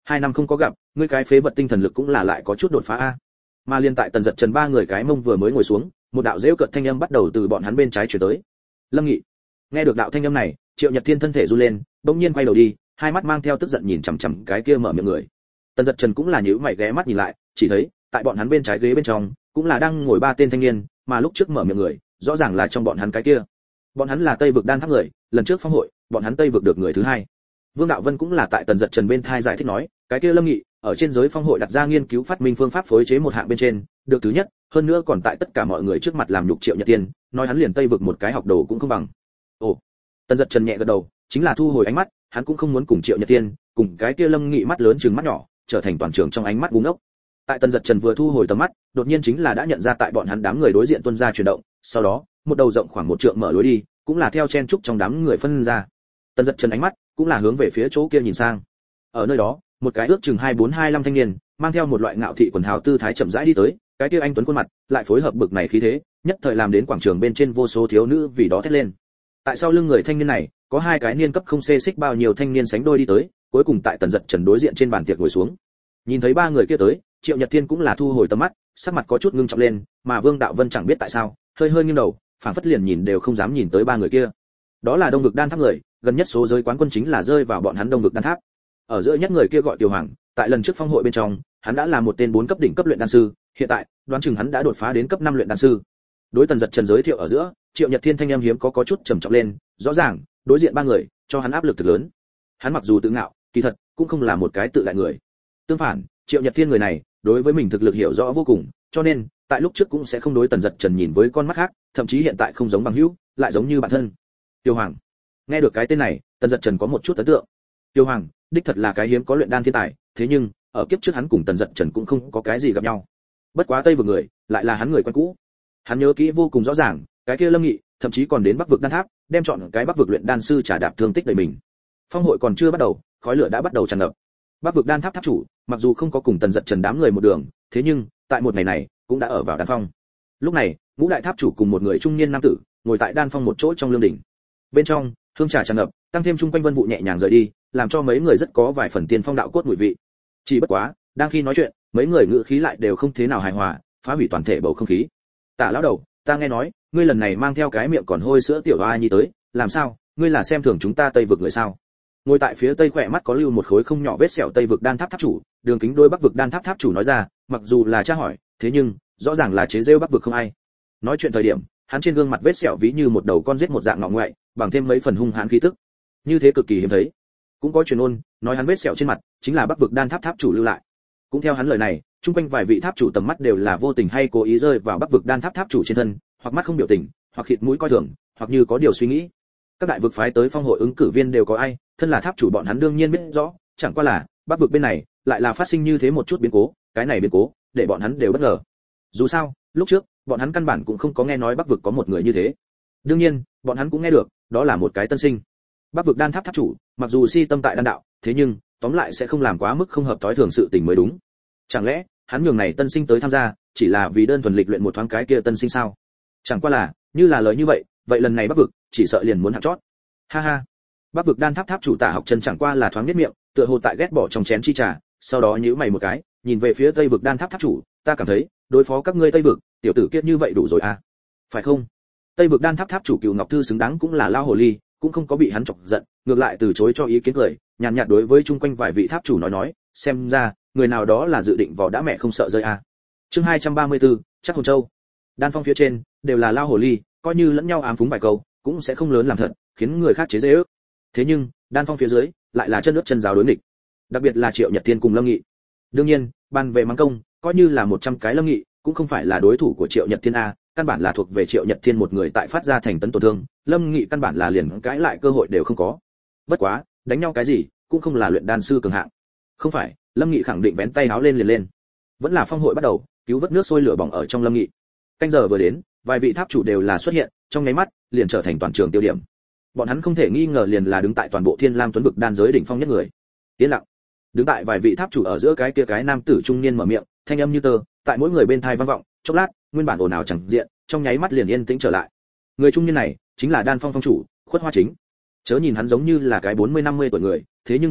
2 năm không có gặp, ngươi cái phế vật tinh thần lực cũng là lại có chút đột phá a. Mà liên tại Tần Dật Trần ba người cái mông vừa mới ngồi xuống, một đạo rêu cợt thanh âm bắt đầu từ bọn hắn bên trái truyền tới. Lâm Nghị. Nghe được đạo thanh âm này, Triệu Nhật Thiên thân thể run lên, bỗng nhiên quay đầu đi, hai mắt mang theo tức giận nhìn chằm chằm cái kia mở miệng người. Tần Dật Trần cũng là nhíu mày ghé mắt nhìn lại, chỉ thấy tại bọn hắn bên trái ghế bên trong cũng là đang ngồi 3 tên thanh niên, mà lúc trước mở miệng người, rõ ràng là trong bọn hắn cái kia. Bọn hắn là Tây vực đan tháp người, lần trước phong hội, bọn hắn Tây vực được người thứ 2. Vương Đạo Vân cũng là tại Tần Dật Trần bên thai giải thích nói, cái kia Lâm Nghị, ở trên giới phong hội đặt ra nghiên cứu phát minh phương pháp phối chế một hạng bên trên, được thứ nhất, hơn nữa còn tại tất cả mọi người trước mặt làm nhục Triệu Nhật Tiên, nói hắn liền Tây vực một cái học đồ cũng không bằng. Ồ. Tần Dật Trần nhẹ gật đầu, chính là thu hồi ánh mắt, hắn cũng không muốn cùng Triệu Nhật Tiên, cùng cái kia Lâm Nghị mắt lớn trừng mắt nhỏ, trở thành toàn trường trong ánh mắt ngu ngốc. Tại Tần Dật Trần vừa thu hồi tầm mắt, đột nhiên chính là đã nhận ra tại bọn hắn đám người đối diện tuôn ra chuyển động, sau đó, một đầu rộng khoảng 1 trượng mở lối đi, cũng là theo chen trúc trong đám người phân ra. Tần Dật Trần ánh mắt cũng là hướng về phía chỗ kia nhìn sang. Ở nơi đó, một cái ước chừng 24-25 thanh niên, mang theo một loại ngạo thị quần hào tư thái chậm rãi đi tới, cái kia anh tuấn khuôn mặt, lại phối hợp bực này khí thế, nhất thời làm đến quảng trường bên trên vô số thiếu nữ vì đó thét lên. Tại sau lưng người thanh niên này, có 2 cái niên cấp không xê xích bao nhiêu thanh niên sánh đôi đi tới, cuối cùng tại Tần Dật Trần đối diện trên bàn tiệc ngồi xuống. Nhìn thấy 3 người kia tới, Triệu Nhật Thiên cũng là thu hồi tầm mắt, sắc mặt có chút ngưng trọng lên, mà Vương Đạo Vân chẳng biết tại sao, hơi hơi nghiêng đầu, phảng phất liền nhìn đều không dám nhìn tới 3 người kia. Đó là Đông vực đan tháp người, gần nhất số giới quán quân chính là rơi vào bọn hắn Đông vực đan tháp. Ở giữa nhất người kia gọi Tiểu Hoàng, tại lần trước phong hội bên trong, hắn đã là một tên 4 cấp đỉnh cấp luyện đan sư, hiện tại, đoán chừng hắn đã đột phá đến cấp 5 luyện đan sư. Đối Tần Dật Trần giới thiệu ở giữa, Triệu Nhật Thiên thanh âm hiếm có chút trầm trọng lên, rõ ràng, đối diện 3 người, cho hắn áp lực thực lớn. Hắn mặc dù tự ngạo, kỳ thật cũng không là một cái tự đại người. Tương phản, Triệu Nhật Thiên người này, đối với mình thực lực hiểu rõ vô cùng, cho nên, tại lúc trước cũng sẽ không đối Tần Dật Trần nhìn với con mắt khác, thậm chí hiện tại không giống bằng hữu, lại giống như bạn thân. Tiêu Hoàng. Nghe được cái tên này, Tần Dật Trần có một chút ấn tượng. Tiêu Hoàng, đích thật là cái hiếm có luyện đan thiên tài, thế nhưng, ở kiếp trước hắn cùng Tần Dật Trần cũng không có cái gì gặp nhau. Bất quá Tây vực người, lại là hắn người quen cũ. Hắn nhớ kỹ vô cùng rõ ràng, cái kia Lâm Nghị, thậm chí còn đến Bắc vực đan tháp, đem chọn cái Bắc vực luyện đan sư trả đạp thương tích đầy mình. Phong hội còn chưa bắt đầu, khói lửa đã bắt đầu tràn ngập. Bắc vực đan tháp tháp chủ, mặc dù không có cùng Tần Dật Trần đám người một đường, thế nhưng, tại một ngày này, cũng đã ở vào đan phong. Lúc này, ngũ đại tháp chủ cùng một người trung niên nam tử, ngồi tại đan phong một chỗ trong lương đỉnh. Bên trong, hương trà tràn ngập, tăng thêm chung quanh vân vụ nhẹ nhàng rời đi, làm cho mấy người rất có vài phần tiên phong đạo cốt mùi vị. Chỉ bất quá, đang khi nói chuyện, mấy người ngữ khí lại đều không thế nào hài hòa, phá hủy toàn thể bầu không khí. Tả lão đầu, ta nghe nói, ngươi lần này mang theo cái miệng còn hôi sữa tiểu oai nhi tới, làm sao? Ngươi là xem thường chúng ta Tây vực người sao? Ngồi tại phía tây khỏe mắt có lưu một khối không nhỏ vết sẹo Tây vực đan tháp tháp chủ, Đường Kính đôi Bắc vực đan tháp tháp chủ nói ra, mặc dù là tra hỏi, thế nhưng rõ ràng là chế giễu Bắc vực không ai. Nói chuyện thời điểm, hắn trên gương mặt vết sẹo ví như một đầu con giết một dạng ngọ ngoại, bằng thêm mấy phần hung hãn khí tức. Như thế cực kỳ hiếm thấy. Cũng có truyền ôn, nói hắn vết sẹo trên mặt chính là Bắc vực đan tháp tháp chủ lưu lại. Cũng theo hắn lời này, chung quanh vài vị tháp chủ tầm mắt đều là vô tình hay cố ý rơi vào Bắc vực đan tháp tháp chủ trên thân, hoặc mắt không biểu tình, hoặc khịt mũi coi thường, hoặc như có điều suy nghĩ. Các đại vực phái tới phong hội ứng cử viên đều có ai, thân là tháp chủ bọn hắn đương nhiên biết rõ, chẳng qua là Bắc vực bên này lại là phát sinh như thế một chút biến cố, cái này biến cố để bọn hắn đều bất ngờ. Dù sao, lúc trước bọn hắn căn bản cũng không có nghe nói Bắc vực có một người như thế. Đương nhiên, bọn hắn cũng nghe được, đó là một cái tân sinh. Bắc vực đan tháp tháp chủ, mặc dù si tâm tại đan đạo, thế nhưng tóm lại sẽ không làm quá mức không hợp tối thường sự tình mới đúng. Chẳng lẽ hắn nhường này tân sinh tới tham gia, chỉ là vì đơn thuần lịch luyện một thoáng cái kia tân sinh sao? Chẳng qua là, như là lời như vậy, vậy lần này Bắc vực chỉ sợ liền muốn hạng chót. Ha ha. Bắc vực đan tháp tháp chủ Tả Học Chân chẳng qua là thoáng nhếch miệng, tựa hồ tại ghét bỏ trong chén chi trà, sau đó nhíu mày một cái, nhìn về phía Tây vực đan tháp tháp chủ, ta cảm thấy, đối phó các ngươi Tây vực, tiểu tử kiết như vậy đủ rồi à? Phải không? Tây vực đan tháp tháp chủ Cửu Ngọc Thư xứng đáng cũng là lao hồ ly, cũng không có bị hắn chọc giận, ngược lại từ chối cho ý kiến cười, nhàn nhạt đối với chung quanh vài vị tháp chủ nói, xem ra, người nào đó là dự định vỏ đã mẹ không sợ rơi à. Chương 234, chắc hồn châu. Đan phong phía trên đều là lao hồ ly, coi như lẫn nhau ám phúng vài câu, cũng sẽ không lớn làm thật, khiến người khác chế giễu. Thế nhưng, đan phong phía dưới lại là chân nước chân giáo đối nghịch. Đặc biệt là Triệu Nhật Thiên cùng Lâm Nghị. Đương nhiên, bàn về mắng công, coi như là 100 cái Lâm Nghị, cũng không phải là đối thủ của Triệu Nhật Thiên a, căn bản là thuộc về Triệu Nhật Thiên một người tại phát ra thành tấn tổn thương, Lâm Nghị căn bản là liền cãi lại cơ hội đều không có. Bất quá, đánh nhau cái gì, cũng không là luyện đan sư cường hạng. Không phải, Lâm Nghị khẳng định vén tay áo lên liền lên. Vẫn là phong hội bắt đầu, cứu vớt nước sôi lửa bỏng ở trong Lâm Nghị. Canh giờ vừa đến, vài vị tháp chủ đều là xuất hiện, trong nháy mắt, liền trở thành toàn trường tiêu điểm. Bọn hắn không thể nghi ngờ liền là đứng tại toàn bộ Thiên Lam Tuấn vực đan giới đỉnh phong nhất người. Yên lặng. Đứng tại vài vị tháp chủ ở giữa cái kia cái nam tử trung niên mở miệng, thanh âm như tơ, tại mỗi người bên tai vang vọng, chốc lát, nguyên bản ồn ào chẳng diện, trong nháy mắt liền yên tĩnh trở lại. Người trung niên này, chính là Đan Phong phong chủ, Khuất Hoa Chính. Chớ nhìn hắn giống như là cái 40-50 tuổi người, thế nhưng kỳ thật,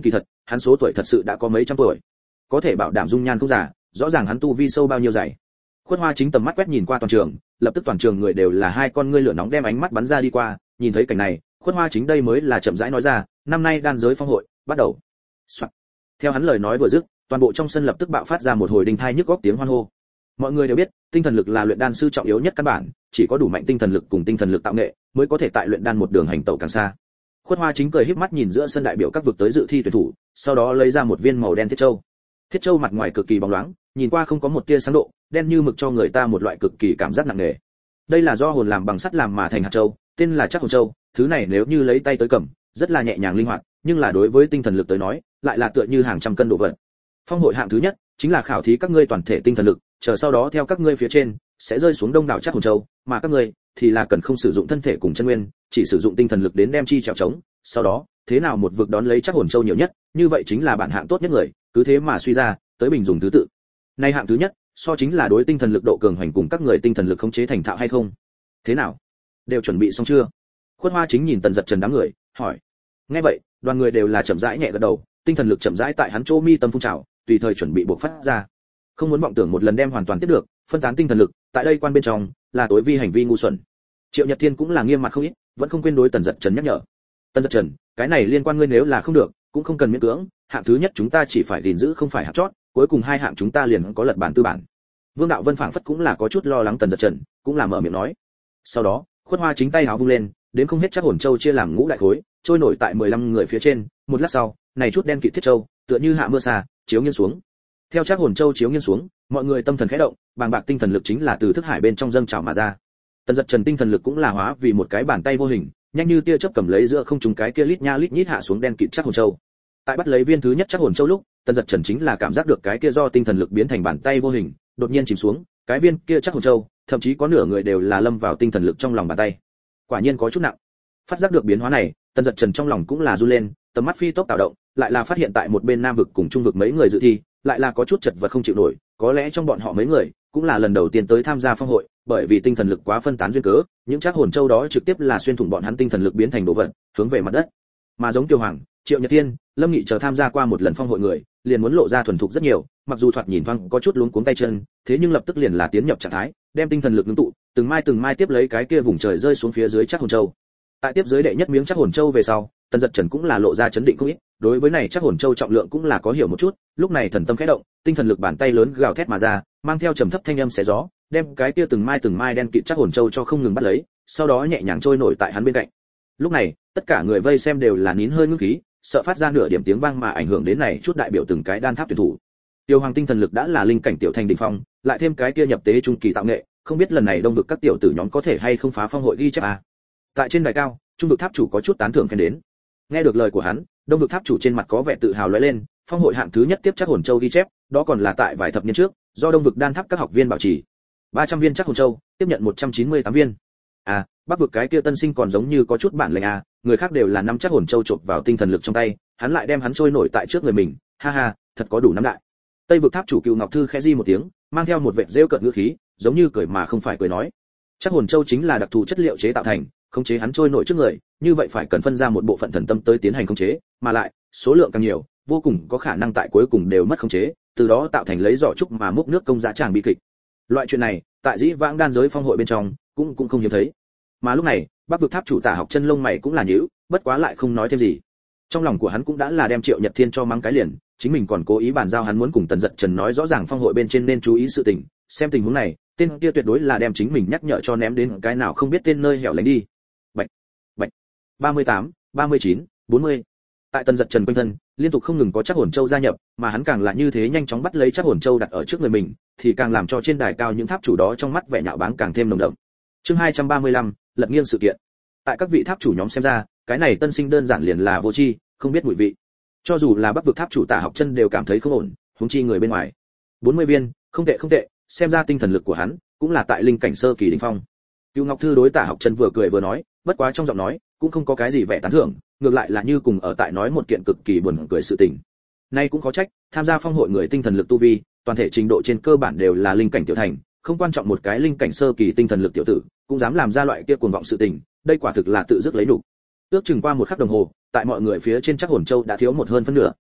hắn số tuổi thật sự đã có mấy trăm tuổi, có thể bảo đảm dung nhan không già, rõ ràng hắn tu vi sâu bao nhiêu dày. Khuất Hoa Chính tầm mắt quét nhìn qua toàn trường, lập tức toàn trường người đều là hai con ngươi lửa nóng đem ánh mắt bắn ra đi qua, nhìn thấy cảnh này, Khuất Hoa Chính đây mới là chậm rãi nói ra, năm nay đan giới phong hội bắt đầu. Soạn. Theo hắn lời nói vừa dứt, toàn bộ trong sân lập tức bạo phát ra một hồi đình thai nhức óc tiếng hoan hô. Mọi người đều biết, tinh thần lực là luyện đan sư trọng yếu nhất căn bản, chỉ có đủ mạnh tinh thần lực cùng tinh thần lực tạo nghệ, mới có thể tại luyện đan một đường hành tẩu càng xa. Khuất Hoa Chính cười híp mắt nhìn giữa sân đại biểu các vực tới dự thi tuyển thủ, sau đó lấy ra một viên màu đen thiết châu. Thiết châu mặt ngoài cực kỳ bóng loáng, nhìn qua không có một tia sáng độ, đen như mực cho người ta một loại cực kỳ cảm giác nặng nề. Đây là do hồn làm bằng sắt làm mà thành hạt châu, tên là Trắc Hồn Châu, thứ này nếu như lấy tay tới cầm, rất là nhẹ nhàng linh hoạt, nhưng là đối với tinh thần lực tới nói, lại là tựa như hàng trăm cân đồ vật. Phong hội hạng thứ nhất chính là khảo thí các ngươi toàn thể tinh thần lực, chờ sau đó theo các ngươi phía trên sẽ rơi xuống đông đảo Trắc Hồn Châu, mà các ngươi thì là cần không sử dụng thân thể cùng chân nguyên, chỉ sử dụng tinh thần lực đến đem chi trèo trống, sau đó, thế nào một vực đón lấy Trắc Hồn Châu nhiều nhất, như vậy chính là bản hạng tốt nhất người, cứ thế mà suy ra, tới bình dùng thứ tự. Nay hạng thứ nhất, so chính là đối tinh thần lực độ cường hoành cùng các người tinh thần lực khống chế thành thạo hay không. Thế nào? Đều chuẩn bị xong chưa? Khuất Hoa Chính nhìn Tần Dật Trần đám người, hỏi. Nghe vậy, đoàn người đều là chậm rãi nhẹ gật đầu, tinh thần lực chậm rãi tại hắn chỗ mi tâm phun trào, tùy thời chuẩn bị bộc phát ra. Không muốn vọng tưởng một lần đem hoàn toàn tiếp được, phân tán tinh thần lực, tại đây quan bên trong, là tối vi hành vi ngu xuẩn. Triệu Nhật Thiên cũng là nghiêm mặt không ít, vẫn không quên đối Tần Dật Trần nhắc nhở. Tần Dật Trần, cái này liên quan ngươi nếu là không được, cũng không cần miễn cưỡng, hạng thứ nhất chúng ta chỉ phải gìn giữ không phải hạng chót, cuối cùng hai hạng chúng ta liền có lật bản tư bản. Vương Đạo Vân phảng phất cũng là có chút lo lắng Tần Dật Trần, cũng là mở miệng nói. Sau đó, Khuất Hoa Chính tay háo vung lên, đến không hết Trắc Hồn Châu chia làm ngũ đại khối, trôi nổi tại 15 người phía trên, một lát sau, này chút đen kịt thiết châu, tựa như hạ mưa sa, chiếu nghiêng xuống. Theo Trắc Hồn Châu chiếu nghiêng xuống, mọi người tâm thần khẽ động, bàng bạc tinh thần lực chính là từ thức hải bên trong dâng trào mà ra. Tần Dật Trần tinh thần lực cũng là hóa vì một cái bàn tay vô hình, nhanh như tia chớp cầm lấy giữa không trung cái kia lít nha lít nhít hạ xuống đen kịt Trắc Hồn Châu. Tại bắt lấy viên thứ nhất Trắc Hồn Châu lúc, Tần Dật Trần chính là cảm giác được cái kia do tinh thần lực biến thành bàn tay vô hình, đột nhiên chìm xuống, cái viên kia Trắc Hồn Châu, thậm chí có nửa người đều là lâm vào tinh thần lực trong lòng bàn tay. Quả nhiên có chút nặng. Phát giác được biến hóa này, Tần Dật Trần trong lòng cũng là run lên, tầm mắt phi tốc tạo động, lại là phát hiện tại một bên Nam vực cùng Trung vực mấy người dự thi, lại là có chút chật vật không chịu nổi, có lẽ trong bọn họ mấy người cũng là lần đầu tiên tới tham gia phong hội, bởi vì tinh thần lực quá phân tán duyên cớ, những Trắc Hồn Châu đó trực tiếp là xuyên thủng bọn hắn tinh thần lực biến thành đồ vật, hướng về mặt đất. Mà giống Tiêu Hoàng, Triệu Nhật Thiên, Lâm Nghị chờ tham gia qua một lần phong hội người, liền muốn lộ ra thuần thục rất nhiều, mặc dù thoạt nhìn văng có chút luống cuống tay chân, thế nhưng lập tức liền là tiến nhập trạng thái, đem tinh thần lực ngưng tụ, từng mai tiếp lấy cái kia vùng trời rơi xuống phía dưới Trắc Hồn Châu. Tại tiếp dưới đệ nhất miếng Trắc Hồn Châu về sau, Tần Dật Trần cũng là lộ ra chấn định không ít, đối với này Trắc Hồn Châu trọng lượng cũng là có hiểu một chút, lúc này thần tâm khẽ động, tinh thần lực bàn tay lớn gào thét mà ra, mang theo trầm thấp thanh âm xé gió, đem cái kia từng mai đen kịt Trắc Hồn Châu cho không ngừng bắt lấy, sau đó nhẹ nhàng trôi nổi tại hắn bên cạnh. Lúc này, tất cả người vây xem đều là nín hơi ngưng khí, sợ phát ra nửa điểm tiếng vang mà ảnh hưởng đến này chút đại biểu từng cái đan tháp tuyển thủ. Tiêu Hoàng tinh thần lực đã là linh cảnh tiểu thành đỉnh phong, lại thêm cái kia nhập tế trung kỳ tạo nghệ, không biết lần này đông vực các tiểu tử nhóm có thể hay không phá phong hội ghi chép à. Tại trên đài cao, trung vực tháp chủ có chút tán thưởng khen đến. Nghe được lời của hắn, đông vực tháp chủ trên mặt có vẻ tự hào lóe lên, phong hội hạng thứ nhất tiếp Trắc Hồn Châu ghi chép, đó còn là tại vài thập niên trước, do đông vực đan tháp các học viên bảo trì. 300 viên Trắc Hồn Châu, tiếp nhận 198 viên. À, bắc vực cái kia tân sinh còn giống như có chút bản lĩnh à, người khác đều là năm Trắc Hồn Châu chộp vào tinh thần lực trong tay, hắn lại đem hắn trôi nổi tại trước người mình, ha ha, thật có đủ năm đại. Tây vực tháp chủ Cựu Ngọc Thư khẽ di một tiếng, mang theo một vệt rêu cợt ngữ khí, giống như cười mà không phải cười nói. Trắc Hồn Châu chính là đặc thù chất liệu chế tạo thành, khống chế hắn trôi nổi trước người, như vậy phải cần phân ra một bộ phận thần tâm tới tiến hành khống chế, mà lại, số lượng càng nhiều, vô cùng có khả năng tại cuối cùng đều mất khống chế, từ đó tạo thành lấy giỏ trúc mà múc nước công giá tràng bi kịch. Loại chuyện này, tại Dĩ Vãng đan giới phong hội bên trong, cũng không hiếm thấy. Mà lúc này, Bắc vực tháp chủ Tả Học Chân lông mày cũng là nhíu, bất quá lại không nói thêm gì. Trong lòng của hắn cũng đã là đem Triệu Nhật Thiên cho mắng cái liền, chính mình còn cố ý bàn giao hắn muốn cùng Tần Dật Trần nói rõ ràng phong hội bên trên nên chú ý sự tình, xem tình huống này, tên kia tuyệt đối là đem chính mình nhắc nhở cho ném đến cái nào không biết tên nơi hẻo lánh đi. Bạch, bạch. 38, 39, 40. Tại Tần Dật Trần quanh thân, liên tục không ngừng có Trắc Hồn Châu gia nhập, mà hắn càng là như thế nhanh chóng bắt lấy Trắc Hồn Châu đặt ở trước người mình, thì càng làm cho trên đài cao những tháp chủ đó trong mắt vẻ nhạo báng càng thêm nồng đậm. Chương 235, lật nghiêng sự kiện. Tại các vị tháp chủ nhóm xem ra, cái này tân sinh đơn giản liền là vô tri, không biết mùi vị. Cho dù là Bắc vực tháp chủ Tả Học Chân đều cảm thấy không ổn, huống chi người bên ngoài. 40 viên, không tệ, xem ra tinh thần lực của hắn cũng là tại linh cảnh sơ kỳ đỉnh phong. Cựu Ngọc Thư đối Tả Học Chân vừa cười vừa nói, bất quá trong giọng nói cũng không có cái gì vẻ tán thưởng, ngược lại là như cùng ở tại nói một kiện cực kỳ buồn cười sự tình. Nay cũng có trách, tham gia phong hội người tinh thần lực tu vi, toàn thể trình độ trên cơ bản đều là linh cảnh tiểu thành, không quan trọng một cái linh cảnh sơ kỳ tinh thần lực tiểu tử, cũng dám làm ra loại kia cuồng vọng sự tình, đây quả thực là tự dứt lấy nhục. Ước chừng qua một khắc đồng hồ, tại mọi người phía trên Trắc Hồn Châu đã thiếu một hơn phân nửa.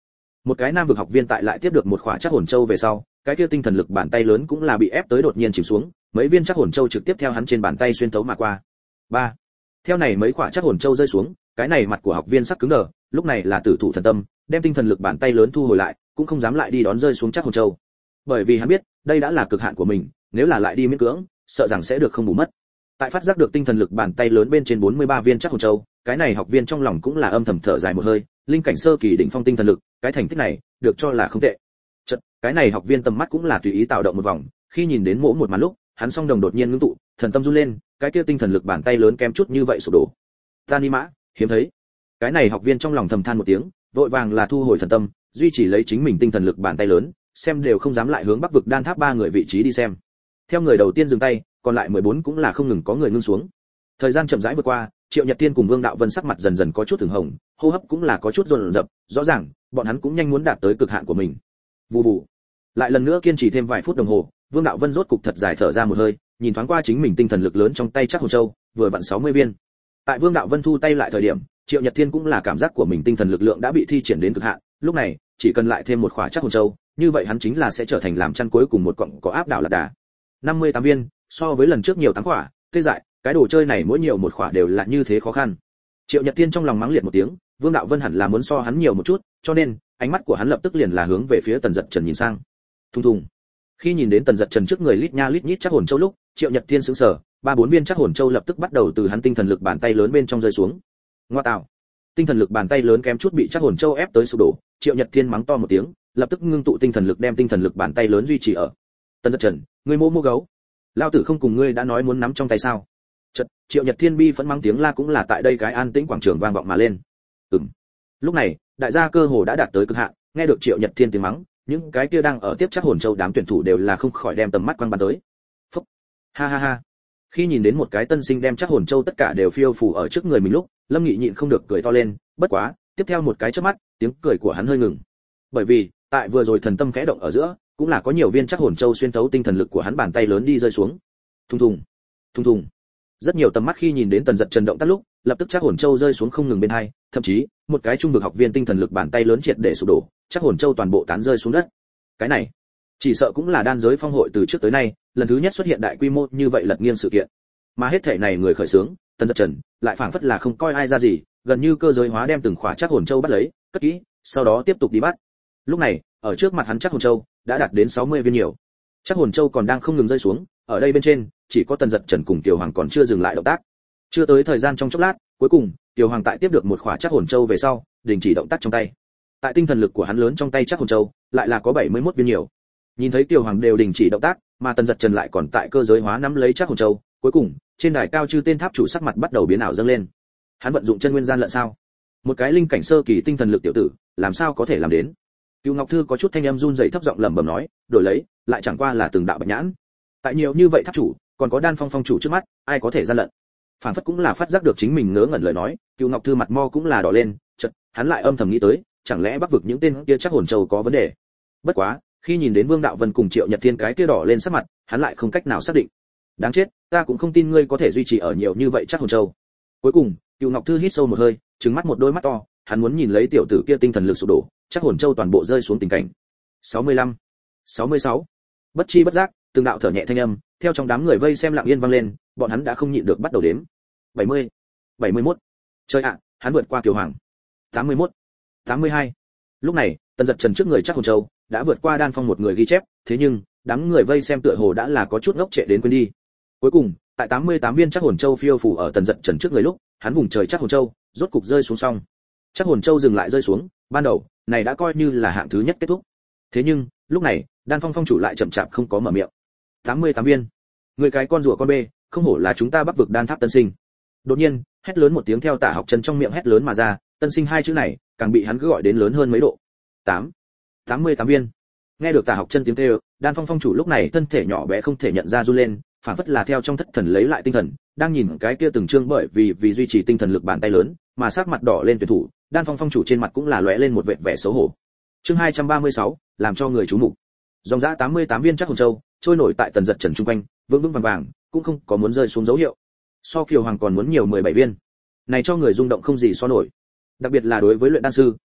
Một cái nam vực học viên tại lại tiếp được một khỏa chắc hồn châu về sau, cái kia tinh thần lực bàn tay lớn cũng là bị ép tới đột nhiên chìm xuống, mấy viên chắc hồn châu trực tiếp theo hắn trên bàn tay xuyên thấu mà qua. 3. Theo này mấy khỏa chắc hồn châu rơi xuống, cái này mặt của học viên sắc cứng đờ, lúc này là tử thủ thần tâm, đem tinh thần lực bàn tay lớn thu hồi lại, cũng không dám lại đi đón rơi xuống chắc hồn châu. Bởi vì hắn biết, đây đã là cực hạn của mình, nếu là lại đi miễn cưỡng, sợ rằng sẽ được không bù mất. Tại phát giác được tinh thần lực bàn tay lớn bên trên 43 viên chắc hồn châu, cái này học viên trong lòng cũng là âm thầm thở dài một hơi, linh cảnh sơ kỳ đỉnh phong tinh thần lực, cái thành tích này được cho là không tệ. Chợt, cái này học viên tầm mắt cũng là tùy ý tạo động một vòng, khi nhìn đến mỗi một màn lúc, hắn song đồng đột nhiên ngưng tụ, thần tâm run lên, cái kia tinh thần lực bàn tay lớn kém chút như vậy sụp đổ. Tani mã, hiếm thấy. Cái này học viên trong lòng thầm than một tiếng, vội vàng là thu hồi thần tâm, duy trì lấy chính mình tinh thần lực bàn tay lớn, xem đều không dám lại hướng Bắc vực đan tháp ba người vị trí đi xem. Theo người đầu tiên dừng tay, còn lại 14 cũng là không ngừng có người ngưng xuống. Thời gian chậm rãi vượt qua, Triệu Nhật Tiên cùng Vương Đạo Vân sắc mặt dần dần có chút thường hồng, hô hấp cũng là có chút run rẩy, rõ ràng, bọn hắn cũng nhanh muốn đạt tới cực hạn của mình. Vù vù. Lại lần nữa kiên trì thêm vài phút đồng hồ, Vương Đạo Vân rốt cục thật dài thở ra một hơi, nhìn thoáng qua chính mình tinh thần lực lớn trong tay chắc hồn châu, vừa vặn 60 viên. Tại Vương Đạo Vân thu tay lại thời điểm, Triệu Nhật Thiên cũng là cảm giác của mình tinh thần lực lượng đã bị thi triển đến cực hạn, lúc này, chỉ cần lại thêm một khỏa chắc hồn châu, như vậy hắn chính là sẽ trở thành làm chăn cuối cùng một cọng có áp đảo lạc đà. 58 viên, so với lần trước nhiều 8 khỏa, tê dại, cái đồ chơi này mỗi nhiều một khỏa đều là như thế khó khăn. Triệu Nhật Thiên trong lòng mắng liệt một tiếng, Vương Đạo Vân hẳn là muốn so hắn nhiều một chút, cho nên, ánh mắt của hắn lập tức liền là hướng về phía Tần Dật Trần nhìn sang. Thùng thùng. Khi nhìn đến Tần Dật Trần trước người lít nha lít nhít chắc hồn châu lúc, Triệu Nhật Thiên sững sờ, 3-4 viên chắc hồn châu lập tức bắt đầu từ hắn tinh thần lực bàn tay lớn bên trong rơi xuống. Ngoa tạo. Tinh thần lực bàn tay lớn kém chút bị chắc hồn châu ép tới sụp đổ, Triệu Nhật Thiên mắng to một tiếng, lập tức ngưng tụ tinh thần lực đem tinh thần lực bàn tay lớn duy trì ở. Tần Dật Trần, ngươi mô gấu, lao tử không cùng ngươi đã nói muốn nắm trong tay sao? Chợt, Triệu Nhật Thiên bi phẫn mắng tiếng la cũng là tại đây cái an tĩnh quảng trường vang vọng mà lên. Lúc này, đại gia cơ hồ đã đạt tới cực hạn, nghe được Triệu Nhật Thiên tiếng mắng, những cái kia đang ở tiếp chắc hồn châu đám tuyển thủ đều là không khỏi đem tầm mắt quăng bắn tới. Phúc. Ha ha ha. Khi nhìn đến một cái tân sinh đem chắc hồn châu tất cả đều phiêu phù ở trước người mình lúc, Lâm Nghị nhịn không được cười to lên, bất quá, tiếp theo một cái chớp mắt, tiếng cười của hắn hơi ngừng. Bởi vì, tại vừa rồi thần tâm khẽ động ở giữa, cũng là có nhiều viên chắc hồn châu xuyên thấu tinh thần lực của hắn bàn tay lớn đi rơi xuống. Thùng thùng, thùng thùng. Rất nhiều tầm mắt khi nhìn đến Tần Dật Trần động tác lúc, lập tức chắc hồn châu rơi xuống không ngừng bên hai, thậm chí, một cái trung vực học viên tinh thần lực bàn tay lớn triệt để sụp đổ, chắc hồn châu toàn bộ tán rơi xuống đất. Cái này, chỉ sợ cũng là đan giới phong hội từ trước tới nay, lần thứ nhất xuất hiện đại quy mô như vậy lật nghiêng sự kiện. Mà hết thảy này người khởi xướng, Tần Dật Trần, lại phảng phất là không coi ai ra gì, gần như cơ giới hóa đem từng khỏa chắc hồn châu bắt lấy, cất kỹ, sau đó tiếp tục đi bắt. Lúc này, ở trước mặt hắn chắc hồn châu đã đạt đến 60 viên nhiều. Chắc hồn châu còn đang không ngừng rơi xuống, ở đây bên trên, chỉ có Tần Dật Trần cùng Tiểu Hoàng còn chưa dừng lại động tác. Chưa tới thời gian trong chốc lát, cuối cùng, Tiểu Hoàng tại tiếp được một khỏa chắc hồn châu về sau, đình chỉ động tác trong tay. Tại tinh thần lực của hắn lớn trong tay chắc hồn châu, lại là có 71 viên nhiều. Nhìn thấy Tiểu Hoàng đều đình chỉ động tác, mà Tần Dật Trần lại còn tại cơ giới hóa nắm lấy chắc hồn châu, cuối cùng, trên đài cao chư tên tháp chủ sắc mặt bắt đầu biến ảo dâng lên. Hắn vận dụng chân nguyên gian lận sao? Một cái linh cảnh sơ kỳ tinh thần lực tiểu tử, làm sao có thể làm đến? Cửu Ngọc Thư có chút thanh âm run rẩy thấp giọng lẩm bẩm nói, đổi lấy, lại chẳng qua là từng đạo bạch nhãn. Tại nhiều như vậy tháp chủ, còn có Đan Phong phong chủ trước mắt, ai có thể gian lận? Phản phất cũng là phát giác được chính mình ngớ ngẩn lời nói, Cửu Ngọc Thư mặt mo cũng là đỏ lên, chợt, hắn lại âm thầm nghĩ tới, chẳng lẽ Bắc vực những tên kia chắc hồn châu có vấn đề? Bất quá, khi nhìn đến Vương Đạo Vân cùng Triệu Nhật Thiên cái kia đỏ lên sắc mặt, hắn lại không cách nào xác định. Đáng chết, ta cũng không tin ngươi có thể duy trì ở nhiều như vậy chắc hồn châu. Cuối cùng, Cửu Ngọc Thư hít sâu một hơi, trừng mắt một đôi mắt to, hắn muốn nhìn lấy tiểu tử kia tinh thần lực sụp đổ, chắc hồn châu toàn bộ rơi xuống tình cảnh. 65, 66. Bất chi bất giác, từng đạo thở nhẹ thanh âm, theo trong đám người vây xem lặng yên vang lên, bọn hắn đã không nhịn được bắt đầu đếm. 70, 71. Trời ạ, hắn vượt qua Kiều Hoàng. 81, 82. Lúc này, Tần Dật Trần trước người chắc hồn châu đã vượt qua Đan Phong một người ghi chép, thế nhưng, đám người vây xem tựa hồ đã là có chút ngốc trệ đến quên đi. Cuối cùng, tại 88 viên chắc hồn châu phiêu phù ở Tần Dật Trần trước người lúc, hắn vùng trời chắc hồn châu rốt cục rơi xuống xong. Chắc hồn châu dừng lại rơi xuống, ban đầu, này đã coi như là hạng thứ nhất kết thúc. Thế nhưng, lúc này, Đan Phong phong chủ lại chậm chạp không có mở miệng. 88 viên. Người cái con rùa con bê, không hổ là chúng ta Bắc vực Đan Tháp tân sinh. Đột nhiên, hét lớn một tiếng theo Tả Học Chân trong miệng hét lớn mà ra, tân sinh hai chữ này, càng bị hắn cứ gọi đến lớn hơn mấy độ. 88 viên. Nghe được Tả Học Chân tiếng kêu, Đan Phong phong chủ lúc này thân thể nhỏ bé không thể nhận ra run lên, phản phất là theo trong thất thần lấy lại tinh thần, đang nhìn cái kia từng chương bởi vì duy trì tinh thần lực bàn tay lớn, mà sắc mặt đỏ lên tuyển thủ, Đan Phong phong chủ trên mặt cũng là lóe lên một vệt vẻ xấu hổ. Chương 236, làm cho người chú mục. Dòng dã 88 viên chắc hồn châu, trôi nổi tại Tần Dật Trần trung quanh, vững vững vàng vàng, cũng không có muốn rơi xuống dấu hiệu. So Kiều Hoàng còn muốn nhiều 17 viên. Này cho người rung động không gì so nổi. Đặc biệt là đối với luyện đan sư,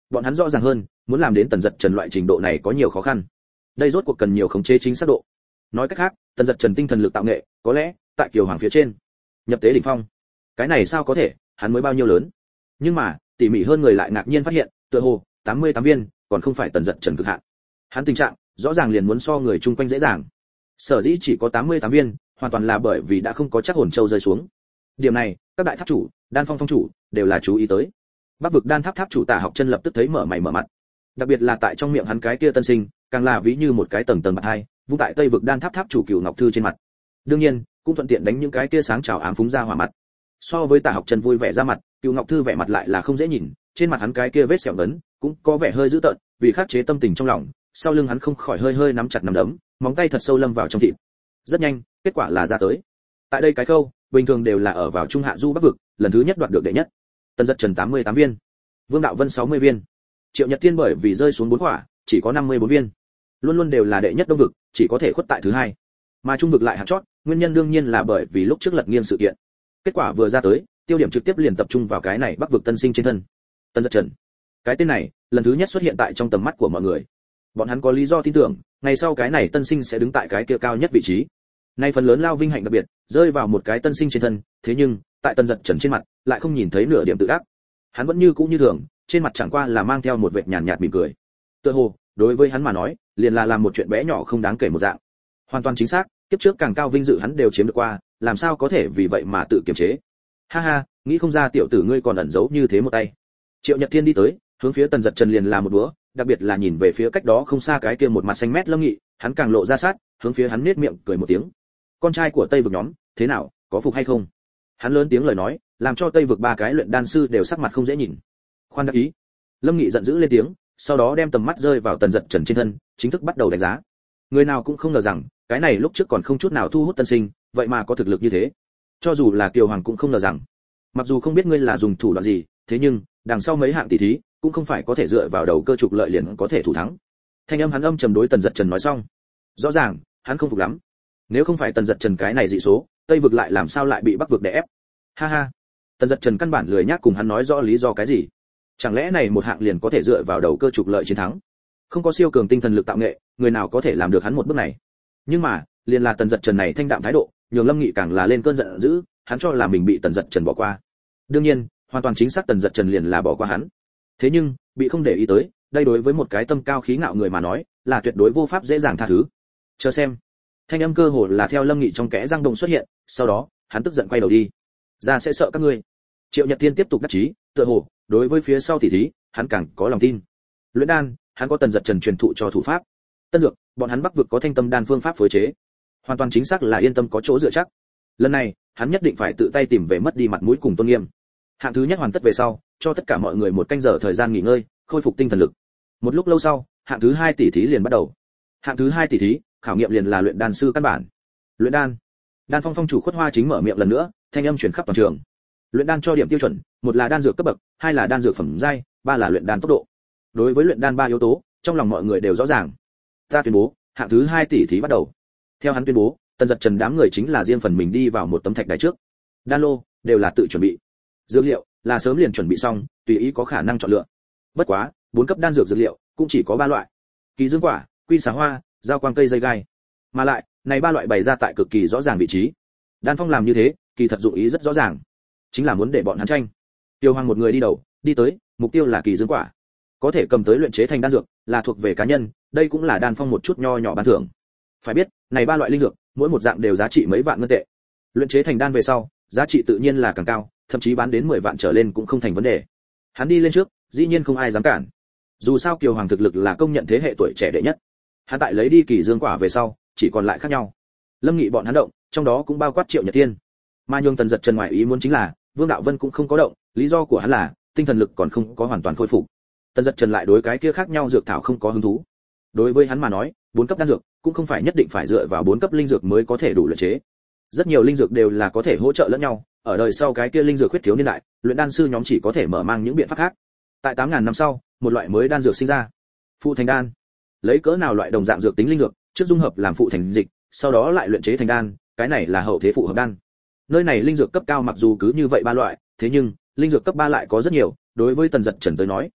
bọn hắn rõ ràng hơn, muốn làm đến Tần Dật Trần loại trình độ này có nhiều khó khăn. Đây rốt cuộc cần nhiều khống chế chính xác độ. Nói cách khác, Tần Dật Trần tinh thần lực tạo nghệ, có lẽ tại Kiều Hoàng phía trên, nhập tế đỉnh phong. Cái này sao có thể, hắn mới bao nhiêu lớn? Nhưng mà, tỉ mỉ hơn người lại ngạc nhiên phát hiện, tựa hồ 88 viên, còn không phải Tần Dật Trần cực hạn. Hắn tình trạng, rõ ràng liền muốn so người chung quanh dễ dàng. Sở dĩ chỉ có 88 viên, hoàn toàn là bởi vì đã không có chắc hồn châu rơi xuống. Điểm này, các đại tháp chủ, đan phong phong chủ đều là chú ý tới. Bắc vực đan tháp tháp chủ Tả Học Chân lập tức thấy mở mày mở mặt. Đặc biệt là tại trong miệng hắn cái kia tân sinh, càng là ví như một cái tầng tầng bạc hai, vung tại Tây vực đan tháp tháp chủ Cửu Ngọc Thư trên mặt. Đương nhiên, cũng thuận tiện đánh những cái kia sáng chào ám phúng ra hỏa mặt. So với Tả Học Chân vui vẻ ra mặt, Cửu Ngọc Thư vẻ mặt lại là không dễ nhìn, trên mặt hắn cái kia vết sẹo ngấn, cũng có vẻ hơi dữ tợn, vì khắc chế tâm tình trong lòng, sau lưng hắn không khỏi hơi hơi nắm chặt nắm đấm, móng tay thật sâu lâm vào trong thịt. Rất nhanh, kết quả là ra tới. Tại đây cái khâu, bình thường đều là ở vào trung hạ du Bắc vực, lần thứ nhất đoạt được đệ nhất. Tần Dật Trần 88 viên, Vương Đạo Vân 60 viên. Triệu Nhật Thiên bởi vì rơi xuống 4 quả, chỉ có 54 viên. Luôn luôn đều là đệ nhất Đông vực, chỉ có thể khuất tại thứ hai. Mà trung vực lại hạt chót, nguyên nhân đương nhiên là bởi vì lúc trước lật nghiêng sự kiện. Kết quả vừa ra tới, tiêu điểm trực tiếp liền tập trung vào cái này Bắc vực tân sinh trên thân. Tần Dật Trần. Cái tên này, lần thứ nhất xuất hiện tại trong tầm mắt của mọi người. Bọn hắn có lý do tin tưởng, ngày sau cái này tân sinh sẽ đứng tại cái kia cao nhất vị trí. Nay phần lớn lao vinh hạnh đặc biệt, rơi vào một cái tân sinh trên thân, thế nhưng, tại Tần Dật Trần trên mặt, lại không nhìn thấy nửa điểm tự ác. Hắn vẫn như cũ như thường, trên mặt chẳng qua là mang theo một vệt nhàn nhạt mỉm cười. Tựa hồ, đối với hắn mà nói, liền là làm một chuyện bé nhỏ không đáng kể một dạng. Hoàn toàn chính xác, kiếp trước càng cao vinh dự hắn đều chiếm được qua, làm sao có thể vì vậy mà tự kiềm chế. Ha ha, nghĩ không ra tiểu tử ngươi còn ẩn giấu như thế một tay. Triệu Nhật Thiên đi tới, hướng phía Tần Dật Trần liền là một búa, đặc biệt là nhìn về phía cách đó không xa cái kia một mặt xanh mét Lâm Nghị, hắn càng lộ ra sát, hướng phía hắn nhếch miệng cười một tiếng. Con trai của Tây vực nhóm, thế nào, có phục hay không? Hắn lớn tiếng lời nói, làm cho Tây vực ba cái luyện đan sư đều sắc mặt không dễ nhìn. Khoan đắc ý. Lâm Nghị giận dữ lên tiếng, sau đó đem tầm mắt rơi vào Tần Dật Trần trên thân, chính thức bắt đầu đánh giá. Người nào cũng không ngờ rằng, cái này lúc trước còn không chút nào thu hút tân sinh, vậy mà có thực lực như thế. Cho dù là Kiều Hoàng cũng không ngờ rằng. Mặc dù không biết ngươi là dùng thủ đoạn gì, thế nhưng, đằng sau mấy hạng tỷ thí, cũng không phải có thể dựa vào đầu cơ trục lợi liền có thể thủ thắng. Thanh âm hắn âm trầm đối Tần Dật Trần nói xong. Rõ ràng, hắn không phục lắm. Nếu không phải Tần Dật Trần cái này dị số, Tây vực lại làm sao lại bị Bắc vực đè ép? Ha ha. Tần Dật Trần căn bản lười nhác cùng hắn nói rõ lý do cái gì. Chẳng lẽ này một hạng liền có thể dựa vào đầu cơ trục lợi chiến thắng? Không có siêu cường tinh thần lực tạo nghệ, người nào có thể làm được hắn một bước này? Nhưng mà, liền là Tần Dật Trần này thanh đạm thái độ, nhường Lâm Nghị càng là lên cơn giận dữ, hắn cho là mình bị Tần Dật Trần bỏ qua. Đương nhiên, hoàn toàn chính xác Tần Dật Trần liền là bỏ qua hắn. Thế nhưng, bị không để ý tới, đây đối với một cái tâm cao khí ngạo người mà nói, là tuyệt đối vô pháp dễ dàng tha thứ. Chờ xem. Thanh âm cơ hồ là theo Lâm Nghị trong kẽ răng đồng xuất hiện, sau đó, hắn tức giận quay đầu đi. Ra sẽ sợ các ngươi. Triệu Nhật Thiên tiếp tục đắc chí, tựa hồ, đối với phía sau tỷ thí, hắn càng có lòng tin. Luyện đan, hắn có Tần Dật Trần truyền thụ cho thủ pháp. Tân dược, bọn hắn Bắc vực có Thanh Tâm đan phương pháp phối chế. Hoàn toàn chính xác là yên tâm có chỗ dựa chắc. Lần này, hắn nhất định phải tự tay tìm về mất đi mặt mũi cùng tôn nghiêm. Hạng thứ nhất hoàn tất về sau, cho tất cả mọi người một canh giờ thời gian nghỉ ngơi, khôi phục tinh thần lực. Một lúc lâu sau, hạng thứ hai tỷ thí liền bắt đầu. Hạng thứ hai tỷ thí, khảo nghiệm liền là luyện đan sư căn bản. Luyện đan. Đan Phong phong chủ Khuất Hoa chính mở miệng lần nữa, thanh âm truyền khắp toàn trường. Luyện đan cho điểm tiêu chuẩn, một là đan dược cấp bậc, hai là đan dược phẩm giai, ba là luyện đan tốc độ. Đối với luyện đan ba yếu tố, trong lòng mọi người đều rõ ràng. Ta tuyên bố, hạng thứ hai tỷ thí bắt đầu. Theo hắn tuyên bố, Tần Dật Trần đám người chính là riêng phần mình đi vào một tấm thạch đài trước. Đan lô đều là tự chuẩn bị. Dược liệu là sớm liền chuẩn bị xong, tùy ý có khả năng chọn lựa. Bất quá, 4 cấp đan dược dược liệu cũng chỉ có 3 loại. Kỳ dương quả, quy xà hoa, giao quang cây dây gai. Mà lại, này 3 loại bày ra tại cực kỳ rõ ràng vị trí. Đan Phong làm như thế, kỳ thật dụng ý rất rõ ràng, chính là muốn để bọn hắn tranh. Tiêu Hoàng một người đi đầu, đi tới, mục tiêu là kỳ dương quả. Có thể cầm tới luyện chế thành đan dược, là thuộc về cá nhân, đây cũng là Đan Phong một chút nho nhỏ ban thưởng. Phải biết, này 3 loại linh dược, mỗi một dạng đều giá trị mấy vạn ngân tệ. Luyện chế thành đan về sau, giá trị tự nhiên là càng cao, thậm chí bán đến 10 vạn trở lên cũng không thành vấn đề. Hắn đi lên trước, dĩ nhiên không ai dám cản. Dù sao Kiều Hoàng thực lực là công nhận thế hệ tuổi trẻ đệ nhất. Hắn tại lấy đi kỳ dương quả về sau, chỉ còn lại khác nhau. Lâm Nghị bọn hắn động, trong đó cũng bao quát Triệu Nhật Tiên. Mà nhường Tần Dật Trần ngoại ý muốn chính là, Vương Đạo Vân cũng không có động, lý do của hắn là tinh thần lực còn không có hoàn toàn khôi phục. Tần Dật Trần lại đối cái kia khác nhau dược thảo không có hứng thú. Đối với hắn mà nói, 4 cấp đan dược cũng không phải nhất định phải dựa vào 4 cấp linh dược mới có thể đủ luyện chế. Rất nhiều linh dược đều là có thể hỗ trợ lẫn nhau, ở đời sau cái kia linh dược khuyết thiếu niên đại, luyện đan sư nhóm chỉ có thể mở mang những biện pháp khác. Tại 8000 năm sau, một loại mới đan dược sinh ra. Phụ thành đan. Lấy cỡ nào loại đồng dạng dược tính linh dược, trước dung hợp làm phụ thành dịch, sau đó lại luyện chế thành đan, cái này là hậu thế phụ hợp đan. Nơi này linh dược cấp cao mặc dù cứ như vậy 3 loại, thế nhưng linh dược cấp 3 lại có rất nhiều, đối với Tần Dật Trần tới nói,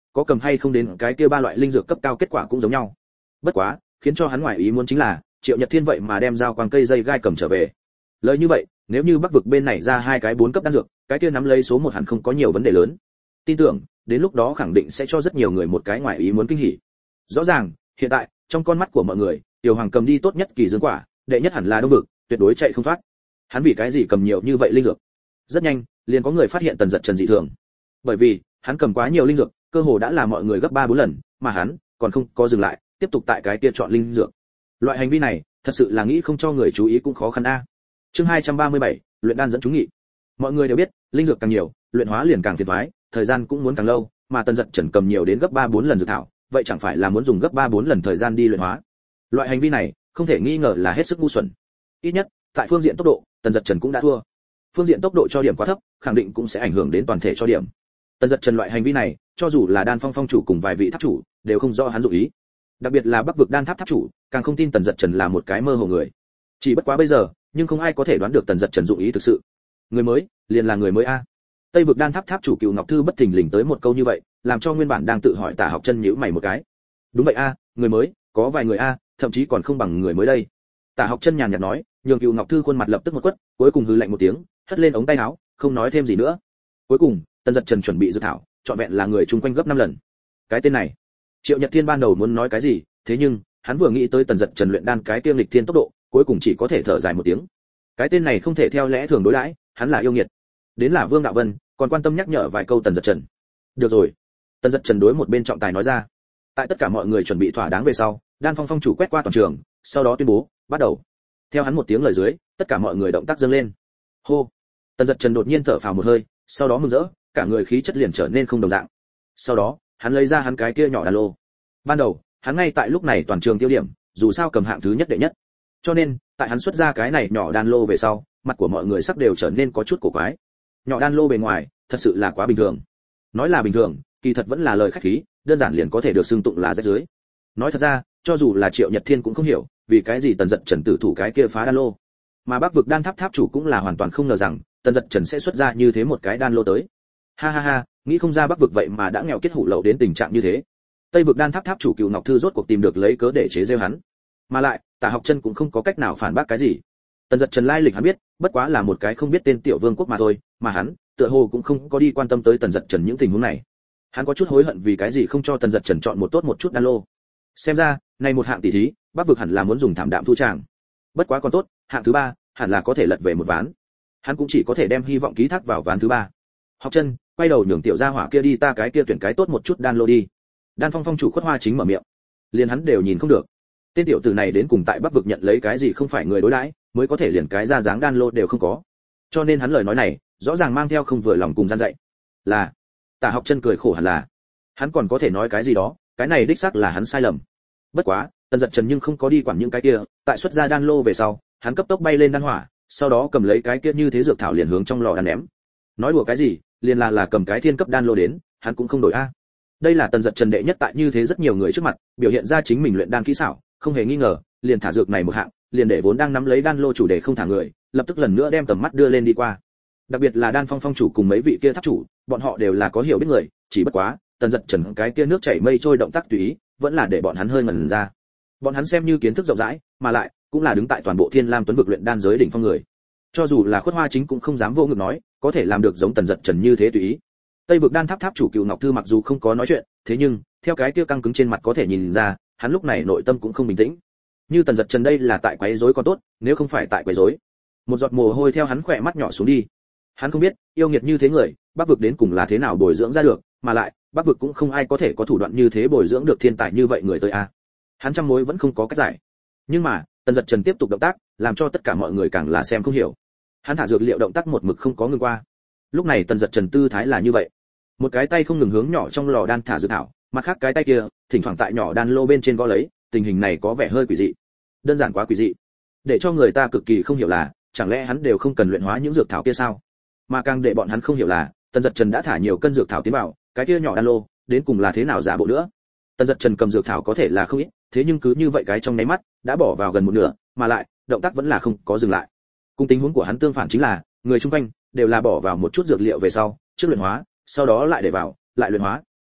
có cầm hay không đến cái kia ba loại linh dược cấp cao kết quả cũng giống nhau. Bất quá, khiến cho hắn ngoài ý muốn chính là, Triệu Nhật Thiên vậy mà đem dao quang cây dây gai cầm trở về. Lời như vậy, nếu như Bắc vực bên này ra hai cái 4 cấp đan dược, cái kia nắm lấy số 1 hẳn không có nhiều vấn đề lớn. Tin tưởng, đến lúc đó khẳng định sẽ cho rất nhiều người một cái ngoài ý muốn kinh hỉ. Rõ ràng, hiện tại, trong con mắt của mọi người, Tiểu Hoàng cầm đi tốt nhất kỳ dương quả, đệ nhất hẳn là Đông vực, tuyệt đối chạy không thoát. Hắn vì cái gì cầm nhiều như vậy linh dược? Rất nhanh, liền có người phát hiện Tần Dật Trần dị thường. Bởi vì, hắn cầm quá nhiều linh dược, cơ hồ đã là mọi người gấp 3-4 lần, mà hắn còn không có dừng lại, tiếp tục tại cái kia chọn linh dược. Loại hành vi này, thật sự là nghĩ không cho người chú ý cũng khó khăn a. Chương 237, luyện đan dẫn chú nghị. Mọi người đều biết, linh dược càng nhiều, luyện hóa liền càng phiền toái, thời gian cũng muốn càng lâu, mà Tần Dật Trần cầm nhiều đến gấp 3-4 lần dược thảo, vậy chẳng phải là muốn dùng gấp 3-4 lần thời gian đi luyện hóa. Loại hành vi này, không thể nghi ngờ là hết sức ngu xuẩn. Ít nhất, tại phương diện tốc độ, Tần Dật Trần cũng đã thua. Phương diện tốc độ cho điểm quá thấp, khẳng định cũng sẽ ảnh hưởng đến toàn thể cho điểm. Tần Dật Trần loại hành vi này, cho dù là Đan Phong phong chủ cùng vài vị tháp chủ, đều không rõ hắn dụng ý. Đặc biệt là Bắc vực Đan Tháp tháp chủ, càng không tin Tần Dật Trần là một cái mơ hồ người. Chỉ bất quá bây giờ, nhưng không ai có thể đoán được Tần Dật Trần dụng ý thực sự. Người mới, liền là người mới a. Tây vực Đan Tháp tháp chủ Cửu Ngọc Thư bất thình lình tới một câu như vậy, làm cho nguyên bản đang tự hỏi Tả Học Chân nhíu mày một cái. Đúng vậy a, người mới, có vài người a, thậm chí còn không bằng người mới đây. Tả Học Chân nhàn nhạt nói, nhường Cửu Ngọc Thư khuôn mặt lập tức một quất, cuối cùng hừ lạnh một tiếng, hất lên ống tay áo, không nói thêm gì nữa. Cuối cùng, Tần Dật Trần chuẩn bị dự thảo, chọn vẹn là người chung quanh gấp 5 lần. Cái tên này, Triệu Nhật Thiên ban đầu muốn nói cái gì, thế nhưng, hắn vừa nghĩ tới Tần Dật Trần luyện đan cái tiêm lịch thiên tốc độ, cuối cùng chỉ có thể thở dài một tiếng. Cái tên này không thể theo lẽ thường đối đãi, hắn là yêu nghiệt. Đến là Vương Đạo Vân, còn quan tâm nhắc nhở vài câu Tần Dật Trần. Được rồi. Tần Dật Trần đối một bên trọng tài nói ra. Tại tất cả mọi người chuẩn bị thỏa đáng về sau, Đan Phong phong chủ quét qua toàn trường, sau đó tuyên bố, bắt đầu. Theo hắn một tiếng lời dưới, tất cả mọi người động tác dâng lên. Hô. Tần Dật Trần đột nhiên thở phào một hơi, sau đó mừng rỡ, cả người khí chất liền trở nên không đồng dạng. Sau đó, hắn lấy ra hắn cái kia nhỏ đan lô. Ban đầu, hắn ngay tại lúc này toàn trường tiêu điểm, dù sao cầm hạng thứ nhất đệ nhất. Cho nên, tại hắn xuất ra cái này nhỏ đan lô về sau, mặt của mọi người sắc đều trở nên có chút cổ quái. Nhỏ đan lô bề ngoài, thật sự là quá bình thường. Nói là bình thường, kỳ thật vẫn là lời khách khí, đơn giản liền có thể được xưng tụng là rách dưới. Nói thật ra, cho dù là Triệu Nhật Thiên cũng không hiểu, vì cái gì Tần Dật Trần tử thủ cái kia phá đan lô. Mà Bắc vực Đan Tháp tháp chủ cũng là hoàn toàn không ngờ rằng, Tần Dật Trần sẽ xuất ra như thế một cái đan lô tới. Ha ha ha, nghĩ không ra Bắc vực vậy mà đã nghèo kết hủ lậu đến tình trạng như thế. Tây vực Đan Tháp tháp chủ Cửu Ngọc Thư rốt cuộc tìm được lấy cớ để chế giễu hắn. Mà lại, Tả Học Chân cũng không có cách nào phản bác cái gì. Tần Dật Trần lai lịch hắn biết, bất quá là một cái không biết tên tiểu vương quốc mà thôi, mà hắn, tựa hồ cũng không có đi quan tâm tới Tần Dật Trần những tình huống này. Hắn có chút hối hận vì cái gì không cho Tần Dật Trần chọn một tốt một chút đan lô. Xem ra, này một hạng tỷ thí, Bắc vực hẳn là muốn dùng thảm đạm thu tràng. Bất quá còn tốt, hạng thứ 3, hẳn là có thể lật về một ván. Hắn cũng chỉ có thể đem hy vọng ký thác vào ván thứ 3. Học Chân, quay đầu nhường tiểu gia hỏa kia đi ta cái kia tuyển cái tốt một chút đan lô đi. Đan Phong phong chủ Khuất Hoa chính mở miệng. Liền hắn đều nhìn không được. Tên tiểu tử này đến cùng tại Bắc vực nhận lấy cái gì không phải người đối đãi, mới có thể liền cái ra dáng đan lô đều không có. Cho nên hắn lời nói này, rõ ràng mang theo không vừa lòng cùng gian dạy. Là, Tả Học Chân cười khổ hẳn là. Hắn còn có thể nói cái gì đó, cái này đích xác là hắn sai lầm. Bất quá, Tần Dật Trần nhưng không có đi quản những cái kia, tại xuất ra đan lô về sau, hắn cấp tốc bay lên đan hỏa, sau đó cầm lấy cái kia như thế dược thảo liền hướng trong lò đan ném. Nói đùa cái gì, liền là cầm cái thiên cấp đan lô đến, hắn cũng không đổi a. Đây là Tần Dật Trần đệ nhất tại như thế rất nhiều người trước mặt, biểu hiện ra chính mình luyện đan kỹ xảo, không hề nghi ngờ, liền thả dược này một hạng, liền để vốn đang nắm lấy đan lô chủ đề không thả người, lập tức lần nữa đem tầm mắt đưa lên đi qua. Đặc biệt là Đan Phong phong chủ cùng mấy vị kia tháp chủ, bọn họ đều là có hiểu biết người, chỉ bất quá, Tần Dật Trần cái kia nước chảy mây trôi động tác tùy ý, vẫn là để bọn hắn hơi ngẩn ra. Bọn hắn xem như kiến thức rộng rãi, mà lại cũng là đứng tại toàn bộ Thiên Lam Tuấn vực luyện đan giới đỉnh phong người. Cho dù là Khuất Hoa chính cũng không dám vô ngực nói, có thể làm được giống Tần Dật Trần như thế tùy ý. Tây vực Đan Tháp tháp chủ Cửu Ngọc Thư mặc dù không có nói chuyện, thế nhưng, theo cái kia căng cứng trên mặt có thể nhìn ra, hắn lúc này nội tâm cũng không bình tĩnh. Như Tần Dật Trần đây là tại quấy rối còn tốt, nếu không phải tại quấy rối. Một giọt mồ hôi theo hắn khỏe mắt nhỏ xuống đi. Hắn không biết, yêu nghiệt như thế người, Bắc vực đến cùng là thế nào bồi dưỡng ra được, mà lại, Bắc vực cũng không ai có thể có thủ đoạn như thế bồi dưỡng được thiên tài như vậy người tới a. Hắn trăm mối vẫn không có cách giải. Nhưng mà, Tần Dật Trần tiếp tục động tác, làm cho tất cả mọi người càng là xem không hiểu. Hắn thả dược liệu động tác một mực không có ngừng qua. Lúc này Tần Dật Trần tư thái là như vậy, một cái tay không ngừng hướng nhỏ trong lò đan thả dược thảo, mặt khác cái tay kia thỉnh thoảng tại nhỏ đan lô bên trên gõ lấy, tình hình này có vẻ hơi quỷ dị. Đơn giản quá quỷ dị. Để cho người ta cực kỳ không hiểu là, chẳng lẽ hắn đều không cần luyện hóa những dược thảo kia sao? Mà càng để bọn hắn không hiểu là, Tần Dật Trần đã thả nhiều cân dược thảo tiến vào, cái kia nhỏ đan lô, đến cùng là thế nào giả bộ nữa? Tần Dật Trần cầm dược thảo có thể là không ít, thế nhưng cứ như vậy cái trong nháy mắt, đã bỏ vào gần một nửa, mà lại, động tác vẫn là không có dừng lại. Cùng tình huống của hắn tương phản chính là, người chung quanh đều là bỏ vào một chút dược liệu về sau, trước luyện hóa, sau đó lại để vào, lại luyện hóa.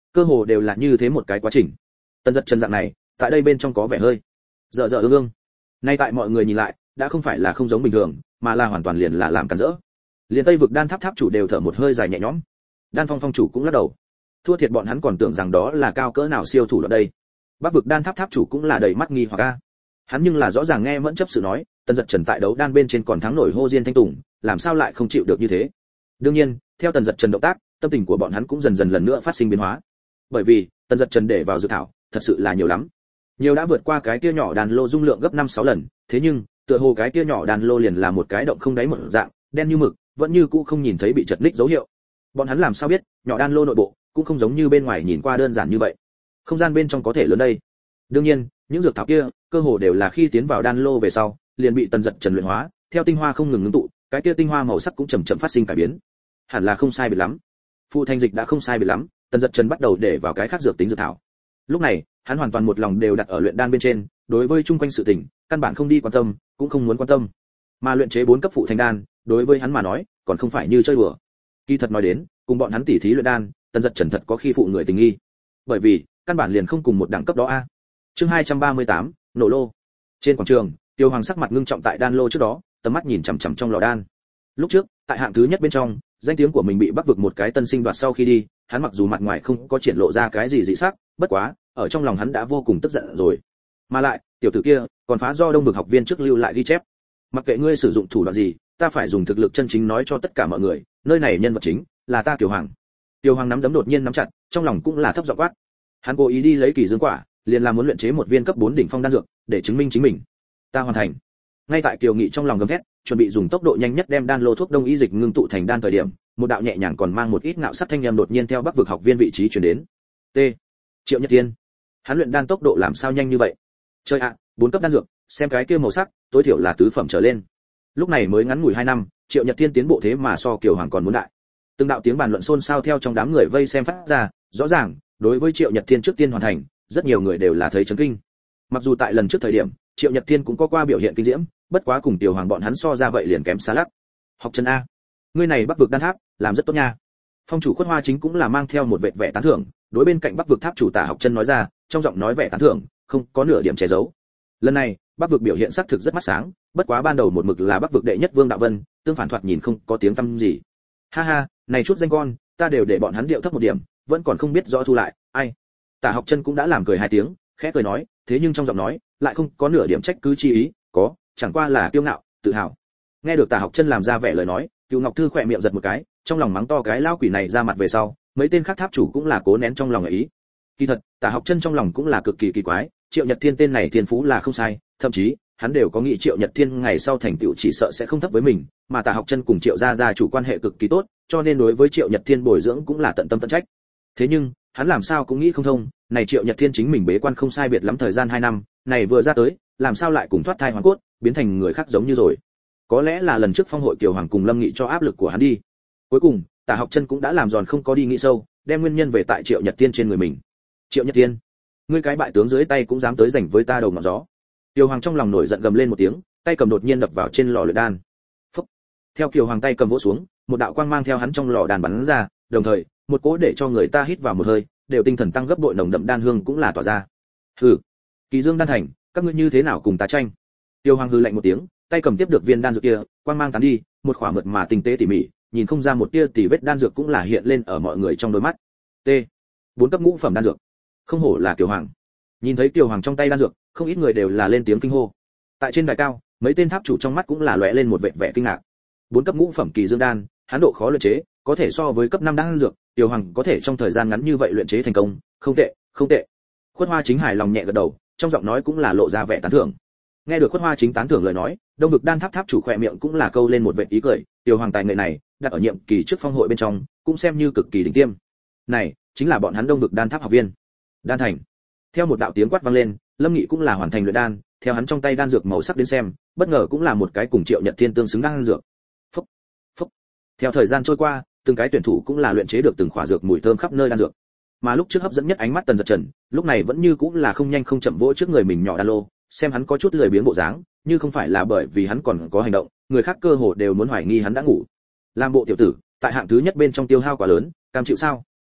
cơ hồ đều là như thế một cái quá trình. Tần Dật Trần dạng này tại đây bên trong có vẻ hơi dở dở ương ương. Nay tại mọi người nhìn lại đã không phải là không giống bình thường, mà là hoàn toàn liền là làm cản rỡ. Liền Tây vực đan tháp tháp chủ đều thở một hơi dài nhẹ nhõm. Đan Phong phong chủ cũng lắc đầu. Thua thiệt bọn hắn còn tưởng rằng đó là cao cỡ nào siêu thủ ở đây. Bắc vực đan tháp tháp chủ cũng là đầy mắt nghi hoặc a. Hắn nhưng là rõ ràng nghe Mẫn chấp sự nói, Tần Dật Trần tại đấu đan bên trên còn thắng nổi Hô Diên Thanh Tùng, làm sao lại không chịu được như thế. Đương nhiên, theo Tần Dật Trần động tác, tâm tình của bọn hắn cũng dần dần lần nữa phát sinh biến hóa. Bởi vì, Tần Dật Trần để vào dược thảo, thật sự là nhiều lắm. Nhiều đã vượt qua cái kia nhỏ đàn lô dung lượng gấp 5-6 lần, thế nhưng, tựa hồ cái kia nhỏ đàn lô liền là một cái động không đáy một dạng, đen như mực, vẫn như cũ không nhìn thấy bị chật ních dấu hiệu. Bọn hắn làm sao biết, nhỏ đan lô nội bộ cũng không giống như bên ngoài nhìn qua đơn giản như vậy. Không gian bên trong có thể lớn đây. Đương nhiên, những dược thảo kia, cơ hồ đều là khi tiến vào đan lô về sau, liền bị Tần Dật Trần luyện hóa, theo tinh hoa không ngừng ngưng tụ, cái kia tinh hoa màu sắc cũng chậm chậm phát sinh cải biến. Hẳn là không sai biệt lắm. Phụ thanh dịch đã không sai biệt lắm, Tần Dật Trần bắt đầu để vào cái khác dược tính dược thảo. Lúc này, hắn hoàn toàn một lòng đều đặt ở luyện đan bên trên, đối với chung quanh sự tình, căn bản không đi quan tâm, cũng không muốn quan tâm. Mà luyện chế 4 cấp phụ thanh đan, đối với hắn mà nói, còn không phải như chơi đùa. Kỳ thật nói đến, cùng bọn hắn tỉ thí luyện đan, Tần Dật Trần thật có khi phụ người tình nghi. Bởi vì, căn bản liền không cùng một đẳng cấp đó a. Chương 238, nổ lô. Trên quảng trường, Tiêu Hoàng sắc mặt ngưng trọng tại đan lô trước đó, tầm mắt nhìn chằm chằm trong lò đan. Lúc trước, tại hạng thứ nhất bên trong, danh tiếng của mình bị Bắc vực một cái tân sinh đoạt sau khi đi, hắn mặc dù mặt ngoài không có triển lộ ra cái gì dị sắc, bất quá, ở trong lòng hắn đã vô cùng tức giận rồi. Mà lại, tiểu tử kia còn phá do Đông vực học viên trước lưu lại ghi chép. Mặc kệ ngươi sử dụng thủ đoạn gì, ta phải dùng thực lực chân chính nói cho tất cả mọi người, nơi này nhân vật chính là ta Tiêu Hoàng. Tiêu Hoàng nắm đấm đột nhiên nắm chặt, trong lòng cũng là thấp giọng quát. Hắn cố ý đi lấy kỳ dương quả, liền là muốn luyện chế một viên cấp 4 đỉnh phong đan dược, để chứng minh chính mình. Ta hoàn thành. Ngay tại Kiều Nghị trong lòng gầm thét, chuẩn bị dùng tốc độ nhanh nhất đem đan lô thuốc đông y dịch ngưng tụ thành đan thời điểm, một đạo nhẹ nhàng còn mang một ít ngạo sắc thanh âm đột nhiên theo Bắc vực học viên vị trí truyền đến. T. Triệu Nhật Tiên. Hắn luyện đan tốc độ làm sao nhanh như vậy? Chơi ạ, 4 cấp đan dược, xem cái kia màu sắc, tối thiểu là tứ phẩm trở lên. Lúc này mới ngắn ngủi 2 năm, Triệu Nhật Tiên tiến bộ thế mà so Kiều Hoàng còn muốn đại. Từng đạo tiếng bàn luận xôn xao theo trong đám người vây xem phát ra, rõ ràng, đối với Triệu Nhật Tiên trước tiên hoàn thành, rất nhiều người đều là thấy chấn kinh. Mặc dù tại lần trước thời điểm, Triệu Nhật Tiên cũng có qua biểu hiện kinh diễm, bất quá cùng Tiểu Hoàng bọn hắn so ra vậy liền kém xa lắc. Học chân a, ngươi này Bắc vực đan tháp, làm rất tốt nha. Phong chủ Khuất Hoa Chính cũng là mang theo một vệt vẻ tán thưởng, đối bên cạnh Bắc vực tháp chủ Tả Học Chân nói ra, trong giọng nói vẻ tán thưởng, không có nửa điểm che giấu. Lần này, Bắc vực biểu hiện sắc thực rất mắt sáng, bất quá ban đầu một mực là Bắc vực đệ nhất Vương Đạo Vân, tương phản thoạt nhìn không có tiếng tăm gì. Ha ha, này chút danh con, ta đều để bọn hắn điệu thấp một điểm, vẫn còn không biết rõ thu lại, ai. Tả Học Chân cũng đã làm cười 2 tiếng, khẽ cười nói, thế nhưng trong giọng nói lại không có nửa điểm trách cứ chi ý, có, chẳng qua là kiêu ngạo, tự hào. Nghe được Tả Học Chân làm ra vẻ lời nói, Cửu Ngọc Thư khỏe miệng giật một cái, trong lòng mắng to cái lao quỷ này ra mặt về sau, mấy tên khác tháp chủ cũng là cố nén trong lòng ý. Kỳ thật, Tả Học Chân trong lòng cũng là cực kỳ kỳ quái, Triệu Nhật Thiên tên này thiên phú là không sai, thậm chí hắn đều có nghĩ Triệu Nhật Thiên ngày sau thành tựu chỉ sợ sẽ không thấp với mình, mà Tả Học Chân cùng Triệu gia chủ quan hệ cực kỳ tốt, cho nên đối với Triệu Nhật Thiên bồi dưỡng cũng là tận tâm tận trách. Thế nhưng, hắn làm sao cũng nghĩ không thông, này Triệu Nhật Thiên chính mình bế quan không sai biệt lắm thời gian 2 năm, này vừa ra tới, làm sao lại cùng thoát thai hoàn cốt, biến thành người khác giống như rồi. Có lẽ là lần trước phong hội Kiều Hoàng cùng Lâm Nghị cho áp lực của hắn đi. Cuối cùng, Tả Học Chân cũng đã làm giòn không có đi nghĩ sâu, đem nguyên nhân về tại Triệu Nhật Thiên trên người mình. Triệu Nhật Thiên, ngươi cái bại tướng dưới tay cũng dám tới giành với ta đầu ngọn gió. Kiều Hoàng trong lòng nổi giận gầm lên một tiếng, tay cầm đột nhiên đập vào trên lò luyện đan. Phốc. Theo Kiều Hoàng tay cầm vỗ xuống, một đạo quang mang theo hắn trong lò đan bắn ra, đồng thời, một cỗ để cho người ta hít vào một hơi, đều tinh thần tăng gấp bội nồng đậm đan hương cũng là tỏa ra. Hừ, Kỳ Dương đan thành, các ngươi như thế nào cùng ta tranh? Tiêu Hoàng hừ lạnh một tiếng, tay cầm tiếp được viên đan dược kia, quang mang tán đi, một khỏa mượt mà tinh tế tỉ mỉ, nhìn không ra một tia tỉ vết đan dược cũng là hiện lên ở mọi người trong đôi mắt. T. 4 cấp ngũ phẩm đan dược. Không hổ là Kiều Hoàng. Nhìn thấy Kiều Hoàng trong tay đan dược, không ít người đều là lên tiếng kinh hô. Tại trên đài cao, mấy tên tháp chủ trong mắt cũng là lóe lên một vệt vẻ kinh ngạc. 4 cấp ngũ phẩm Kỳ Dương đan, hắn độ khó luyện chế, có thể so với cấp 5 đan dược, Kiều Hoàng có thể trong thời gian ngắn như vậy luyện chế thành công, không tệ, không tệ. Khuất Hoa Chính hài lòng nhẹ gật đầu, trong giọng nói cũng là lộ ra vẻ tán thưởng. Nghe được Khuất Hoa Chính tán thưởng lời nói, Đông vực đan tháp tháp chủ khỏe miệng cũng là câu lên một vệt ý cười, Kiều Hoàng tài nghệ này, đặt ở nhiệm kỳ trước phong hội bên trong, cũng xem như cực kỳ đỉnh tiêm. Này, chính là bọn hắn Đông vực đan tháp học viên. Đan thành. Theo một đạo tiếng quát vang lên, Lâm Nghị cũng là hoàn thành luyện đan, theo hắn trong tay đan dược màu sắc đến xem, bất ngờ cũng là một cái cùng Triệu Nhật Thiên tương xứng đan dược. Phốc, phốc. Theo thời gian trôi qua, từng cái tuyển thủ cũng là luyện chế được từng khỏa dược mùi thơm khắp nơi đan dược. Mà lúc trước hấp dẫn nhất ánh mắt Tần Dật Trần, lúc này vẫn như cũng là không nhanh không chậm vỗ trước người mình nhỏ đan lô, xem hắn có chút lười biếng bộ dáng, như không phải là bởi vì hắn còn có hành động, người khác cơ hồ đều muốn hoài nghi hắn đã ngủ. Làm bộ tiểu tử, tại hạng thứ nhất bên trong tiêu hao quá lớn, cam chịu sao?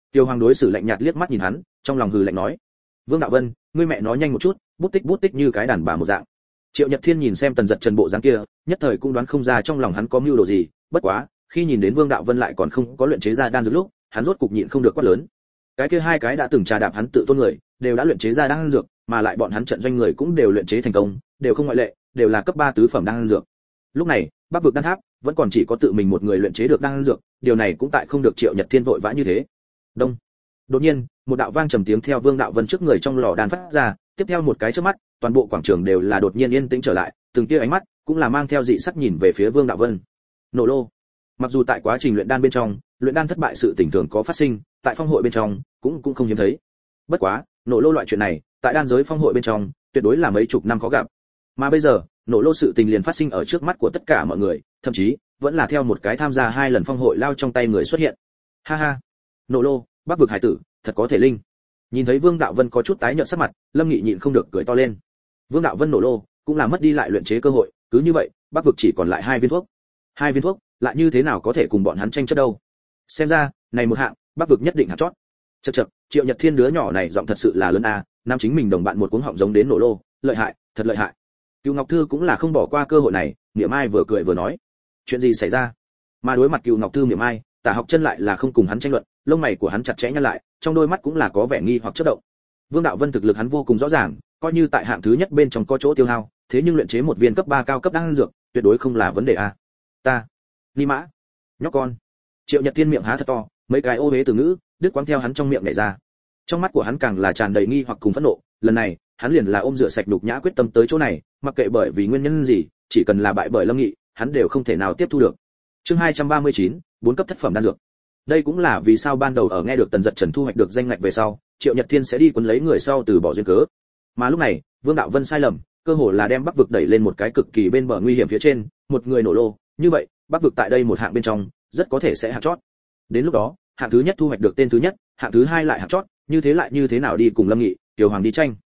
Tiêu Hoàng đối xử lạnh nhạt liếc mắt nhìn hắn, trong lòng hừ lạnh nói: "Vương Đạo Vân, ngươi mẹ nói nhanh một chút, bút tích như cái đàn bà một dạng." Triệu Nhật Thiên nhìn xem Tần Dật Trần bộ dáng kia, nhất thời cũng đoán không ra trong lòng hắn có mưu đồ gì, bất quá, khi nhìn đến Vương Đạo Vân lại còn không có luyện chế ra đan dược lúc, hắn rốt cục nhịn không được quát lớn. Cái kia hai cái đã từng trà đạp hắn tự tôn người, đều đã luyện chế ra đan dược, mà lại bọn hắn trận doanh người cũng đều luyện chế thành công, đều không ngoại lệ, đều là cấp 3 tứ phẩm đan dược. Lúc này, Bắc vực đan tháp vẫn còn chỉ có tự mình một người luyện chế được đan dược, điều này cũng tại không được Triệu Nhật Thiên vội vã như thế. Đông. Đột nhiên, một đạo vang trầm tiếng theo Vương Đạo Vân trước người trong lò đan phát ra, tiếp theo một cái chớp mắt, toàn bộ quảng trường đều là đột nhiên yên tĩnh trở lại, từng tia ánh mắt cũng là mang theo dị sắc nhìn về phía Vương Đạo Vân. Nổ lô. Mặc dù tại quá trình luyện đan bên trong, luyện đan thất bại sự tình thường có phát sinh, tại phong hội bên trong cũng không hiếm thấy. Bất quá, nổ lô loại chuyện này, tại đan giới phong hội bên trong, tuyệt đối là mấy chục năm khó gặp. Mà bây giờ, nổ lô sự tình liền phát sinh ở trước mắt của tất cả mọi người, thậm chí vẫn là theo một cái tham gia 2 lần phong hội lao trong tay người xuất hiện. Ha ha, nổ lô, Bắc vực hải tử, thật có thể linh. Nhìn thấy Vương Đạo Vân có chút tái nhợt sắc mặt, Lâm Nghị nhịn không được cười to lên. Vương Đạo Vân nổ lô, cũng là mất đi lại luyện chế cơ hội, cứ như vậy, Bắc vực chỉ còn lại 2 viên thuốc. 2 viên thuốc, lại như thế nào có thể cùng bọn hắn tranh chấp đâu? Xem ra, này một hạng, Bắc vực nhất định hạng chót. Chậc, Triệu Nhật Thiên đứa nhỏ này giọng thật sự là lớn a, nam chính mình đồng bạn một cuống họng giống đến nổ lô, lợi hại, thật lợi hại. Cửu Ngọc Thư cũng là không bỏ qua cơ hội này, Niệm Ai vừa cười vừa nói, chuyện gì xảy ra? Mà đối mặt Cửu Ngọc Thư Niệm Ai, Tả Học Chân lại là không cùng hắn tranh luận, lông mày của hắn chặt chẽ nhăn lại, trong đôi mắt cũng là có vẻ nghi hoặc chớp động. Vương Đạo Vân thực lực hắn vô cùng rõ ràng, coi như tại hạng thứ nhất bên trong có chỗ tiêu hao, thế nhưng luyện chế một viên cấp 3 cao cấp đan dược, tuyệt đối không là vấn đề a. Ta, Ni Mã, nhóc con. Triệu Nhật Thiên miệng há thật to, mấy cái ô hế từ ngữ, đứt quãng theo hắn trong miệng nhảy ra. Trong mắt của hắn càng là tràn đầy nghi hoặc cùng phẫn nộ, lần này, hắn liền là ôm rửa sạch nhục nhã quyết tâm tới chỗ này, mặc kệ bởi vì nguyên nhân gì, chỉ cần là bại bởi Lâm Nghị, hắn đều không thể nào tiếp thu được. Chương 239, 4 cấp thất phẩm đan dược. Đây cũng là vì sao ban đầu ở nghe được Tần Dật Trần thu hoạch được danh ngạch về sau, Triệu Nhật Thiên sẽ đi quấn lấy người sau từ bỏ duyên cớ. Mà lúc này, Vương Đạo Vân sai lầm, cơ hồ là đem Bắc vực đẩy lên một cái cực kỳ bên bờ nguy hiểm phía trên, một người nổ lô, như vậy, Bắc vực tại đây một hạng bên trong, rất có thể sẽ hạng chót. Đến lúc đó, hạng thứ nhất thu hoạch được tên thứ nhất, hạng thứ hai lại hạng chót, như thế lại như thế nào đi cùng Lâm Nghị, Tiểu Hoàng đi tranh.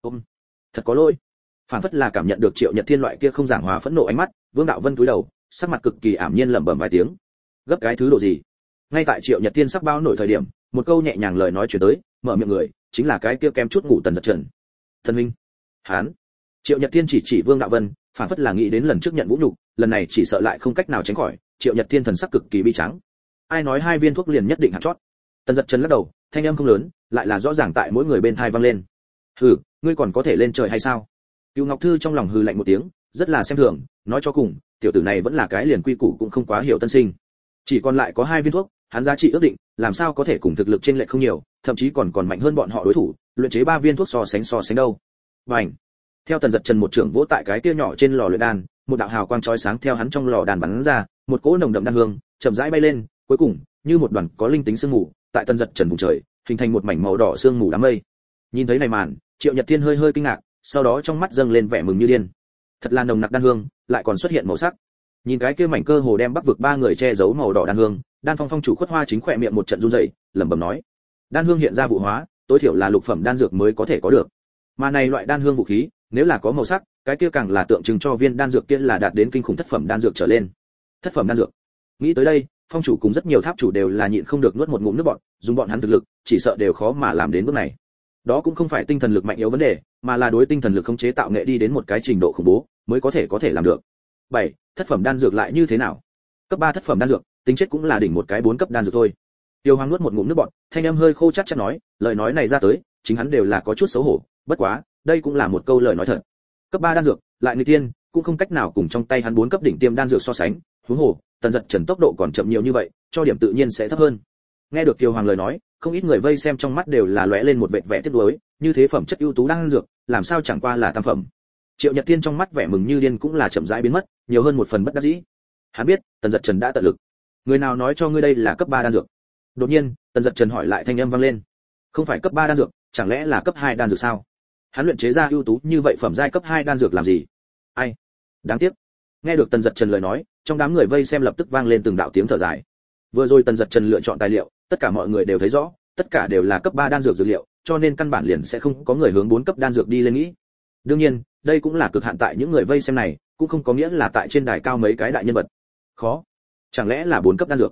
Thật có lỗi. Phản phất là cảm nhận được Triệu Nhật Thiên loại kia không giảng hòa phẫn nộ ánh mắt, Vương Đạo Vân cúi đầu, sắc mặt cực kỳ ảm nhiên lẩm bẩm vài tiếng. Gấp cái thứ độ gì? Ngay tại Triệu Nhật Thiên sắc bao nổi thời điểm, một câu nhẹ nhàng lời nói truyền tới, mở miệng người, chính là cái kia kém chút ngủ Tần Dật Trần. Thần minh. Hán. Triệu Nhật Thiên chỉ Vương Đạo Vân, phản phất là nghĩ đến lần trước nhận vũ nhục, lần này chỉ sợ lại không cách nào tránh khỏi, Triệu Nhật Thiên thần sắc cực kỳ bi trắng. Ai nói 2 viên thuốc liền nhất định hạng chót? Tần Dật Trần lắc đầu, thanh âm không lớn, lại là rõ ràng tại mỗi người bên tai vang lên. Hừ, ngươi còn có thể lên trời hay sao? Cửu Ngọc Thư trong lòng hừ lạnh một tiếng, rất là xem thường, nói cho cùng, tiểu tử này vẫn là cái liền quy củ cũng không quá hiểu tân sinh. Chỉ còn lại có 2 viên thuốc, hắn giá trị ước định, làm sao có thể cùng thực lực trên lệch không nhiều, thậm chí còn mạnh hơn bọn họ đối thủ, luyện chế 3 viên thuốc so sánh đâu. Bành. Theo Tần Dật Trần một trưởng vỗ tại cái kia nhỏ trên lò luyện đan, một đạo hào quang chói sáng theo hắn trong lò đan bắn ra, một cỗ nồng đậm đan hương chậm rãi bay lên, cuối cùng, như một đoàn có linh tính sương mù, tại Tần Dật Trần vùng trời, hình thành một mảnh màu đỏ sương mù đám mây. Nhìn thấy này màn, Triệu Nhật Thiên hơi kinh ngạc, sau đó trong mắt dâng lên vẻ mừng như điên. Thật là nồng nặc đan hương, lại còn xuất hiện màu sắc. Nhìn cái kia mảnh cơ hồ đem Bắc vực 3 người che giấu màu đỏ đan hương, Đan Phong phong chủ Khuất Hoa chính khỏe miệng một trận run rẩy, lẩm bẩm nói: đan hương hiện ra vụ hóa, tối thiểu là lục phẩm đan dược mới có thể có được. Mà này loại đan hương vũ khí, nếu là có màu sắc, cái kia càng là tượng trưng cho viên đan dược kia là đạt đến kinh khủng thất phẩm đan dược trở lên. Thất phẩm đan dược. Nghĩ tới đây, phong chủ cùng rất nhiều tháp chủ đều là nhịn không được nuốt một ngụm nước bọt, dùng bọn hắn thực lực, chỉ sợ đều khó mà làm đến bước này. Đó cũng không phải tinh thần lực mạnh yếu vấn đề, mà là đối tinh thần lực khống chế tạo nghệ đi đến một cái trình độ khủng bố, mới có thể làm được. 7. Thất phẩm đan dược lại như thế nào? Cấp 3 thất phẩm đan dược, tính chất cũng là đỉnh một cái 4 cấp đan dược thôi. Tiêu Hoàng nuốt một ngụm nước bọt, thanh âm hơi khô chắc chắn nói, lời nói này ra tới, chính hắn đều là có chút xấu hổ, bất quá, đây cũng là một câu lời nói thật. Cấp 3 đan dược, lại người tiên, cũng không cách nào cùng trong tay hắn 4 cấp đỉnh tiêm đan dược so sánh, huống hồ, Tần Dật Trần tốc độ còn chậm nhiều như vậy, cho điểm tự nhiên sẽ thấp hơn. Nghe được Tiêu Hoàng lời nói, không ít người vây xem trong mắt đều là lóe lên một vệt vẻ tiếc nuối, như thế phẩm chất ưu tú đan dược, làm sao chẳng qua là tam phẩm. Triệu Nhật Thiên trong mắt vẻ mừng như điên cũng là chậm rãi biến mất, nhiều hơn một phần bất đắc dĩ. Hắn biết, Tần Dật Trần đã tận lực. Người nào nói cho ngươi đây là cấp 3 đan dược? Đột nhiên, Tần Dật Trần hỏi lại thanh âm vang lên. Không phải cấp 3 đan dược, chẳng lẽ là cấp 2 đan dược sao? Hắn luyện chế ra ưu tú như vậy phẩm giai cấp 2 đan dược làm gì? Ai? Đáng tiếc. Nghe được Tần Dật Trần lời nói, trong đám người vây xem lập tức vang lên từng đạo tiếng thở dài. Vừa rồi Tần Dật Trần lựa chọn tài liệu, tất cả mọi người đều thấy rõ, tất cả đều là cấp 3 đan dược dược liệu, cho nên căn bản liền sẽ không có người hướng 4 cấp đan dược đi lên nghĩ. Đương nhiên, đây cũng là cực hạn tại những người vây xem này, cũng không có nghĩa là tại trên đài cao mấy cái đại nhân vật. Khó. Chẳng lẽ là 4 cấp đan dược?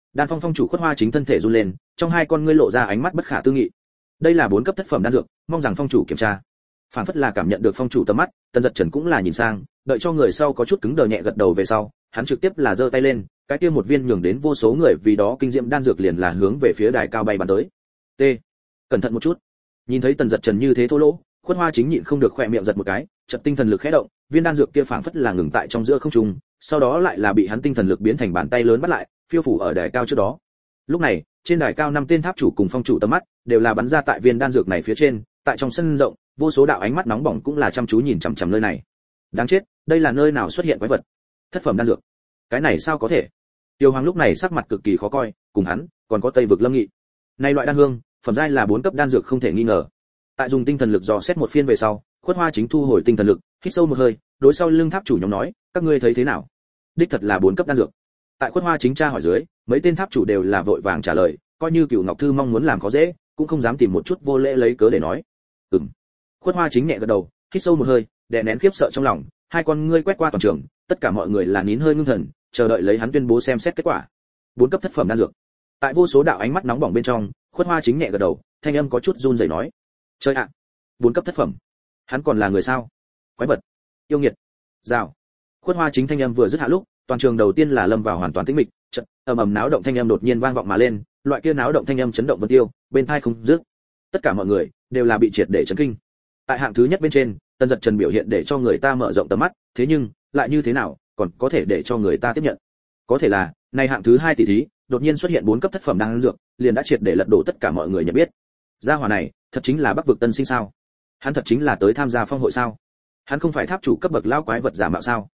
Đan Phong phong chủ Khuất Hoa Chính thân thể run lên, trong hai con ngươi lộ ra ánh mắt bất khả tư nghị. Đây là 4 cấp thất phẩm đan dược, mong rằng phong chủ kiểm tra. Phản phất là cảm nhận được phong chủ tầm mắt, Tần Dật Trần cũng là nhìn sang, đợi cho người sau có chút cứng đờ nhẹ gật đầu về sau, hắn trực tiếp là giơ tay lên, cái kia một viên nhường đến vô số người vì đó kinh diệm đan dược liền là hướng về phía đài cao bay bắn tới. T. Cẩn thận một chút. Nhìn thấy Tần Dật Trần như thế thô lỗ, Khuất Hoa Chính nhịn không được khỏe miệng giật một cái, chợt tinh thần lực khẽ động, viên đan dược kia phảng phất là ngừng tại trong giữa không trung, sau đó lại là bị hắn tinh thần lực biến thành bàn tay lớn bắt lại, phiêu phủ ở đài cao trước đó. Lúc này, trên đài cao 5 tên tháp chủ cùng phong chủ tầm mắt đều là bắn ra tại viên đan dược này phía trên, tại trong sân rộng, vô số đạo ánh mắt nóng bỏng cũng là chăm chú nhìn chằm chằm nơi này. Đáng chết, đây là nơi nào xuất hiện quái vật? Thất phẩm đan dược. Cái này sao có thể? Tiêu Hoàng lúc này sắc mặt cực kỳ khó coi, cùng hắn, còn có Tây vực Lâm Nghị. Này loại đan hương, phẩm giai là 4 cấp đan dược không thể nghi ngờ. Tại dùng tinh thần lực dò xét một phiên về sau, Khuất Hoa Chính thu hồi tinh thần lực, hít sâu một hơi, đối sau lưng tháp chủ nhóm nói, các ngươi thấy thế nào? Đích thật là 4 cấp đan dược. Tại Khuất Hoa Chính tra hỏi dưới, mấy tên tháp chủ đều là vội vàng trả lời, coi như Cửu Ngọc Thư mong muốn làm khó dễ, cũng không dám tìm một chút vô lễ lấy cớ để nói. Khuất Hoa Chính nhẹ gật đầu, hít sâu một hơi, đè nén khiếp sợ trong lòng, hai con ngươi quét qua toàn trường, tất cả mọi người là nín hơi ngưng thần, chờ đợi lấy hắn tuyên bố xem xét kết quả. 4 cấp thất phẩm đan dược. Tại vô số đạo ánh mắt nóng bỏng bên trong, Khuất Hoa Chính nhẹ gật đầu, thanh âm có chút run rẩy nói: "Trời ạ, 4 cấp thất phẩm. Hắn còn là người sao? Quái vật, yêu nghiệt." Rào. Khuất Hoa Chính thanh âm vừa dứt hạ lúc, toàn trường đầu tiên là lâm vào hoàn toàn tĩnh mịch, chợt ầm ầm náo động thanh âm đột nhiên vang vọng mà lên, loại kia náo động thanh âm chấn động vân tiêu, bên tai không dứt. Tất cả mọi người đều là bị triệt để chấn kinh. Tại hạng thứ nhất bên trên, Tần Dật Trần biểu hiện để cho người ta mở rộng tầm mắt, thế nhưng lại như thế nào, còn có thể để cho người ta tiếp nhận? Có thể là, này hạng thứ 2 tỷ thí, đột nhiên xuất hiện 4 cấp thất phẩm đan dược, liền đã triệt để lật đổ tất cả mọi người nhận biết. Gia hỏa này, thật chính là Bắc vực tân sinh sao? Hắn thật chính là tới tham gia phong hội sao? Hắn không phải tháp chủ cấp bậc lao quái vật giả mạo sao?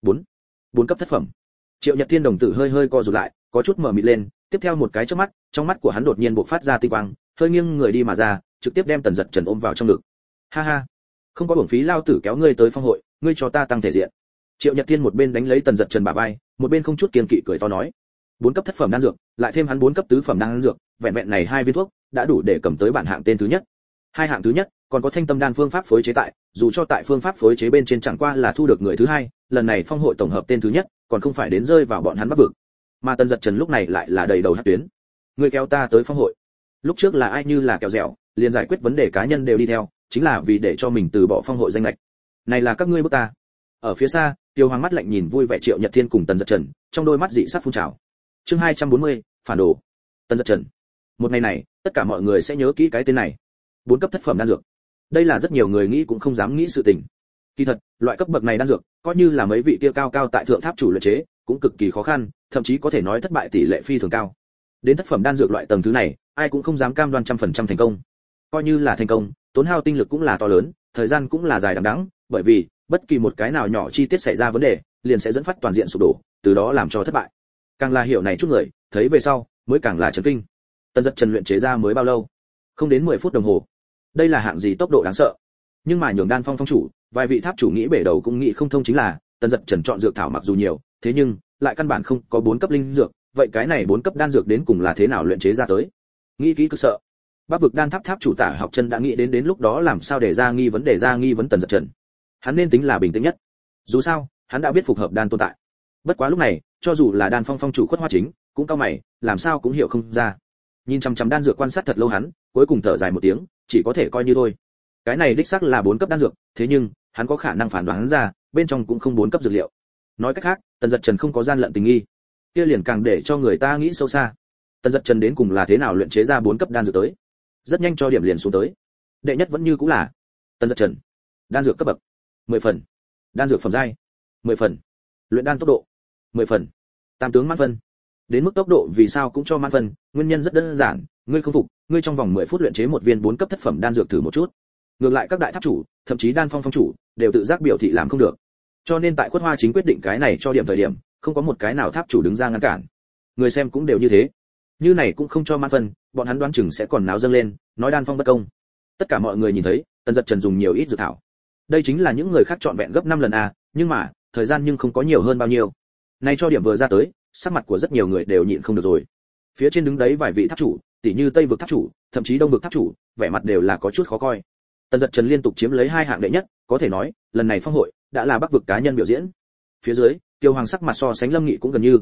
4 cấp thất phẩm. Triệu Nhật Thiên đồng tử hơi hơi co rụt lại, có chút mở mịt lên, tiếp theo một cái chớp mắt, trong mắt của hắn đột nhiên bộc phát ra tinh quang, hơi nghiêng người đi mà ra, trực tiếp đem Tần Dật Trần ôm vào trong ngực. Ha ha, không có uổng phí lao tử kéo ngươi tới phong hội, ngươi cho ta tăng thể diện. Triệu Nhật Thiên một bên đánh lấy Tần Dật Trần bả vai, một bên không chút kiêng kỵ cười to nói: 4 cấp thất phẩm đan dược, lại thêm hắn 4 cấp tứ phẩm đan dược, vẹn vẹn này 2 viên thuốc, đã đủ để cầm tới bản hạng tên thứ nhất. Hai hạng thứ nhất, còn có thanh tâm đan phương pháp phối chế tại, dù cho tại phương pháp phối chế bên trên chẳng qua là thu được người thứ hai, lần này phong hội tổng hợp tên thứ nhất, còn không phải đến rơi vào bọn hắn Bắc vực. Mà Tần Dật Trần lúc này lại là đầy đầu hắc tuyến. Ngươi kéo ta tới phong hội. Lúc trước là ai như là kẹo dẻo, liền giải quyết vấn đề cá nhân đều đi theo, chính là vì để cho mình từ bỏ phong hội danh lệch. Này là các ngươi bức ta. Ở phía xa, Tiêu Hoàng mắt lạnh nhìn vui vẻ Triệu Nhật Thiên cùng Tần Dật Trần, trong đôi mắt dị sắc phun trào. Chương 240, phản đồ. Tần Dật Trần. Một ngày này, tất cả mọi người sẽ nhớ kỹ cái tên này. 4 cấp thất phẩm đan dược. Đây là rất nhiều người nghĩ cũng không dám nghĩ sự tình. Kỳ thật, loại cấp bậc này đan dược, coi như là mấy vị kia cao cao tại thượng tháp chủ luyện chế, cũng cực kỳ khó khăn, thậm chí có thể nói thất bại tỷ lệ phi thường cao. Đến thất phẩm đan dược loại tầng thứ này, ai cũng không dám cam đoan 100% thành công. Coi như là thành công, tốn hao tinh lực cũng là to lớn, thời gian cũng là dài đằng đẵng, bởi vì bất kỳ một cái nào nhỏ chi tiết xảy ra vấn đề, liền sẽ dẫn phát toàn diện sụp đổ, từ đó làm cho thất bại. Càng là hiểu này chút người, thấy về sau, mới càng là chấn kinh. Tần Dật Trần luyện chế ra mới bao lâu? Không đến 10 phút đồng hồ. Đây là hạng gì tốc độ đáng sợ. Nhưng mà nhường Đan Phong phong chủ, vài vị tháp chủ nghĩ bể đầu cũng nghĩ không thông chính là, Tần Dật Trần chọn dược thảo mặc dù nhiều, thế nhưng lại căn bản không có 4 cấp linh dược, vậy cái này 4 cấp đan dược đến cùng là thế nào luyện chế ra tới? Nghĩ kỹ cứ sợ. Bắc vực đan tháp tháp chủ Tả Học Chân đã nghĩ đến lúc đó làm sao để ra nghi vấn Tần Dật Trần. Hắn nên tính là bình tĩnh nhất. Dù sao, hắn đã biết phục hợp đan tồn tại. Bất quá lúc này, cho dù là Đan Phong phong chủ Khuất Hoa Chính, cũng cau mày, làm sao cũng hiểu không ra. Nhìn chằm chằm đan dược quan sát thật lâu hắn, cuối cùng thở dài một tiếng, chỉ có thể coi như thôi. Cái này đích xác là 4 cấp đan dược, thế nhưng, hắn có khả năng phán đoán ra, bên trong cũng không 4 cấp dược liệu. Nói cách khác, Tần Dật Trần không có gian lận tình nghi. Kia liền càng để cho người ta nghĩ sâu xa. Tần Dật Trần đến cùng là thế nào luyện chế ra 4 cấp đan dược tới? Rất nhanh cho điểm liền xuống tới. Đệ nhất vẫn như cũng là Tần Dật Trần. Đan dược cấp bậc 10 phần. Đan dược phẩm giai 10 phần. Luyện đan tốc độ 10 phần. Tam tướng mãn phân. Đến mức tốc độ vì sao cũng cho mãn phân, nguyên nhân rất đơn giản, ngươi không phục, ngươi trong vòng 10 phút luyện chế một viên 4 cấp thất phẩm đan dược thử một chút. Ngược lại các đại tháp chủ, thậm chí Đan Phong phong chủ, đều tự giác biểu thị làm không được. Cho nên tại Khuất Hoa Chính quyết định cái này cho điểm thời điểm, không có một cái nào tháp chủ đứng ra ngăn cản. Người xem cũng đều như thế. Như này cũng không cho mãn phân, bọn hắn đoán chừng sẽ còn náo dâng lên, nói Đan Phong bất công. Tất cả mọi người nhìn thấy, Tần Dật Trần dùng nhiều ít dược thảo. Đây chính là những người khác chọn vẹn gấp 5 lần a, nhưng mà, thời gian nhưng không có nhiều hơn bao nhiêu. Nay cho điểm vừa ra tới, sắc mặt của rất nhiều người đều nhịn không được rồi. Phía trên đứng đấy vài vị tháp chủ, tỷ như Tây vực tháp chủ, thậm chí Đông vực tháp chủ, vẻ mặt đều là có chút khó coi. Tần Dật Trần liên tục chiếm lấy 2 hạng đệ nhất, có thể nói, lần này phong hội đã là Bắc vực cá nhân biểu diễn. Phía dưới, Tiêu Hoàng sắc mặt so sánh Lâm Nghị cũng gần như.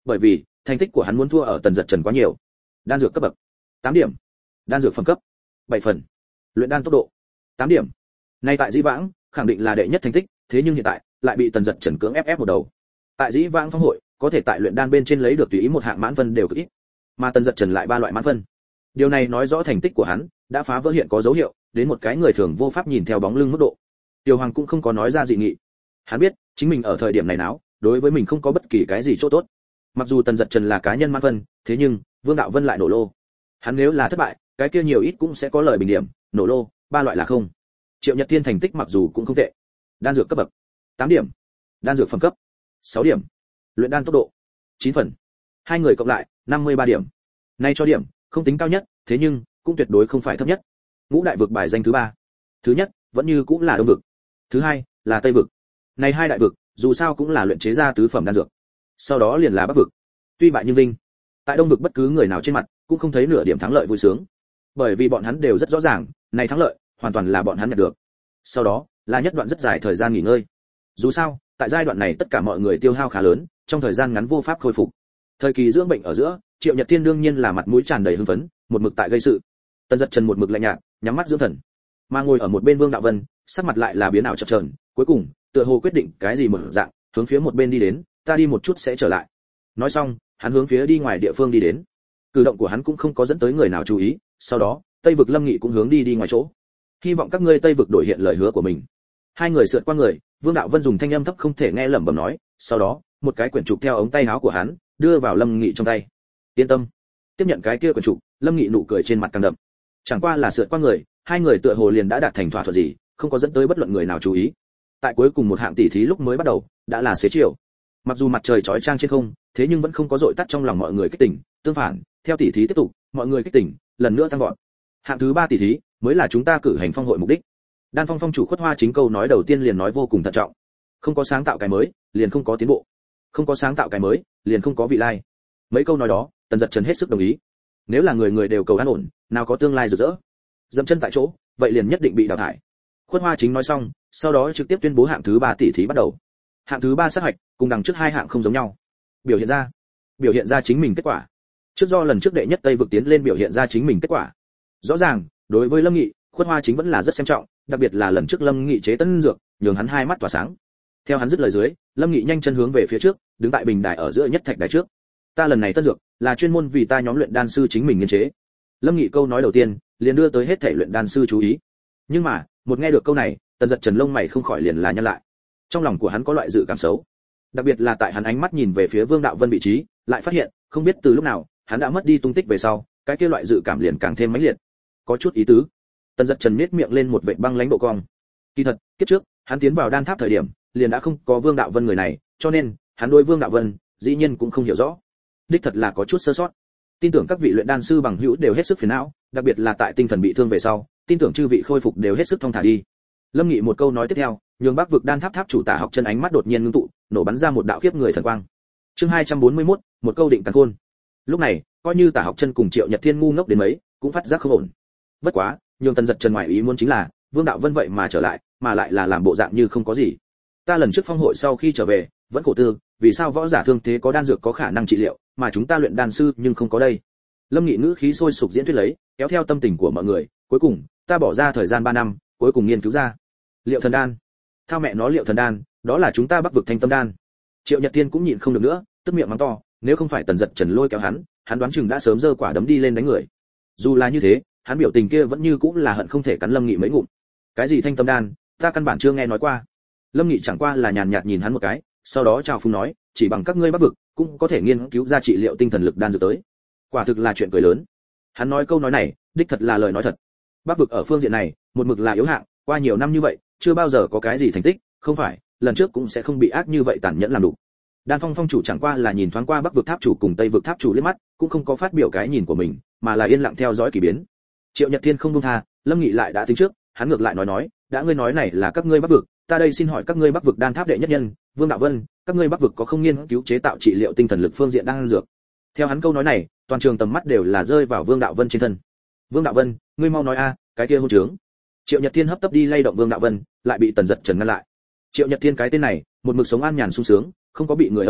bởi vì thành tích của hắn muốn thua ở Tần Dật Trần quá nhiều. Đan dược cấp bậc 8 điểm, đan dược phẩm cấp 7 phần, luyện đan tốc độ 8 điểm. Nay tại Dĩ Vãng khẳng định là đệ nhất thành tích, thế nhưng hiện tại lại bị Tần Dật Trần cưỡng ép một đầu. Tại Dĩ Vãng phong hội, có thể tại luyện đan bên trên lấy được tùy ý một hạng mãn phân đều cực ít, mà Tần Dật Trần lại 3 loại mãn phân. Điều này nói rõ thành tích của hắn đã phá vỡ hiện có dấu hiệu, đến một cái người thường vô pháp nhìn theo bóng lưng mức độ. Tiêu Hoàng cũng không có nói ra dị nghị. Hắn biết, chính mình ở thời điểm này náo, đối với mình không có bất kỳ cái gì chỗ tốt. Mặc dù Tần Dật Trần là cá nhân mãn phân, thế nhưng Vương Đạo Vân lại nổ lô. Hắn nếu là thất bại, cái kia nhiều ít cũng sẽ có lời bình điểm, nổ lô, 3 loại là không. Triệu Nhật Thiên thành tích mặc dù cũng không tệ. Đan dược cấp bậc 8 điểm, đan dược phẩm cấp 6 điểm, luyện đan tốc độ 9 phần. Hai người cộng lại 53 điểm. Nay cho điểm, không tính cao nhất, thế nhưng cũng tuyệt đối không phải thấp nhất. Ngũ đại vực bài danh thứ 3. Thứ nhất vẫn như cũng là Đông vực. Thứ hai là Tây vực. Này hai đại vực, dù sao cũng là luyện chế ra tứ phẩm đan dược. Sau đó liền là Bắc vực. Tuy bại nhưng vinh. Tại Đông vực bất cứ người nào trên mặt cũng không thấy nửa điểm thắng lợi vui sướng. Bởi vì bọn hắn đều rất rõ ràng, này thắng lợi hoàn toàn là bọn hắn nhận được. Sau đó là nhất đoạn rất dài thời gian nghỉ ngơi. Dù sao, tại giai đoạn này tất cả mọi người tiêu hao khá lớn, trong thời gian ngắn vô pháp khôi phục. Thời kỳ dưỡng bệnh ở giữa, Triệu Nhật Thiên đương nhiên là mặt mũi tràn đầy hưng phấn, một mực tại gây sự. Tần Dật Trần một mực lạnh nhạt, nhắm mắt dưỡng thần. Mà ngồi ở một bên Vương Đạo Vân, sắc mặt lại là biến ảo chập chờn, cuối cùng, tựa hồ quyết định cái gì mở dạng, hướng phía một bên đi đến, ta đi một chút sẽ trở lại. Nói xong, hắn hướng phía đi ngoài địa phương đi đến. Cử động của hắn cũng không có dẫn tới người nào chú ý, sau đó, Tây vực Lâm Nghị cũng hướng đi ngoài chỗ. Hy vọng các ngươi Tây vực đổi hiện lời hứa của mình. Hai người sượt qua người, Vương Đạo Vân dùng thanh âm thấp không thể nghe lẩm bẩm nói, sau đó, một cái quyển trục theo ống tay áo của hắn, đưa vào Lâm Nghị trong tay. Yên tâm. Tiếp nhận cái kia quyển trục, Lâm Nghị nụ cười trên mặt càng đậm. Chẳng qua là sượt qua người, hai người tựa hồ liền đã đạt thành thỏa thuận gì, không có dẫn tới bất luận người nào chú ý. Tại cuối cùng một hạng tỷ thí lúc mới bắt đầu, đã là xế chiều. Mặc dù mặt trời chói chang trên không, thế nhưng vẫn không có dội tắt trong lòng mọi người kích tỉnh, tương phản, theo tỷ thí tiếp tục, mọi người kích tỉnh, lần nữa tăng vọt. Hạng thứ 3 tỷ thí mới là chúng ta cử hành phong hội mục đích. Đan Phong phong chủ Khuất Hoa Chính câu nói đầu tiên liền nói vô cùng thận trọng. Không có sáng tạo cái mới, liền không có tiến bộ. Không có sáng tạo cái mới, liền không có vị lai. Mấy câu nói đó, Tần Dật Trần hết sức đồng ý. Nếu là người người đều cầu an ổn, nào có tương lai rực rỡ. Dậm chân tại chỗ, vậy liền nhất định bị đào thải. Khuất Hoa Chính nói xong, sau đó trực tiếp tuyên bố hạng thứ 3 tỷ thí bắt đầu. Hạng thứ 3 sát hạch, cùng đằng trước hai hạng không giống nhau. Biểu hiện ra chính mình kết quả. Trước do lần trước đệ nhất Tây vực tiến lên biểu hiện ra chính mình kết quả. Rõ ràng, đối với Lâm Nghị, Khuất Hoa Chính vẫn là rất xem trọng, đặc biệt là lần trước Lâm Nghị chế tân dược, nhường hắn hai mắt tỏa sáng. Theo hắn dứt lời dưới, Lâm Nghị nhanh chân hướng về phía trước, đứng tại bình đài ở giữa nhất thạch đài trước. Ta lần này tân dược là chuyên môn vì ta nhóm luyện đan sư chính mình nghiên chế. Lâm Nghị câu nói đầu tiên, liền đưa tới hết thảy luyện đan sư chú ý. Nhưng mà, một nghe được câu này, Tần Dật Trần lông mày không khỏi liền là nhăn lại. Trong lòng của hắn có loại dự cảm xấu. Đặc biệt là tại hắn ánh mắt nhìn về phía Vương Đạo Vân vị trí, lại phát hiện, không biết từ lúc nào, hắn đã mất đi tung tích về sau, cái kia loại dự cảm liền càng thêm mãnh liệt. Có chút ý tứ. Tần Dật Trần nhếch miệng lên một vệt băng lãnh độ cong. Kỳ thật, kiếp trước, hắn tiến vào đan tháp thời điểm, liền đã không có Vương Đạo Vân người này, cho nên, hắn đối Vương Đạo Vân, dĩ nhiên cũng không hiểu rõ. Đích thật là có chút sơ sót. Tin tưởng các vị luyện đan sư bằng hữu đều hết sức phiền não, đặc biệt là tại tinh thần bị thương về sau, tin tưởng chư vị khôi phục đều hết sức thông thả đi. Lâm Nghị một câu nói tiếp theo, nhường Bắc vực đan tháp tháp chủ Tả Học Chân ánh mắt đột nhiên ngưng tụ, nổ bắn ra một đạo khiếp người thần quang. Chương 241, một câu định càn khôn. Lúc này, coi như Tả Học Chân cùng Triệu Nhật Thiên ngu ngốc đến mấy, cũng phát giác không ổn. Bất quá, nhường Tần Dật Trần ngoại ý muốn chính là, Vương Đạo Vân vậy mà trở lại, mà lại là làm bộ dạng như không có gì. Ta lần trước phong hội sau khi trở về, vẫn khổ tư, vì sao võ giả thương thế có đan dược có khả năng trị liệu, mà chúng ta luyện đan sư nhưng không có đây. Lâm Nghị ngữ khí sôi sục diễn thuyết lấy, kéo theo tâm tình của mọi người, cuối cùng, ta bỏ ra thời gian 3 năm, cuối cùng nghiên cứu ra Liệu Thần đan. Thao mẹ nó Liệu Thần đan, đó là chúng ta Bắc vực Thanh Tâm đan. Triệu Nhật Thiên cũng nhịn không được nữa, tức miệng mắng to, nếu không phải Tần Dật Trần lôi kéo hắn đoán chừng đã sớm giơ quả đấm đi lên đánh người. Dù là như thế, hắn biểu tình kia vẫn như cũng là hận không thể cắn Lâm Nghị mấy ngụm. Cái gì Thanh Tâm đan, ta căn bản chưa nghe nói qua. Lâm Nghị chẳng qua là nhàn nhạt nhìn hắn một cái, sau đó chào phúng nói, chỉ bằng các ngươi Bắc vực cũng có thể nghiên cứu ra trị liệu tinh thần lực đan dược tới. Quả thực là chuyện cười lớn. Hắn nói câu nói này, đích thật là lời nói thật. Bắc vực ở phương diện này, một mực là yếu hạng, qua nhiều năm như vậy, chưa bao giờ có cái gì thành tích, không phải, lần trước cũng sẽ không bị ác như vậy tàn nhẫn làm đủ. Đan Phong phong chủ chẳng qua là nhìn thoáng qua Bắc vực tháp chủ cùng Tây vực tháp chủ liếc mắt, cũng không có phát biểu cái nhìn của mình, mà là yên lặng theo dõi kỳ biến. Triệu Nhật Thiên không buông tha, Lâm Nghị lại đã tính trước, hắn ngược lại nói, đã ngươi nói này là các ngươi Bắc vực, ta đây xin hỏi các ngươi Bắc vực đan tháp đệ nhất nhân, Vương Đạo Vân, các ngươi Bắc vực có không nghiên cứu chế tạo trị liệu tinh thần lực phương diện đan dược? Theo hắn câu nói này, toàn trường tầm mắt đều là rơi vào Vương Đạo Vân trên thân. Vương Đạo Vân, ngươi mau nói a, cái kia hôn trướng. Triệu Nhật Thiên hấp tấp đi lay động Vương Đạo Vân, lại bị Tần Dật Trần ngăn lại. Triệu Nhật Thiên cái tên này, một mực sống an nhàn sung sướng, không có bị người âm qua,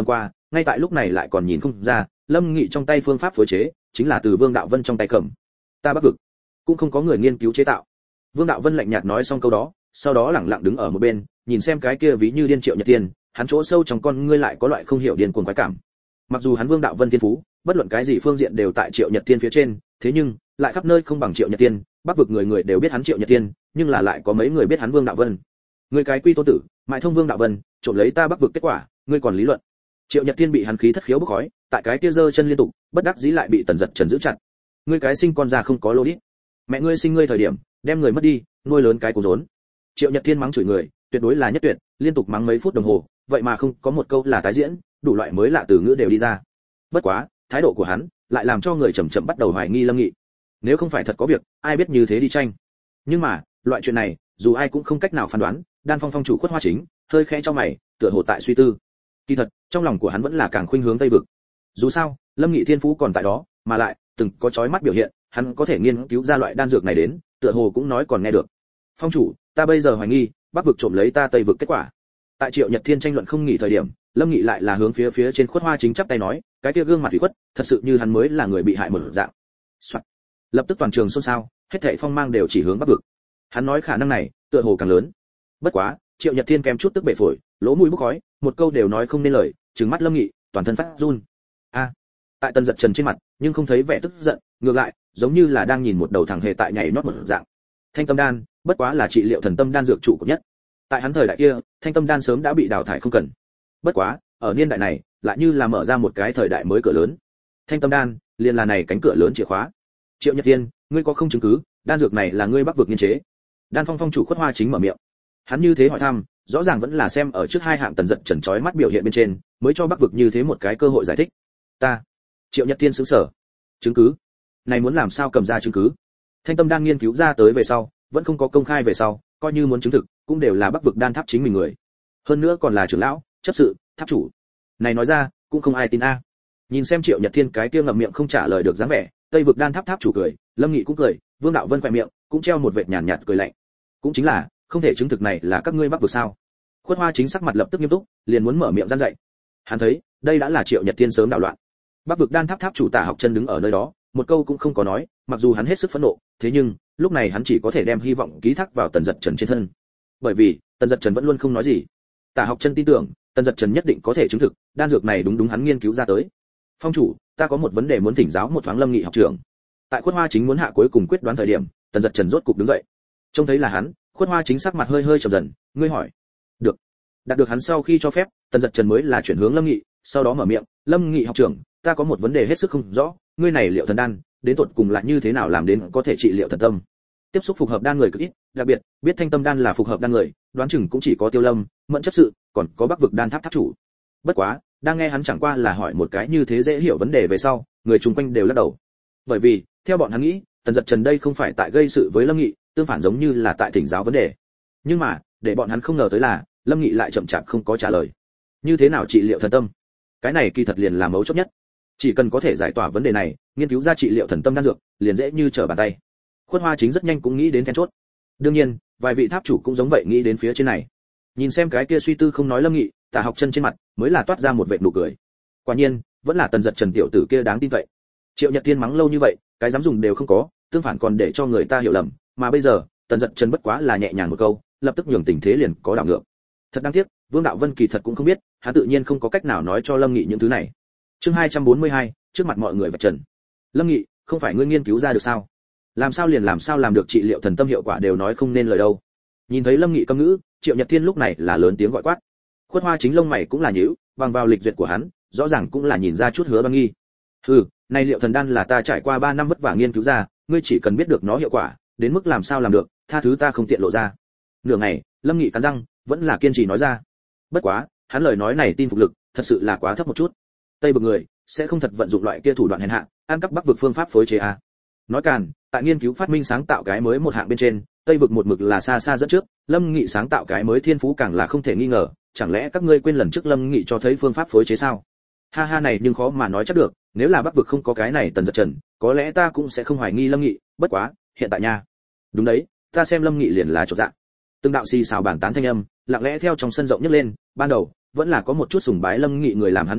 ngay tại lúc này lại còn nhìn không ra, Lâm Nghị trong tay phương pháp phối chế chính là từ Vương Đạo Vân trong tay cầm. Ta Bắc vực cũng không có người nghiên cứu chế tạo. Vương Đạo Vân lạnh nhạt nói xong câu đó, sau đó lẳng lặng đứng ở một bên, nhìn xem cái kia ví như điên Triệu Nhật Tiên, hắn chỗ sâu trong con ngươi lại có loại không hiểu điên cuồng quái cảm. Mặc dù hắn Vương Đạo Vân thiên phú, bất luận cái gì phương diện đều tại Triệu Nhật Tiên phía trên, thế nhưng lại khắp nơi không bằng Triệu Nhật Tiên, Bắc vực người người đều biết hắn Triệu Nhật Tiên, nhưng là lại có mấy người biết hắn Vương Đạo Vân. Người cái quy tôn tử, mại thông Vương Đạo Vân, trộm lấy ta Bắc vực kết quả, ngươi còn lý luận. Triệu Nhật Tiên bị hắn khí thất khiếu bốc khói, tại cái kia giơ chân liên tục, bất đắc dĩ lại bị Tần Dật Trần giữ chặt. Ngươi cái sinh con già không có lô đít. Mẹ ngươi sinh ngươi thời điểm, đem người mất đi, nuôi lớn cái cú rốn. Triệu Nhật Thiên mắng chửi người, tuyệt đối là nhất tuyệt, liên tục mắng mấy phút đồng hồ, vậy mà không có một câu là tái diễn, đủ loại mới lạ từ ngữ đều đi ra. Bất quá, thái độ của hắn lại làm cho người chậm chậm bắt đầu hoài nghi Lâm Nghị. Nếu không phải thật có việc, ai biết như thế đi tranh. Nhưng mà, loại chuyện này, dù ai cũng không cách nào phán đoán, Đan Phong phong chủ Khuất Hoa Chính, hơi khẽ cho mày, tựa hồ tại suy tư. Kỳ thật, trong lòng của hắn vẫn là càng khuynh hướng Tây vực. Dù sao, Lâm Nghị thiên phú còn tại đó, mà lại từng có chói mắt biểu hiện, hắn có thể nghiên cứu ra loại đan dược này đến, tựa hồ cũng nói còn nghe được. Phong chủ, ta bây giờ hoài nghi, Bắc vực trộm lấy ta Tây vực kết quả. Tại Triệu Nhật Thiên tranh luận không nghỉ thời điểm, Lâm Nghị lại là hướng phía trên Khuất Hoa Chính chắp tay nói, cái kia gương mặt ủy khuất, thật sự như hắn mới là người bị hại một dạng. Soạn. Lập tức toàn trường xôn xao, hết thảy phong mang đều chỉ hướng Bắc vực. Hắn nói khả năng này, tựa hồ càng lớn. Bất quá, Triệu Nhật Thiên kém chút tức bể phổi, lỗ mũi bốc khói, một câu đều nói không nên lời, trừng mắt Lâm Nghị, toàn thân phát run. A. Tại Tần Dật Trần trên mặt, nhưng không thấy vẻ tức giận, ngược lại, giống như là đang nhìn một đầu thằng hề tại nhảy nhót một dạng. Thanh tâm đan, bất quá là trị liệu thần tâm đan dược trụ cấp nhất. Tại hắn thời đại kia, thanh tâm đan sớm đã bị đào thải không cần. Bất quá, ở niên đại này, lại như là mở ra một cái thời đại mới cửa lớn. Thanh tâm đan, liền là này cánh cửa lớn chìa khóa. Triệu Nhật Tiên, ngươi có không chứng cứ, đan dược này là ngươi Bắc vực nghiên chế? Đan Phong phong chủ Khuất Hoa Chính mở miệng. Hắn như thế hỏi thăm, rõ ràng vẫn là xem ở trước hai hạng Tần Dật Trần chói mắt biểu hiện bên trên, mới cho Bắc vực như thế một cái cơ hội giải thích. Ta. Triệu Nhật Tiên sững sờ. Chứng cứ? Này muốn làm sao cầm ra chứng cứ? Thanh tâm đan nghiên cứu ra tới về sau, vẫn không có công khai về sau, coi như muốn chứng thực, cũng đều là Bắc vực đan tháp chính mình người. Hơn nữa còn là trưởng lão, chấp sự, tháp chủ. Này nói ra, cũng không ai tin a. Nhìn xem Triệu Nhật Thiên cái kia ngậm miệng không trả lời được dáng vẻ, Tây vực đan tháp tháp chủ cười, Lâm Nghị cũng cười, Vương Đạo Vân khẽ miệng, cũng treo một vệt nhàn nhạt cười lạnh. Cũng chính là, không thể chứng thực này là các ngươi Bắc vực sao? Khuất Hoa Chính sắc mặt lập tức nghiêm túc, liền muốn mở miệng gian dạy. Hắn thấy, đây đã là Triệu Nhật Thiên sớm đảo loạn. Bắc vực đan tháp tháp chủ Tả Học Chân đứng ở nơi đó, một câu cũng không có nói, mặc dù hắn hết sức phẫn nộ, thế nhưng, lúc này hắn chỉ có thể đem hy vọng ký thác vào Tần Dật Trần trên thân. Bởi vì, Tần Dật Trần vẫn luôn không nói gì. Tả Học Chân tin tưởng, Tần Dật Trần nhất định có thể chứng thực, đan dược này đúng hắn nghiên cứu ra tới. Phong chủ, ta có một vấn đề muốn thỉnh giáo một thoáng Lâm Nghị học trưởng. Tại Khuất Hoa Chính muốn hạ cuối cùng quyết đoán thời điểm, Tần Dật Trần rốt cục đứng dậy. Trông thấy là hắn, Khuất Hoa Chính sắc mặt hơi hơi trầm dần, ngươi hỏi. Được. Đạt được hắn sau khi cho phép, Tần Dật Trần mới là chuyển hướng Lâm Nghị, sau đó mở miệng, Lâm Nghị học trưởng, ta có một vấn đề hết sức không rõ, ngươi này liệu thần đan, đến tột cùng là như thế nào làm đến có thể trị liệu thần tâm? Tiếp xúc phục hợp đan người cực ít, đặc biệt, biết thanh tâm đan là phục hợp đan người, đoán chừng cũng chỉ có Tiêu Lâm, Mẫn chấp sự, còn có Bắc vực đan tháp tháp chủ. Bất quá, đang nghe hắn chẳng qua là hỏi một cái như thế dễ hiểu vấn đề về sau, người chung quanh đều lắc đầu. Bởi vì, theo bọn hắn nghĩ, Tần Dật Trần đây không phải tại gây sự với Lâm Nghị, tương phản giống như là tại thỉnh giáo vấn đề. Nhưng mà, để bọn hắn không ngờ tới là, Lâm Nghị lại chậm chạp không có trả lời. Như thế nào trị liệu thần tâm? Cái này kỳ thật liền là mấu chốt nhất. Chỉ cần có thể giải tỏa vấn đề này, nghiên cứu ra trị liệu thần tâm đan dược, liền dễ như trở bàn tay. Khuất Hoa Chính rất nhanh cũng nghĩ đến then chốt. Đương nhiên, vài vị tháp chủ cũng giống vậy nghĩ đến phía trên này. Nhìn xem cái kia suy tư không nói Lâm Nghị, Tả Học Chân trên mặt mới là toát ra một vệt nụ cười. Quả nhiên, vẫn là Tần Dật Trần tiểu tử kia đáng tin cậy. Triệu Nhật Tiên mắng lâu như vậy, cái dám dùng đều không có, tương phản còn để cho người ta hiểu lầm, mà bây giờ, Tần Dật Trần bất quá là nhẹ nhàng một câu, lập tức nhường tình thế liền có đảo ngược. Thật đáng tiếc, Vương Đạo Vân kỳ thật cũng không biết, hắn tự nhiên không có cách nào nói cho Lâm Nghị những thứ này. Chương 242, trước mặt mọi người vạch trần. Lâm Nghị, không phải ngươi nghiên cứu ra được sao? Làm sao làm được trị liệu thần tâm hiệu quả đều nói không nên lời đâu. Nhìn thấy Lâm Nghị câm ngữ, Triệu Nhật Thiên lúc này là lớn tiếng gọi quát. Khuất Hoa Chính lông mày cũng là nhíu, bằng vào lịch duyệt của hắn, rõ ràng cũng là nhìn ra chút hứa băng nghi. Hừ, này liệu thần đan là ta trải qua 3 năm vất vả nghiên cứu ra, ngươi chỉ cần biết được nó hiệu quả, đến mức làm sao làm được, tha thứ ta không tiện lộ ra. Nửa ngày, Lâm Nghị cắn răng, vẫn là kiên trì nói ra. Bất quá, hắn lời nói này tin phục lực, thật sự là quá thấp một chút. Tây vực người sẽ không thật vận dụng loại kia thủ đoạn hèn hạ, ăn cắp Bắc vực phương pháp phối chế a. Nói càn, tại nghiên cứu phát minh sáng tạo cái mới một hạng bên trên, Tây vực một mực là xa xa dẫn trước, Lâm Nghị sáng tạo cái mới thiên phú càng là không thể nghi ngờ, chẳng lẽ các ngươi quên lần trước Lâm Nghị cho thấy phương pháp phối chế sao? Ha ha, này nhưng khó mà nói chắc được, nếu là Bắc vực không có cái này Tần Dật Trần, có lẽ ta cũng sẽ không hoài nghi Lâm Nghị, bất quá, hiện tại nha. Đúng đấy, ta xem Lâm Nghị liền là chột dạ. Từng đạo xì xào bàn tán thanh âm, lặng lẽ theo trong sân rộng nhấc lên, ban đầu vẫn là có một chút sùng bái Lâm Nghị người làm hắn tranh luận,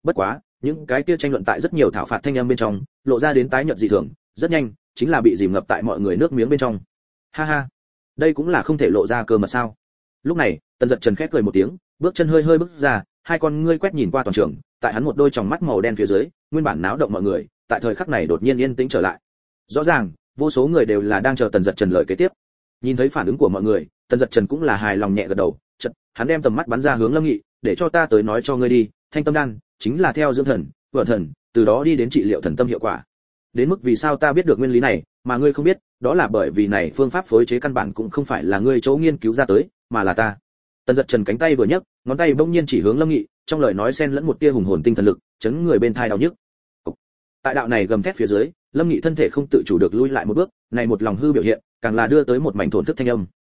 bất quá những cái kia tranh luận tại rất nhiều thảo phạt thanh âm bên trong lộ ra đến tái nhợt dị thường, rất nhanh chính là bị dìm ngập tại mọi người nước miếng bên trong. Ha ha, đây cũng là không thể lộ ra cơ mật sao? Lúc này Tần Dật Trần khép cười một tiếng, bước chân hơi hơi bước ra, hai con ngươi quét nhìn qua toàn trường, tại hắn một đôi tròng mắt màu đen phía dưới, nguyên bản náo động mọi người tại thời khắc này đột nhiên yên tĩnh trở lại. Rõ ràng vô số người đều là đang chờ Tần Dật Trần lời kế tiếp. Nhìn thấy phản ứng của mọi người, Tần Dật Trần cũng là hài lòng nhẹ gật đầu, chợt hắn đem tầm mắt bắn ra hướng Lâm Nghị, để cho ta tới nói cho ngươi đi, Thanh Tâm Đan chính là theo dưỡng thần, vận thần, từ đó đi đến trị liệu thần tâm hiệu quả. Đến mức vì sao ta biết được nguyên lý này, mà ngươi không biết, đó là bởi vì này phương pháp phối chế căn bản cũng không phải là ngươi chỗ nghiên cứu ra tới, mà là ta. Tần Dật Trần cánh tay vừa nhấc, ngón tay bỗng nhiên chỉ hướng Lâm Nghị, trong lời nói xen lẫn một tia hùng hồn tinh thần lực, chấn người bên tai đau nhức. Tại đạo này gầm thét phía dưới, Lâm Nghị thân thể không tự chủ được lui lại một bước, này một lòng hư biểu hiện, càng là đưa tới một mảnh thổn thức thanh âm.